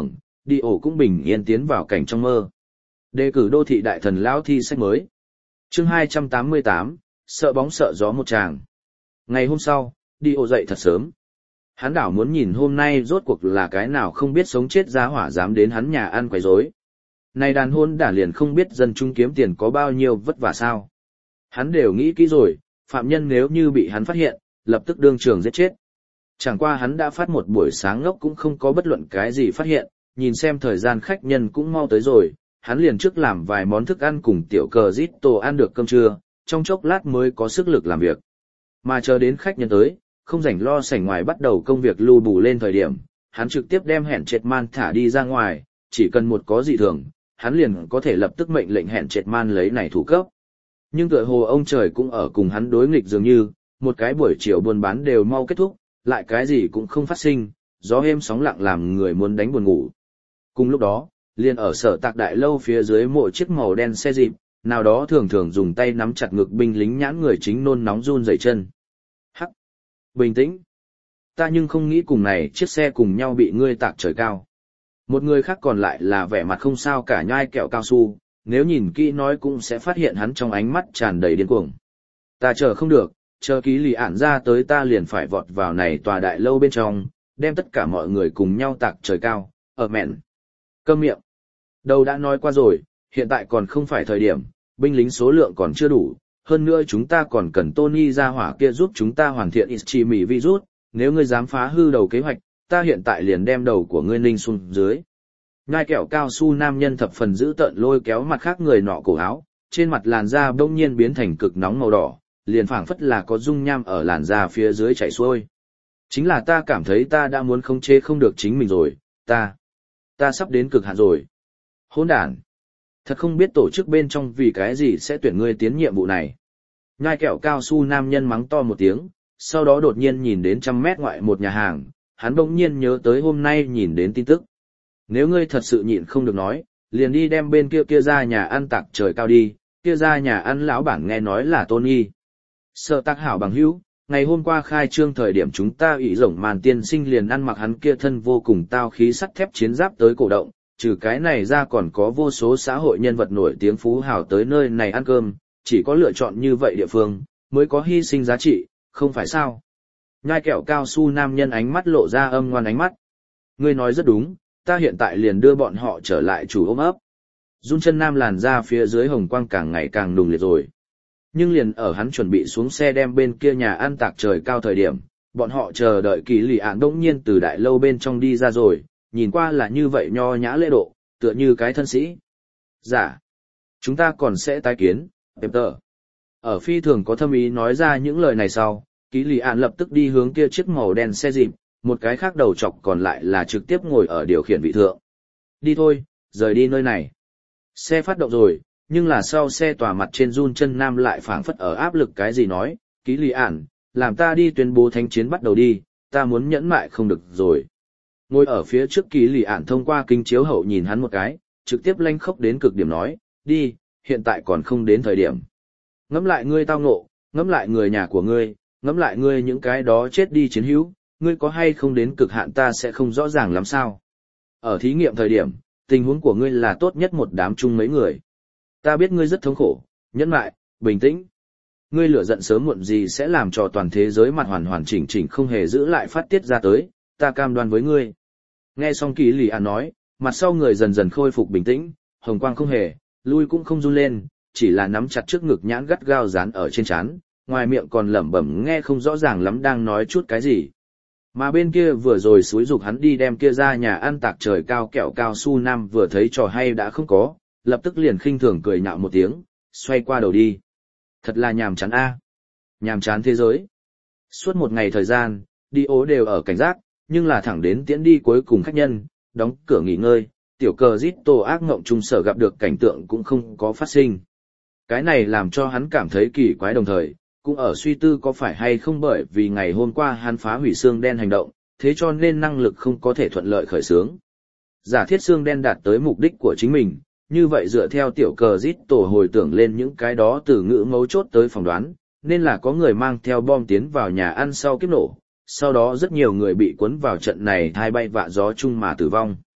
đi ổ cũng bình yên tiến vào cảnh trong mơ. Đề cử đô thị đại thần lão thi sách mới. Chương hai trăm tám mươi tám, sợ bóng sợ gió một tràng. Ngày hôm sau, đi ổ dậy thật sớm. Hắn đảo muốn nhìn hôm nay rốt cuộc là cái nào không biết sống chết giá hỏa dám đến hắn nhà ăn quấy rối. Này đàn hôn đản liền không biết dân chúng kiếm tiền có bao nhiêu vất vả sao. Hắn đều nghĩ kỹ rồi, phạm nhân nếu như bị hắn phát hiện, lập tức đương trường giết chết. Chẳng qua hắn đã phát một buổi sáng ngốc cũng không có bất luận cái gì phát hiện, nhìn xem thời gian khách nhân cũng mau tới rồi, hắn liền trước làm vài món thức ăn cùng tiểu cờ rít tổ ăn được cơm trưa, trong chốc lát mới có sức lực làm việc. Mà chờ đến khách nhân tới, không rảnh lo sảnh ngoài bắt đầu công việc lưu bù lên thời điểm, hắn trực tiếp đem hẹn trệt man thả đi ra ngoài, chỉ cần một có dị thường, hắn liền có thể lập tức mệnh lệnh hẹn trệt man lấy này thủ cấp. Nhưng tựa hồ ông trời cũng ở cùng hắn đối nghịch dường như, một cái buổi chiều buôn bán đều mau kết thúc, lại cái gì cũng không phát sinh, gió êm sóng lặng làm người muốn đánh buồn ngủ. Cùng lúc đó, liền ở sở tạc đại lâu phía dưới mỗi chiếc màu đen xe dịp, nào đó thường thường dùng tay nắm chặt ngực binh lính nhãn người chính nôn nóng run rẩy chân. Hắc! Bình tĩnh! Ta nhưng không nghĩ cùng này chiếc xe cùng nhau bị ngươi tạc trời cao. Một người khác còn lại là vẻ mặt không sao cả nhai kẹo cao su, nếu nhìn kỹ nói cũng sẽ phát hiện hắn trong ánh mắt tràn đầy điên cuồng. Ta chờ không được, chờ ký lì ản ra tới ta liền phải vọt vào này tòa đại lâu bên trong, đem tất cả mọi người cùng nhau tạc trời cao, ở mẹn. Câm miệng. Đầu đã nói qua rồi, hiện tại còn không phải thời điểm, binh lính số lượng còn chưa đủ, hơn nữa chúng ta còn cần Tony ra hỏa kia giúp chúng ta hoàn thiện Ischimi virus, nếu ngươi dám phá hư đầu kế hoạch, ta hiện tại liền đem đầu của ngươi ninh xuống dưới. Ngai kẹo cao su nam nhân thập phần giữ tợn lôi kéo mặt khác người nọ cổ áo, trên mặt làn da bỗng nhiên biến thành cực nóng màu đỏ, liền phảng phất là có dung nham ở làn da phía dưới chảy xuôi. Chính là ta cảm thấy ta đã muốn khống chế không được chính mình rồi, ta, ta sắp đến cực hạn rồi. Hỗn đản. Thật không biết tổ chức bên trong vì cái gì sẽ tuyển ngươi tiến nhiệm vụ này. Nhai kẹo cao su nam nhân mắng to một tiếng, sau đó đột nhiên nhìn đến trăm mét ngoại một nhà hàng, hắn bỗng nhiên nhớ tới hôm nay nhìn đến tin tức. Nếu ngươi thật sự nhịn không được nói, liền đi đem bên kia kia ra nhà ăn tạc trời cao đi, kia ra nhà ăn lão bản nghe nói là Tony. Sợ tạc hảo bằng hữu, ngày hôm qua khai trương thời điểm chúng ta ủy rộng màn tiên sinh liền ăn mặc hắn kia thân vô cùng tao khí sắt thép chiến giáp tới cổ động, trừ cái này ra còn có vô số xã hội nhân vật nổi tiếng phú hào tới nơi này ăn cơm, chỉ có lựa chọn như vậy địa phương, mới có hy sinh giá trị, không phải sao. Nhai kẹo cao su nam nhân ánh mắt lộ ra âm ngoan ánh mắt. Ngươi nói rất đúng, ta hiện tại liền đưa bọn họ trở lại chủ ôm ấp. Run chân nam làn ra phía dưới hồng quang càng ngày càng nùng liệt rồi. Nhưng liền ở hắn chuẩn bị xuống xe đem bên kia nhà ăn tạc trời cao thời điểm, bọn họ chờ đợi kỳ lì ạn đỗng nhiên từ đại lâu bên trong đi ra rồi, nhìn qua là như vậy nho nhã lễ độ, tựa như cái thân sĩ. Dạ, chúng ta còn sẽ tái kiến, Peter. Ở phi thường có thâm ý nói ra những lời này sau, kỳ lì ạn lập tức đi hướng kia chiếc màu đen xe dịp, một cái khác đầu chọc còn lại là trực tiếp ngồi ở điều khiển vị thượng. Đi thôi, rời đi nơi này. Xe phát động rồi, nhưng là sau xe tòa mặt trên run chân nam lại phảng phất ở áp lực cái gì nói, ký lì ản, làm ta đi tuyên bố thánh chiến bắt đầu đi, ta muốn nhẫn mại không được rồi. Ngồi ở phía trước ký lì ản thông qua kính chiếu hậu nhìn hắn một cái, trực tiếp lanh khốc đến cực điểm nói, đi, hiện tại còn không đến thời điểm. Ngẫm lại ngươi tao ngộ, ngẫm lại người nhà của ngươi, ngẫm lại ngươi những cái đó chết đi chiến hữu, ngươi có hay không đến cực hạn ta sẽ không rõ ràng lắm sao. Ở thí nghiệm thời điểm, tình huống của ngươi là tốt nhất một đám chung mấy người. Ta biết ngươi rất thống khổ, nhẫn nại, bình tĩnh. Ngươi lửa giận sớm muộn gì sẽ làm cho toàn thế giới mặt hoàn hoàn chỉnh chỉnh không hề giữ lại phát tiết ra tới, ta cam đoan với ngươi. Nghe xong Kỳ Lì An nói, mặt sau người dần dần khôi phục bình tĩnh, hồng quang không hề, lui cũng không run lên, chỉ là nắm chặt trước ngực nhãn gắt gao dán ở trên trán, ngoài miệng còn lẩm bẩm nghe không rõ ràng lắm đang nói chút cái gì. Mà bên kia vừa rồi xúi dục hắn đi đem kia ra nhà ăn tạc trời cao kẹo cao su nam vừa thấy trò hay đã không có, lập tức liền khinh thường cười nhạo một tiếng, xoay qua đầu đi. Thật là nhàm chán a, nhàm chán thế giới. Suốt một ngày thời gian, đi ố đều ở cảnh giác, nhưng là thẳng đến tiễn đi cuối cùng khách nhân, đóng cửa nghỉ ngơi, tiểu cờ rít tổ ác ngộng trung sở gặp được cảnh tượng cũng không có phát sinh. Cái này làm cho hắn cảm thấy kỳ quái đồng thời, cũng ở suy tư có phải hay không bởi vì ngày hôm qua hắn phá hủy xương đen hành động, thế cho nên năng lực không có thể thuận lợi khởi xướng. Giả thiết xương đen đạt tới mục đích của chính mình, như vậy dựa theo tiểu cờ rít tổ hồi tưởng lên những cái đó từ ngữ mấu chốt tới phỏng đoán, nên là có người mang theo bom tiến vào nhà ăn sau kiếp nổ, sau đó rất nhiều người bị cuốn vào trận này thai bay vạ gió chung mà tử vong.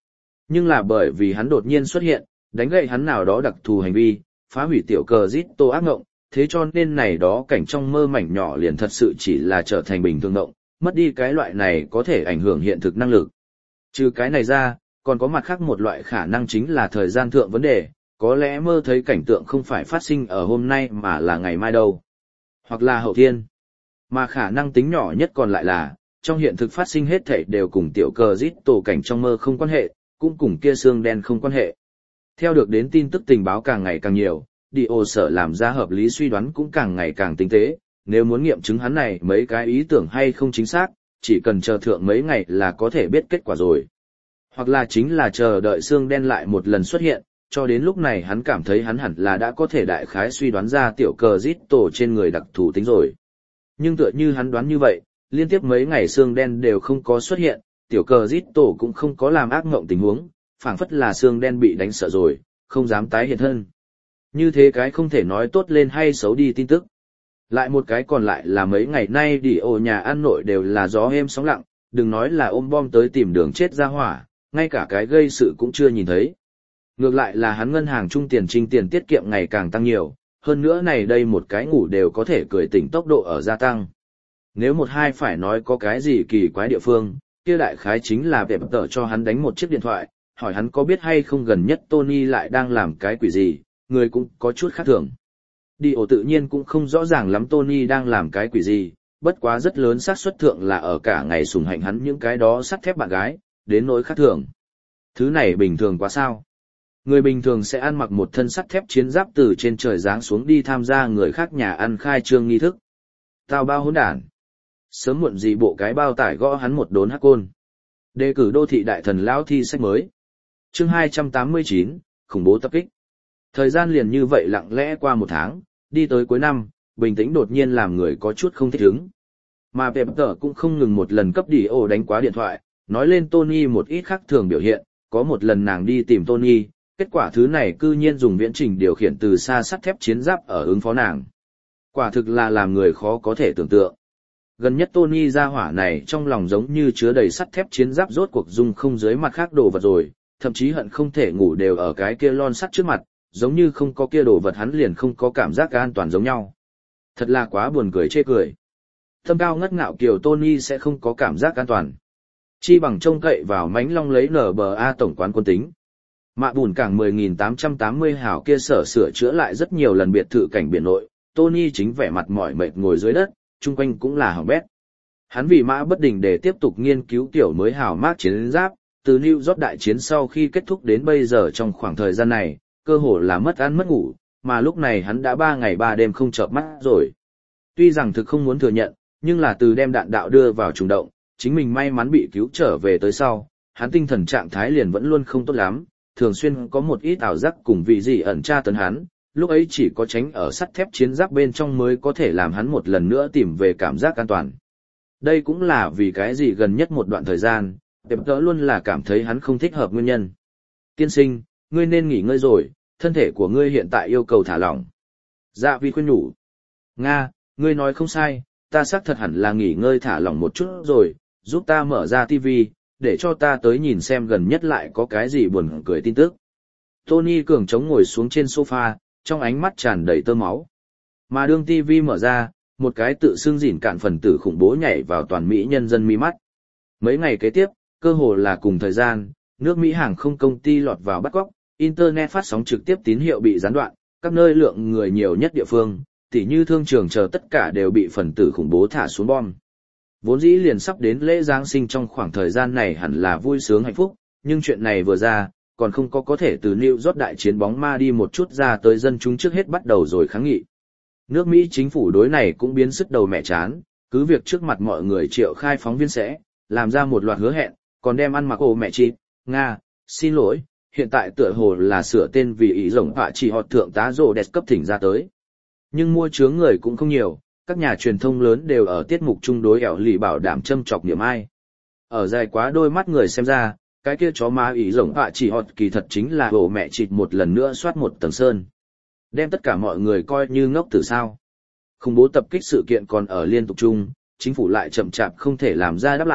Nhưng là bởi vì hắn đột nhiên xuất hiện, đánh gậy hắn nào đó đặc thù hành vi, phá hủy tiểu cờ Zito ác ngộng, thế cho nên này đó cảnh trong mơ mảnh nhỏ liền thật sự chỉ là trở thành bình thường động, mất đi cái loại này có thể ảnh hưởng hiện thực năng lực. Trừ cái này ra, còn có mặt khác một loại khả năng chính là thời gian thượng vấn đề, có lẽ mơ thấy cảnh tượng không phải phát sinh ở hôm nay mà là ngày mai đâu. Hoặc là hậu thiên. Mà khả năng tính nhỏ nhất còn lại là, trong hiện thực phát sinh hết thảy đều cùng tiểu cờ Zito cảnh trong mơ không quan hệ, cũng cùng kia xương đen không quan hệ. Theo được đến tin tức tình báo càng ngày càng nhiều, Dio sở làm ra hợp lý suy đoán cũng càng ngày càng tinh tế, nếu muốn nghiệm chứng hắn này mấy cái ý tưởng hay không chính xác, chỉ cần chờ thượng mấy ngày là có thể biết kết quả rồi. Hoặc là chính là chờ đợi xương đen lại một lần xuất hiện, cho đến lúc này hắn cảm thấy hắn hẳn là đã có thể đại khái suy đoán ra tiểu cờ Zito trên người đặc thù tính rồi. Nhưng tựa như hắn đoán như vậy, liên tiếp mấy ngày xương đen đều không có xuất hiện, tiểu cờ Zito cũng không có làm ác mộng tình huống, phảng phất là xương đen bị đánh sợ rồi, không dám tái hiện thân. Như thế cái không thể nói tốt lên hay xấu đi tin tức. Lại một cái còn lại là mấy ngày nay đi ổ nhà ăn nội đều là gió êm sóng lặng, đừng nói là ôm bom tới tìm đường chết ra hỏa, ngay cả cái gây sự cũng chưa nhìn thấy. Ngược lại là hắn ngân hàng trung tiền trinh tiền tiết kiệm ngày càng tăng nhiều, hơn nữa này đây một cái ngủ đều có thể cười tỉnh tốc độ ở gia tăng. Nếu một hai phải nói có cái gì kỳ quái địa phương, kia đại khái chính là đẹp tờ cho hắn đánh một chiếc điện thoại, hỏi hắn có biết hay không gần nhất Tony lại đang làm cái quỷ gì, người cũng có chút khác thường. Đi ổ tự nhiên cũng không rõ ràng lắm Tony đang làm cái quỷ gì, bất quá rất lớn xác suất thượng là ở cả ngày sủng hạnh hắn những cái đó sắt thép bạn gái, đến nỗi khác thường. Thứ này bình thường quá sao? Người bình thường sẽ ăn mặc một thân sắt thép chiến giáp từ trên trời giáng xuống đi tham gia người khác nhà ăn khai trương nghi thức. Tao bao hỗn đản. Sớm muộn gì bộ cái bao tải gõ hắn một đốn hắc côn. Đề cử đô thị đại thần lão thi sách mới. Chương hai trăm tám mươi chín, khủng bố tập kích. Thời gian liền như vậy lặng lẽ qua một tháng, đi tới cuối năm, bình tĩnh đột nhiên làm người có chút không thích ứng. Mà Pepper cũng không ngừng một lần cấp Dio đánh quá điện thoại, nói lên Tony một ít khác thường biểu hiện, có một lần nàng đi tìm Tony, kết quả thứ này cư nhiên dùng viễn trình điều khiển từ xa sắt thép chiến giáp ở ứng phó nàng. Quả thực là làm người khó có thể tưởng tượng. Gần nhất Tony ra hỏa này trong lòng giống như chứa đầy sắt thép chiến giáp rốt cuộc dung không dưới mặt khác đồ vật rồi, thậm chí hận không thể ngủ đều ở cái kia lon sắt trước mặt, giống như không có kia đồ vật hắn liền không có cảm giác an toàn giống nhau. Thật là quá buồn cười chê cười. Thâm cao ngất ngạo kiểu Tony sẽ không có cảm giác an toàn. Chi bằng trông cậy vào mánh long lấy en bê a tổng quán quân tính. Mạ bùn cảng mười nghìn tám trăm tám mươi hào kia sở sửa chữa lại rất nhiều lần biệt thự cảnh biển nội, Tony chính vẻ mặt mỏi mệt ngồi dưới đất, chung quanh cũng là hỏng bét. Hắn vì mã bất đình để tiếp tục nghiên cứu tiểu mới hào mác chiến giáp, từ New York đại chiến sau khi kết thúc đến bây giờ trong khoảng thời gian này, cơ hồ là mất ăn mất ngủ, mà lúc này hắn đã ba ngày ba đêm không chợp mắt rồi. Tuy rằng thực không muốn thừa nhận, nhưng là từ đem đạn đạo đưa vào trùng động, chính mình may mắn bị cứu trở về tới sau, hắn tinh thần trạng thái liền vẫn luôn không tốt lắm, thường xuyên có một ít ảo giác cùng vị gì ẩn tra tấn hắn, lúc ấy chỉ có tránh ở sắt thép chiến giáp bên trong mới có thể làm hắn một lần nữa tìm về cảm giác an toàn. Đây cũng là vì cái gì gần nhất một đoạn thời gian, Tiệp Tớ luôn là cảm thấy hắn không thích hợp nguyên nhân. Tiên sinh, ngươi nên nghỉ ngơi rồi, thân thể của ngươi hiện tại yêu cầu thả lỏng. Dạ vi khuyên nhủ. Nga, ngươi nói không sai, ta xác thật hẳn là nghỉ ngơi thả lỏng một chút rồi, giúp ta mở ra tivi, để cho ta tới nhìn xem gần nhất lại có cái gì buồn cười tin tức. Tony cường trống ngồi xuống trên sofa, trong ánh mắt tràn đầy tơ máu. Mà đương tivi mở ra, một cái tự xưng dỉn cạn phần tử khủng bố nhảy vào toàn Mỹ nhân dân mi mắt. Mấy ngày kế tiếp, cơ hồ là cùng thời gian, nước Mỹ hàng không công ty lọt vào bắt cóc, Internet phát sóng trực tiếp tín hiệu bị gián đoạn, các nơi lượng người nhiều nhất địa phương, tỉ như thương trường chờ tất cả đều bị phần tử khủng bố thả xuống bom. Vốn dĩ liền sắp đến lễ Giáng sinh trong khoảng thời gian này hẳn là vui sướng hạnh phúc, nhưng chuyện này vừa ra, còn không có có thể từ New York đại chiến bóng ma đi một chút ra tới dân chúng trước hết bắt đầu rồi kháng nghị. Nước Mỹ chính phủ đối này cũng biến sức đầu mẹ chán, cứ việc trước mặt mọi người triệu khai phóng viên sẽ, làm ra một loạt hứa hẹn, còn đem ăn mặc ồ mẹ chị, Nga, xin lỗi, hiện tại tựa hồ là sửa tên vì ý rồng họa chỉ họt thượng tá rồ đẹp cấp thỉnh ra tới. Nhưng mua chướng người cũng không nhiều, các nhà truyền thông lớn đều ở tiết mục chung đối ẻo lì bảo đảm châm chọc niệm ai. Ở dài quá đôi mắt người xem ra, cái kia chó má ý rồng họa chỉ họt kỳ thật chính là ồ mẹ chịt một lần nữa soát một tầng sơn. Đem tất cả mọi người coi như ngốc tử sao. Khủng bố tập kích sự kiện còn ở liên tục chung, chính phủ lại chậm chạp không thể làm ra đáp lại,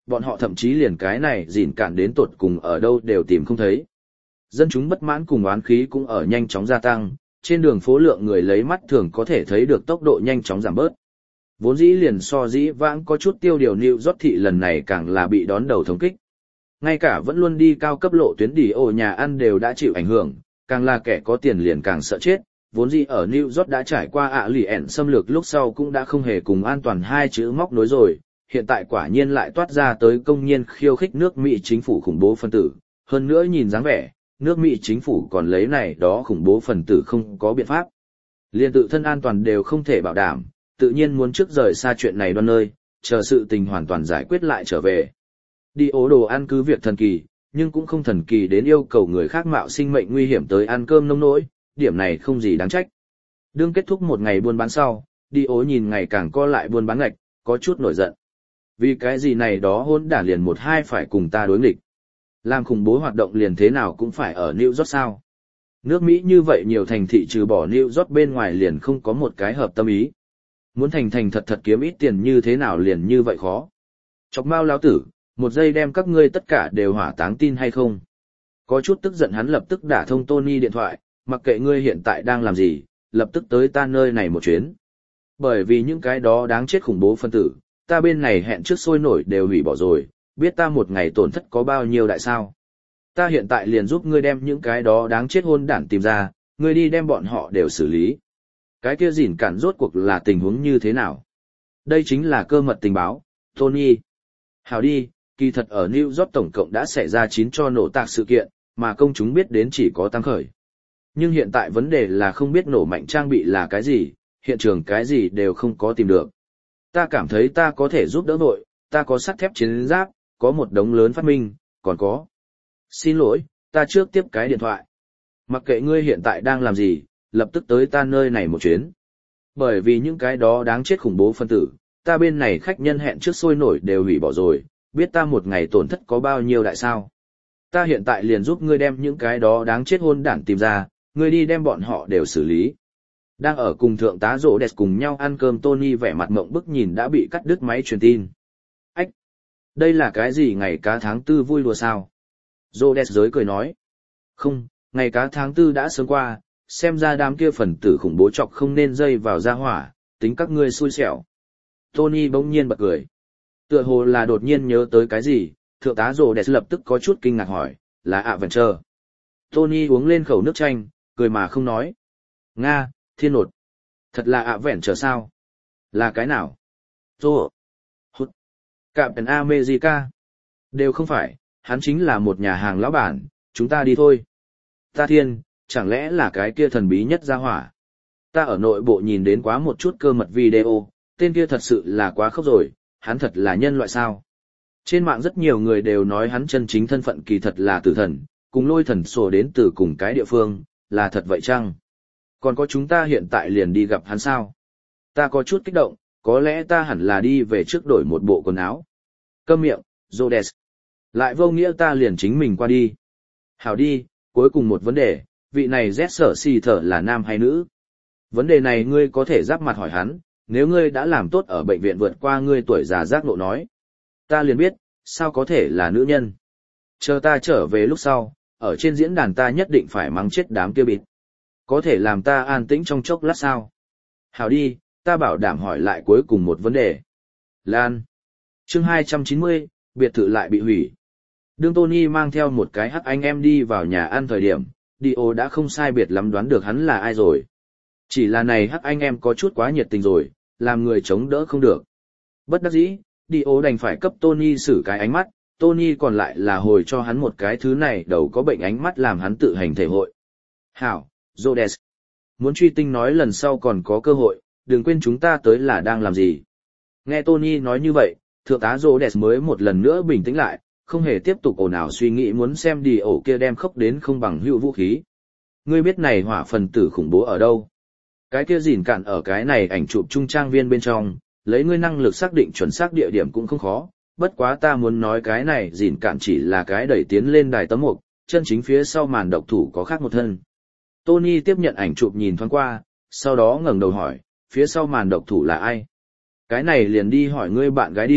bọn họ thậm chí liền cái này dỉn cản đến tột cùng ở đâu đều tìm không thấy. Dân chúng bất mãn cùng oán khí cũng ở nhanh chóng gia tăng, trên đường phố lượng người lấy mắt thường có thể thấy được tốc độ nhanh chóng giảm bớt. Vốn dĩ liền so dĩ vãng có chút tiêu điều New York thị lần này càng là bị đón đầu thống kích. Ngay cả vẫn luôn đi cao cấp lộ tuyến đi ổ nhà ăn đều đã chịu ảnh hưởng, càng là kẻ có tiền liền càng sợ chết. Vốn dĩ ở New York đã trải qua ạ lì ẻn xâm lược lúc sau cũng đã không hề cùng an toàn hai chữ móc nối rồi, hiện tại quả nhiên lại toát ra tới công nhiên khiêu khích nước Mỹ chính phủ khủng bố phân tử, hơn nữa nhìn dáng vẻ, nước Mỹ chính phủ còn lấy này đó khủng bố phần tử không có biện pháp. Liên tự thân an toàn đều không thể bảo đảm, tự nhiên muốn trước rời xa chuyện này đoan nơi, chờ sự tình hoàn toàn giải quyết lại trở về. Đi ố đồ ăn cứ việc thần kỳ, nhưng cũng không thần kỳ đến yêu cầu người khác mạo sinh mệnh nguy hiểm tới ăn cơm nông nỗi, điểm này không gì đáng trách. Đương kết thúc một ngày buôn bán sau, đi ố nhìn ngày càng co lại buôn bán ngạch, có chút nổi giận. Vì cái gì này đó hôn đả liền một hai phải cùng ta đối nghịch. Làm khủng bố hoạt động liền thế nào cũng phải ở New York sao. Nước Mỹ như vậy nhiều thành thị trừ bỏ New York bên ngoài liền không có một cái hợp tâm ý. Muốn thành thành thật thật kiếm ít tiền như thế nào liền như vậy khó. Chọc mau láo tử, một giây đem các ngươi tất cả đều hỏa táng tin hay không. Có chút tức giận hắn lập tức đả thông Tony điện thoại, mặc kệ ngươi hiện tại đang làm gì, lập tức tới ta nơi này một chuyến. Bởi vì những cái đó đáng chết khủng bố phân tử, ta bên này hẹn trước sôi nổi đều hủy bỏ rồi, biết ta một ngày tổn thất có bao nhiêu đại sao. Ta hiện tại liền giúp ngươi đem những cái đó đáng chết hôn đản tìm ra, ngươi đi đem bọn họ đều xử lý. Cái kia dỉn cản rốt cuộc là tình huống như thế nào? Đây chính là cơ mật tình báo, Tony. Hào đi, kỳ thật ở New York tổng cộng đã xảy ra chín cho nổ tạc sự kiện, mà công chúng biết đến chỉ có tăng khởi. Nhưng hiện tại vấn đề là không biết nổ mạnh trang bị là cái gì, hiện trường cái gì đều không có tìm được. Ta cảm thấy ta có thể giúp đỡ vội, ta có sắt thép chiến giáp, có một đống lớn phát minh, còn có. Xin lỗi, ta trước tiếp cái điện thoại. Mặc kệ ngươi hiện tại đang làm gì, lập tức tới ta nơi này một chuyến. Bởi vì những cái đó đáng chết khủng bố phân tử, ta bên này khách nhân hẹn trước sôi nổi đều hủy bỏ rồi, biết ta một ngày tổn thất có bao nhiêu đại sao. Ta hiện tại liền giúp ngươi đem những cái đó đáng chết hôn đản tìm ra, ngươi đi đem bọn họ đều xử lý. Đang ở cùng thượng tá rỗ đẹp cùng nhau ăn cơm Tony vẻ mặt mộng bức nhìn đã bị cắt đứt máy truyền tin. Ách! Đây là cái gì ngày cá tháng tư vui đùa sao? Rỗ đẹp giới cười nói. Không, ngày cá tháng tư đã sớm qua, xem ra đám kia phần tử khủng bố chọc không nên dây vào ra hỏa, tính các ngươi xui xẻo. Tony bỗng nhiên bật cười. Tựa hồ là đột nhiên nhớ tới cái gì, thượng tá rỗ đẹp lập tức có chút kinh ngạc hỏi, là ạ vẫn chờ. Tony uống lên khẩu nước chanh, cười mà không nói. Nga, thiên nột. Thật là ạ vẹn chờ sao? Là cái nào? Rô. Hút. Captain America. Đều không phải, hắn chính là một nhà hàng lão bản, chúng ta đi thôi. Ta thiên, chẳng lẽ là cái kia thần bí nhất gia hỏa? Ta ở nội bộ nhìn đến quá một chút cơ mật video, tên kia thật sự là quá khốc rồi, hắn thật là nhân loại sao? Trên mạng rất nhiều người đều nói hắn chân chính thân phận kỳ thật là tử thần, cùng lôi thần sổ đến từ cùng cái địa phương, là thật vậy chăng? Còn có chúng ta hiện tại liền đi gặp hắn sao? Ta có chút kích động, có lẽ ta hẳn là đi về trước đổi một bộ quần áo. Câm miệng, Rhodes. Lại vô nghĩa ta liền chính mình qua đi. Hảo đi, cuối cùng một vấn đề, vị này Z sở xì thở là nam hay nữ? Vấn đề này ngươi có thể giáp mặt hỏi hắn, nếu ngươi đã làm tốt ở bệnh viện vượt qua ngươi tuổi già giác ngộ nói. Ta liền biết, sao có thể là nữ nhân? Chờ ta trở về lúc sau, ở trên diễn đàn ta nhất định phải mắng chết đám kia bịt. Có thể làm ta an tĩnh trong chốc lát sao? Hảo đi, ta bảo đảm hỏi lại cuối cùng một vấn đề. Lan. Chương hai trăm chín mươi, biệt thự lại bị hủy. Đương Tony mang theo một cái hắc anh em đi vào nhà ăn thời điểm, Dio đã không sai biệt lắm đoán được hắn là ai rồi. Chỉ là này hắc anh em có chút quá nhiệt tình rồi, làm người chống đỡ không được. Bất đắc dĩ, Dio đành phải cấp Tony xử cái ánh mắt, Tony còn lại là hồi cho hắn một cái thứ này đầu có bệnh ánh mắt làm hắn tự hành thể hội. Hảo, Rhodes. Muốn truy tinh nói lần sau còn có cơ hội, đừng quên chúng ta tới là đang làm gì. Nghe Tony nói như vậy, thượng tá Rhodes mới một lần nữa bình tĩnh lại, không hề tiếp tục ồn ào suy nghĩ muốn xem đi ổ kia đem khốc đến không bằng hữu vũ khí. Ngươi biết này hỏa phần tử khủng bố ở đâu? Cái kia gìn cạn ở cái này ảnh chụp trung trang viên bên trong, lấy ngươi năng lực xác định chuẩn xác địa điểm cũng không khó, bất quá ta muốn nói cái này gìn cạn chỉ là cái đẩy tiến lên đài tấm mục, chân chính phía sau màn độc thủ có khác một thân. Tony tiếp nhận ảnh chụp nhìn thoáng qua, sau đó ngẩng đầu hỏi, phía sau màn độc thủ là ai? Cái này liền đi hỏi ngươi bạn gái đi,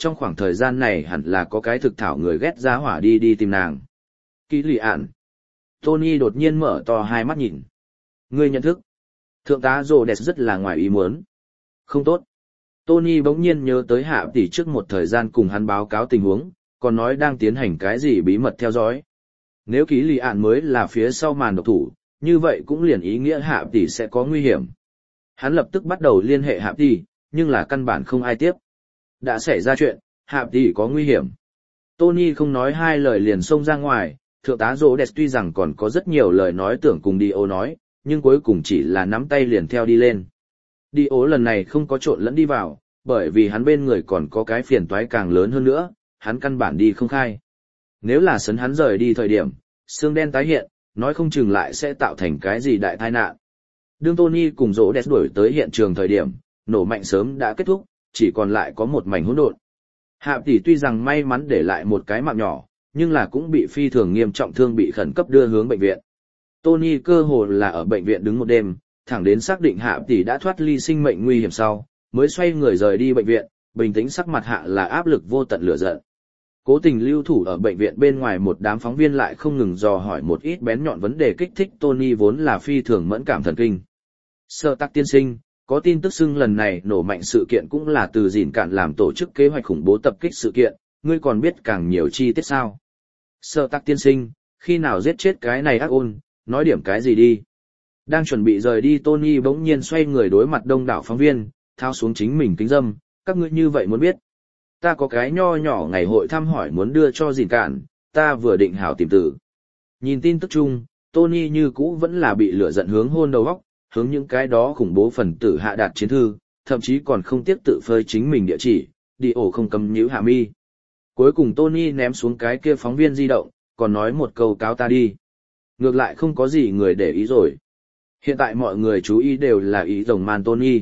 trong khoảng thời gian này hẳn là có cái thực thảo người ghét giá hỏa đi đi tìm nàng. Kỹ lì ạn. Tony đột nhiên mở to hai mắt nhìn. Ngươi nhận thức. Thượng tá Rhodes rất là ngoài ý muốn. Không tốt. Tony bỗng nhiên nhớ tới hạ tỷ trước một thời gian cùng hắn báo cáo tình huống, còn nói đang tiến hành cái gì bí mật theo dõi. Nếu ký lì ạn mới là phía sau màn độc thủ, như vậy cũng liền ý nghĩa hạ tỷ sẽ có nguy hiểm. Hắn lập tức bắt đầu liên hệ hạ tỷ, nhưng là căn bản không ai tiếp. Đã xảy ra chuyện, hạ tỷ có nguy hiểm. Tony không nói hai lời liền xông ra ngoài, thượng tá Rhodes tuy rằng còn có rất nhiều lời nói tưởng cùng Dio nói, nhưng cuối cùng chỉ là nắm tay liền theo đi lên. Dio lần này không có trộn lẫn đi vào, bởi vì hắn bên người còn có cái phiền toái càng lớn hơn nữa, hắn căn bản đi không khai. Nếu là sấn hắn rời đi thời điểm, xương đen tái hiện, nói không chừng lại sẽ tạo thành cái gì đại tai nạn. Đương Tony cùng Rhodes đuổi tới hiện trường thời điểm, nổ mạnh sớm đã kết thúc, chỉ còn lại có một mảnh hỗn độn. Hạ tỷ tuy rằng may mắn để lại một cái mạng nhỏ, nhưng là cũng bị phi thường nghiêm trọng thương bị khẩn cấp đưa hướng bệnh viện. Tony cơ hồ là ở bệnh viện đứng một đêm, thẳng đến xác định hạ tỷ đã thoát ly sinh mệnh nguy hiểm sau, mới xoay người rời đi bệnh viện, bình tĩnh sắc mặt hạ là áp lực vô tận lửa giận. Cố tình lưu thủ ở bệnh viện bên ngoài một đám phóng viên lại không ngừng dò hỏi một ít bén nhọn vấn đề kích thích Tony vốn là phi thường mẫn cảm thần kinh. Sở Tạc tiên sinh, có tin tức xưng lần này nổ mạnh sự kiện cũng là từ dìn cạn làm tổ chức kế hoạch khủng bố tập kích sự kiện, ngươi còn biết càng nhiều chi tiết sao? Sở Tạc tiên sinh, khi nào giết chết cái này ác ôn, nói điểm cái gì đi? Đang chuẩn bị rời đi Tony bỗng nhiên xoay người đối mặt đông đảo phóng viên, thao xuống chính mình kính dâm, các ngươi như vậy muốn biết. Ta có cái nho nhỏ ngày hội thăm hỏi muốn đưa cho dìn cạn, ta vừa định hảo tìm tử. Nhìn tin tức chung, Tony như cũ vẫn là bị lửa giận hướng hôn đầu óc, hướng những cái đó khủng bố phần tử hạ đạt chiến thư, thậm chí còn không tiếc tự phơi chính mình địa chỉ, đi ổ không cầm nhíu hạ mi. Cuối cùng Tony ném xuống cái kia phóng viên di động, còn nói một câu cáo ta đi. Ngược lại không có gì người để ý rồi. Hiện tại mọi người chú ý đều là ý rồng man Tony.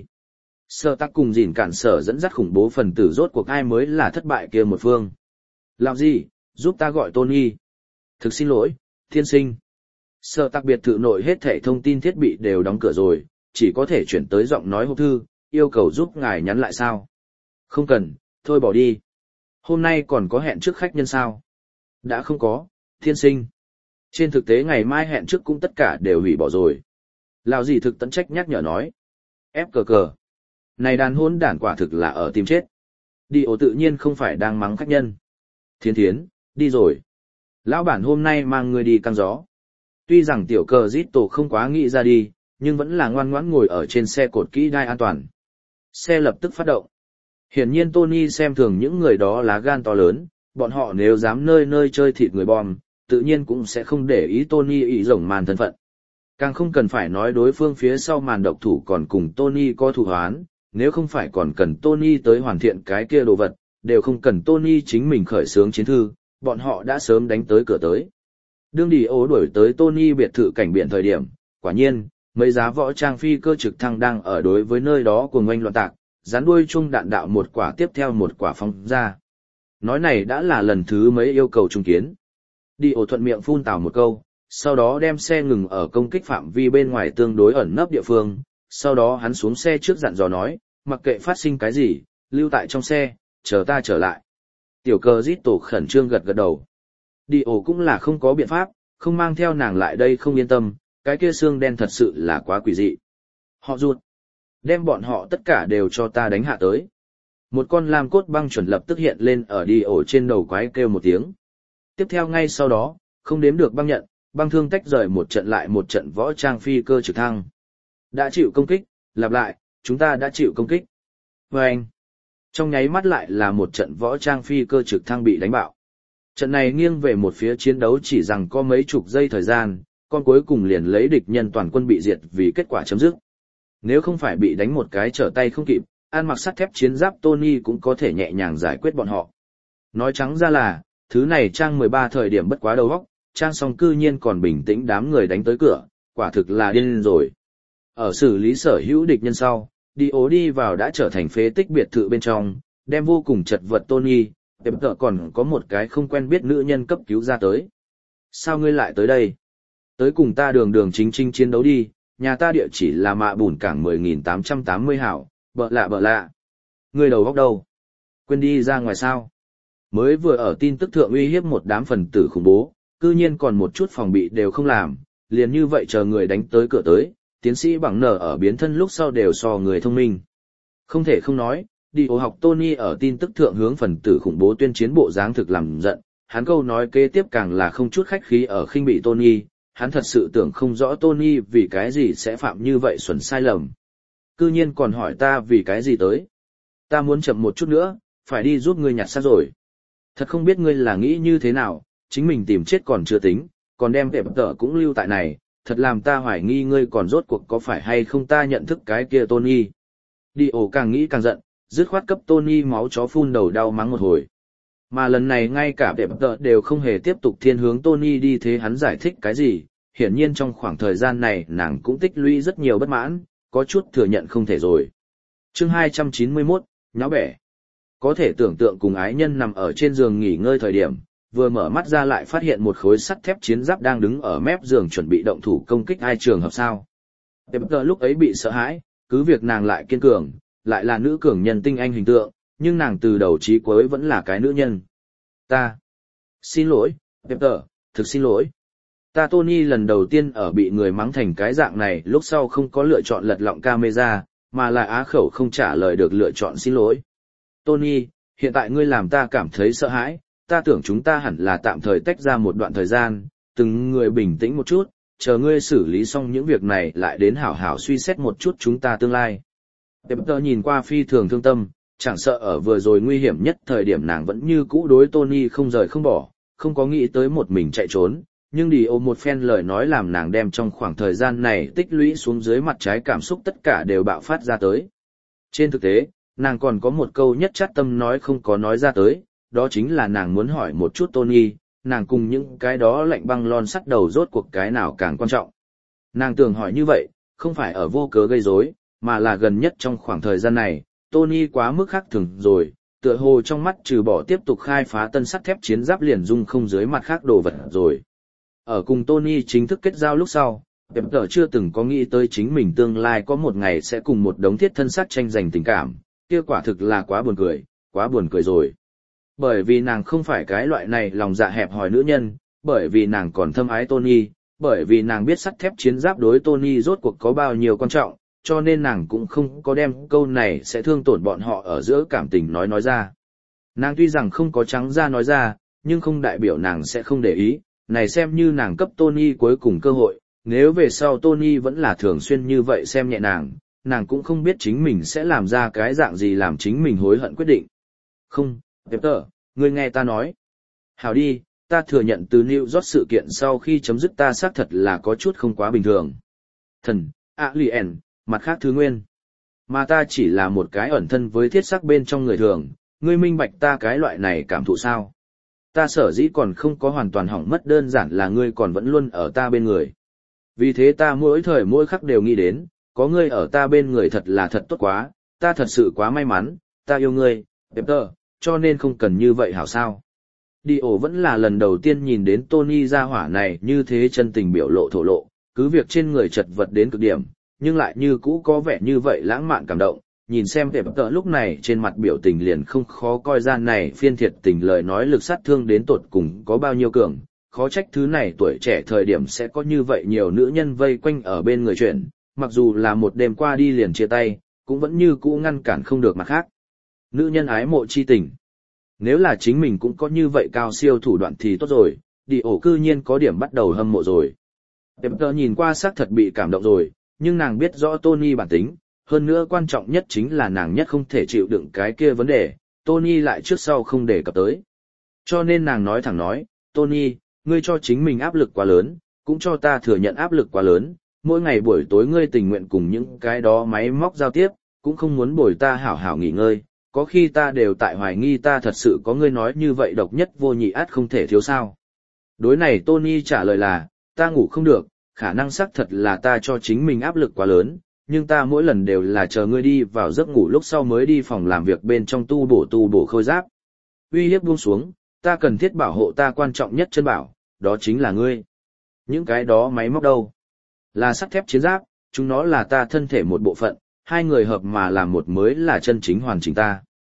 Sở Tạc cùng dìn cản sở dẫn dắt khủng bố phần tử rốt cuộc ai mới là thất bại kia một phương. Làm gì, giúp ta gọi Tony. Thực xin lỗi, thiên sinh. Sở Tạc biệt thự nội hết thảy thông tin thiết bị đều đóng cửa rồi, chỉ có thể chuyển tới giọng nói hộp thư, yêu cầu giúp ngài nhắn lại sao. Không cần, thôi bỏ đi. Hôm nay còn có hẹn trước khách nhân sao? Đã không có, thiên sinh. Trên thực tế ngày mai hẹn trước cũng tất cả đều hủy bỏ rồi. Lão gì thực tận trách nhắc nhở nói. Ép cờ cờ. Này đàn hôn đản quả thực là ở tìm chết. Đi ổ tự nhiên không phải đang mắng khách nhân. Thiên thiến, đi rồi. Lão bản hôm nay mang người đi căng gió. Tuy rằng tiểu cờ giết tổ không quá nghĩ ra đi, nhưng vẫn là ngoan ngoãn ngồi ở trên xe cột kỹ đai an toàn. Xe lập tức phát động. Hiển nhiên Tony xem thường những người đó lá gan to lớn, bọn họ nếu dám nơi nơi chơi thịt người bom, tự nhiên cũng sẽ không để ý Tony ý rồng màn thân phận. Càng không cần phải nói đối phương phía sau màn độc thủ còn cùng Tony có thù hoán, nếu không phải còn cần Tony tới hoàn thiện cái kia đồ vật, đều không cần Tony chính mình khởi xướng chiến thư, bọn họ đã sớm đánh tới cửa tới. Đương đi ố đuổi tới Tony biệt thự cảnh biển thời điểm, quả nhiên, mấy giá võ trang phi cơ trực thăng đang ở đối với nơi đó của ngoanh loạn tạc, dán đuôi chung đạn đạo một quả tiếp theo một quả phóng ra. Nói này đã là lần thứ mấy yêu cầu trung kiến. Đi ổ thuận miệng phun tào một câu, sau đó đem xe ngừng ở công kích phạm vi bên ngoài tương đối ẩn nấp địa phương, sau đó hắn xuống xe trước dặn dò nói, mặc kệ phát sinh cái gì, lưu tại trong xe, chờ ta trở lại. Tiểu cờ giết tổ khẩn trương gật gật đầu. Đi ổ cũng là không có biện pháp, không mang theo nàng lại đây không yên tâm, cái kia xương đen thật sự là quá quỷ dị. Họ ruột. Đem bọn họ tất cả đều cho ta đánh hạ tới. Một con lam cốt băng chuẩn lập tức hiện lên ở đi ổ trên đầu quái kêu một tiếng. Tiếp theo ngay sau đó, không đếm được băng nhận, băng thương tách rời một trận lại một trận võ trang phi cơ trực thăng. Đã chịu công kích, lặp lại, chúng ta đã chịu công kích. Và anh, trong nháy mắt lại là một trận võ trang phi cơ trực thăng bị đánh bạo. Trận này nghiêng về một phía chiến đấu chỉ rằng có mấy chục giây thời gian, con cuối cùng liền lấy địch nhân toàn quân bị diệt vì kết quả chấm dứt. Nếu không phải bị đánh một cái trở tay không kịp, ăn mặc sắt thép chiến giáp Tony cũng có thể nhẹ nhàng giải quyết bọn họ. Nói trắng ra là, thứ này trang mười ba thời điểm bất quá đầu óc, trang song cư nhiên còn bình tĩnh đám người đánh tới cửa, quả thực là điên rồi. Ở xử lý sở hữu địch nhân sau, đi ố đi vào đã trở thành phế tích biệt thự bên trong, đem vô cùng chật vật Tony, tiệm tợ còn có một cái không quen biết nữ nhân cấp cứu ra tới. Sao ngươi lại tới đây? Tới cùng ta đường đường chính chính chiến đấu đi, nhà ta địa chỉ là mạ bùn cảng mười nghìn tám trăm tám mươi hảo, bợ lạ bợ lạ. Ngươi đầu góc đâu? Quên đi ra ngoài sao? Mới vừa ở tin tức thượng uy hiếp một đám phần tử khủng bố, cư nhiên còn một chút phòng bị đều không làm, liền như vậy chờ người đánh tới cửa tới, tiến sĩ bằng nở ở biến thân lúc sau đều so người thông minh. Không thể không nói, đi ổ học Tony ở tin tức thượng hướng phần tử khủng bố tuyên chiến bộ dáng thực làm giận, hắn câu nói kế tiếp càng là không chút khách khí ở khinh bị Tony, hắn thật sự tưởng không rõ Tony vì cái gì sẽ phạm như vậy xuẩn sai lầm. Cư nhiên còn hỏi ta vì cái gì tới. Ta muốn chậm một chút nữa, phải đi giúp ngươi nhặt xác rồi. Thật không biết ngươi là nghĩ như thế nào, chính mình tìm chết còn chưa tính, còn đem đẹp tờ cũng lưu tại này, thật làm ta hoài nghi ngươi còn rốt cuộc có phải hay không ta nhận thức cái kia Tony. Đi ổ càng nghĩ càng giận, dứt khoát cấp Tony máu chó phun đầu đau mắng một hồi. Mà lần này ngay cả đẹp tờ đều không hề tiếp tục thiên hướng Tony đi thế hắn giải thích cái gì, hiển nhiên trong khoảng thời gian này nàng cũng tích lũy rất nhiều bất mãn, có chút thừa nhận không thể rồi. Chương hai trăm chín mươi mốt, nháo bẻ. Có thể tưởng tượng cùng ái nhân nằm ở trên giường nghỉ ngơi thời điểm, vừa mở mắt ra lại phát hiện một khối sắt thép chiến giáp đang đứng ở mép giường chuẩn bị động thủ công kích ai trường hợp sao. Đẹp tờ lúc ấy bị sợ hãi, cứ việc nàng lại kiên cường, lại là nữ cường nhân tinh anh hình tượng, nhưng nàng từ đầu chí cuối vẫn là cái nữ nhân. Ta. Xin lỗi, đẹp tờ, thực xin lỗi. Ta Tony lần đầu tiên ở bị người mắng thành cái dạng này lúc sau không có lựa chọn lật lọng camera, mà là á khẩu không trả lời được lựa chọn xin lỗi. Tony, hiện tại ngươi làm ta cảm thấy sợ hãi, ta tưởng chúng ta hẳn là tạm thời tách ra một đoạn thời gian, từng người bình tĩnh một chút, chờ ngươi xử lý xong những việc này lại đến hảo hảo suy xét một chút chúng ta tương lai. Đẹp tờ nhìn qua phi thường thương tâm, chẳng sợ ở vừa rồi nguy hiểm nhất thời điểm nàng vẫn như cũ đối Tony không rời không bỏ, không có nghĩ tới một mình chạy trốn, nhưng đi ôm một phen lời nói làm nàng đem trong khoảng thời gian này tích lũy xuống dưới mặt trái cảm xúc tất cả đều bạo phát ra tới. Trên thực tế, nàng còn có một câu nhất chát tâm nói không có nói ra tới, đó chính là nàng muốn hỏi một chút Tony, nàng cùng những cái đó lạnh băng lon sắt đầu rốt cuộc cái nào càng quan trọng. Nàng tưởng hỏi như vậy, không phải ở vô cớ gây rối, mà là gần nhất trong khoảng thời gian này, Tony quá mức khác thường rồi, tựa hồ trong mắt trừ bỏ tiếp tục khai phá tân sắt thép chiến giáp liền dung không dưới mặt khác đồ vật rồi. Ở cùng Tony chính thức kết giao lúc sau, Pep tờ chưa từng có nghĩ tới chính mình tương lai có một ngày sẽ cùng một đống thiết thân sắc tranh giành tình cảm, kia quả thực là quá buồn cười, quá buồn cười rồi. Bởi vì nàng không phải cái loại này lòng dạ hẹp hòi nữ nhân, bởi vì nàng còn thâm ái Tony, bởi vì nàng biết sắt thép chiến giáp đối Tony rốt cuộc có bao nhiêu quan trọng, cho nên nàng cũng không có đem câu này sẽ thương tổn bọn họ ở giữa cảm tình nói nói ra. Nàng tuy rằng không có trắng ra nói ra, nhưng không đại biểu nàng sẽ không để ý, này xem như nàng cấp Tony cuối cùng cơ hội, nếu về sau Tony vẫn là thường xuyên như vậy xem nhẹ nàng, nàng cũng không biết chính mình sẽ làm ra cái dạng gì làm chính mình hối hận quyết định. Không, Peter, ngươi nghe ta nói. Hảo đi, ta thừa nhận từ New York sự kiện sau khi chấm dứt ta xác thật là có chút không quá bình thường. Thần, Alien, mặt khác thứ nguyên. Mà ta chỉ là một cái ẩn thân với thiết sắc bên trong người thường, ngươi minh bạch ta cái loại này cảm thụ sao? Ta sở dĩ còn không có hoàn toàn hỏng mất đơn giản là ngươi còn vẫn luôn ở ta bên người. Vì thế ta mỗi thời mỗi khắc đều nghĩ đến, có ngươi ở ta bên người thật là thật tốt quá, ta thật sự quá may mắn, ta yêu ngươi, Peter, cho nên không cần như vậy hảo sao. Đi ổ vẫn là lần đầu tiên nhìn đến Tony ra hỏa này như thế chân tình biểu lộ thổ lộ, cứ việc trên người chật vật đến cực điểm, nhưng lại như cũ có vẻ như vậy lãng mạn cảm động. Nhìn xem Peter lúc này trên mặt biểu tình liền không khó coi ra này phiên thiệt tình lời nói lực sát thương đến tột cùng có bao nhiêu cường, khó trách thứ này tuổi trẻ thời điểm sẽ có như vậy nhiều nữ nhân vây quanh ở bên người chuyện, mặc dù là một đêm qua đi liền chia tay, cũng vẫn như cũ ngăn cản không được mặt khác. Nữ nhân ái mộ chi tình. Nếu là chính mình cũng có như vậy cao siêu thủ đoạn thì tốt rồi, đi ổ cư nhiên có điểm bắt đầu hâm mộ rồi. Peter nhìn qua xác thật bị cảm động rồi, nhưng nàng biết rõ Tony bản tính, hơn nữa quan trọng nhất chính là nàng nhất không thể chịu đựng cái kia vấn đề, Tony lại trước sau không đề cập tới. Cho nên nàng nói thẳng nói, Tony, ngươi cho chính mình áp lực quá lớn, cũng cho ta thừa nhận áp lực quá lớn, mỗi ngày buổi tối ngươi tình nguyện cùng những cái đó máy móc giao tiếp, cũng không muốn bồi ta hảo hảo nghỉ ngơi, có khi ta đều tại hoài nghi ta thật sự có ngươi nói như vậy độc nhất vô nhị át không thể thiếu sao. Đối này Tony trả lời là, ta ngủ không được, khả năng xác thật là ta cho chính mình áp lực quá lớn, nhưng ta mỗi lần đều là chờ ngươi đi vào giấc ngủ lúc sau mới đi phòng làm việc bên trong tu bổ tu bổ khôi giáp. Uy hiếp buông xuống, ta cần thiết bảo hộ ta quan trọng nhất chân bảo, đó chính là ngươi. Những cái đó máy móc đâu? Là sắt thép chiến giáp, chúng nó là ta thân thể một bộ phận, hai người hợp mà làm một mới là chân chính hoàn chỉnh ta.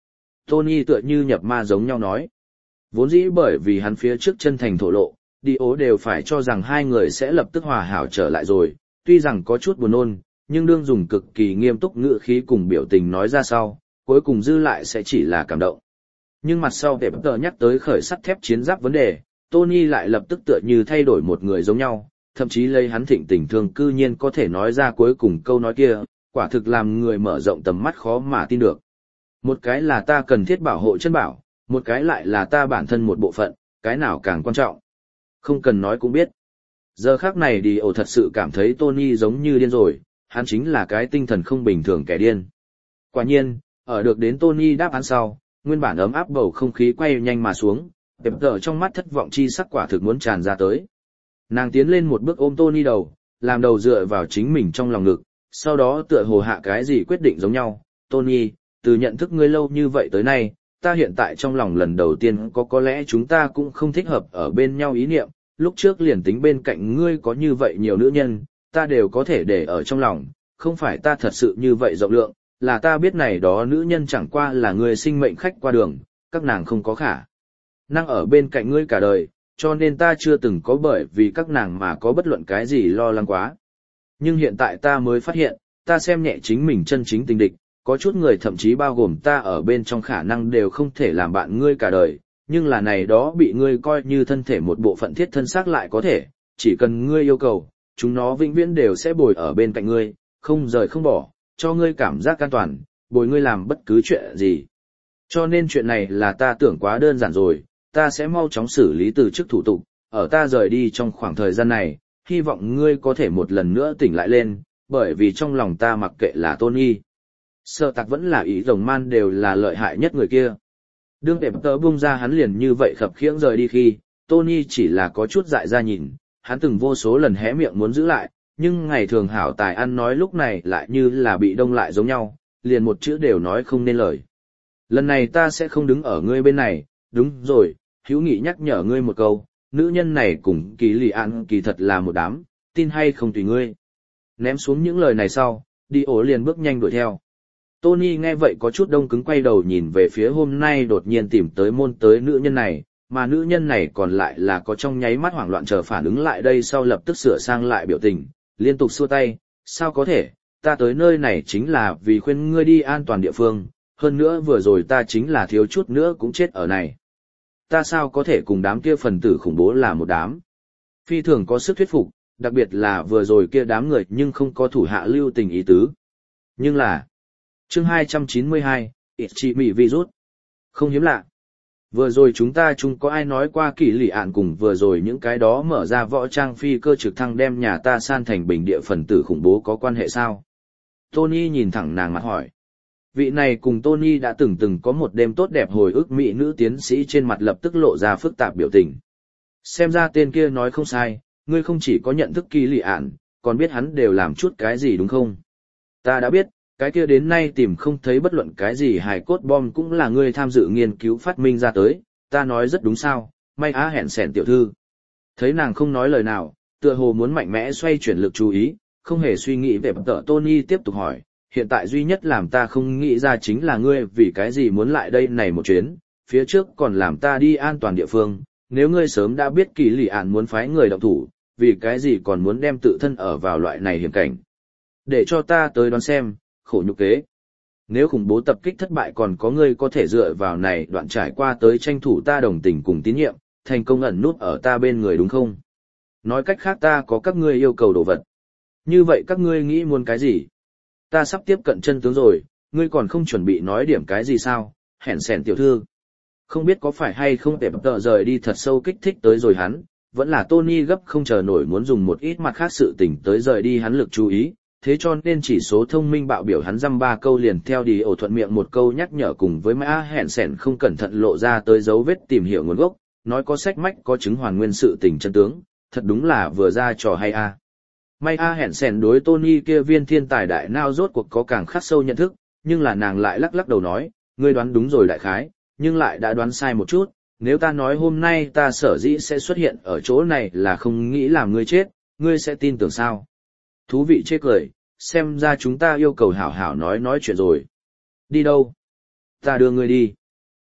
Tony tựa như nhập ma giống nhau nói. Vốn dĩ bởi vì hắn phía trước chân thành thổ lộ, đi ố đều phải cho rằng hai người sẽ lập tức hòa hảo trở lại rồi, tuy rằng có chút buồn nôn, nhưng đương dùng cực kỳ nghiêm túc ngữ khí cùng biểu tình nói ra sau, cuối cùng dư lại sẽ chỉ là cảm động. Nhưng mặt sau để tờ nhắc tới khởi sắt thép chiến giáp vấn đề, Tony lại lập tức tựa như thay đổi một người giống nhau, thậm chí lấy hắn thịnh tình thương cư nhiên có thể nói ra cuối cùng câu nói kia, quả thực làm người mở rộng tầm mắt khó mà tin được. Một cái là ta cần thiết bảo hộ chân bảo, một cái lại là ta bản thân một bộ phận, cái nào càng quan trọng. Không cần nói cũng biết. Giờ khác này đi ổ thật sự cảm thấy Tony giống như điên rồi, hắn chính là cái tinh thần không bình thường kẻ điên. Quả nhiên, ở được đến Tony đáp án sau, nguyên bản ấm áp bầu không khí quay nhanh mà xuống, đẹp tờ trong mắt thất vọng chi sắc quả thực muốn tràn ra tới. Nàng tiến lên một bước ôm Tony đầu, làm đầu dựa vào chính mình trong lòng ngực, sau đó tựa hồ hạ cái gì quyết định giống nhau. Tony, từ nhận thức ngươi lâu như vậy tới nay, ta hiện tại trong lòng lần đầu tiên có có lẽ chúng ta cũng không thích hợp ở bên nhau ý niệm, lúc trước liền tính bên cạnh ngươi có như vậy nhiều nữ nhân, ta đều có thể để ở trong lòng, không phải ta thật sự như vậy rộng lượng, là ta biết này đó nữ nhân chẳng qua là người sinh mệnh khách qua đường, các nàng không có khả năng ở bên cạnh ngươi cả đời, cho nên ta chưa từng có bởi vì các nàng mà có bất luận cái gì lo lắng quá. Nhưng hiện tại ta mới phát hiện, ta xem nhẹ chính mình chân chính tình địch, có chút người thậm chí bao gồm ta ở bên trong khả năng đều không thể làm bạn ngươi cả đời, nhưng là này đó bị ngươi coi như thân thể một bộ phận thiết thân xác lại có thể, chỉ cần ngươi yêu cầu, chúng nó vĩnh viễn đều sẽ bồi ở bên cạnh ngươi, không rời không bỏ, cho ngươi cảm giác an toàn, bồi ngươi làm bất cứ chuyện gì. Cho nên chuyện này là ta tưởng quá đơn giản rồi, ta sẽ mau chóng xử lý từ chức thủ tục, ở ta rời đi trong khoảng thời gian này, hy vọng ngươi có thể một lần nữa tỉnh lại lên, bởi vì trong lòng ta mặc kệ là Tony. Sợ tạc vẫn là ý rồng man đều là lợi hại nhất người kia. Đương đẹp tớ bung ra hắn liền như vậy khập khiễng rời đi khi, Tony chỉ là có chút dại ra nhìn, hắn từng vô số lần hé miệng muốn giữ lại, nhưng ngày thường hảo tài ăn nói lúc này lại như là bị đông lại giống nhau, liền một chữ đều nói không nên lời. Lần này ta sẽ không đứng ở ngươi bên này, đúng rồi, hữu nghị nhắc nhở ngươi một câu, nữ nhân này cùng kỳ lì an kỳ thật là một đám, tin hay không tùy ngươi. Ném xuống những lời này sau, đi ổ liền bước nhanh đuổi theo. Tony nghe vậy có chút đông cứng quay đầu nhìn về phía hôm nay đột nhiên tìm tới môn tới nữ nhân này, mà nữ nhân này còn lại là có trong nháy mắt hoảng loạn chờ phản ứng lại đây sau lập tức sửa sang lại biểu tình, liên tục xua tay, sao có thể, ta tới nơi này chính là vì khuyên ngươi đi an toàn địa phương, hơn nữa vừa rồi ta chính là thiếu chút nữa cũng chết ở này. Ta sao có thể cùng đám kia phần tử khủng bố là một đám. Phi thường có sức thuyết phục, đặc biệt là vừa rồi kia đám người nhưng không có thủ hạ lưu tình ý tứ. Nhưng là, chương hai trăm chín mươi hai, Ichimi virus. Không hiếm lạ. Vừa rồi chúng ta chung có ai nói qua kỳ lì ạn cùng vừa rồi những cái đó mở ra võ trang phi cơ trực thăng đem nhà ta san thành bình địa phần tử khủng bố có quan hệ sao? Tony nhìn thẳng nàng mặt hỏi. Vị này cùng Tony đã từng từng có một đêm tốt đẹp hồi ức mỹ nữ tiến sĩ trên mặt lập tức lộ ra phức tạp biểu tình. Xem ra tên kia nói không sai, ngươi không chỉ có nhận thức kỳ lì ạn, còn biết hắn đều làm chút cái gì đúng không? Ta đã biết, cái kia đến nay tìm không thấy bất luận cái gì hài cốt bom cũng là ngươi tham dự nghiên cứu phát minh ra tới, ta nói rất đúng sao, may á hẹn sẻn tiểu thư. Thấy nàng không nói lời nào, tựa hồ muốn mạnh mẽ xoay chuyển lực chú ý, không hề suy nghĩ về tợ Tony tiếp tục hỏi, hiện tại duy nhất làm ta không nghĩ ra chính là ngươi vì cái gì muốn lại đây này một chuyến, phía trước còn làm ta đi an toàn địa phương, nếu ngươi sớm đã biết kỳ lì ạn muốn phái người động thủ, vì cái gì còn muốn đem tự thân ở vào loại này hiểm cảnh. Để cho ta tới đoán xem, khổ nhục kế. Nếu khủng bố tập kích thất bại còn có ngươi có thể dựa vào này đoạn trải qua tới tranh thủ ta đồng tình cùng tín nhiệm, thành công ẩn nút ở ta bên người đúng không? Nói cách khác ta có các ngươi yêu cầu đồ vật. Như vậy các ngươi nghĩ muốn cái gì? Ta sắp tiếp cận chân tướng rồi, ngươi còn không chuẩn bị nói điểm cái gì sao? Hẹn sẻn tiểu thư. Không biết có phải hay không để tợ rời đi thật sâu kích thích tới rồi hắn, vẫn là Tony gấp không chờ nổi muốn dùng một ít mặt khác sự tình tới rời đi hắn lực chú ý, thế cho nên chỉ số thông minh bạo biểu hắn dăm ba câu liền theo đi ổ thuận miệng một câu nhắc nhở cùng với mã hẹn sẻn không cẩn thận lộ ra tới dấu vết tìm hiểu nguồn gốc, nói có sách mách có chứng hoàn nguyên sự tình chân tướng, thật đúng là vừa ra trò hay a. May a hẹn sẻn đối Tony kia viên thiên tài đại nao rốt cuộc có càng khắc sâu nhận thức, nhưng là nàng lại lắc lắc đầu nói, ngươi đoán đúng rồi đại khái, nhưng lại đã đoán sai một chút, nếu ta nói hôm nay ta sở dĩ sẽ xuất hiện ở chỗ này là không nghĩ làm ngươi chết, ngươi sẽ tin tưởng sao? Thú vị chê cười, xem ra chúng ta yêu cầu hảo hảo nói nói chuyện rồi. Đi đâu? Ta đưa ngươi đi.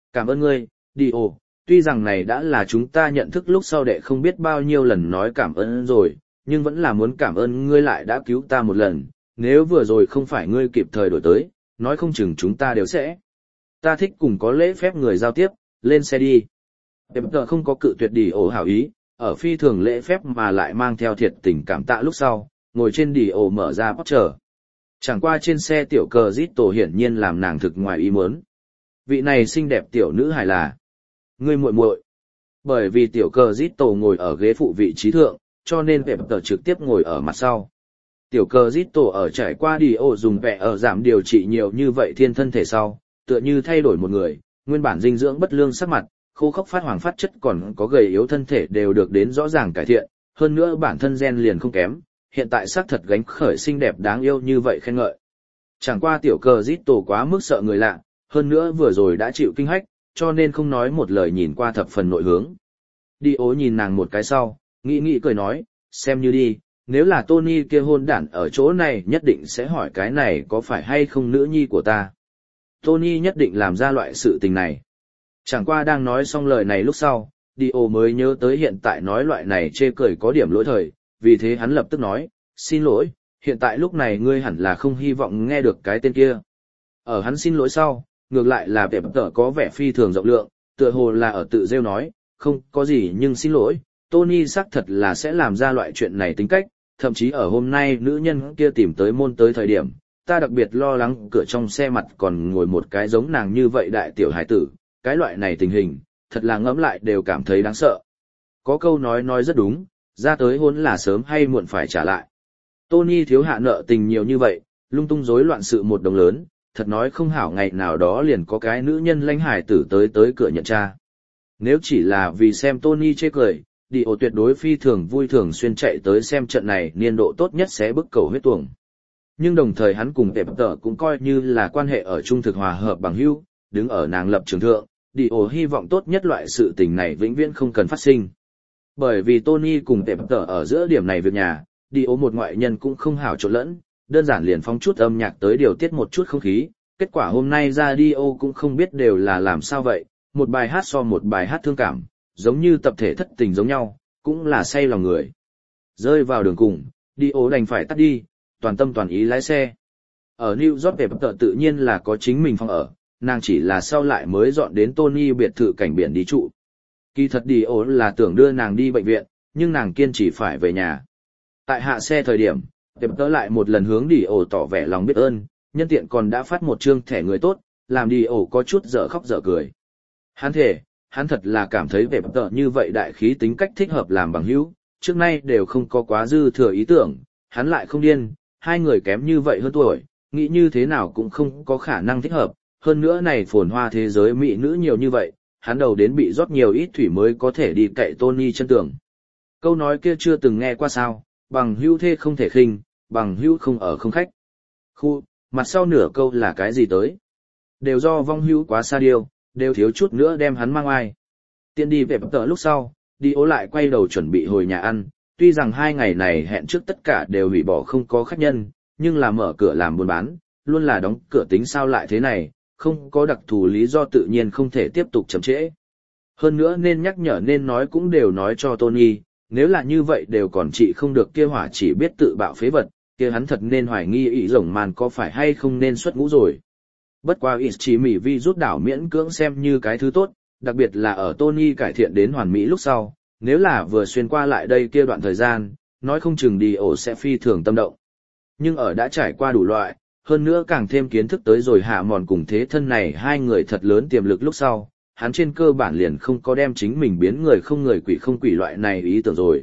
Cảm ơn ngươi, đi ồ, tuy rằng này đã là chúng ta nhận thức lúc sau đệ không biết bao nhiêu lần nói cảm ơn rồi, nhưng vẫn là muốn cảm ơn ngươi lại đã cứu ta một lần, nếu vừa rồi không phải ngươi kịp thời đổi tới, nói không chừng chúng ta đều sẽ. Ta thích cùng có lễ phép người giao tiếp, lên xe đi. Tệp tờ không có cự tuyệt đi ồ hảo ý, ở phi thường lễ phép mà lại mang theo thiệt tình cảm tạ lúc sau, ngồi trên đi ồ mở ra bóc chờ. Chẳng qua trên xe tiểu cờ rít tổ hiển nhiên làm nàng thực ngoài ý muốn. Vị này xinh đẹp tiểu nữ hài là ngươi muội muội. Bởi vì tiểu cờ rít tổ ngồi ở ghế phụ vị trí thượng, cho nên Pep tờ trực tiếp ngồi ở mặt sau. Tiểu cờ rít tổ ở trải qua đi ổ dùng vẽ ở giảm điều trị nhiều như vậy thiên thân thể sau, tựa như thay đổi một người, nguyên bản dinh dưỡng bất lương sắc mặt, khô khốc phát hoàng phát chất còn có gầy yếu thân thể đều được đến rõ ràng cải thiện, hơn nữa bản thân gen liền không kém, hiện tại xác thật gánh khởi xinh đẹp đáng yêu như vậy khen ngợi. Chẳng qua tiểu cờ rít tổ quá mức sợ người lạ, hơn nữa vừa rồi đã chịu kinh hách, cho nên không nói một lời nhìn qua thập phần nội hướng. Đi ố nhìn nàng một cái sau, nghĩ nghĩ cười nói, xem như đi, nếu là Tony kia hôn đản ở chỗ này nhất định sẽ hỏi cái này có phải hay không nữ nhi của ta. Tony nhất định làm ra loại sự tình này. Chẳng qua đang nói xong lời này lúc sau, Dio mới nhớ tới hiện tại nói loại này chê cười có điểm lỗi thời, vì thế hắn lập tức nói, xin lỗi, hiện tại lúc này ngươi hẳn là không hy vọng nghe được cái tên kia. Ở hắn xin lỗi sau, ngược lại là vẻ tờ có vẻ phi thường rộng lượng, tựa hồ là ở tự rêu nói, không có gì nhưng xin lỗi, Tony xác thật là sẽ làm ra loại chuyện này tính cách, thậm chí ở hôm nay nữ nhân kia tìm tới môn tới thời điểm, ta đặc biệt lo lắng cửa trong xe mặt còn ngồi một cái giống nàng như vậy đại tiểu hải tử, cái loại này tình hình, thật là ngẫm lại đều cảm thấy đáng sợ. Có câu nói nói rất đúng, ra tới hôn là sớm hay muộn phải trả lại. Tony thiếu hạ nợ tình nhiều như vậy, lung tung rối loạn sự một đồng lớn, thật nói không hảo ngày nào đó liền có cái nữ nhân lãnh hải tử tới tới cửa nhận cha. Nếu chỉ là vì xem Tony chê cười, Dio tuyệt đối phi thường vui thường xuyên chạy tới xem trận này niên độ tốt nhất sẽ bức cầu huyết tuồng. Nhưng đồng thời hắn cùng Tệp Tở cũng coi như là quan hệ ở trung thực hòa hợp bằng hữu, đứng ở nàng lập trường thượng, Dio hy vọng tốt nhất loại sự tình này vĩnh viễn không cần phát sinh. Bởi vì Tony cùng Tệp Tở ở giữa điểm này việc nhà, Dio một ngoại nhân cũng không hảo trộn lẫn, đơn giản liền phóng chút âm nhạc tới điều tiết một chút không khí, kết quả hôm nay ra Dio cũng không biết đều là làm sao vậy, một bài hát so một bài hát thương cảm, giống như tập thể thất tình giống nhau, cũng là say lòng người. Rơi vào đường cùng, Dio đành phải tắt đi, toàn tâm toàn ý lái xe. Ở New York về bất tự nhiên là có chính mình phòng ở, nàng chỉ là sau lại mới dọn đến Tony biệt thự cảnh biển đi trụ. Kỳ thật Dio là tưởng đưa nàng đi bệnh viện, nhưng nàng kiên trì phải về nhà. Tại hạ xe thời điểm, Tệp tớ lại một lần hướng Dio tỏ vẻ lòng biết ơn, nhân tiện còn đã phát một chương thẻ người tốt, làm Dio có chút dở khóc dở cười. Hắn thể, hắn thật là cảm thấy Tệp tớ như vậy đại khí tính cách thích hợp làm bằng hữu, trước nay đều không có quá dư thừa ý tưởng, hắn lại không điên, hai người kém như vậy hơn tuổi, nghĩ như thế nào cũng không có khả năng thích hợp, hơn nữa này phồn hoa thế giới mỹ nữ nhiều như vậy, hắn đầu đến bị rót nhiều ít thủy mới có thể đi cậy Tony chân tường. Câu nói kia chưa từng nghe qua sao, bằng hữu thê không thể khinh, bằng hữu không ở không khách. Khu, mặt sau nửa câu là cái gì tới? Đều do vong hữu quá xa điêu, đều thiếu chút nữa đem hắn mang ai. Tiện đi về bất tờ lúc sau, đi ố lại quay đầu chuẩn bị hồi nhà ăn, tuy rằng hai ngày này hẹn trước tất cả đều hủy bỏ không có khách nhân, nhưng là mở cửa làm buôn bán, luôn là đóng cửa tính sao lại thế này, không có đặc thù lý do tự nhiên không thể tiếp tục chậm trễ. Hơn nữa nên nhắc nhở nên nói cũng đều nói cho Tony, nếu là như vậy đều còn trị không được kia hỏa chỉ biết tự bạo phế vật, kia hắn thật nên hoài nghi ý rồng màn có phải hay không nên xuất ngũ rồi. Bất qua ít chỉ mỉ vi rút đảo miễn cưỡng xem như cái thứ tốt, đặc biệt là ở Tony cải thiện đến hoàn mỹ lúc sau, nếu là vừa xuyên qua lại đây kia đoạn thời gian, nói không chừng đi ổ sẽ phi thường tâm động. Nhưng ở đã trải qua đủ loại, hơn nữa càng thêm kiến thức tới rồi hạ mòn cùng thế thân này hai người thật lớn tiềm lực lúc sau, hắn trên cơ bản liền không có đem chính mình biến người không người quỷ không quỷ loại này ý tưởng rồi.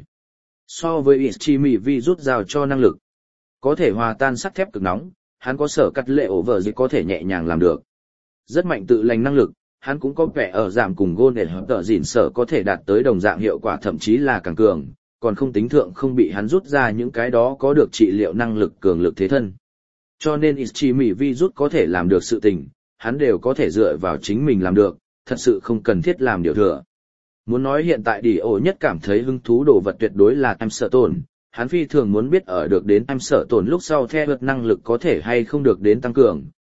So với Ichimi vi rút giao cho năng lực, có thể hòa tan sắt thép cực nóng, hắn có sở cắt lệ ổ vợ gì có thể nhẹ nhàng làm được. Rất mạnh tự lành năng lực, hắn cũng có vẻ ở giảm cùng gôn để hợp tợ dịn sở có thể đạt tới đồng dạng hiệu quả thậm chí là càng cường, còn không tính thượng không bị hắn rút ra những cái đó có được trị liệu năng lực cường lực thế thân. Cho nên Ichimi vi rút có thể làm được sự tình, hắn đều có thể dựa vào chính mình làm được, thật sự không cần thiết làm điều thừa. Muốn nói hiện tại đi ổ nhất cảm thấy hứng thú đồ vật tuyệt đối là em sợ tổn, hắn phi thường muốn biết ở được đến em sợ tổn lúc sau theo vượt năng lực có thể hay không được đến tăng cường,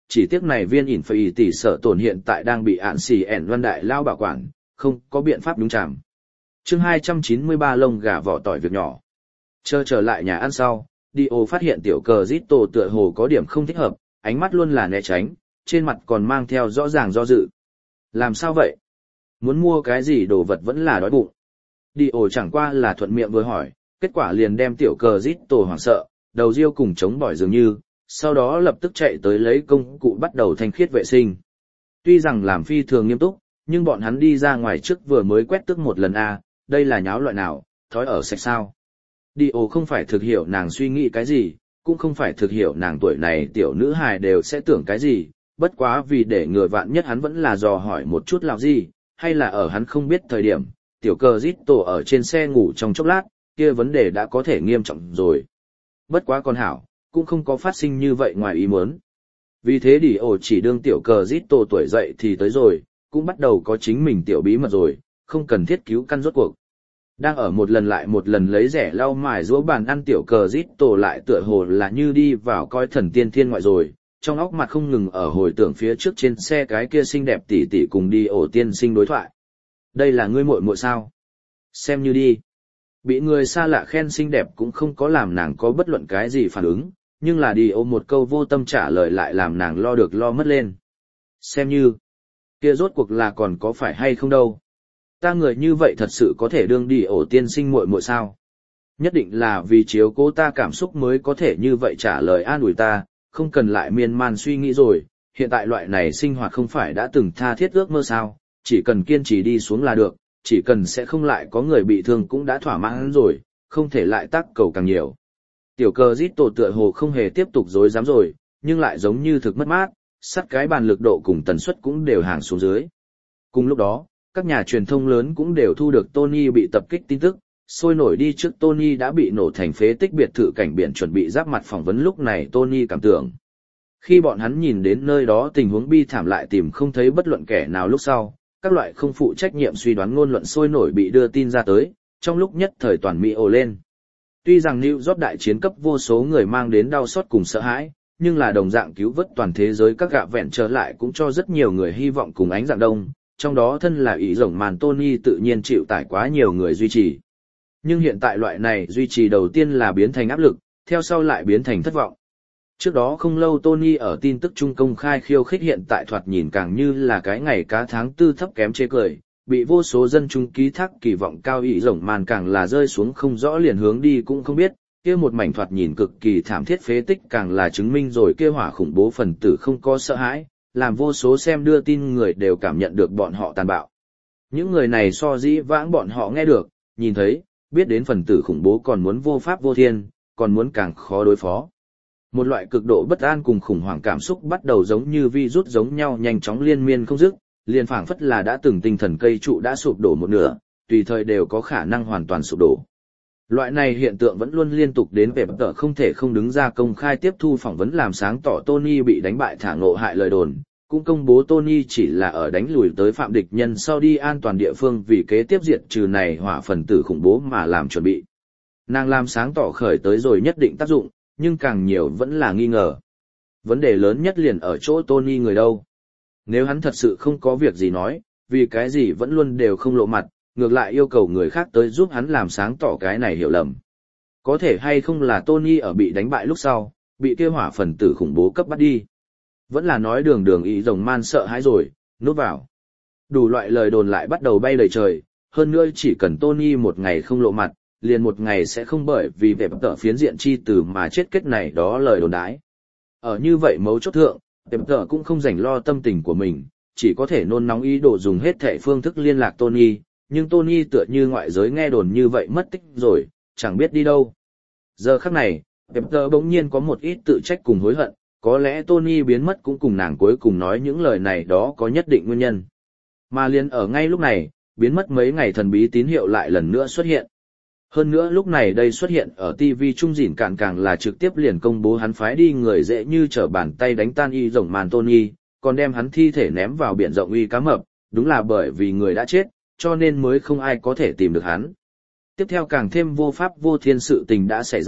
chỉ tiếc này viên ỉn phải tỷ sở tổn hiện tại đang bị ạn xì ẻn văn đại lao bảo quản, không có biện pháp đúng chạm. chương hai trăm chín mươi ba lông gà vỏ tỏi việc nhỏ. Chờ trở lại nhà ăn sau, Dio phát hiện tiểu cờ Zito tựa hồ có điểm không thích hợp, ánh mắt luôn là né tránh, trên mặt còn mang theo rõ ràng do dự. Làm sao vậy? Muốn mua cái gì đồ vật vẫn là đói bụng. Dio chẳng qua là thuận miệng vừa hỏi, kết quả liền đem tiểu cờ Zito hoảng sợ, đầu riêu cùng chống bỏi dường như, sau đó lập tức chạy tới lấy công cụ bắt đầu thanh khiết vệ sinh. Tuy rằng làm phi thường nghiêm túc, nhưng bọn hắn đi ra ngoài trước vừa mới quét tước một lần a, đây là nháo loại nào, thói ở sạch sao? Dio không phải thực hiểu nàng suy nghĩ cái gì, cũng không phải thực hiểu nàng tuổi này tiểu nữ hài đều sẽ tưởng cái gì, bất quá vì để ngừa vạn nhất hắn vẫn là dò hỏi một chút làm gì, hay là ở hắn không biết thời điểm, tiểu cờ Zito ở trên xe ngủ trong chốc lát, kia vấn đề đã có thể nghiêm trọng rồi. Bất quá con hảo, cũng không có phát sinh như vậy ngoài ý muốn. Vì thế Dio chỉ đương tiểu cờ Zito tuổi dậy thì tới rồi, cũng bắt đầu có chính mình tiểu bí mật rồi, không cần thiết cứu căn rốt cuộc. Đang ở một lần lại một lần lấy rẻ lau mài giũa bàn ăn tiểu cờ Zito lại tựa hồ là như đi vào coi thần tiên thiên ngoại rồi, trong óc mặt không ngừng ở hồi tưởng phía trước trên xe cái kia xinh đẹp tỷ tỷ cùng đi ổ tiên sinh đối thoại. Đây là ngươi muội muội sao? Xem như đi. Bị người xa lạ khen xinh đẹp cũng không có làm nàng có bất luận cái gì phản ứng, nhưng là đi ôm một câu vô tâm trả lời lại làm nàng lo được lo mất lên. Xem như, kia rốt cuộc là còn có phải hay không đâu. Ta người như vậy thật sự có thể đương đi ổ tiên sinh muội muội sao? Nhất định là vì chiếu cố ta cảm xúc mới có thể như vậy trả lời an ủi ta, không cần lại miên man suy nghĩ rồi, hiện tại loại này sinh hoạt không phải đã từng tha thiết ước mơ sao, chỉ cần kiên trì đi xuống là được, chỉ cần sẽ không lại có người bị thương cũng đã thỏa mãn rồi, không thể lại tác cầu càng nhiều. Tiểu cờ Zito tựa hồ không hề tiếp tục dối dám rồi, nhưng lại giống như thực mất mát, sắt cái bàn lực độ cùng tần suất cũng đều hàng xuống dưới. Cùng lúc đó, các nhà truyền thông lớn cũng đều thu được Tony bị tập kích tin tức, sôi nổi đi trước Tony đã bị nổ thành phế tích biệt thự cảnh biển chuẩn bị giáp mặt phỏng vấn lúc này Tony cảm tưởng. Khi bọn hắn nhìn đến nơi đó tình huống bi thảm lại tìm không thấy bất luận kẻ nào lúc sau, các loại không phụ trách nhiệm suy đoán ngôn luận sôi nổi bị đưa tin ra tới, trong lúc nhất thời toàn Mỹ ồ lên. Tuy rằng New York đại chiến cấp vô số người mang đến đau xót cùng sợ hãi, nhưng là đồng dạng cứu vớt toàn thế giới các gạ vẹn trở lại cũng cho rất nhiều người hy vọng cùng ánh dạng đông, trong đó thân là ý rồng màn Tony tự nhiên chịu tải quá nhiều người duy trì. Nhưng hiện tại loại này duy trì đầu tiên là biến thành áp lực, theo sau lại biến thành thất vọng. Trước đó không lâu Tony ở tin tức trung công khai khiêu khích hiện tại thoạt nhìn càng như là cái ngày cá tháng tư thấp kém chê cười, bị vô số dân chúng ký thác kỳ vọng cao ý rồng màn càng là rơi xuống không rõ liền hướng đi cũng không biết, kia một mảnh thoạt nhìn cực kỳ thảm thiết phế tích càng là chứng minh rồi kia hỏa khủng bố phần tử không có sợ hãi, làm vô số xem đưa tin người đều cảm nhận được bọn họ tàn bạo. Những người này so dĩ vãng bọn họ nghe được, nhìn thấy, biết đến phần tử khủng bố còn muốn vô pháp vô thiên, còn muốn càng khó đối phó. Một loại cực độ bất an cùng khủng hoảng cảm xúc bắt đầu giống như virus giống nhau nhanh chóng liên miên không dứt, liền phảng phất là đã từng tinh thần cây trụ đã sụp đổ một nửa, tùy thời đều có khả năng hoàn toàn sụp đổ. Loại này hiện tượng vẫn luôn liên tục đến về bất tờ không thể không đứng ra công khai tiếp thu phỏng vấn làm sáng tỏ Tony bị đánh bại thả ngộ hại lời đồn, cũng công bố Tony chỉ là ở đánh lùi tới phạm địch nhân sau đi an toàn địa phương vì kế tiếp diệt trừ này hỏa phần tử khủng bố mà làm chuẩn bị. Nàng làm sáng tỏ khởi tới rồi nhất định tác dụng, nhưng càng nhiều vẫn là nghi ngờ. Vấn đề lớn nhất liền ở chỗ Tony người đâu. Nếu hắn thật sự không có việc gì nói, vì cái gì vẫn luôn đều không lộ mặt, ngược lại yêu cầu người khác tới giúp hắn làm sáng tỏ cái này hiểu lầm. Có thể hay không là Tony ở bị đánh bại lúc sau, bị kia hỏa phần tử khủng bố cấp bắt đi. Vẫn là nói đường đường ý rồng man sợ hãi rồi, núp vào. Đủ loại lời đồn lại bắt đầu bay đầy trời, hơn nữa chỉ cần Tony một ngày không lộ mặt, liền một ngày sẽ không bởi vì vẻ tợ phiến diện chi từ mà chết kết này đó lời đồn đái. Ở như vậy mấu chốt thượng, vẻ tợ cũng không rảnh lo tâm tình của mình, chỉ có thể nôn nóng ý đồ dùng hết thể phương thức liên lạc Tony, nhưng Tony tựa như ngoại giới nghe đồn như vậy mất tích rồi, chẳng biết đi đâu. Giờ khắc này, vẻ tợ bỗng nhiên có một ít tự trách cùng hối hận, có lẽ Tony biến mất cũng cùng nàng cuối cùng nói những lời này đó có nhất định nguyên nhân. Mà liền ở ngay lúc này, biến mất mấy ngày thần bí tín hiệu lại lần nữa xuất hiện. Hơn nữa lúc này đây xuất hiện ở ti vi trung dỉn càng càng là trực tiếp liền công bố hắn phái đi người dễ như trở bàn tay đánh tan y rồng màn Tony, còn đem hắn thi thể ném vào biển rộng uy cá mập, đúng là bởi vì người đã chết, cho nên mới không ai có thể tìm được hắn. Tiếp theo càng thêm vô pháp vô thiên sự tình đã xảy ra,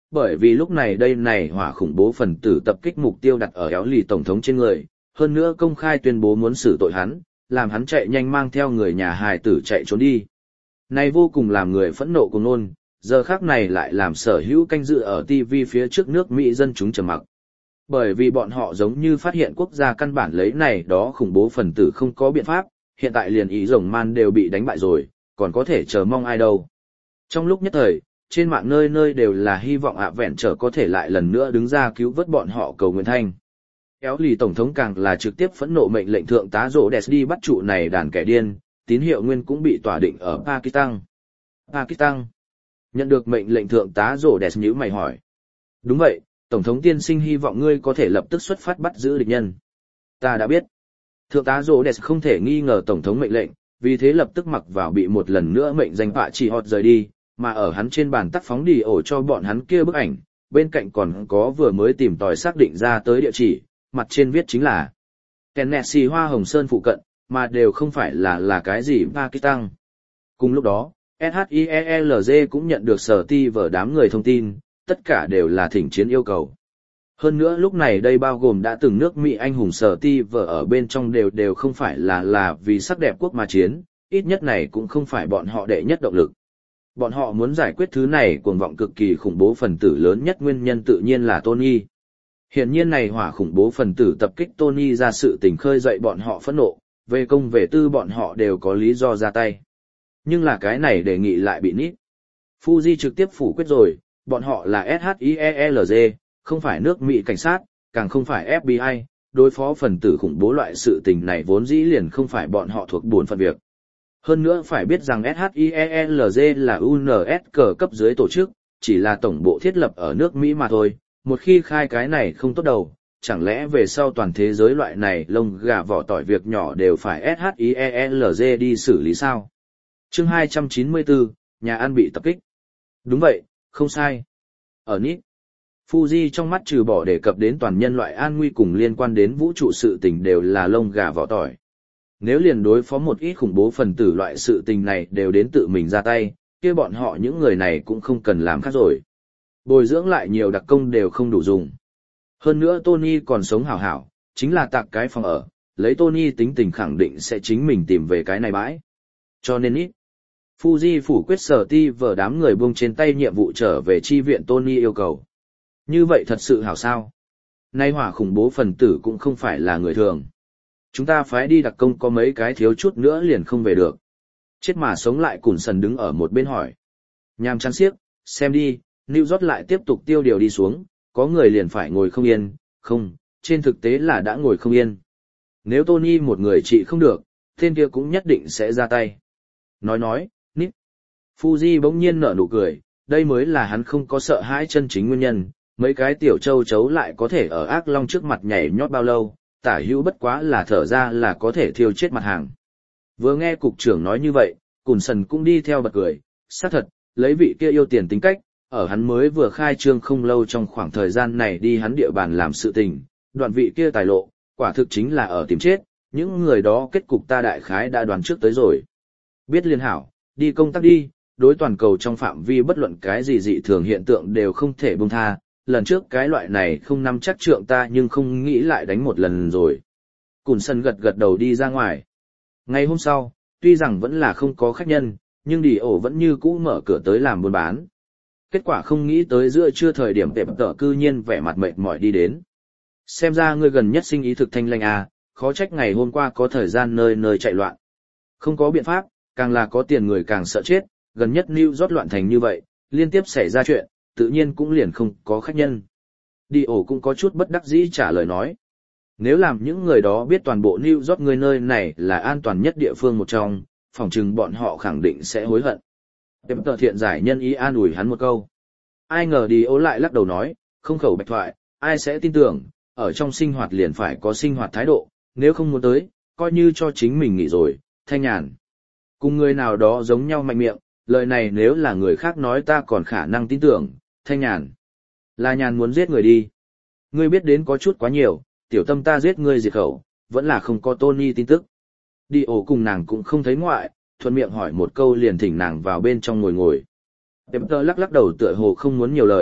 bởi vì lúc này đây này hỏa khủng bố phần tử tập kích mục tiêu đặt ở éo lì tổng thống trên người, hơn nữa công khai tuyên bố muốn xử tội hắn, làm hắn chạy nhanh mang theo người nhà hài tử chạy trốn đi. Này vô cùng làm người phẫn nộ cùng nôn, giờ khác này lại làm sở hữu canh dự ở ti vi phía trước nước Mỹ dân chúng trầm mặc. Bởi vì bọn họ giống như phát hiện quốc gia căn bản lấy này đó khủng bố phần tử không có biện pháp, hiện tại liền ý rồng man đều bị đánh bại rồi, còn có thể chờ mong ai đâu. Trong lúc nhất thời, trên mạng nơi nơi đều là hy vọng ạ vẹn trở có thể lại lần nữa đứng ra cứu vớt bọn họ cầu nguyện thanh. Éo lì tổng thống càng là trực tiếp phẫn nộ mệnh lệnh thượng tá rỗ đẹp đi bắt trụ này đàn kẻ điên, tín hiệu nguyên cũng bị tỏa định ở Pakistan. Pakistan. Nhận được mệnh lệnh thượng tá rỗ đẹp nhíu mày hỏi. Đúng vậy, tổng thống tiên sinh hy vọng ngươi có thể lập tức xuất phát bắt giữ địch nhân. Ta đã biết. Thượng tá rỗ đẹp không thể nghi ngờ tổng thống mệnh lệnh, vì thế lập tức mặc vào bị một lần nữa mệnh danh bạ chỉ họt rời đi, mà ở hắn trên bàn tắt phóng đi ổ cho bọn hắn kia bức ảnh, bên cạnh còn có vừa mới tìm tòi xác định ra tới địa chỉ, mặt trên viết chính là Tennessee Hoa Hồng Sơn phụ cận, mà đều không phải là là cái gì Pakistan. Cùng lúc đó, ét hát i e lờ giê cũng nhận được sở ti vở đám người thông tin, tất cả đều là thỉnh chiến yêu cầu. Hơn nữa lúc này đây bao gồm đã từng nước Mỹ anh hùng sở ti vở ở bên trong đều đều không phải là là vì sắc đẹp quốc mà chiến, ít nhất này cũng không phải bọn họ đệ nhất động lực. Bọn họ muốn giải quyết thứ này cuồng vọng cực kỳ khủng bố phần tử lớn nhất nguyên nhân tự nhiên là Tony. Hiện nhiên này hỏa khủng bố phần tử tập kích Tony ra sự tình khơi dậy bọn họ phẫn nộ, về công về tư bọn họ đều có lý do ra tay. Nhưng là cái này đề nghị lại bị nít. Fuji trực tiếp phủ quyết rồi, bọn họ là ét hát i e lờ giê, không phải nước Mỹ cảnh sát, càng không phải ép bê i, đối phó phần tử khủng bố loại sự tình này vốn dĩ liền không phải bọn họ thuộc buồn phận việc. Hơn nữa phải biết rằng ét hát i e lờ giê là u en ét cờ cấp dưới tổ chức, chỉ là tổng bộ thiết lập ở nước Mỹ mà thôi, một khi khai cái này không tốt đầu, chẳng lẽ về sau toàn thế giới loại này lông gà vỏ tỏi việc nhỏ đều phải ét hát i e lờ giê đi xử lý sao? Chương hai trăm chín mươi tư, nhà ăn bị tập kích. Đúng vậy, không sai. Ở Nít, Fuji trong mắt trừ bỏ đề cập đến toàn nhân loại an nguy cùng liên quan đến vũ trụ sự tình đều là lông gà vỏ tỏi. Nếu liền đối phó một ít khủng bố phần tử loại sự tình này đều đến tự mình ra tay, kia bọn họ những người này cũng không cần làm khác rồi. Bồi dưỡng lại nhiều đặc công đều không đủ dùng. Hơn nữa Tony còn sống hảo hảo, chính là tạc cái phòng ở, lấy Tony tính tình khẳng định sẽ chính mình tìm về cái này bãi. Cho nên ít. Fuji phủ quyết sở ti vở đám người buông trên tay nhiệm vụ trở về chi viện Tony yêu cầu. Như vậy thật sự hảo sao? Nay hỏa khủng bố phần tử cũng không phải là người thường. Chúng ta phái đi đặc công có mấy cái thiếu chút nữa liền không về được. Chết mà sống lại Cùn Sần đứng ở một bên hỏi. Nhàm chán xiếc, xem đi, New York lại tiếp tục tiêu điều đi xuống, có người liền phải ngồi không yên, không, trên thực tế là đã ngồi không yên. Nếu Tony một người trị không được, tên kia cũng nhất định sẽ ra tay. Nói nói, Nít. Fuji bỗng nhiên nở nụ cười, đây mới là hắn không có sợ hãi chân chính nguyên nhân, mấy cái tiểu châu chấu lại có thể ở ác long trước mặt nhảy nhót bao lâu, tả hữu bất quá là thở ra là có thể thiêu chết mặt hàng. Vừa nghe cục trưởng nói như vậy, Cùn Sần cũng đi theo bật cười, xác thật, lấy vị kia yêu tiền tính cách, ở hắn mới vừa khai trương không lâu trong khoảng thời gian này đi hắn địa bàn làm sự tình, đoạn vị kia tài lộ, quả thực chính là ở tìm chết, những người đó kết cục ta đại khái đã đoán trước tới rồi. Biết liên hảo, đi công tác đi, đối toàn cầu trong phạm vi bất luận cái gì dị thường hiện tượng đều không thể buông tha, lần trước cái loại này không nắm chắc trượng ta nhưng không nghĩ lại đánh một lần rồi. Cùn Sần gật gật đầu đi ra ngoài. Ngày hôm sau, tuy rằng vẫn là không có khách nhân, nhưng đi ổ vẫn như cũ mở cửa tới làm buôn bán. Kết quả không nghĩ tới giữa trưa thời điểm tệp tở cư nhiên vẻ mặt mệt mỏi đi đến. Xem ra ngươi gần nhất sinh ý thực thanh lanh à, khó trách ngày hôm qua có thời gian nơi nơi chạy loạn. Không có biện pháp, càng là có tiền người càng sợ chết, gần nhất New York loạn thành như vậy, liên tiếp xảy ra chuyện, tự nhiên cũng liền không có khách nhân. Đi ổ cũng có chút bất đắc dĩ trả lời nói. Nếu làm những người đó biết toàn bộ New York người nơi này là an toàn nhất địa phương một trong, phỏng chừng bọn họ khẳng định sẽ hối hận. Tệp tờ thiện giải nhân ý an ủi hắn một câu. Ai ngờ đi ố lại lắc đầu nói, không khẩu bạch thoại, ai sẽ tin tưởng, ở trong sinh hoạt liền phải có sinh hoạt thái độ, nếu không muốn tới, coi như cho chính mình nghỉ rồi, thanh nhàn. Cùng người nào đó giống nhau mạnh miệng, lời này nếu là người khác nói ta còn khả năng tin tưởng, thanh nhàn. Là nhàn muốn giết người đi. Ngươi biết đến có chút quá nhiều, tiểu tâm ta giết ngươi diệt khẩu, vẫn là không có Tony tin tức. Đi ổ cùng nàng cũng không thấy ngoại, thuận miệng hỏi một câu liền thỉnh nàng vào bên trong ngồi ngồi. Tệp tơ lắc lắc đầu tựa hồ không muốn nhiều lời,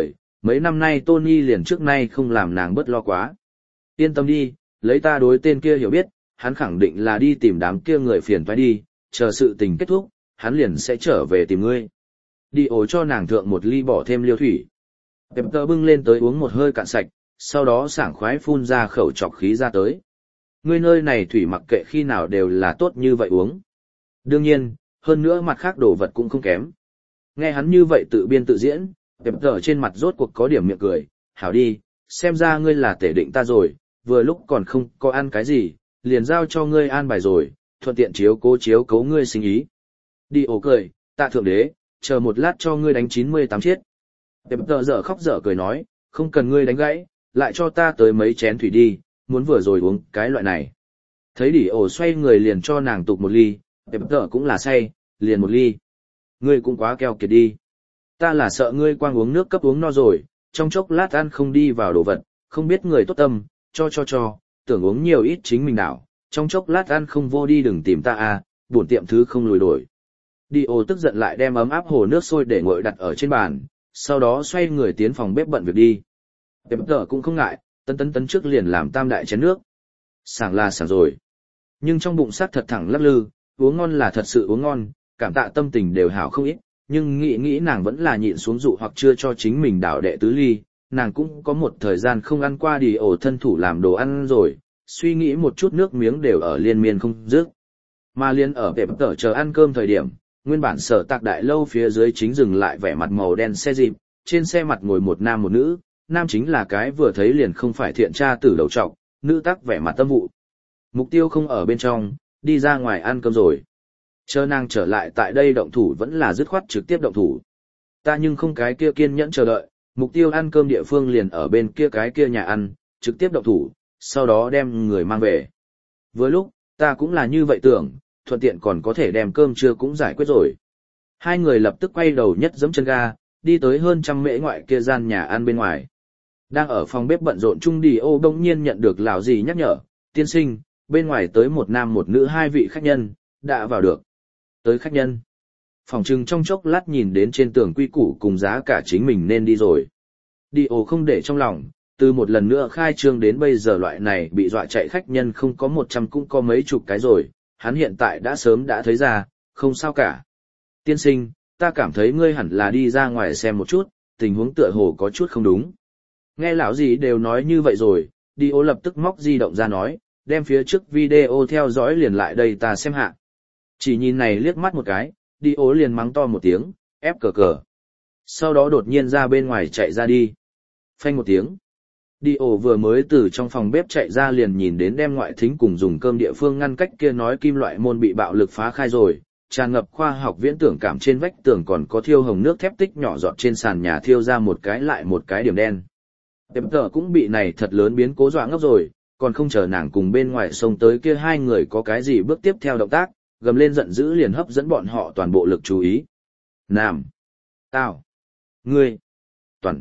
Mấy năm nay Tony liền trước nay không làm nàng bớt lo quá. Yên tâm đi, lấy ta đối tên kia hiểu biết, hắn khẳng định là đi tìm đám kia người phiền toái đi, chờ sự tình kết thúc, hắn liền sẽ trở về tìm ngươi. Đi ổ cho nàng thượng một ly bỏ thêm liêu thủy. Pep tơ bưng lên tới uống một hơi cạn sạch, sau đó sảng khoái phun ra khẩu trọc khí ra tới. Ngươi nơi này thủy mặc kệ khi nào đều là tốt như vậy uống. Đương nhiên, hơn nữa mặt khác đồ vật cũng không kém. Nghe hắn như vậy tự biên tự diễn, Pep tơ trên mặt rốt cuộc có điểm miệng cười, hảo đi, xem ra ngươi là tể định ta rồi, vừa lúc còn không có ăn cái gì, liền giao cho ngươi an bài rồi, thuận tiện chiếu cố chiếu cố ngươi sinh ý. Đi ổ cười, tạ thượng đế, chờ một lát cho ngươi đánh chín mươi tám chiết. Pep tơ dở khóc dở cười nói, không cần ngươi đánh gãy, lại cho ta tới mấy chén thủy đi, muốn vừa rồi uống cái loại này. Thấy đi ổ xoay người liền cho nàng tục một ly, Pep tơ cũng là say, liền một ly. Ngươi cũng quá keo kiệt đi. Ta là sợ ngươi quang uống nước cấp uống no rồi, trong chốc lát ăn không đi vào đồ vật, không biết người tốt tâm, cho cho cho, tưởng uống nhiều ít chính mình đảo, trong chốc lát ăn không vô đi đừng tìm ta à, buồn tiệm thứ không lùi đổi. Đi ô tức giận lại đem ấm áp hồ nước sôi để nguội đặt ở trên bàn, sau đó xoay người tiến phòng bếp bận việc đi. Pep tơ cũng không ngại, tấn tấn tấn trước liền làm tam đại chén nước. Sảng là sảng rồi. Nhưng trong bụng sát thật thẳng lắc lư, uống ngon là thật sự uống ngon, cảm tạ tâm tình đều hảo không ít, nhưng nghĩ nghĩ nàng vẫn là nhịn xuống dụ hoặc chưa cho chính mình đảo đệ tứ ly, nàng cũng có một thời gian không ăn qua đi ổ thân thủ làm đồ ăn rồi, suy nghĩ một chút nước miếng đều ở liên miên không dứt. Mà liên ở Pep tơ chờ ăn cơm thời điểm, nguyên bản sở tạc đại lâu phía dưới chính dừng lại vẻ mặt màu đen xe dịp, trên xe mặt ngồi một nam một nữ, nam chính là cái vừa thấy liền không phải thiện tra tử đầu trọc, nữ tắc vẻ mặt tâm vụ. Mục tiêu không ở bên trong, đi ra ngoài ăn cơm rồi. Chờ nàng trở lại tại đây động thủ vẫn là dứt khoát trực tiếp động thủ. Ta nhưng không cái kia kiên nhẫn chờ đợi, mục tiêu ăn cơm địa phương liền ở bên kia cái kia nhà ăn, trực tiếp động thủ, sau đó đem người mang về. Với lúc, ta cũng là như vậy tưởng, thuận tiện còn có thể đem cơm trưa cũng giải quyết rồi. Hai người lập tức quay đầu nhất giẫm chân ga, đi tới hơn trăm mễ ngoại kia gian nhà ăn bên ngoài. Đang ở phòng bếp bận rộn chung đi ô đông nhiên nhận được lão gì nhắc nhở, tiên sinh, bên ngoài tới một nam một nữ hai vị khách nhân, đã vào được. Tới khách nhân. Phòng trưng trong chốc lát nhìn đến trên tường quy củ cùng giá cả chính mình nên đi rồi. Đi ô không để trong lòng, từ một lần nữa khai trương đến bây giờ loại này bị dọa chạy khách nhân không có một trăm cũng có mấy chục cái rồi, hắn hiện tại đã sớm đã thấy ra, không sao cả. Tiên sinh, ta cảm thấy ngươi hẳn là đi ra ngoài xem một chút, tình huống tựa hồ có chút không đúng. Nghe lão gì đều nói như vậy rồi, đi ô lập tức móc di động ra nói, đem phía trước video theo dõi liền lại đây ta xem hạ. Chỉ nhìn này liếc mắt một cái, đi ô liền mắng to một tiếng, ép cờ cờ. Sau đó đột nhiên ra bên ngoài chạy ra đi. Phanh một tiếng. Đi ổ vừa mới từ trong phòng bếp chạy ra liền nhìn đến đem ngoại thính cùng dùng cơm địa phương ngăn cách kia nói kim loại môn bị bạo lực phá khai rồi, tràn ngập khoa học viễn tưởng cảm trên vách tường còn có thiêu hồng nước thép tích nhỏ giọt trên sàn nhà thiêu ra một cái lại một cái điểm đen. Pep tơ cũng bị này thật lớn biến cố dọa ngốc rồi, còn không chờ nàng cùng bên ngoài sông tới kia hai người có cái gì bước tiếp theo động tác, gầm lên giận dữ liền hấp dẫn bọn họ toàn bộ lực chú ý. Nam, tao, ngươi, toàn,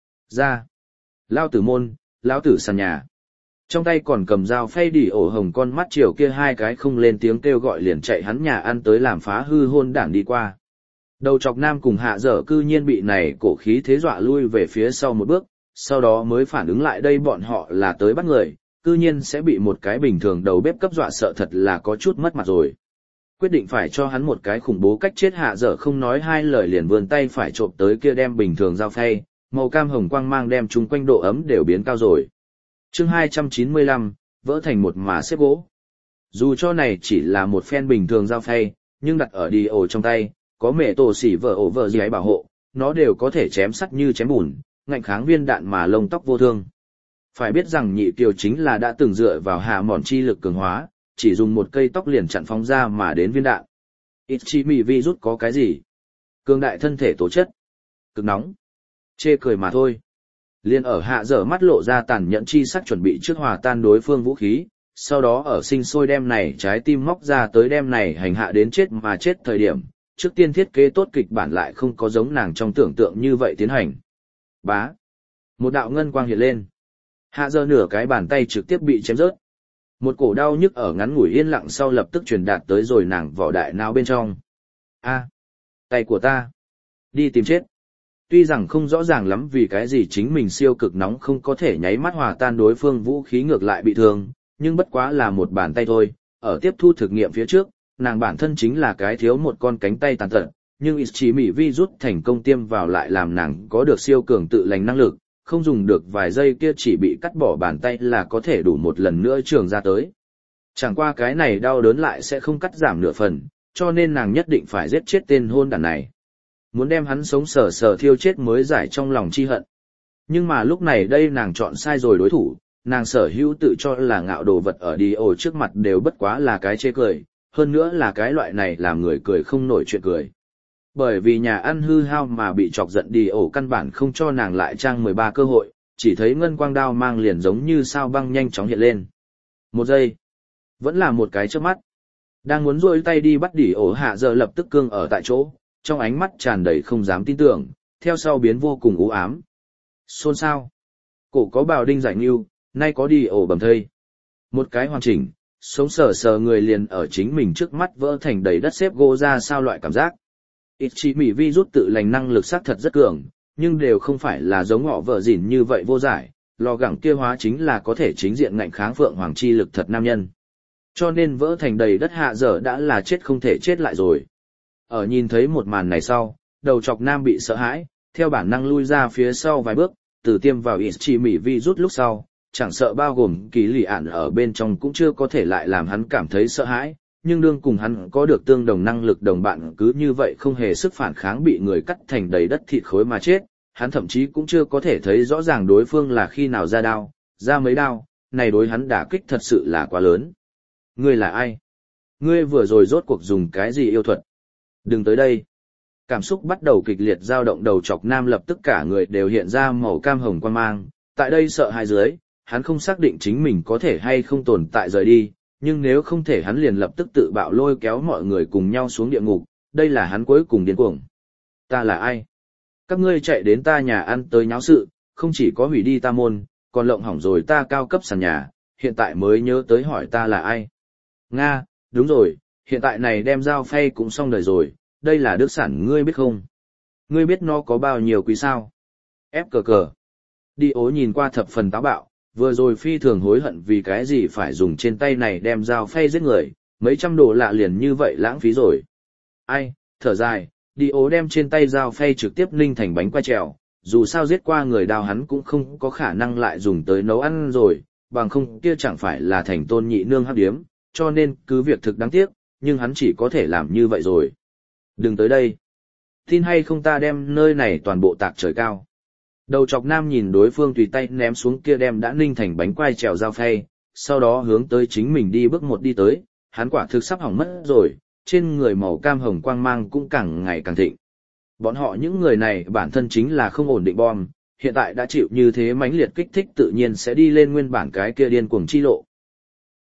ra. Lao tử môn, lão tử sàn nhà. Trong tay còn cầm dao phay đỉ ổ hồng con mắt chiều kia hai cái không lên tiếng kêu gọi liền chạy hắn nhà ăn tới làm phá hư hôn đảng đi qua. Đầu chọc nam cùng hạ dở cư nhiên bị này cổ khí thế dọa lui về phía sau một bước, sau đó mới phản ứng lại đây bọn họ là tới bắt người, cư nhiên sẽ bị một cái bình thường đầu bếp cấp dọa sợ thật là có chút mất mặt rồi. Quyết định phải cho hắn một cái khủng bố cách chết hạ dở không nói hai lời liền vươn tay phải trộm tới kia đem bình thường dao phay. Màu cam hồng quang mang đem chung quanh độ ấm đều biến cao rồi. Chương hai trăm chín mươi lăm, vỡ thành một mả xếp gỗ. Dù cho này chỉ là một phen bình thường dao phay, nhưng đặt ở đi ổ trong tay, có mẹ tổ xỉ vợ ổ vợ gì ấy bảo hộ, nó đều có thể chém sắt như chém bùn, ngạnh kháng viên đạn mà lông tóc vô thương. Phải biết rằng nhị kiều chính là đã từng dựa vào hạ mòn chi lực cường hóa, chỉ dùng một cây tóc liền chặn phóng ra mà đến viên đạn. Ichimi virus có cái gì? Cường đại thân thể tố chất. Cực nóng. Chê cười mà thôi. Liên ở hạ dở mắt lộ ra tàn nhẫn chi sắc chuẩn bị trước hòa tan đối phương vũ khí, sau đó ở sinh sôi đem này trái tim móc ra tới đem này hành hạ đến chết mà chết thời điểm, trước tiên thiết kế tốt kịch bản lại không có giống nàng trong tưởng tượng như vậy tiến hành. Bá. Một đạo ngân quang hiện lên. Hạ dở nửa cái bàn tay trực tiếp bị chém rớt. Một cổ đau nhức ở ngắn ngủi yên lặng sau lập tức truyền đạt tới rồi nàng vỏ đại não bên trong. A. Tay của ta. Đi tìm chết. Tuy rằng không rõ ràng lắm vì cái gì chính mình siêu cực nóng không có thể nháy mắt hòa tan đối phương vũ khí ngược lại bị thương, nhưng bất quá là một bàn tay thôi, ở tiếp thu thực nghiệm phía trước, nàng bản thân chính là cái thiếu một con cánh tay tàn tật, nhưng chỉ mỹ vi rút thành công tiêm vào lại làm nàng có được siêu cường tự lành năng lực, không dùng được vài giây kia chỉ bị cắt bỏ bàn tay là có thể đủ một lần nữa trường ra tới. Chẳng qua cái này đau đớn lại sẽ không cắt giảm nửa phần, cho nên nàng nhất định phải giết chết tên hôn đản này. Muốn đem hắn sống sờ sờ thiêu chết mới giải trong lòng chi hận. Nhưng mà lúc này đây nàng chọn sai rồi đối thủ, nàng sở hữu tự cho là ngạo đồ vật ở đi ổ trước mặt đều bất quá là cái chê cười, hơn nữa là cái loại này làm người cười không nổi chuyện cười. Bởi vì nhà ăn hư hao mà bị chọc giận đi ổ căn bản không cho nàng lại trang mười ba cơ hội, chỉ thấy ngân quang đao mang liền giống như sao băng nhanh chóng hiện lên. Một giây, vẫn là một cái trước mắt. Đang muốn duỗi tay đi bắt đi ổ hạ giờ lập tức cương ở tại chỗ, trong ánh mắt tràn đầy không dám tin tưởng, theo sau biến vô cùng u ám. Xôn xao. Cổ có bào đinh giải nghiêu, nay có đi ổ bầm thây. Một cái hoàn chỉnh, sống sờ sờ người liền ở chính mình trước mắt vỡ thành đầy đất xếp gỗ ra sao loại cảm giác. Ít chỉ mỹ vi rút tự lành năng lực xác thật rất cường, nhưng đều không phải là giống họ vợ dỉn như vậy vô giải, lò gẳng kia hóa chính là có thể chính diện ngạnh kháng phượng hoàng chi lực thật nam nhân. Cho nên vỡ thành đầy đất hạ dở đã là chết không thể chết lại rồi. Ở nhìn thấy một màn này sau, đầu chọc nam bị sợ hãi, theo bản năng lui ra phía sau vài bước, từ tiêm vào ít chỉ mỹ vi rút lúc sau, chẳng sợ bao gồm kỳ lì ản ở bên trong cũng chưa có thể lại làm hắn cảm thấy sợ hãi, nhưng đương cùng hắn có được tương đồng năng lực đồng bạn cứ như vậy không hề sức phản kháng bị người cắt thành đầy đất thịt khối mà chết, hắn thậm chí cũng chưa có thể thấy rõ ràng đối phương là khi nào ra đao, ra mấy đao, này đối hắn đả kích thật sự là quá lớn. Ngươi là ai? Ngươi vừa rồi rốt cuộc dùng cái gì yêu thuật? Đừng tới đây. Cảm xúc bắt đầu kịch liệt dao động, đầu chọc nam lập tức cả người đều hiện ra màu cam hồng quan mang, tại đây sợ hãi dưới, hắn không xác định chính mình có thể hay không tồn tại rời đi, nhưng nếu không thể hắn liền lập tức tự bạo lôi kéo mọi người cùng nhau xuống địa ngục, đây là hắn cuối cùng điên cuồng. Ta là ai? Các ngươi chạy đến ta nhà ăn tới nháo sự, không chỉ có hủy đi ta môn, còn lộng hỏng rồi ta cao cấp sàn nhà, hiện tại mới nhớ tới hỏi ta là ai. Nga, đúng rồi, hiện tại này đem dao phay cũng xong đời rồi, đây là đức sản ngươi biết không? Ngươi biết nó có bao nhiêu quý sao? Ép cờ cờ. Đi ố nhìn qua thập phần táo bạo, vừa rồi phi thường hối hận vì cái gì phải dùng trên tay này đem dao phay giết người, mấy trăm đồ lạ liền như vậy lãng phí rồi. Ai, thở dài, đi ố đem trên tay dao phay trực tiếp ninh thành bánh quay trèo, dù sao giết qua người đào hắn cũng không có khả năng lại dùng tới nấu ăn rồi, bằng không kia chẳng phải là thành tôn nhị nương hấp điếm, cho nên cứ việc thực đáng tiếc, nhưng hắn chỉ có thể làm như vậy rồi. Đừng tới đây. Tin hay không ta đem nơi này toàn bộ tạc trời cao. Đầu chọc nam nhìn đối phương tùy tay ném xuống kia đem đã ninh thành bánh quai trèo dao phay, sau đó hướng tới chính mình đi bước một đi tới, hắn quả thực sắp hỏng mất rồi, trên người màu cam hồng quang mang cũng càng ngày càng thịnh. Bọn họ những người này bản thân chính là không ổn định bom, hiện tại đã chịu như thế mãnh liệt kích thích tự nhiên sẽ đi lên nguyên bản cái kia điên cuồng chi lộ.